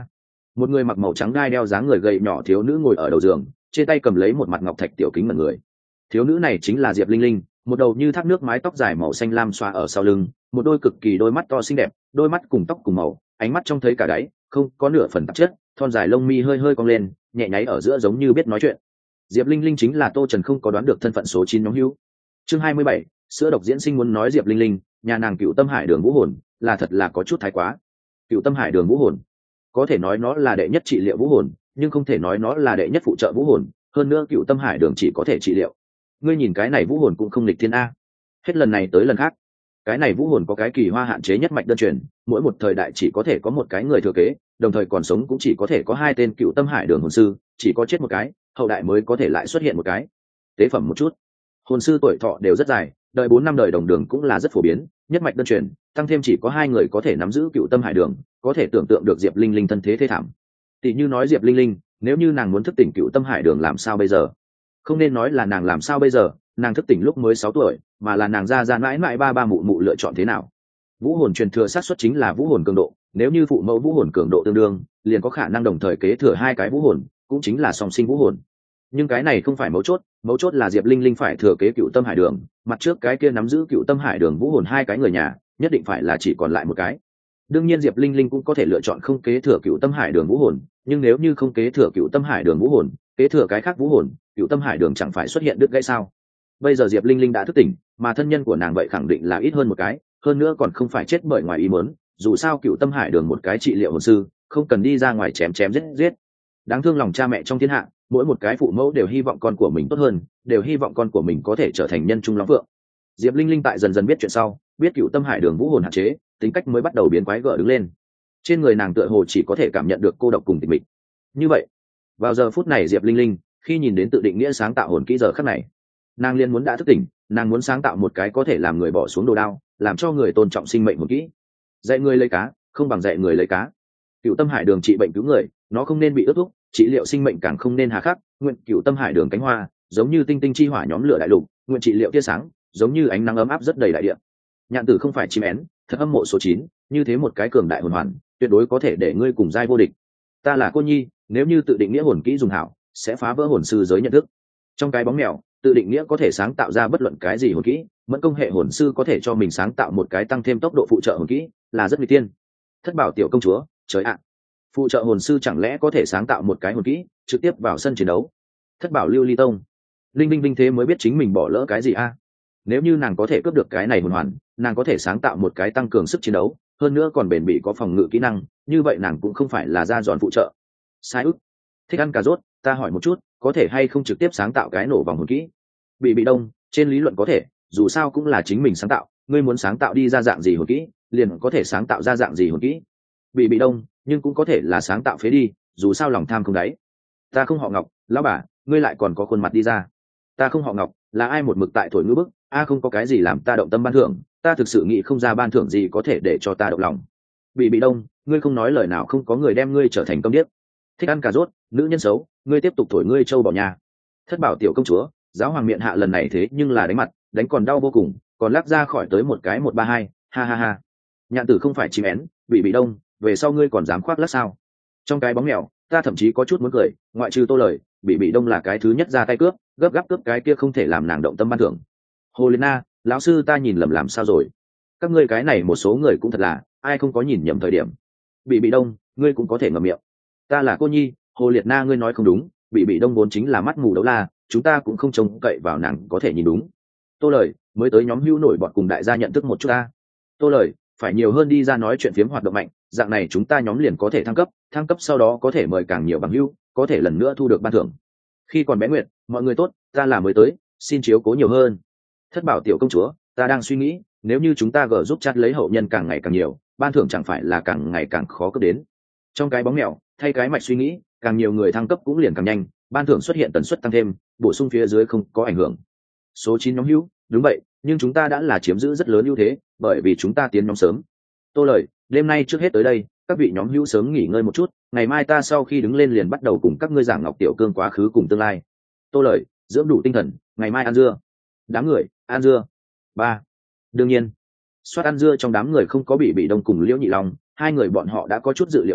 Một người mặc màu trắng gai đeo dáng người gầy nhỏ thiếu nữ ngồi ở đầu giường, trên tay cầm lấy một mặt ngọc thạch tiểu kính mật người. Thiếu nữ này chính là Diệp Linh Linh, một đầu như thác nước mái tóc dài màu xanh lam xoa ở sau lưng, một đôi cực kỳ đôi mắt to xinh đẹp, đôi mắt cùng tóc cùng màu, ánh mắt trông thấy cả đáy, không có nửa phần tạp chất, thon dài lông mi hơi hơi cong lên, nhẹ nháy ở giữa giống như biết nói chuyện. Diệp Linh Linh chính là Tô Trần không có đoán được thân phận số 9 nhóm hữu. Chương 27, sữa độc diễn sinh muốn nói Diệp Linh Linh, nhà nàng Cựu Tâm Hải Đường Vũ Hồn, là thật là có chút thái quá. Cựu Tâm Hải Đường Vũ Hồn, có thể nói nó là đệ nhất trị liệu vũ hồn, nhưng không thể nói nó là đệ nhất phụ trợ vũ hồn, hơn nữa Cựu Tâm Hải Đường chỉ có thể trị liệu. Ngươi nhìn cái này vũ hồn cũng không nghịch thiên a. Hết lần này tới lần khác, cái này vũ hồn có cái kỳ hoa hạn chế nhất mạch đơn truyền, mỗi một thời đại chỉ có thể có một cái người thừa kế, đồng thời còn sống cũng chỉ có thể có 2 tên Cựu Tâm Hải Đường hồn sư, chỉ có chết một cái, hậu đại mới có thể lại xuất hiện một cái. Tế phẩm một chút, hồn sư tuổi thọ đều rất dài, đời 4 năm đời đồng đường cũng là rất phổ biến, nhất mạch đơn truyền, tăng thêm chỉ có 2 người có thể nắm giữ Cựu Tâm Hải Đường, có thể tưởng tượng được Diệp Linh Linh thân thế thê thảm. Tỷ như nói Diệp Linh Linh, nếu như nàng muốn thức tỉnh Cựu Tâm Hải Đường làm sao bây giờ? Không nên nói là nàng làm sao bây giờ, nàng thức tỉnh lúc mới 6 tuổi, mà là nàng ra mãi mãi ba ba mụ mụ lựa chọn thế nào. Vũ hồn truyền thừa xác suất chính là vũ hồn cường độ, nếu như phụ mẫu vũ hồn cường độ tương đương, liền có khả năng đồng thời kế thừa 2 cái vũ hồn, cũng chính là song sinh vũ hồn. Nhưng cái này không phải mấu chốt là Diệp Linh Linh phải thừa kế Cựu Tâm Hải Đường, mặt trước cái kia nắm giữ Cựu Tâm Hải Đường vũ hồn 2 cái người nhà, nhất định phải là chỉ còn lại một cái. Đương nhiên Diệp Linh Linh cũng có thể lựa chọn không kế thừa Cựu Tâm Hải Đường vũ hồn, nhưng nếu như không kế thừa Cựu Tâm Hải Đường vũ hồn, kế thừa cái khác vũ hồn, Cựu Tâm Hải Đường chẳng phải xuất hiện đứt gãy sao? Bây giờ Diệp Linh Linh đã thức tỉnh, mà thân nhân của nàng vậy khẳng định là ít hơn một cái, hơn nữa còn không phải chết bởi ngoài ý muốn, dù sao Cựu Tâm Hải Đường một cái trị liệu hồn sư, không cần đi ra ngoài chém giết. Đáng thương lòng cha mẹ trong thiên hạ, mỗi một cái phụ mẫu đều hy vọng con của mình tốt hơn, đều hy vọng con của mình có thể trở thành nhân trung long phượng. Diệp Linh Linh tại dần dần biết chuyện sau, biết Cựu Tâm Hải Đường vũ hồn hạn chế, tính cách mới bắt đầu biến quái gở đứng lên. Trên người nàng tựa hồ chỉ có thể cảm nhận được cô độc cùng tịch mịch. Như vậy, vào giờ phút này Diệp Linh Linh, khi nhìn đến tự định nghĩa sáng tạo hồn kỹ giờ khắc này, nàng liên muốn đã thức tỉnh, nàng muốn sáng tạo một cái có thể làm người bỏ xuống đồ đao, làm cho người tôn trọng sinh mệnh hồn kỹ. Dạy người lấy cá, không bằng dạy người lấy cá. Cựu Tâm Hải Đường trị bệnh cứu người, nó không nên bị ước thúc, trị liệu sinh mệnh càng không nên hà khắc. Nguyện Cựu Tâm Hải Đường cánh hoa, giống như tinh tinh chi hỏa nhóm lửa đại lục, nguyện trị liệu tia sáng, giống như ánh nắng ấm áp rất đầy đại địa. Nhạn Tử không phải chim én, thật âm mộ số 9, như thế một cái cường đại hồn hoàn, tuyệt đối có thể để ngươi cùng giai vô địch. Ta là cô nhi, nếu như tự định nghĩa hồn kỹ dùng hảo, sẽ phá vỡ hồn sư giới nhận thức. Trong cái bóng mèo, tự định nghĩa có thể sáng tạo ra bất luận cái gì hồn kỹ, mẫn công hệ hồn sư có thể cho mình sáng tạo một cái tăng thêm tốc độ phụ trợ hồn kỹ, là rất nguy tiên. Thất bảo tiểu công chúa, trời ạ, phụ trợ hồn sư chẳng lẽ có thể sáng tạo một cái hồn kỹ, trực tiếp vào sân chiến đấu? Thất bảo lưu ly tông, linh linh thế mới biết chính mình bỏ lỡ cái gì a. Nếu như nàng có thể cướp được cái này hồn hoàn, nàng có thể sáng tạo một cái tăng cường sức chiến đấu, hơn nữa còn bền bỉ có phòng ngự kỹ năng, như vậy nàng cũng không phải là ra giòn phụ trợ. Sai ức, thích ăn cà rốt, ta hỏi một chút, có thể hay không trực tiếp sáng tạo cái nổ vòng hồn kỹ? Bị đông, trên lý luận có thể, dù sao cũng là chính mình sáng tạo, ngươi muốn sáng tạo đi ra dạng gì hồn kỹ, liền có thể sáng tạo ra dạng gì hồn kỹ. Bị đông, nhưng cũng có thể là sáng tạo phế đi, dù sao lòng tham không đáy. Ta không họ Ngọc, lão bà, ngươi lại còn có khuôn mặt đi ra. Ta không họ Ngọc, là ai một mực tại thổi ngữ bức, không có cái gì làm ta động tâm ban thưởng, ta thực sự nghĩ không ra ban thưởng gì có thể để cho ta động lòng. Bị đông, ngươi không nói lời nào không có người đem ngươi trở thành câm điếc. Thích ăn cà rốt, nữ nhân xấu, ngươi tiếp tục thổi ngươi trâu bỏ nhà. Thất bảo tiểu công chúa, giáo hoàng miệng hạ lần này thế nhưng là đánh mặt, đánh còn đau vô cùng, còn lắc ra khỏi tới một cái 132, ha ha ha. Nhạn Tử không phải chim én, bị đông, về sau ngươi còn dám khoác lác sao? Trong cái bóng mèo, ta thậm chí có chút muốn cười, ngoại trừ Tô Lời, bị đông là cái thứ nhất ra tay cướp, gấp gáp cướp cái kia không thể làm nàng động tâm ban thưởng. Hồ Liên Na, lão sư ta nhìn lầm làm sao rồi? Các ngươi cái này một số người cũng thật là, ai không có nhìn nhầm thời điểm. Bị đông, ngươi cũng có thể ngậm miệng. Ta là cô nhi, Hồ Liệt Na ngươi nói không đúng, bị đông vốn chính là mắt mù đấu la, chúng ta cũng không trông cậy vào nàng có thể nhìn đúng. Tô Lời, mới tới nhóm hữu nổi bọn cùng đại gia nhận thức một chút ta. Tô Lời, phải nhiều hơn đi ra nói chuyện phiếm hoạt động mạnh, dạng này chúng ta nhóm liền có thể thăng cấp sau đó có thể mời càng nhiều bằng hữu, có thể lần nữa thu được ban thưởng. Khi còn bé Nguyệt, mọi người tốt, ta là mới tới, xin chiếu cố nhiều hơn. Thất bảo tiểu công chúa, ta đang suy nghĩ, nếu như chúng ta gỡ giúp chat lấy hậu nhân càng ngày càng nhiều, ban thưởng chẳng phải là càng ngày càng khó cấp đến. Trong cái bóng mèo, thay cái mạch suy nghĩ, càng nhiều người thăng cấp cũng liền càng nhanh, ban thưởng xuất hiện tần suất tăng thêm, bổ sung phía dưới không có ảnh hưởng. Số 9 nhóm hữu, đúng vậy, nhưng chúng ta đã là chiếm giữ rất lớn ưu thế, bởi vì chúng ta tiến nhóm sớm. Tô Lời, đêm nay trước hết tới đây, các vị nhóm hữu sớm nghỉ ngơi một chút, ngày mai ta sau khi đứng lên liền bắt đầu cùng các ngươi giảng Ngọc Tiểu Cương quá khứ cùng tương lai. Tô Lời, dưỡng đủ tinh thần, ngày mai ăn dưa. Đám người, ăn dưa. 3. Đương nhiên, soát ăn dưa trong đám người không có bị đông cùng Liễu Nhị Long, hai người bọn họ đã có chút dự liệu được,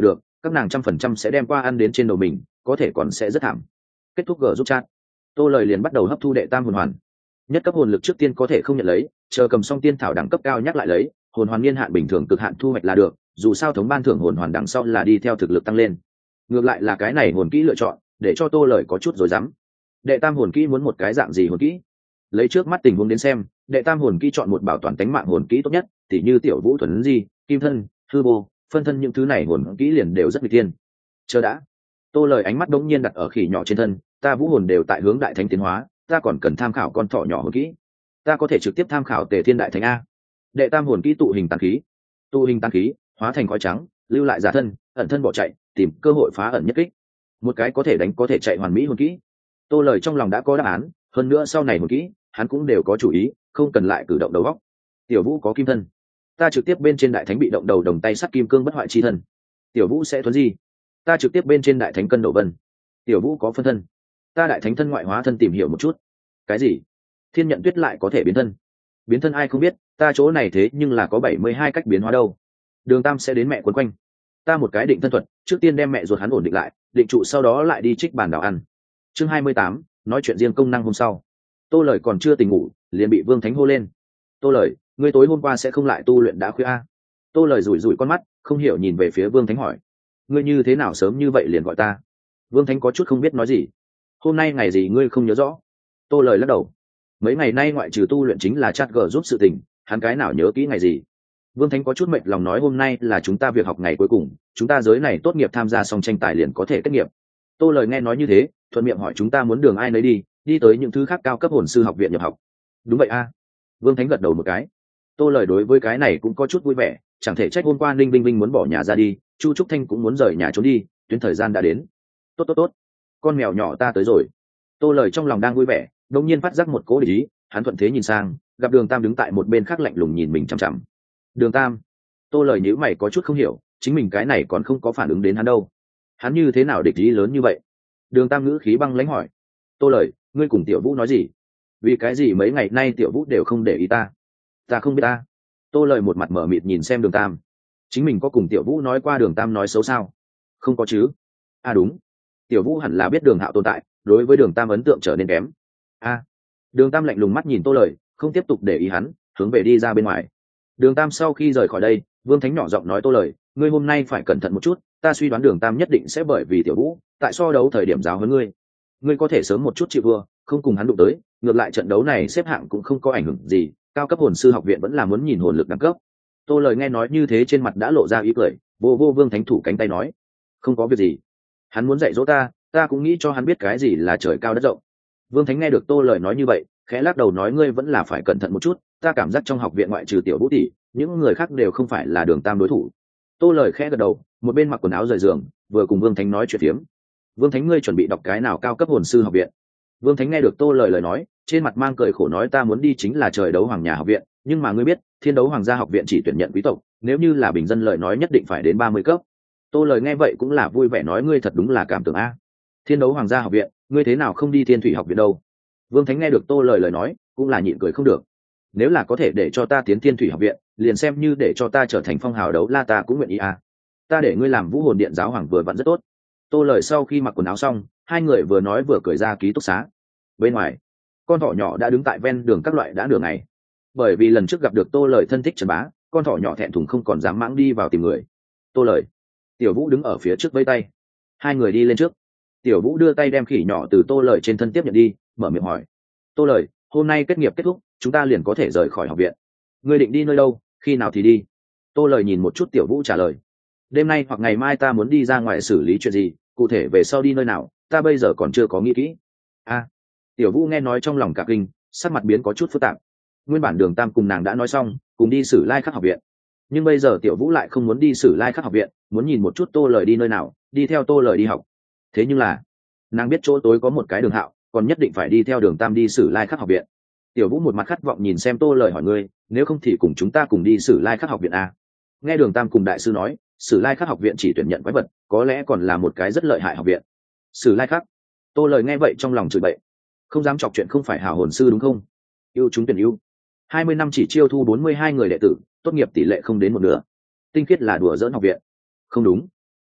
các nàng 100% sẽ đem qua ăn đến trên đầu mình, có thể còn sẽ rất thảm. Kết thúc gỡ giúp chat, Tô Lời liền bắt đầu hấp thu đệ tam hồn hoàn. Nhất cấp hồn lực trước tiên có thể không nhận lấy, chờ cầm xong tiên thảo đẳng cấp cao nhắc lại lấy, hồn hoàn niên hạn bình thường cực hạn thu hoạch là được, dù sao thống ban thưởng hồn hoàn đằng sau là đi theo thực lực tăng lên. Ngược lại là cái này hồn kỹ lựa chọn, để cho Tô Lời có chút rối rắm. Đệ tam hồn kỹ muốn một cái dạng gì hồn kỹ? Lấy trước mắt tình huống đến xem, đệ tam hồn kỹ chọn một bảo toàn tính mạng hồn kỹ tốt nhất, tỉ như tiểu vũ thuần di, kim thân, hư vô, phân thân, những thứ này hồn kỹ liền đều rất nguy tiên. Chờ đã. Tô Lời ánh mắt đống nhiên đặt ở khỉ nhỏ trên thân, ta vũ hồn đều tại hướng đại thánh tiến hóa, ta còn cần tham khảo con thỏ nhỏ hồn kỹ. Ta có thể trực tiếp tham khảo Tề Thiên đại thánh a. Đệ tam hồn kỹ tụ hình tán khí. Tụ hình tán khí, hóa thành khói trắng, lưu lại giả thân, ẩn thân bỏ chạy, tìm cơ hội phá ẩn nhất kích. Một cái có thể đánh có thể chạy hoàn mỹ hồn kỹ. Tô Lời trong lòng đã có đáp án, hơn nữa sau này hồn kỹ, hắn cũng đều có chủ ý, không cần lại cử động đầu óc. Tiểu vũ có kim thân, ta trực tiếp bên trên đại thánh bị động đầu đồng tay sắt kim cương bất hoại chi thân. Tiểu vũ sẽ thuấn di, ta trực tiếp bên trên đại thánh cân độ vân. Tiểu vũ có phân thân, ta đại thánh thân ngoại hóa thân tìm hiểu một chút. Cái gì? Thiên nhận tuyết lại có thể biến thân? Biến thân ai không biết, ta chỗ này thế nhưng là có 72 cách biến hóa đâu. Đường Tam sẽ đến mẹ quấn quanh, ta một cái định thân thuật, trước tiên đem mẹ ruột hắn ổn định lại, định trụ sau đó lại đi trích bàn đào ăn. Chương 28, nói chuyện riêng công năng hôm sau. Tô Lời còn chưa tỉnh ngủ, liền bị Vương Thánh hô lên. Tô Lời, ngươi tối hôm qua sẽ không lại tu luyện đã khuya a? Tô Lời rủi rủi con mắt, không hiểu nhìn về phía Vương Thánh hỏi, ngươi như thế nào sớm như vậy liền gọi ta? Vương Thánh có chút không biết nói gì. Hôm nay ngày gì ngươi không nhớ rõ? Tô Lời lắc đầu. Mấy ngày nay ngoại trừ tu luyện chính là chat gờ giúp sự tình, hắn cái nào nhớ kỹ ngày gì? Vương Thánh có chút mệt lòng nói hôm nay là chúng ta việc học ngày cuối cùng, chúng ta giới này tốt nghiệp tham gia xong tranh tài liền có thể kết nghiệp. Tô Lời nghe nói như thế, thuận miệng hỏi chúng ta muốn đường ai nấy đi tới những thứ khác cao cấp hồn sư học viện nhập học. Đúng vậy a. Vương Thánh gật đầu một cái. Tô Lời đối với cái này cũng có chút vui vẻ, chẳng thể trách hôm qua Ninh Vinh Vinh muốn bỏ nhà ra đi, Chu Trúc Thanh cũng muốn rời nhà trốn đi, tuyến thời gian đã đến. Tốt, con mèo nhỏ ta tới rồi. Tô Lời trong lòng đang vui vẻ, đột nhiên phát giác một cố địch ý, hắn thuận thế nhìn sang, gặp Đường Tam đứng tại một bên khác lạnh lùng nhìn mình chằm chằm. Đường Tam. Tô Lời nhíu mày có chút không hiểu, chính mình cái này còn không có phản ứng đến hắn đâu. Hắn như thế nào địch ý lớn như vậy? Đường Tam ngữ khí băng lãnh hỏi. Tô Lời, ngươi cùng Tiểu Vũ nói gì? Vì cái gì mấy ngày nay Tiểu Vũ đều không để ý ta? Ta không biết ta. Tô Lời một mặt mở mịt nhìn xem Đường Tam. Chính mình có cùng Tiểu Vũ nói qua Đường Tam nói xấu sao? Không có chứ. À đúng, Tiểu Vũ hẳn là biết Đường Hạo tồn tại, đối với Đường Tam ấn tượng trở nên kém. Đường Tam lạnh lùng mắt nhìn Tô Lời, không tiếp tục để ý hắn, hướng về đi ra bên ngoài. Đường Tam sau khi rời khỏi đây, Vương Thánh nhỏ giọng nói Tô Lời, ngươi hôm nay phải cẩn thận một chút, ta suy đoán Đường Tam nhất định sẽ bởi vì Tiểu Vũ tại so đấu thời điểm giáo huấn ngươi. Ngươi có thể sớm một chút chịu thua, không cùng hắn đụng tới, ngược lại trận đấu này xếp hạng cũng không có ảnh hưởng gì, cao cấp hồn sư học viện vẫn là muốn nhìn hồn lực đẳng cấp. Tô Lời nghe nói như thế trên mặt đã lộ ra ý cười, vô Vương Thánh thủ cánh tay nói, không có việc gì. Hắn muốn dạy dỗ ta cũng nghĩ cho hắn biết cái gì là trời cao đất rộng. Vương Thánh nghe được Tô Lời nói như vậy, khẽ lắc đầu nói ngươi vẫn là phải cẩn thận một chút, ta cảm giác trong học viện ngoại trừ Tiểu Vũ tỷ, những người khác đều không phải là Đường Tam đối thủ. Tô Lời khẽ gật đầu, một bên mặc quần áo rời giường, vừa cùng Vương Thánh nói chuyện phiếm. Vương Thánh ngươi chuẩn bị đọc cái nào cao cấp hồn sư học viện? Vương Thánh nghe được Tô Lời lời nói, trên mặt mang cười khổ nói ta muốn đi chính là trời đấu hoàng nhà học viện, nhưng mà ngươi biết, thiên đấu hoàng gia học viện chỉ tuyển nhận quý tộc, nếu như là bình dân lời nói nhất định phải đến 30 cấp. Tô Lời nghe vậy cũng là vui vẻ nói ngươi thật đúng là cảm tưởng a. Thiên đấu hoàng gia học viện, ngươi thế nào không đi thiên thủy học viện đâu? Vương Thánh nghe được Tô Lời lời nói, cũng là nhịn cười không được. Nếu là có thể để cho ta tiến thiên thủy học viện, liền xem như để cho ta trở thành phong hào đấu la ta cũng nguyện ý a. Ta để ngươi làm vũ hồn điện giáo hoàng vừa vặn rất tốt. Tô Lời sau khi mặc quần áo xong, hai người vừa nói vừa cười ra ký túc xá. Bên ngoài, con thỏ nhỏ đã đứng tại ven đường các loại đã nửa ngày. Bởi vì lần trước gặp được Tô Lời thân thích Trần Bá, con thỏ nhỏ thẹn thùng không còn dám mãng đi vào tìm người. Tô Lời, Tiểu Vũ đứng ở phía trước vẫy tay. Hai người đi lên trước. Tiểu Vũ đưa tay đem khỉ nhỏ từ Tô Lời trên thân tiếp nhận đi, mở miệng hỏi. Tô Lời, hôm nay kết nghiệp kết thúc, chúng ta liền có thể rời khỏi học viện. Ngươi định đi nơi đâu, khi nào thì đi? Tô Lời nhìn một chút Tiểu Vũ trả lời. Đêm nay hoặc ngày mai ta muốn đi ra ngoài xử lý chuyện gì, cụ thể về sau đi nơi nào, ta bây giờ còn chưa có nghĩ kỹ. Tiểu Vũ nghe nói trong lòng cả kinh, sắc mặt biến có chút phức tạp. Nguyên bản Đường Tam cùng nàng đã nói xong, cùng đi Sử Lai Khắc học viện. Nhưng bây giờ Tiểu Vũ lại không muốn đi Sử Lai Khắc học viện, muốn nhìn một chút Tô Lời đi nơi nào, đi theo Tô Lời đi học. Thế nhưng là, nàng biết chỗ tối có một cái Đường Hạo, còn nhất định phải đi theo Đường Tam đi Sử Lai Khắc học viện. Tiểu Vũ một mặt khát vọng nhìn xem Tô Lời hỏi ngươi, nếu không thì cùng chúng ta cùng đi Sử Lai Khắc học viện a. Nghe Đường Tam cùng đại sư nói, Sử Lai Khắc học viện chỉ tuyển nhận quái vật, có lẽ còn là một cái rất lợi hại học viện. Sử Lai Khắc. Tô Lời nghe vậy trong lòng chửi bậy, không dám chọc chuyện không phải hảo hồn sư đúng không? Yêu chúng tuyển yêu. 20 năm chỉ chiêu thu 42 người đệ tử, tốt nghiệp tỷ lệ không đến một nửa. Tinh khiết là đùa giỡn học viện. Không đúng.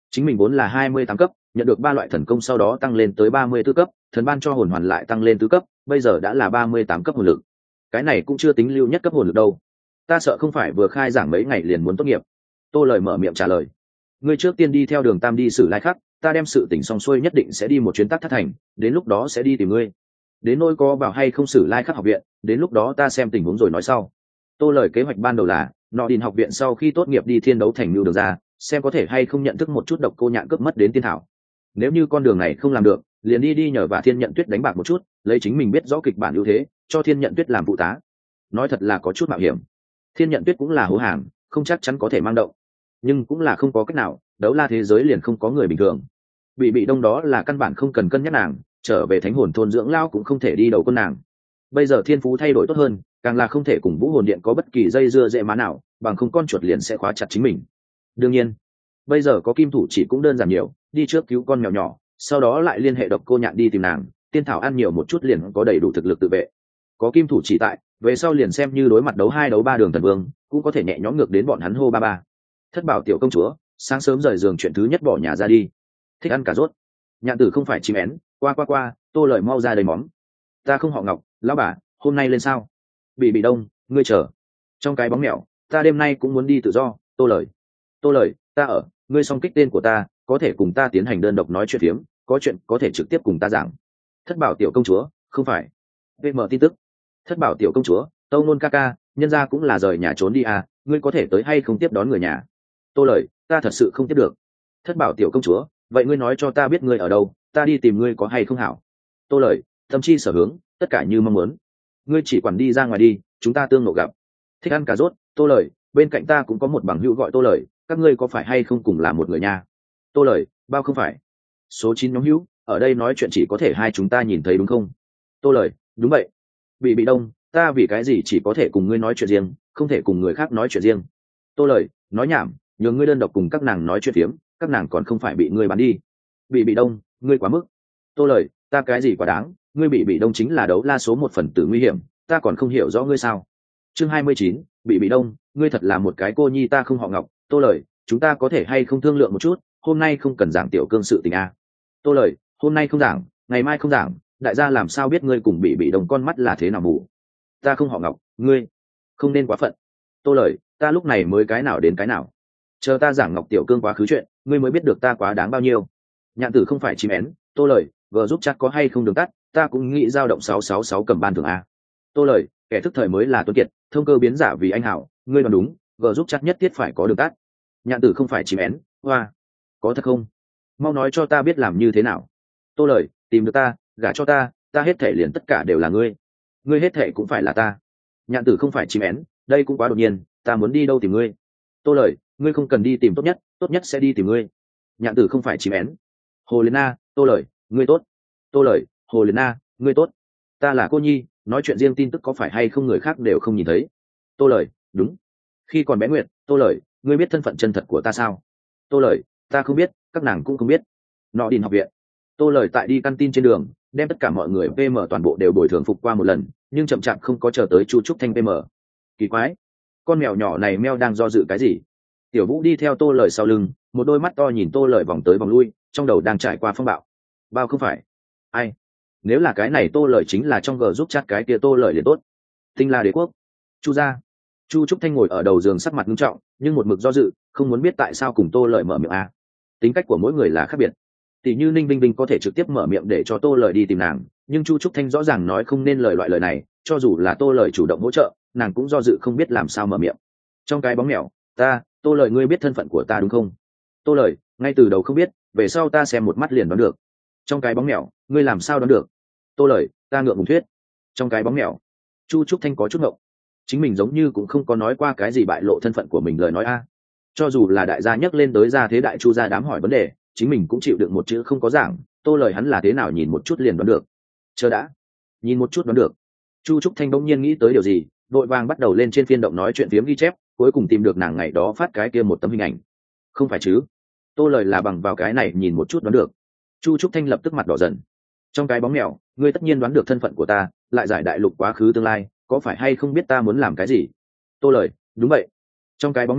chính mình vốn là 28 cấp, nhận được 3 loại thần công sau đó tăng lên tới 34 cấp, thần ban cho hồn hoàn lại tăng lên tứ cấp, bây giờ đã là 38 cấp hồn lực. Cái này cũng chưa tính lưu nhất cấp hồn lực đâu. Ta sợ không phải vừa khai giảng mấy ngày liền muốn tốt nghiệp. Tô Lời mở miệng trả lời. Ngươi trước tiên đi theo đường Tam đi Sử Lai Khắc, ta đem sự tỉnh xong xuôi nhất định sẽ đi một chuyến Tắc Thất Thành, đến lúc đó sẽ đi tìm ngươi. Đến nỗi có vào hay không Sử Lai Khắc học viện, đến lúc đó ta xem tình huống rồi nói sau. Tô Lời kế hoạch ban đầu là nọ đình học viện sau khi tốt nghiệp đi Thiên Đấu Thành lưu được ra, xem có thể hay không nhận thức một chút độc cô nhạn cướp mất đến tiên thảo. Nếu như con đường này không làm được, liền đi nhờ và Thiên Nhận Tuyết đánh bạc một chút, lấy chính mình biết rõ kịch bản ưu thế, cho Thiên Nhận Tuyết làm phụ tá. Nói thật là có chút mạo hiểm. Thiên Nhận Tuyết cũng là hố hàng, không chắc chắn có thể mang động, nhưng cũng là không có cách nào, đấu la thế giới liền không có người bình thường. Bị đông đó là căn bản không cần cân nhắc nàng, trở về Thánh Hồn thôn dưỡng lao cũng không thể đi đầu quân nàng. Bây giờ thiên phú thay đổi tốt hơn, càng là không thể cùng Vũ Hồn Điện có bất kỳ dây dưa dễ má nào, bằng không con chuột liền sẽ khóa chặt chính mình. Đương nhiên, bây giờ có kim thủ chỉ cũng đơn giản nhiều, đi trước cứu con mèo nhỏ, sau đó lại liên hệ độc cô nhạn đi tìm nàng, tiên thảo ăn nhiều một chút liền có đầy đủ thực lực tự vệ. Có kim thủ chỉ tại, về sau liền xem như đối mặt đấu 2 đấu 3 đường thần vương, cũng có thể nhẹ nhõm ngược đến bọn hắn hô ba ba. Thất Bảo tiểu công chúa, sáng sớm rời giường chuyện thứ nhất bỏ nhà ra đi, thích ăn cà rốt. Nhạn tử không phải chim én, qua, Tô Lời mau ra đầy món. Ta không họ Ngọc, lão bà, hôm nay lên sao? Bị đông, ngươi chờ. Trong cái bóng mèo, ta đêm nay cũng muốn đi tự do. Tô Lời, ta ở, ngươi song kích tên của ta, có thể cùng ta tiến hành đơn độc nói chuyện phiếm, có chuyện có thể trực tiếp cùng ta giảng. Thất Bảo tiểu công chúa, không phải. VM tin tức. Thất Bảo tiểu công chúa, Tâu Nôn ca ca, nhân gia cũng là rời nhà trốn đi à, ngươi có thể tới hay không tiếp đón người nhà? Tô Lời, ta thật sự không tiếp được. Thất Bảo tiểu công chúa, vậy ngươi nói cho ta biết ngươi ở đâu, ta đi tìm ngươi có hay không hảo? Tô Lời, tâm chi sở hướng, tất cả như mong muốn. Ngươi chỉ quản đi ra ngoài đi, chúng ta tương ngộ gặp. Thích ăn cà rốt. Tô Lời, bên cạnh ta cũng có một bằng hữu gọi Tô Lời, các ngươi có phải hay không cùng là một người nha? Tô Lời, bao không phải. Số 9 nhóm hữu, ở đây nói chuyện chỉ có thể hai chúng ta nhìn thấy đúng không? Tô Lời, đúng vậy. Bị đông, ta vì cái gì chỉ có thể cùng ngươi nói chuyện riêng, không thể cùng người khác nói chuyện riêng? Tô Lời, nói nhảm, nhờ ngươi đơn độc cùng các nàng nói chuyện phiếm, các nàng còn không phải bị ngươi bán đi. Bị đông, ngươi quá mức. Tô Lời, ta cái gì quá đáng, ngươi bị đông chính là đấu la số 1 phần tử nguy hiểm, ta còn không hiểu rõ ngươi sao? Chương 29, bị đông, ngươi thật là một cái cô nhi, ta không họ Ngọc. Tô Lời, chúng ta có thể hay không thương lượng một chút, hôm nay không cần giảng tiểu cương sự tình a. Tô Lời, hôm nay không giảng, ngày mai không giảng, đại gia làm sao biết ngươi cùng bị đông con mắt là thế nào mù? Ta không họ Ngọc, ngươi không nên quá phận. Tô Lời, ta lúc này mới cái nào đến cái nào, chờ ta giảng Ngọc tiểu cương quá khứ chuyện, ngươi mới biết được ta quá đáng bao nhiêu. Nhạn tử không phải chim én. Tô Lời, vờ giúp chắc có hay không đường tắt, ta cũng nghĩ dao động 666 cầm ban thường a. Tô Lời, kẻ thức thời mới là tuấn kiệt, thông cơ biến giả vì anh hảo, ngươi đoán đúng, vờ giúp chắc nhất thiết phải có đường tắt. Nhạn tử không phải chim én. Hoa, có thật không? Mau nói cho ta biết làm như thế nào. Tô Lời, tìm được ta, gả cho ta, ta hết thể liền tất cả đều là ngươi, ngươi hết thể cũng phải là ta. Nhạn tử không phải chim én, đây cũng quá đột nhiên, ta muốn đi đâu tìm ngươi? Tô Lời, ngươi không cần đi tìm tốt nhất sẽ đi tìm ngươi. Nhạn tử không phải chim én. Hồ Liên Na, Tô Lời, ngươi tốt. Tô Lời, Hồ Liên Na, ngươi tốt. Ta là cô nhi, nói chuyện riêng tin tức có phải hay không người khác đều không nhìn thấy. Tô Lời, đúng. Khi còn bé Nguyệt. Tô Lời, ngươi biết thân phận chân thật của ta sao? Tô Lời, ta không biết, các nàng cũng không biết. Nọ đình học viện. Tô Lời tại đi căn tin trên đường, đem tất cả mọi người PM toàn bộ đều bồi thường phục qua một lần, nhưng chậm chạp không có chờ tới Chu Trúc Thanh PM. Kỳ quái, con mèo nhỏ này meo đang do dự cái gì? Tiểu Vũ đi theo Tô Lời sau lưng, một đôi mắt to nhìn Tô Lời vòng tới vòng lui, trong đầu đang trải qua phong bạo. Bao không phải. Ai? Nếu là cái này Tô Lời chính là trong G giúp chat cái kia Tô Lời liền tốt. Tinh La Đế quốc. Chu gia. Chu Trúc Thanh ngồi ở đầu giường sắc mặt nghiêm trọng, nhưng một mực do dự, không muốn biết tại sao cùng Tô Lời mở miệng a. Tính cách của mỗi người là khác biệt. Tỷ như Ninh Vinh Vinh có thể trực tiếp mở miệng để cho Tô Lời đi tìm nàng, nhưng Chu Trúc Thanh rõ ràng nói không nên lời loại lời này, cho dù là Tô Lời chủ động hỗ trợ, nàng cũng do dự không biết làm sao mở miệng. Trong cái bóng mèo, ta, Tô Lời, ngươi biết thân phận của ta đúng không? Tô Lời, ngay từ đầu không biết, về sau ta xem một mắt liền đoán được. Trong cái bóng mèo, ngươi làm sao đoán được? Tô Lời, ta ngượng ngùng thuyết. Trong cái bóng mèo, Chu Trúc Thanh có chút ngộng, chính mình giống như cũng không có nói qua cái gì bại lộ thân phận của mình lời nói a. Cho dù là đại gia nhắc lên tới gia thế đại Chu gia đám hỏi vấn đề, chính mình cũng chịu đựng một chữ không có giảng. Tô Lời hắn là thế nào nhìn một chút liền đoán được. Chờ đã, nhìn một chút đoán được. Chu Trúc Thanh bỗng nhiên nghĩ tới điều gì, vội vàng bắt đầu lên trên phiên động nói chuyện phiếm ghi chép, cuối cùng tìm được nàng ngày đó phát cái kia một tấm hình ảnh. Không phải chứ? Tô Lời là bằng vào cái này nhìn một chút đoán được. Chu Trúc Thanh lập tức mặt đỏ dần. Trong cái bóng mèo, ngươi tất nhiên đoán được thân phận của ta, lại giải đại lục quá khứ tương lai, có phải hay không biết ta muốn làm cái gì? Tô Lời, đúng vậy. Trong cái bóng mèo,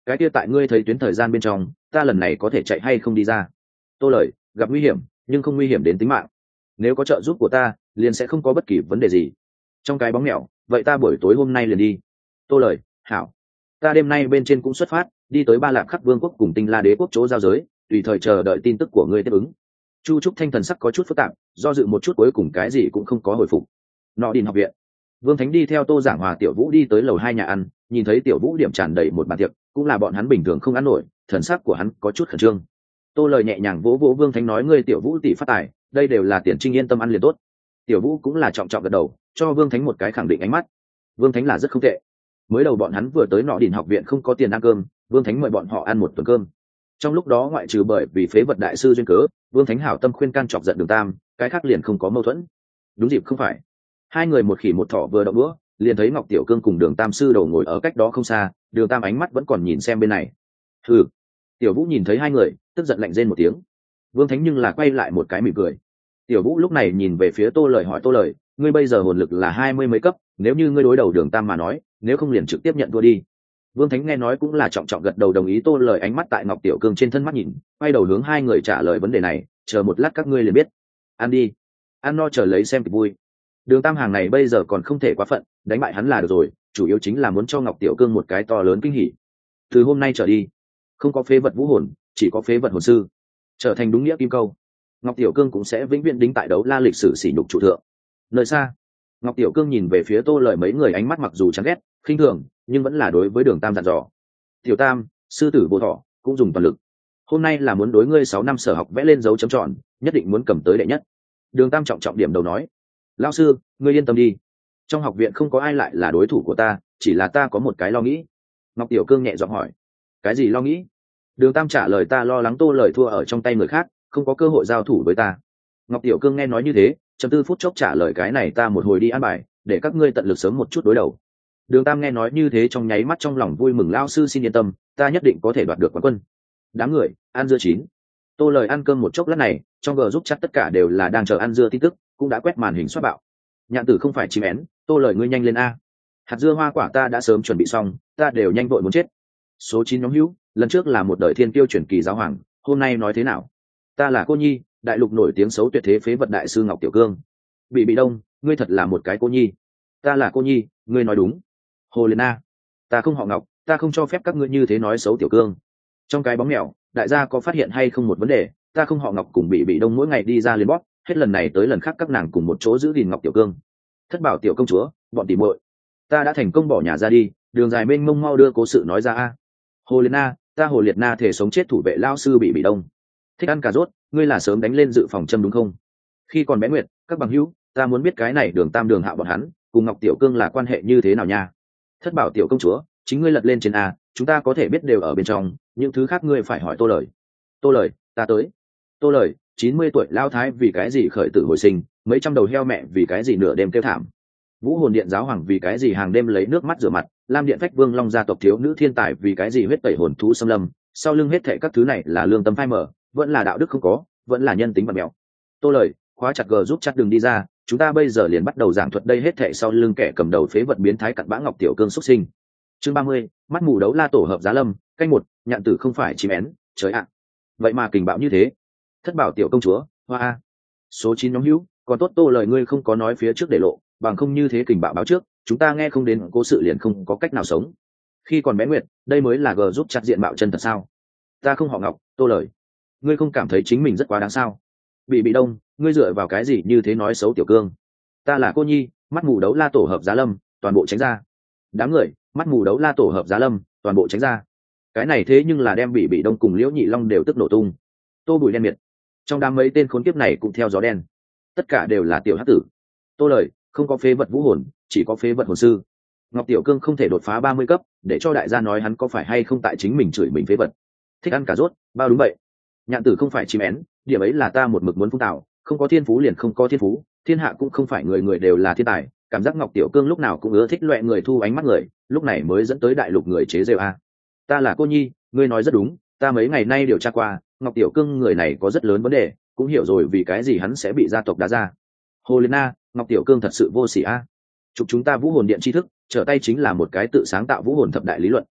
cái kia tại ngươi thấy tuyến thời gian bên trong ta lần này có thể chạy hay không đi ra? Tô lời, gặp nguy hiểm nhưng không nguy hiểm đến tính mạng, nếu có trợ giúp của ta liền sẽ không có bất kỳ vấn đề gì. Trong cái bóng mèo, vậy ta buổi tối hôm nay liền đi. Tô lời, hảo, ta đêm nay bên trên cũng xuất phát đi tới Ba Lạp Khắc Vương quốc cùng Tinh La Đế quốc chỗ giao giới, tùy thời chờ đợi tin tức của ngươi tiếp ứng. Chu Trúc Thanh thần sắc có chút phức tạp, do dự một chút cuối cùng cái gì cũng không có hồi phục. Nọ Đình học viện, Vương Thánh đi theo Tô Giảng Hòa Tiểu Vũ đi tới lầu 2 nhà ăn, nhìn thấy Tiểu Vũ điểm tràn đầy một bàn tiệc, cũng là bọn hắn bình thường không ăn nổi, thần sắc của hắn có chút khẩn trương. Tô lời nhẹ nhàng vỗ vỗ Vương Thánh nói ngươi Tiểu Vũ tỷ phát tài, đây đều là tiền trinh, yên tâm ăn liền tốt. Tiểu Vũ cũng là trọng trọng gật đầu, cho Vương Thánh một cái khẳng định ánh mắt. Vương Thánh là rất không tệ. Mới đầu bọn hắn vừa tới Nọ Đình học viện không có tiền ăn cơm, Vương Thánh mời bọn họ ăn một tuần cơm. Trong lúc đó ngoại trừ bởi vì phế vật đại sư duyên cớ, Vương Thánh hảo tâm khuyên can chọc giận Đường Tam, cái khác liền không có mâu thuẫn. Đúng dịp không phải, hai người một khỉ một thỏ vừa động đũa, liền thấy Ngọc Tiểu Cương cùng Đường Tam sư đầu ngồi ở cách đó không xa, Đường Tam ánh mắt vẫn còn nhìn xem bên này. Hừ. Tiểu Vũ nhìn thấy hai người, tức giận lạnh rên một tiếng. Vương Thánh nhưng là quay lại một cái mỉm cười. Tiểu Vũ lúc này nhìn về phía Tô lời hỏi Tô lời, ngươi bây giờ hồn lực là 20 mấy cấp, nếu như ngươi đối đầu Đường Tam mà nói, nếu không liền trực tiếp nhận thua đi. Vương Thánh nghe nói cũng là trọng trọng gật đầu đồng ý. Tô lời ánh mắt tại Ngọc Tiểu Cương trên thân mắt nhìn, quay đầu hướng hai người trả lời vấn đề này, chờ một lát các ngươi liền biết. Ăn đi, ăn no chờ lấy xem kịch vui. Đường Tam hàng này bây giờ còn không thể quá phận, đánh bại hắn là được rồi, chủ yếu chính là muốn cho Ngọc Tiểu Cương một cái to lớn kinh hỉ. Từ hôm nay trở đi, không có phế vật vũ hồn, chỉ có phế vật hồn sư, trở thành đúng nghĩa kim câu. Ngọc Tiểu Cương cũng sẽ vĩnh viễn đính tại đấu la lịch sử sỉ nhục trụ thượng. Nơi xa, Ngọc Tiểu Cương nhìn về phía Tô lời mấy người ánh mắt mặc dù chán ghét, khinh thường, nhưng vẫn là đối với Đường Tam dặn dò. Tiểu Tam, sư tử vô thọ, cũng dùng toàn lực. Hôm nay là muốn đối ngươi 6 năm sở học vẽ lên dấu chấm tròn, nhất định muốn cầm tới đệ nhất. Đường Tam trọng trọng điểm đầu nói. Lão sư, ngươi yên tâm đi. Trong học viện không có ai lại là đối thủ của ta, chỉ là ta có một cái lo nghĩ. Ngọc Tiểu Cương nhẹ giọng hỏi. Cái gì lo nghĩ? Đường Tam trả lời ta lo lắng Tô lời thua ở trong tay người khác, không có cơ hội giao thủ với ta. Ngọc Tiểu Cương nghe nói như thế, chấm 4 phút chốc trả lời cái này ta một hồi đi ăn bài, để các ngươi tận lực sớm một chút đối đầu. Đường Tam nghe nói như thế trong nháy mắt trong lòng vui mừng. Lão sư xin yên tâm, ta nhất định có thể đoạt được quán quân. Đám người ăn dưa chín. Tô lời ăn cơm một chốc lát này, trong gờ giúp chắc tất cả đều là đang chờ ăn dưa tin tức, cũng đã quét màn hình xoát bạo. Nhạn tử không phải chim én, Tô lời ngươi nhanh lên a. Hạt dưa hoa quả ta đã sớm chuẩn bị xong, ta đều nhanh vội muốn chết. Số 9 nhóm hữu, lần trước là một đời thiên tiêu truyền kỳ giáo hoàng, hôm nay nói thế nào? Ta là cô nhi, đại lục nổi tiếng xấu tuyệt thế phế vật đại sư Ngọc Tiểu Cương. Bị đông, ngươi thật là một cái cô nhi. Ta là cô nhi, ngươi nói đúng. Hồ Liên A, ta không họ Ngọc, ta không cho phép các ngươi như thế nói xấu Tiểu Cương. Trong cái bóng mèo, đại gia có phát hiện hay không một vấn đề, ta không họ Ngọc cùng bị đông mỗi ngày đi ra liền bóp, hết lần này tới lần khác các nàng cùng một chỗ giữ gìn Ngọc Tiểu Cương. Thất bảo tiểu công chúa, bọn tỉ muội, ta đã thành công bỏ nhà ra đi, đường dài mênh mông mau đưa cố sự nói ra a. Hồ Liệt Na, ta Hồ Liệt Na thể sống chết thủ vệ lao sư bị đông. Thích ăn cà rốt, ngươi là sớm đánh lên dự phòng châm đúng không? Khi còn bé Nguyệt, các bằng hữu, ta muốn biết cái này Đường Tam Đường Hạo bọn hắn cùng Ngọc Tiểu Cương là quan hệ như thế nào nha. Thất bảo tiểu công chúa, chính ngươi lật lên trên a, chúng ta có thể biết đều ở bên trong, những thứ khác ngươi phải hỏi Tô lời. Tô lời, ta tới. Tô lời, 90 tuổi lao thái vì cái gì khởi tử hồi sinh, mấy trăm đầu heo mẹ vì cái gì nửa đêm kêu thảm. Vũ hồn điện giáo hoàng vì cái gì hàng đêm lấy nước mắt rửa mặt, Lam điện phách vương long gia tộc thiếu nữ thiên tài vì cái gì huyết tẩy hồn thú xâm lâm, sau lưng hết thệ các thứ này là lương tâm phai mở, vẫn là đạo đức không có, vẫn là nhân tính bẩn mèo. Tô lời, khóa chặt G giúp chặt đường đi ra, chúng ta bây giờ liền bắt đầu giảng thuật đây hết thệ sau lưng kẻ cầm đầu phế vật biến thái cặn bã Ngọc Tiểu Cương xuất sinh. Chương 30, mắt mù đấu la tổ hợp giá lâm, canh một, nhạn tử không phải chim én, trời ạ. Vậy mà kình bạo như thế. Thất bảo tiểu công chúa, hoa. Số 9 nhóm hữu, còn tốt Tô lời ngươi không có nói phía trước để lộ, bằng không như thế kình bạo báo trước, chúng ta nghe không đến cố sự liền không có cách nào sống. Khi còn bé Nguyệt, đây mới là G giúp chặt diện bạo chân thật sao? Ta không họ Ngọc, Tô lời. Ngươi không cảm thấy chính mình rất quá đáng sao? Bị đông, ngươi dựa vào cái gì như thế nói xấu Tiểu Cương? Ta là cô nhi, mắt mù đấu la tổ hợp giá lâm, toàn bộ tránh ra. Đám người, mắt mù đấu la tổ hợp giá lâm, toàn bộ tránh ra. Cái này thế nhưng là đem bị đông cùng Liễu Nhị Long đều tức nổ tung. Tô bụi đen miệt. Trong đám mấy tên khốn kiếp này cũng theo gió đen. Tất cả đều là tiểu hắc tử. Tô lời, không có phế vật vũ hồn, chỉ có phế vật hồn sư. Ngọc Tiểu Cương không thể đột phá 30 cấp, để cho đại gia nói hắn có phải hay không tại chính mình chửi mình phế vật. Thích ăn cà rốt, bao đúng vậy. Nhạn tử không phải chim én, điểm ấy là ta một mực muốn phung tạo, không có thiên phú liền không có thiên phú, thiên hạ cũng không phải người người đều là thiên tài. Cảm giác Ngọc Tiểu Cương lúc nào cũng ưa thích loại người thu ánh mắt người, lúc này mới dẫn tới đại lục người chế giễu a. Ta là cô nhi, ngươi nói rất đúng, ta mấy ngày nay điều tra qua, Ngọc Tiểu Cương người này có rất lớn vấn đề, cũng hiểu rồi vì cái gì hắn sẽ bị gia tộc đá ra. Hồ Liên Na, Ngọc Tiểu Cương thật sự vô sỉ a. Chụp chúng ta vũ hồn điện tri thức, trở tay chính là một cái tự sáng tạo vũ hồn thập đại lý luận.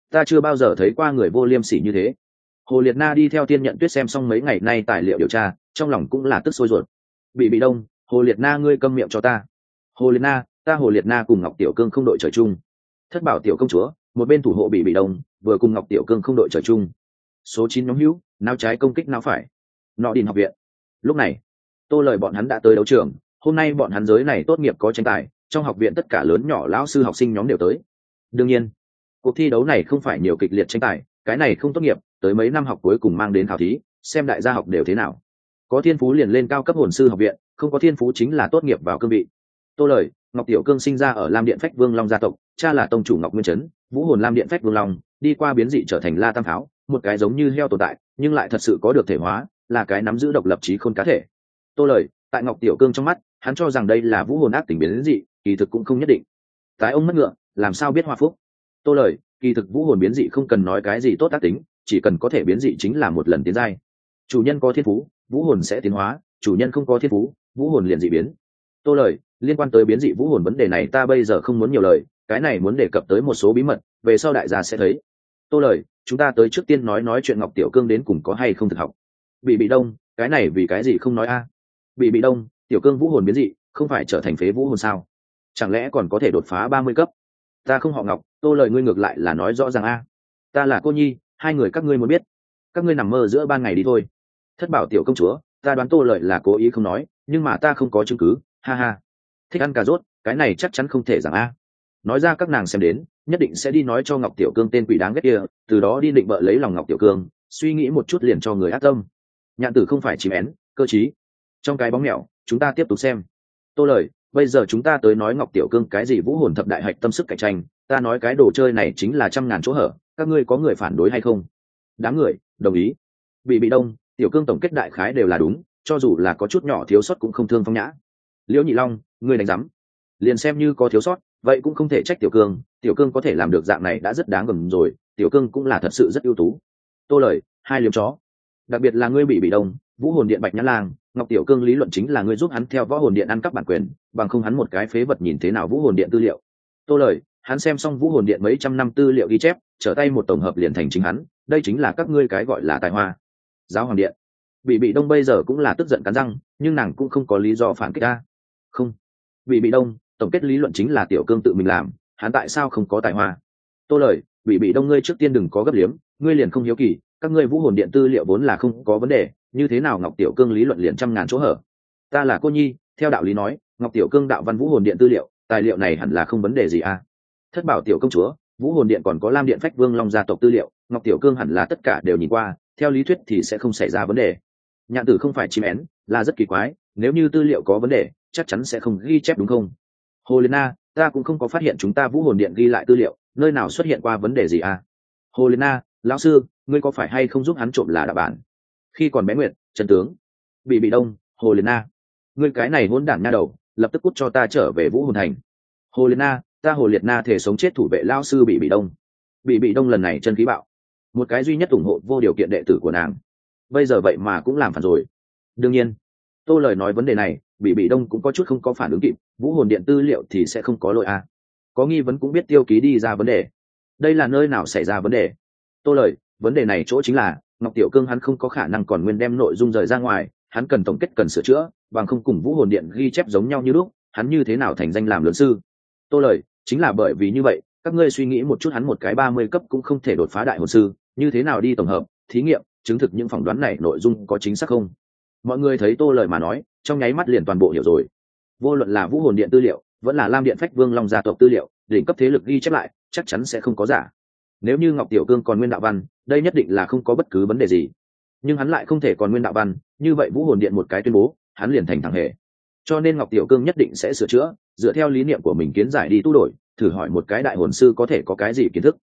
ta chưa bao giờ thấy qua người vô liêm sỉ như thế. Hồ Liệt Na đi theo Tiên Nhận Tuyết xem xong mấy ngày nay tài liệu điều tra, trong lòng cũng là tức sôi ruột. Bị đông, Hồ Liệt Na ngươi câm miệng cho ta. Hồ Liệt Na, ta Hồ Liệt Na cùng Ngọc Tiểu Cương không đội trời chung. Thất Bảo tiểu công chúa, một bên thủ hộ bị đông, vừa cùng Ngọc Tiểu Cương không đội trời chung. Số 9 nhóm hữu, não trái công kích não phải. Nọ Đình học viện. Lúc này, Tô Lời bọn hắn đã tới đấu trường, hôm nay bọn hắn giới này tốt nghiệp có tranh tài, trong học viện tất cả lớn nhỏ lão sư học sinh nhóm đều tới. Đương nhiên, cuộc thi đấu này không phải nhiều kịch liệt tranh tài, cái này không tốt nghiệp, tới mấy năm học cuối cùng mang đến khảo thí, xem đại gia học đều thế nào. Có thiên phú liền lên cao cấp hồn sư học viện, không có thiên phú chính là tốt nghiệp vào cương vị. Tô Lời, Ngọc Tiểu Cương sinh ra ở Lam Điện Phách Vương Long gia tộc, cha là tông chủ Ngọc Nguyên Trấn, vũ hồn Lam Điện Phách Vương Long, đi qua biến dị trở thành La Tam Pháo, một cái giống như heo tồn tại, nhưng lại thật sự có được thể hóa, là cái nắm giữ độc lập trí khôn cá thể. Tô Lời, tại Ngọc Tiểu Cương trong mắt, hắn cho rằng đây là vũ hồn ác tình biến dị, kỳ thực cũng không nhất định. Tái ông mất ngựa, làm sao biết hoa phúc. Tô Lời, kỳ thực vũ hồn biến dị không cần nói cái gì tốt ác tính, chỉ cần có thể biến dị chính là một lần tiến giai. Chủ nhân có thiên phú, vũ hồn sẽ tiến hóa, chủ nhân không có thiên phú, vũ hồn liền dị biến. Tô Lời, liên quan tới biến dị vũ hồn vấn đề này ta bây giờ không muốn nhiều lời, cái này muốn đề cập tới một số bí mật, về sau đại gia sẽ thấy. Tô Lời, chúng ta tới trước tiên nói chuyện Ngọc Tiểu Cương đến cùng có hay không thực học. Bị đông, cái này vì cái gì không nói a? Bị đông, Tiểu Cương vũ hồn biến dị, không phải trở thành phế vũ hồn sao? Chẳng lẽ còn có thể đột phá 30 cấp? Ta không họ Ngọc, Tô Lời ngươi ngược lại là nói rõ ràng a. Ta là cô nhi, hai người các ngươi muốn biết, các ngươi nằm mơ giữa ban ngày đi thôi. Thất Bảo tiểu công chúa, ta đoán Tô Lợi là cố ý không nói, nhưng mà ta không có chứng cứ, ha ha. Thích ăn cà rốt, cái này chắc chắn không thể rằng a. Nói ra các nàng xem đến, nhất định sẽ đi nói cho Ngọc Tiểu Cương tên quỷ đáng ghét kia, từ đó đi định bợ lấy lòng Ngọc Tiểu Cương, suy nghĩ một chút liền cho người ác tâm. Nhạn Tử không phải chìm én, cơ trí. Trong cái bóng mèo, chúng ta tiếp tục xem. Tô Lợi, bây giờ chúng ta tới nói Ngọc Tiểu Cương cái gì vũ hồn thập đại hạch tâm sức cạnh tranh, ta nói cái đồ chơi này chính là trăm ngàn chỗ hở, các ngươi có người phản đối hay không? Đám người đồng ý. Bị đông, Tiểu Cương tổng kết đại khái đều là đúng, cho dù là có chút nhỏ thiếu sót cũng không thương phong nhã. Liễu Nhị Long, ngươi đánh giám. Liền xem như có thiếu sót, vậy cũng không thể trách Tiểu Cương, Tiểu Cương có thể làm được dạng này đã rất đáng gờm rồi, Tiểu Cương cũng là thật sự rất ưu tú. Tô Lợi, hai liếm chó. Đặc biệt là ngươi bị đông, vũ hồn điện Bạch Nhã Lang, Ngọc Tiểu Cương lý luận chính là ngươi giúp hắn theo võ hồn điện ăn cắp bản quyền, bằng không hắn một cái phế vật nhìn thế nào vũ hồn điện tư liệu. Tô Lợi, hắn xem xong vũ hồn điện mấy trăm năm tư liệu ghi chép, trở tay một tổng hợp liền thành chính hắn, đây chính là các ngươi cái gọi là tài hoa. Giáo hoàng điện. Bị đông bây giờ cũng là tức giận cắn răng, nhưng nàng cũng không có lý do phản kích ta. Không. Bị đông, tổng kết lý luận chính là Tiểu Cương tự mình làm, hắn tại sao không có tài hoa? Tô Lợi, bị đông ngươi trước tiên đừng có gấp liếm, ngươi liền không hiếu kỳ, các ngươi vũ hồn điện tư liệu vốn là không có vấn đề, như thế nào Ngọc Tiểu Cương lý luận liền trăm ngàn chỗ hở? Ta là cô nhi, theo đạo lý nói, Ngọc Tiểu Cương đạo văn vũ hồn điện tư liệu, tài liệu này hẳn là không vấn đề gì à? Thất Bảo tiểu công chúa, vũ hồn điện còn có Lam Điện Phách Vương Long gia tộc tư liệu, Ngọc Tiểu Cương hẳn là tất cả đều nhìn qua, theo lý thuyết thì sẽ không xảy ra vấn đề. Nhạn Tử không phải chim én, là rất kỳ quái, nếu như tư liệu có vấn đề, chắc chắn sẽ không ghi chép đúng không? Hồ Liên Na, ta cũng không có phát hiện chúng ta vũ hồn điện ghi lại tư liệu, nơi nào xuất hiện qua vấn đề gì à? Hồ Liên Na, lão sư, ngươi có phải hay không giúp hắn trộm là đạo bản? Khi còn bé Nguyệt, chân tướng. Bị đông, Hồ Liên Na, ngươi cái này hỗn đản nha đầu, lập tức cút cho ta trở về vũ hồn thành. Hồ Liên Na, ta Hồ Liệt Na thể sống chết thủ vệ lão sư bị đông. Bị đông lần này chân khí bạo, một cái duy nhất ủng hộ vô điều kiện đệ tử của nàng, bây giờ vậy mà cũng làm phản rồi. Đương nhiên, Tô Lời nói vấn đề này, bị đông cũng có chút không có phản ứng kịp, vũ hồn điện tư liệu thì sẽ không có lỗi à? Có nghi vấn cũng biết tiêu ký đi ra vấn đề. Đây là nơi nào xảy ra vấn đề? Tô Lời, vấn đề này chỗ chính là Ngọc Tiểu Cương hắn không có khả năng còn nguyên đem nội dung rời ra ngoài, hắn cần tổng kết cần sửa chữa, bằng không cùng vũ hồn điện ghi chép giống nhau như lúc, hắn như thế nào thành danh làm lớn sư? Tô Lời, chính là bởi vì như vậy, các ngươi suy nghĩ một chút, hắn một cái 30 cấp cũng không thể đột phá đại hồn sư, như thế nào đi tổng hợp, thí nghiệm, chứng thực những phỏng đoán này nội dung có chính xác không? Mọi người thấy Tô Lời mà nói, trong nháy mắt liền toàn bộ hiểu rồi. Vô luận là vũ hồn điện tư liệu, vẫn là Lam Điện Phách Vương Long gia tộc tư liệu, đỉnh cấp thế lực ghi chép lại, chắc chắn sẽ không có giả. Nếu như Ngọc Tiểu Cương còn nguyên đạo văn, đây nhất định là không có bất cứ vấn đề gì. Nhưng hắn lại không thể còn nguyên đạo văn, như vậy vũ hồn điện một cái tuyên bố, hắn liền thành thằng hề. Cho nên Ngọc Tiểu Cương nhất định sẽ sửa chữa, dựa theo lý niệm của mình kiến giải đi tu đổi, thử hỏi một cái đại hồn sư có thể có cái gì kiến thức.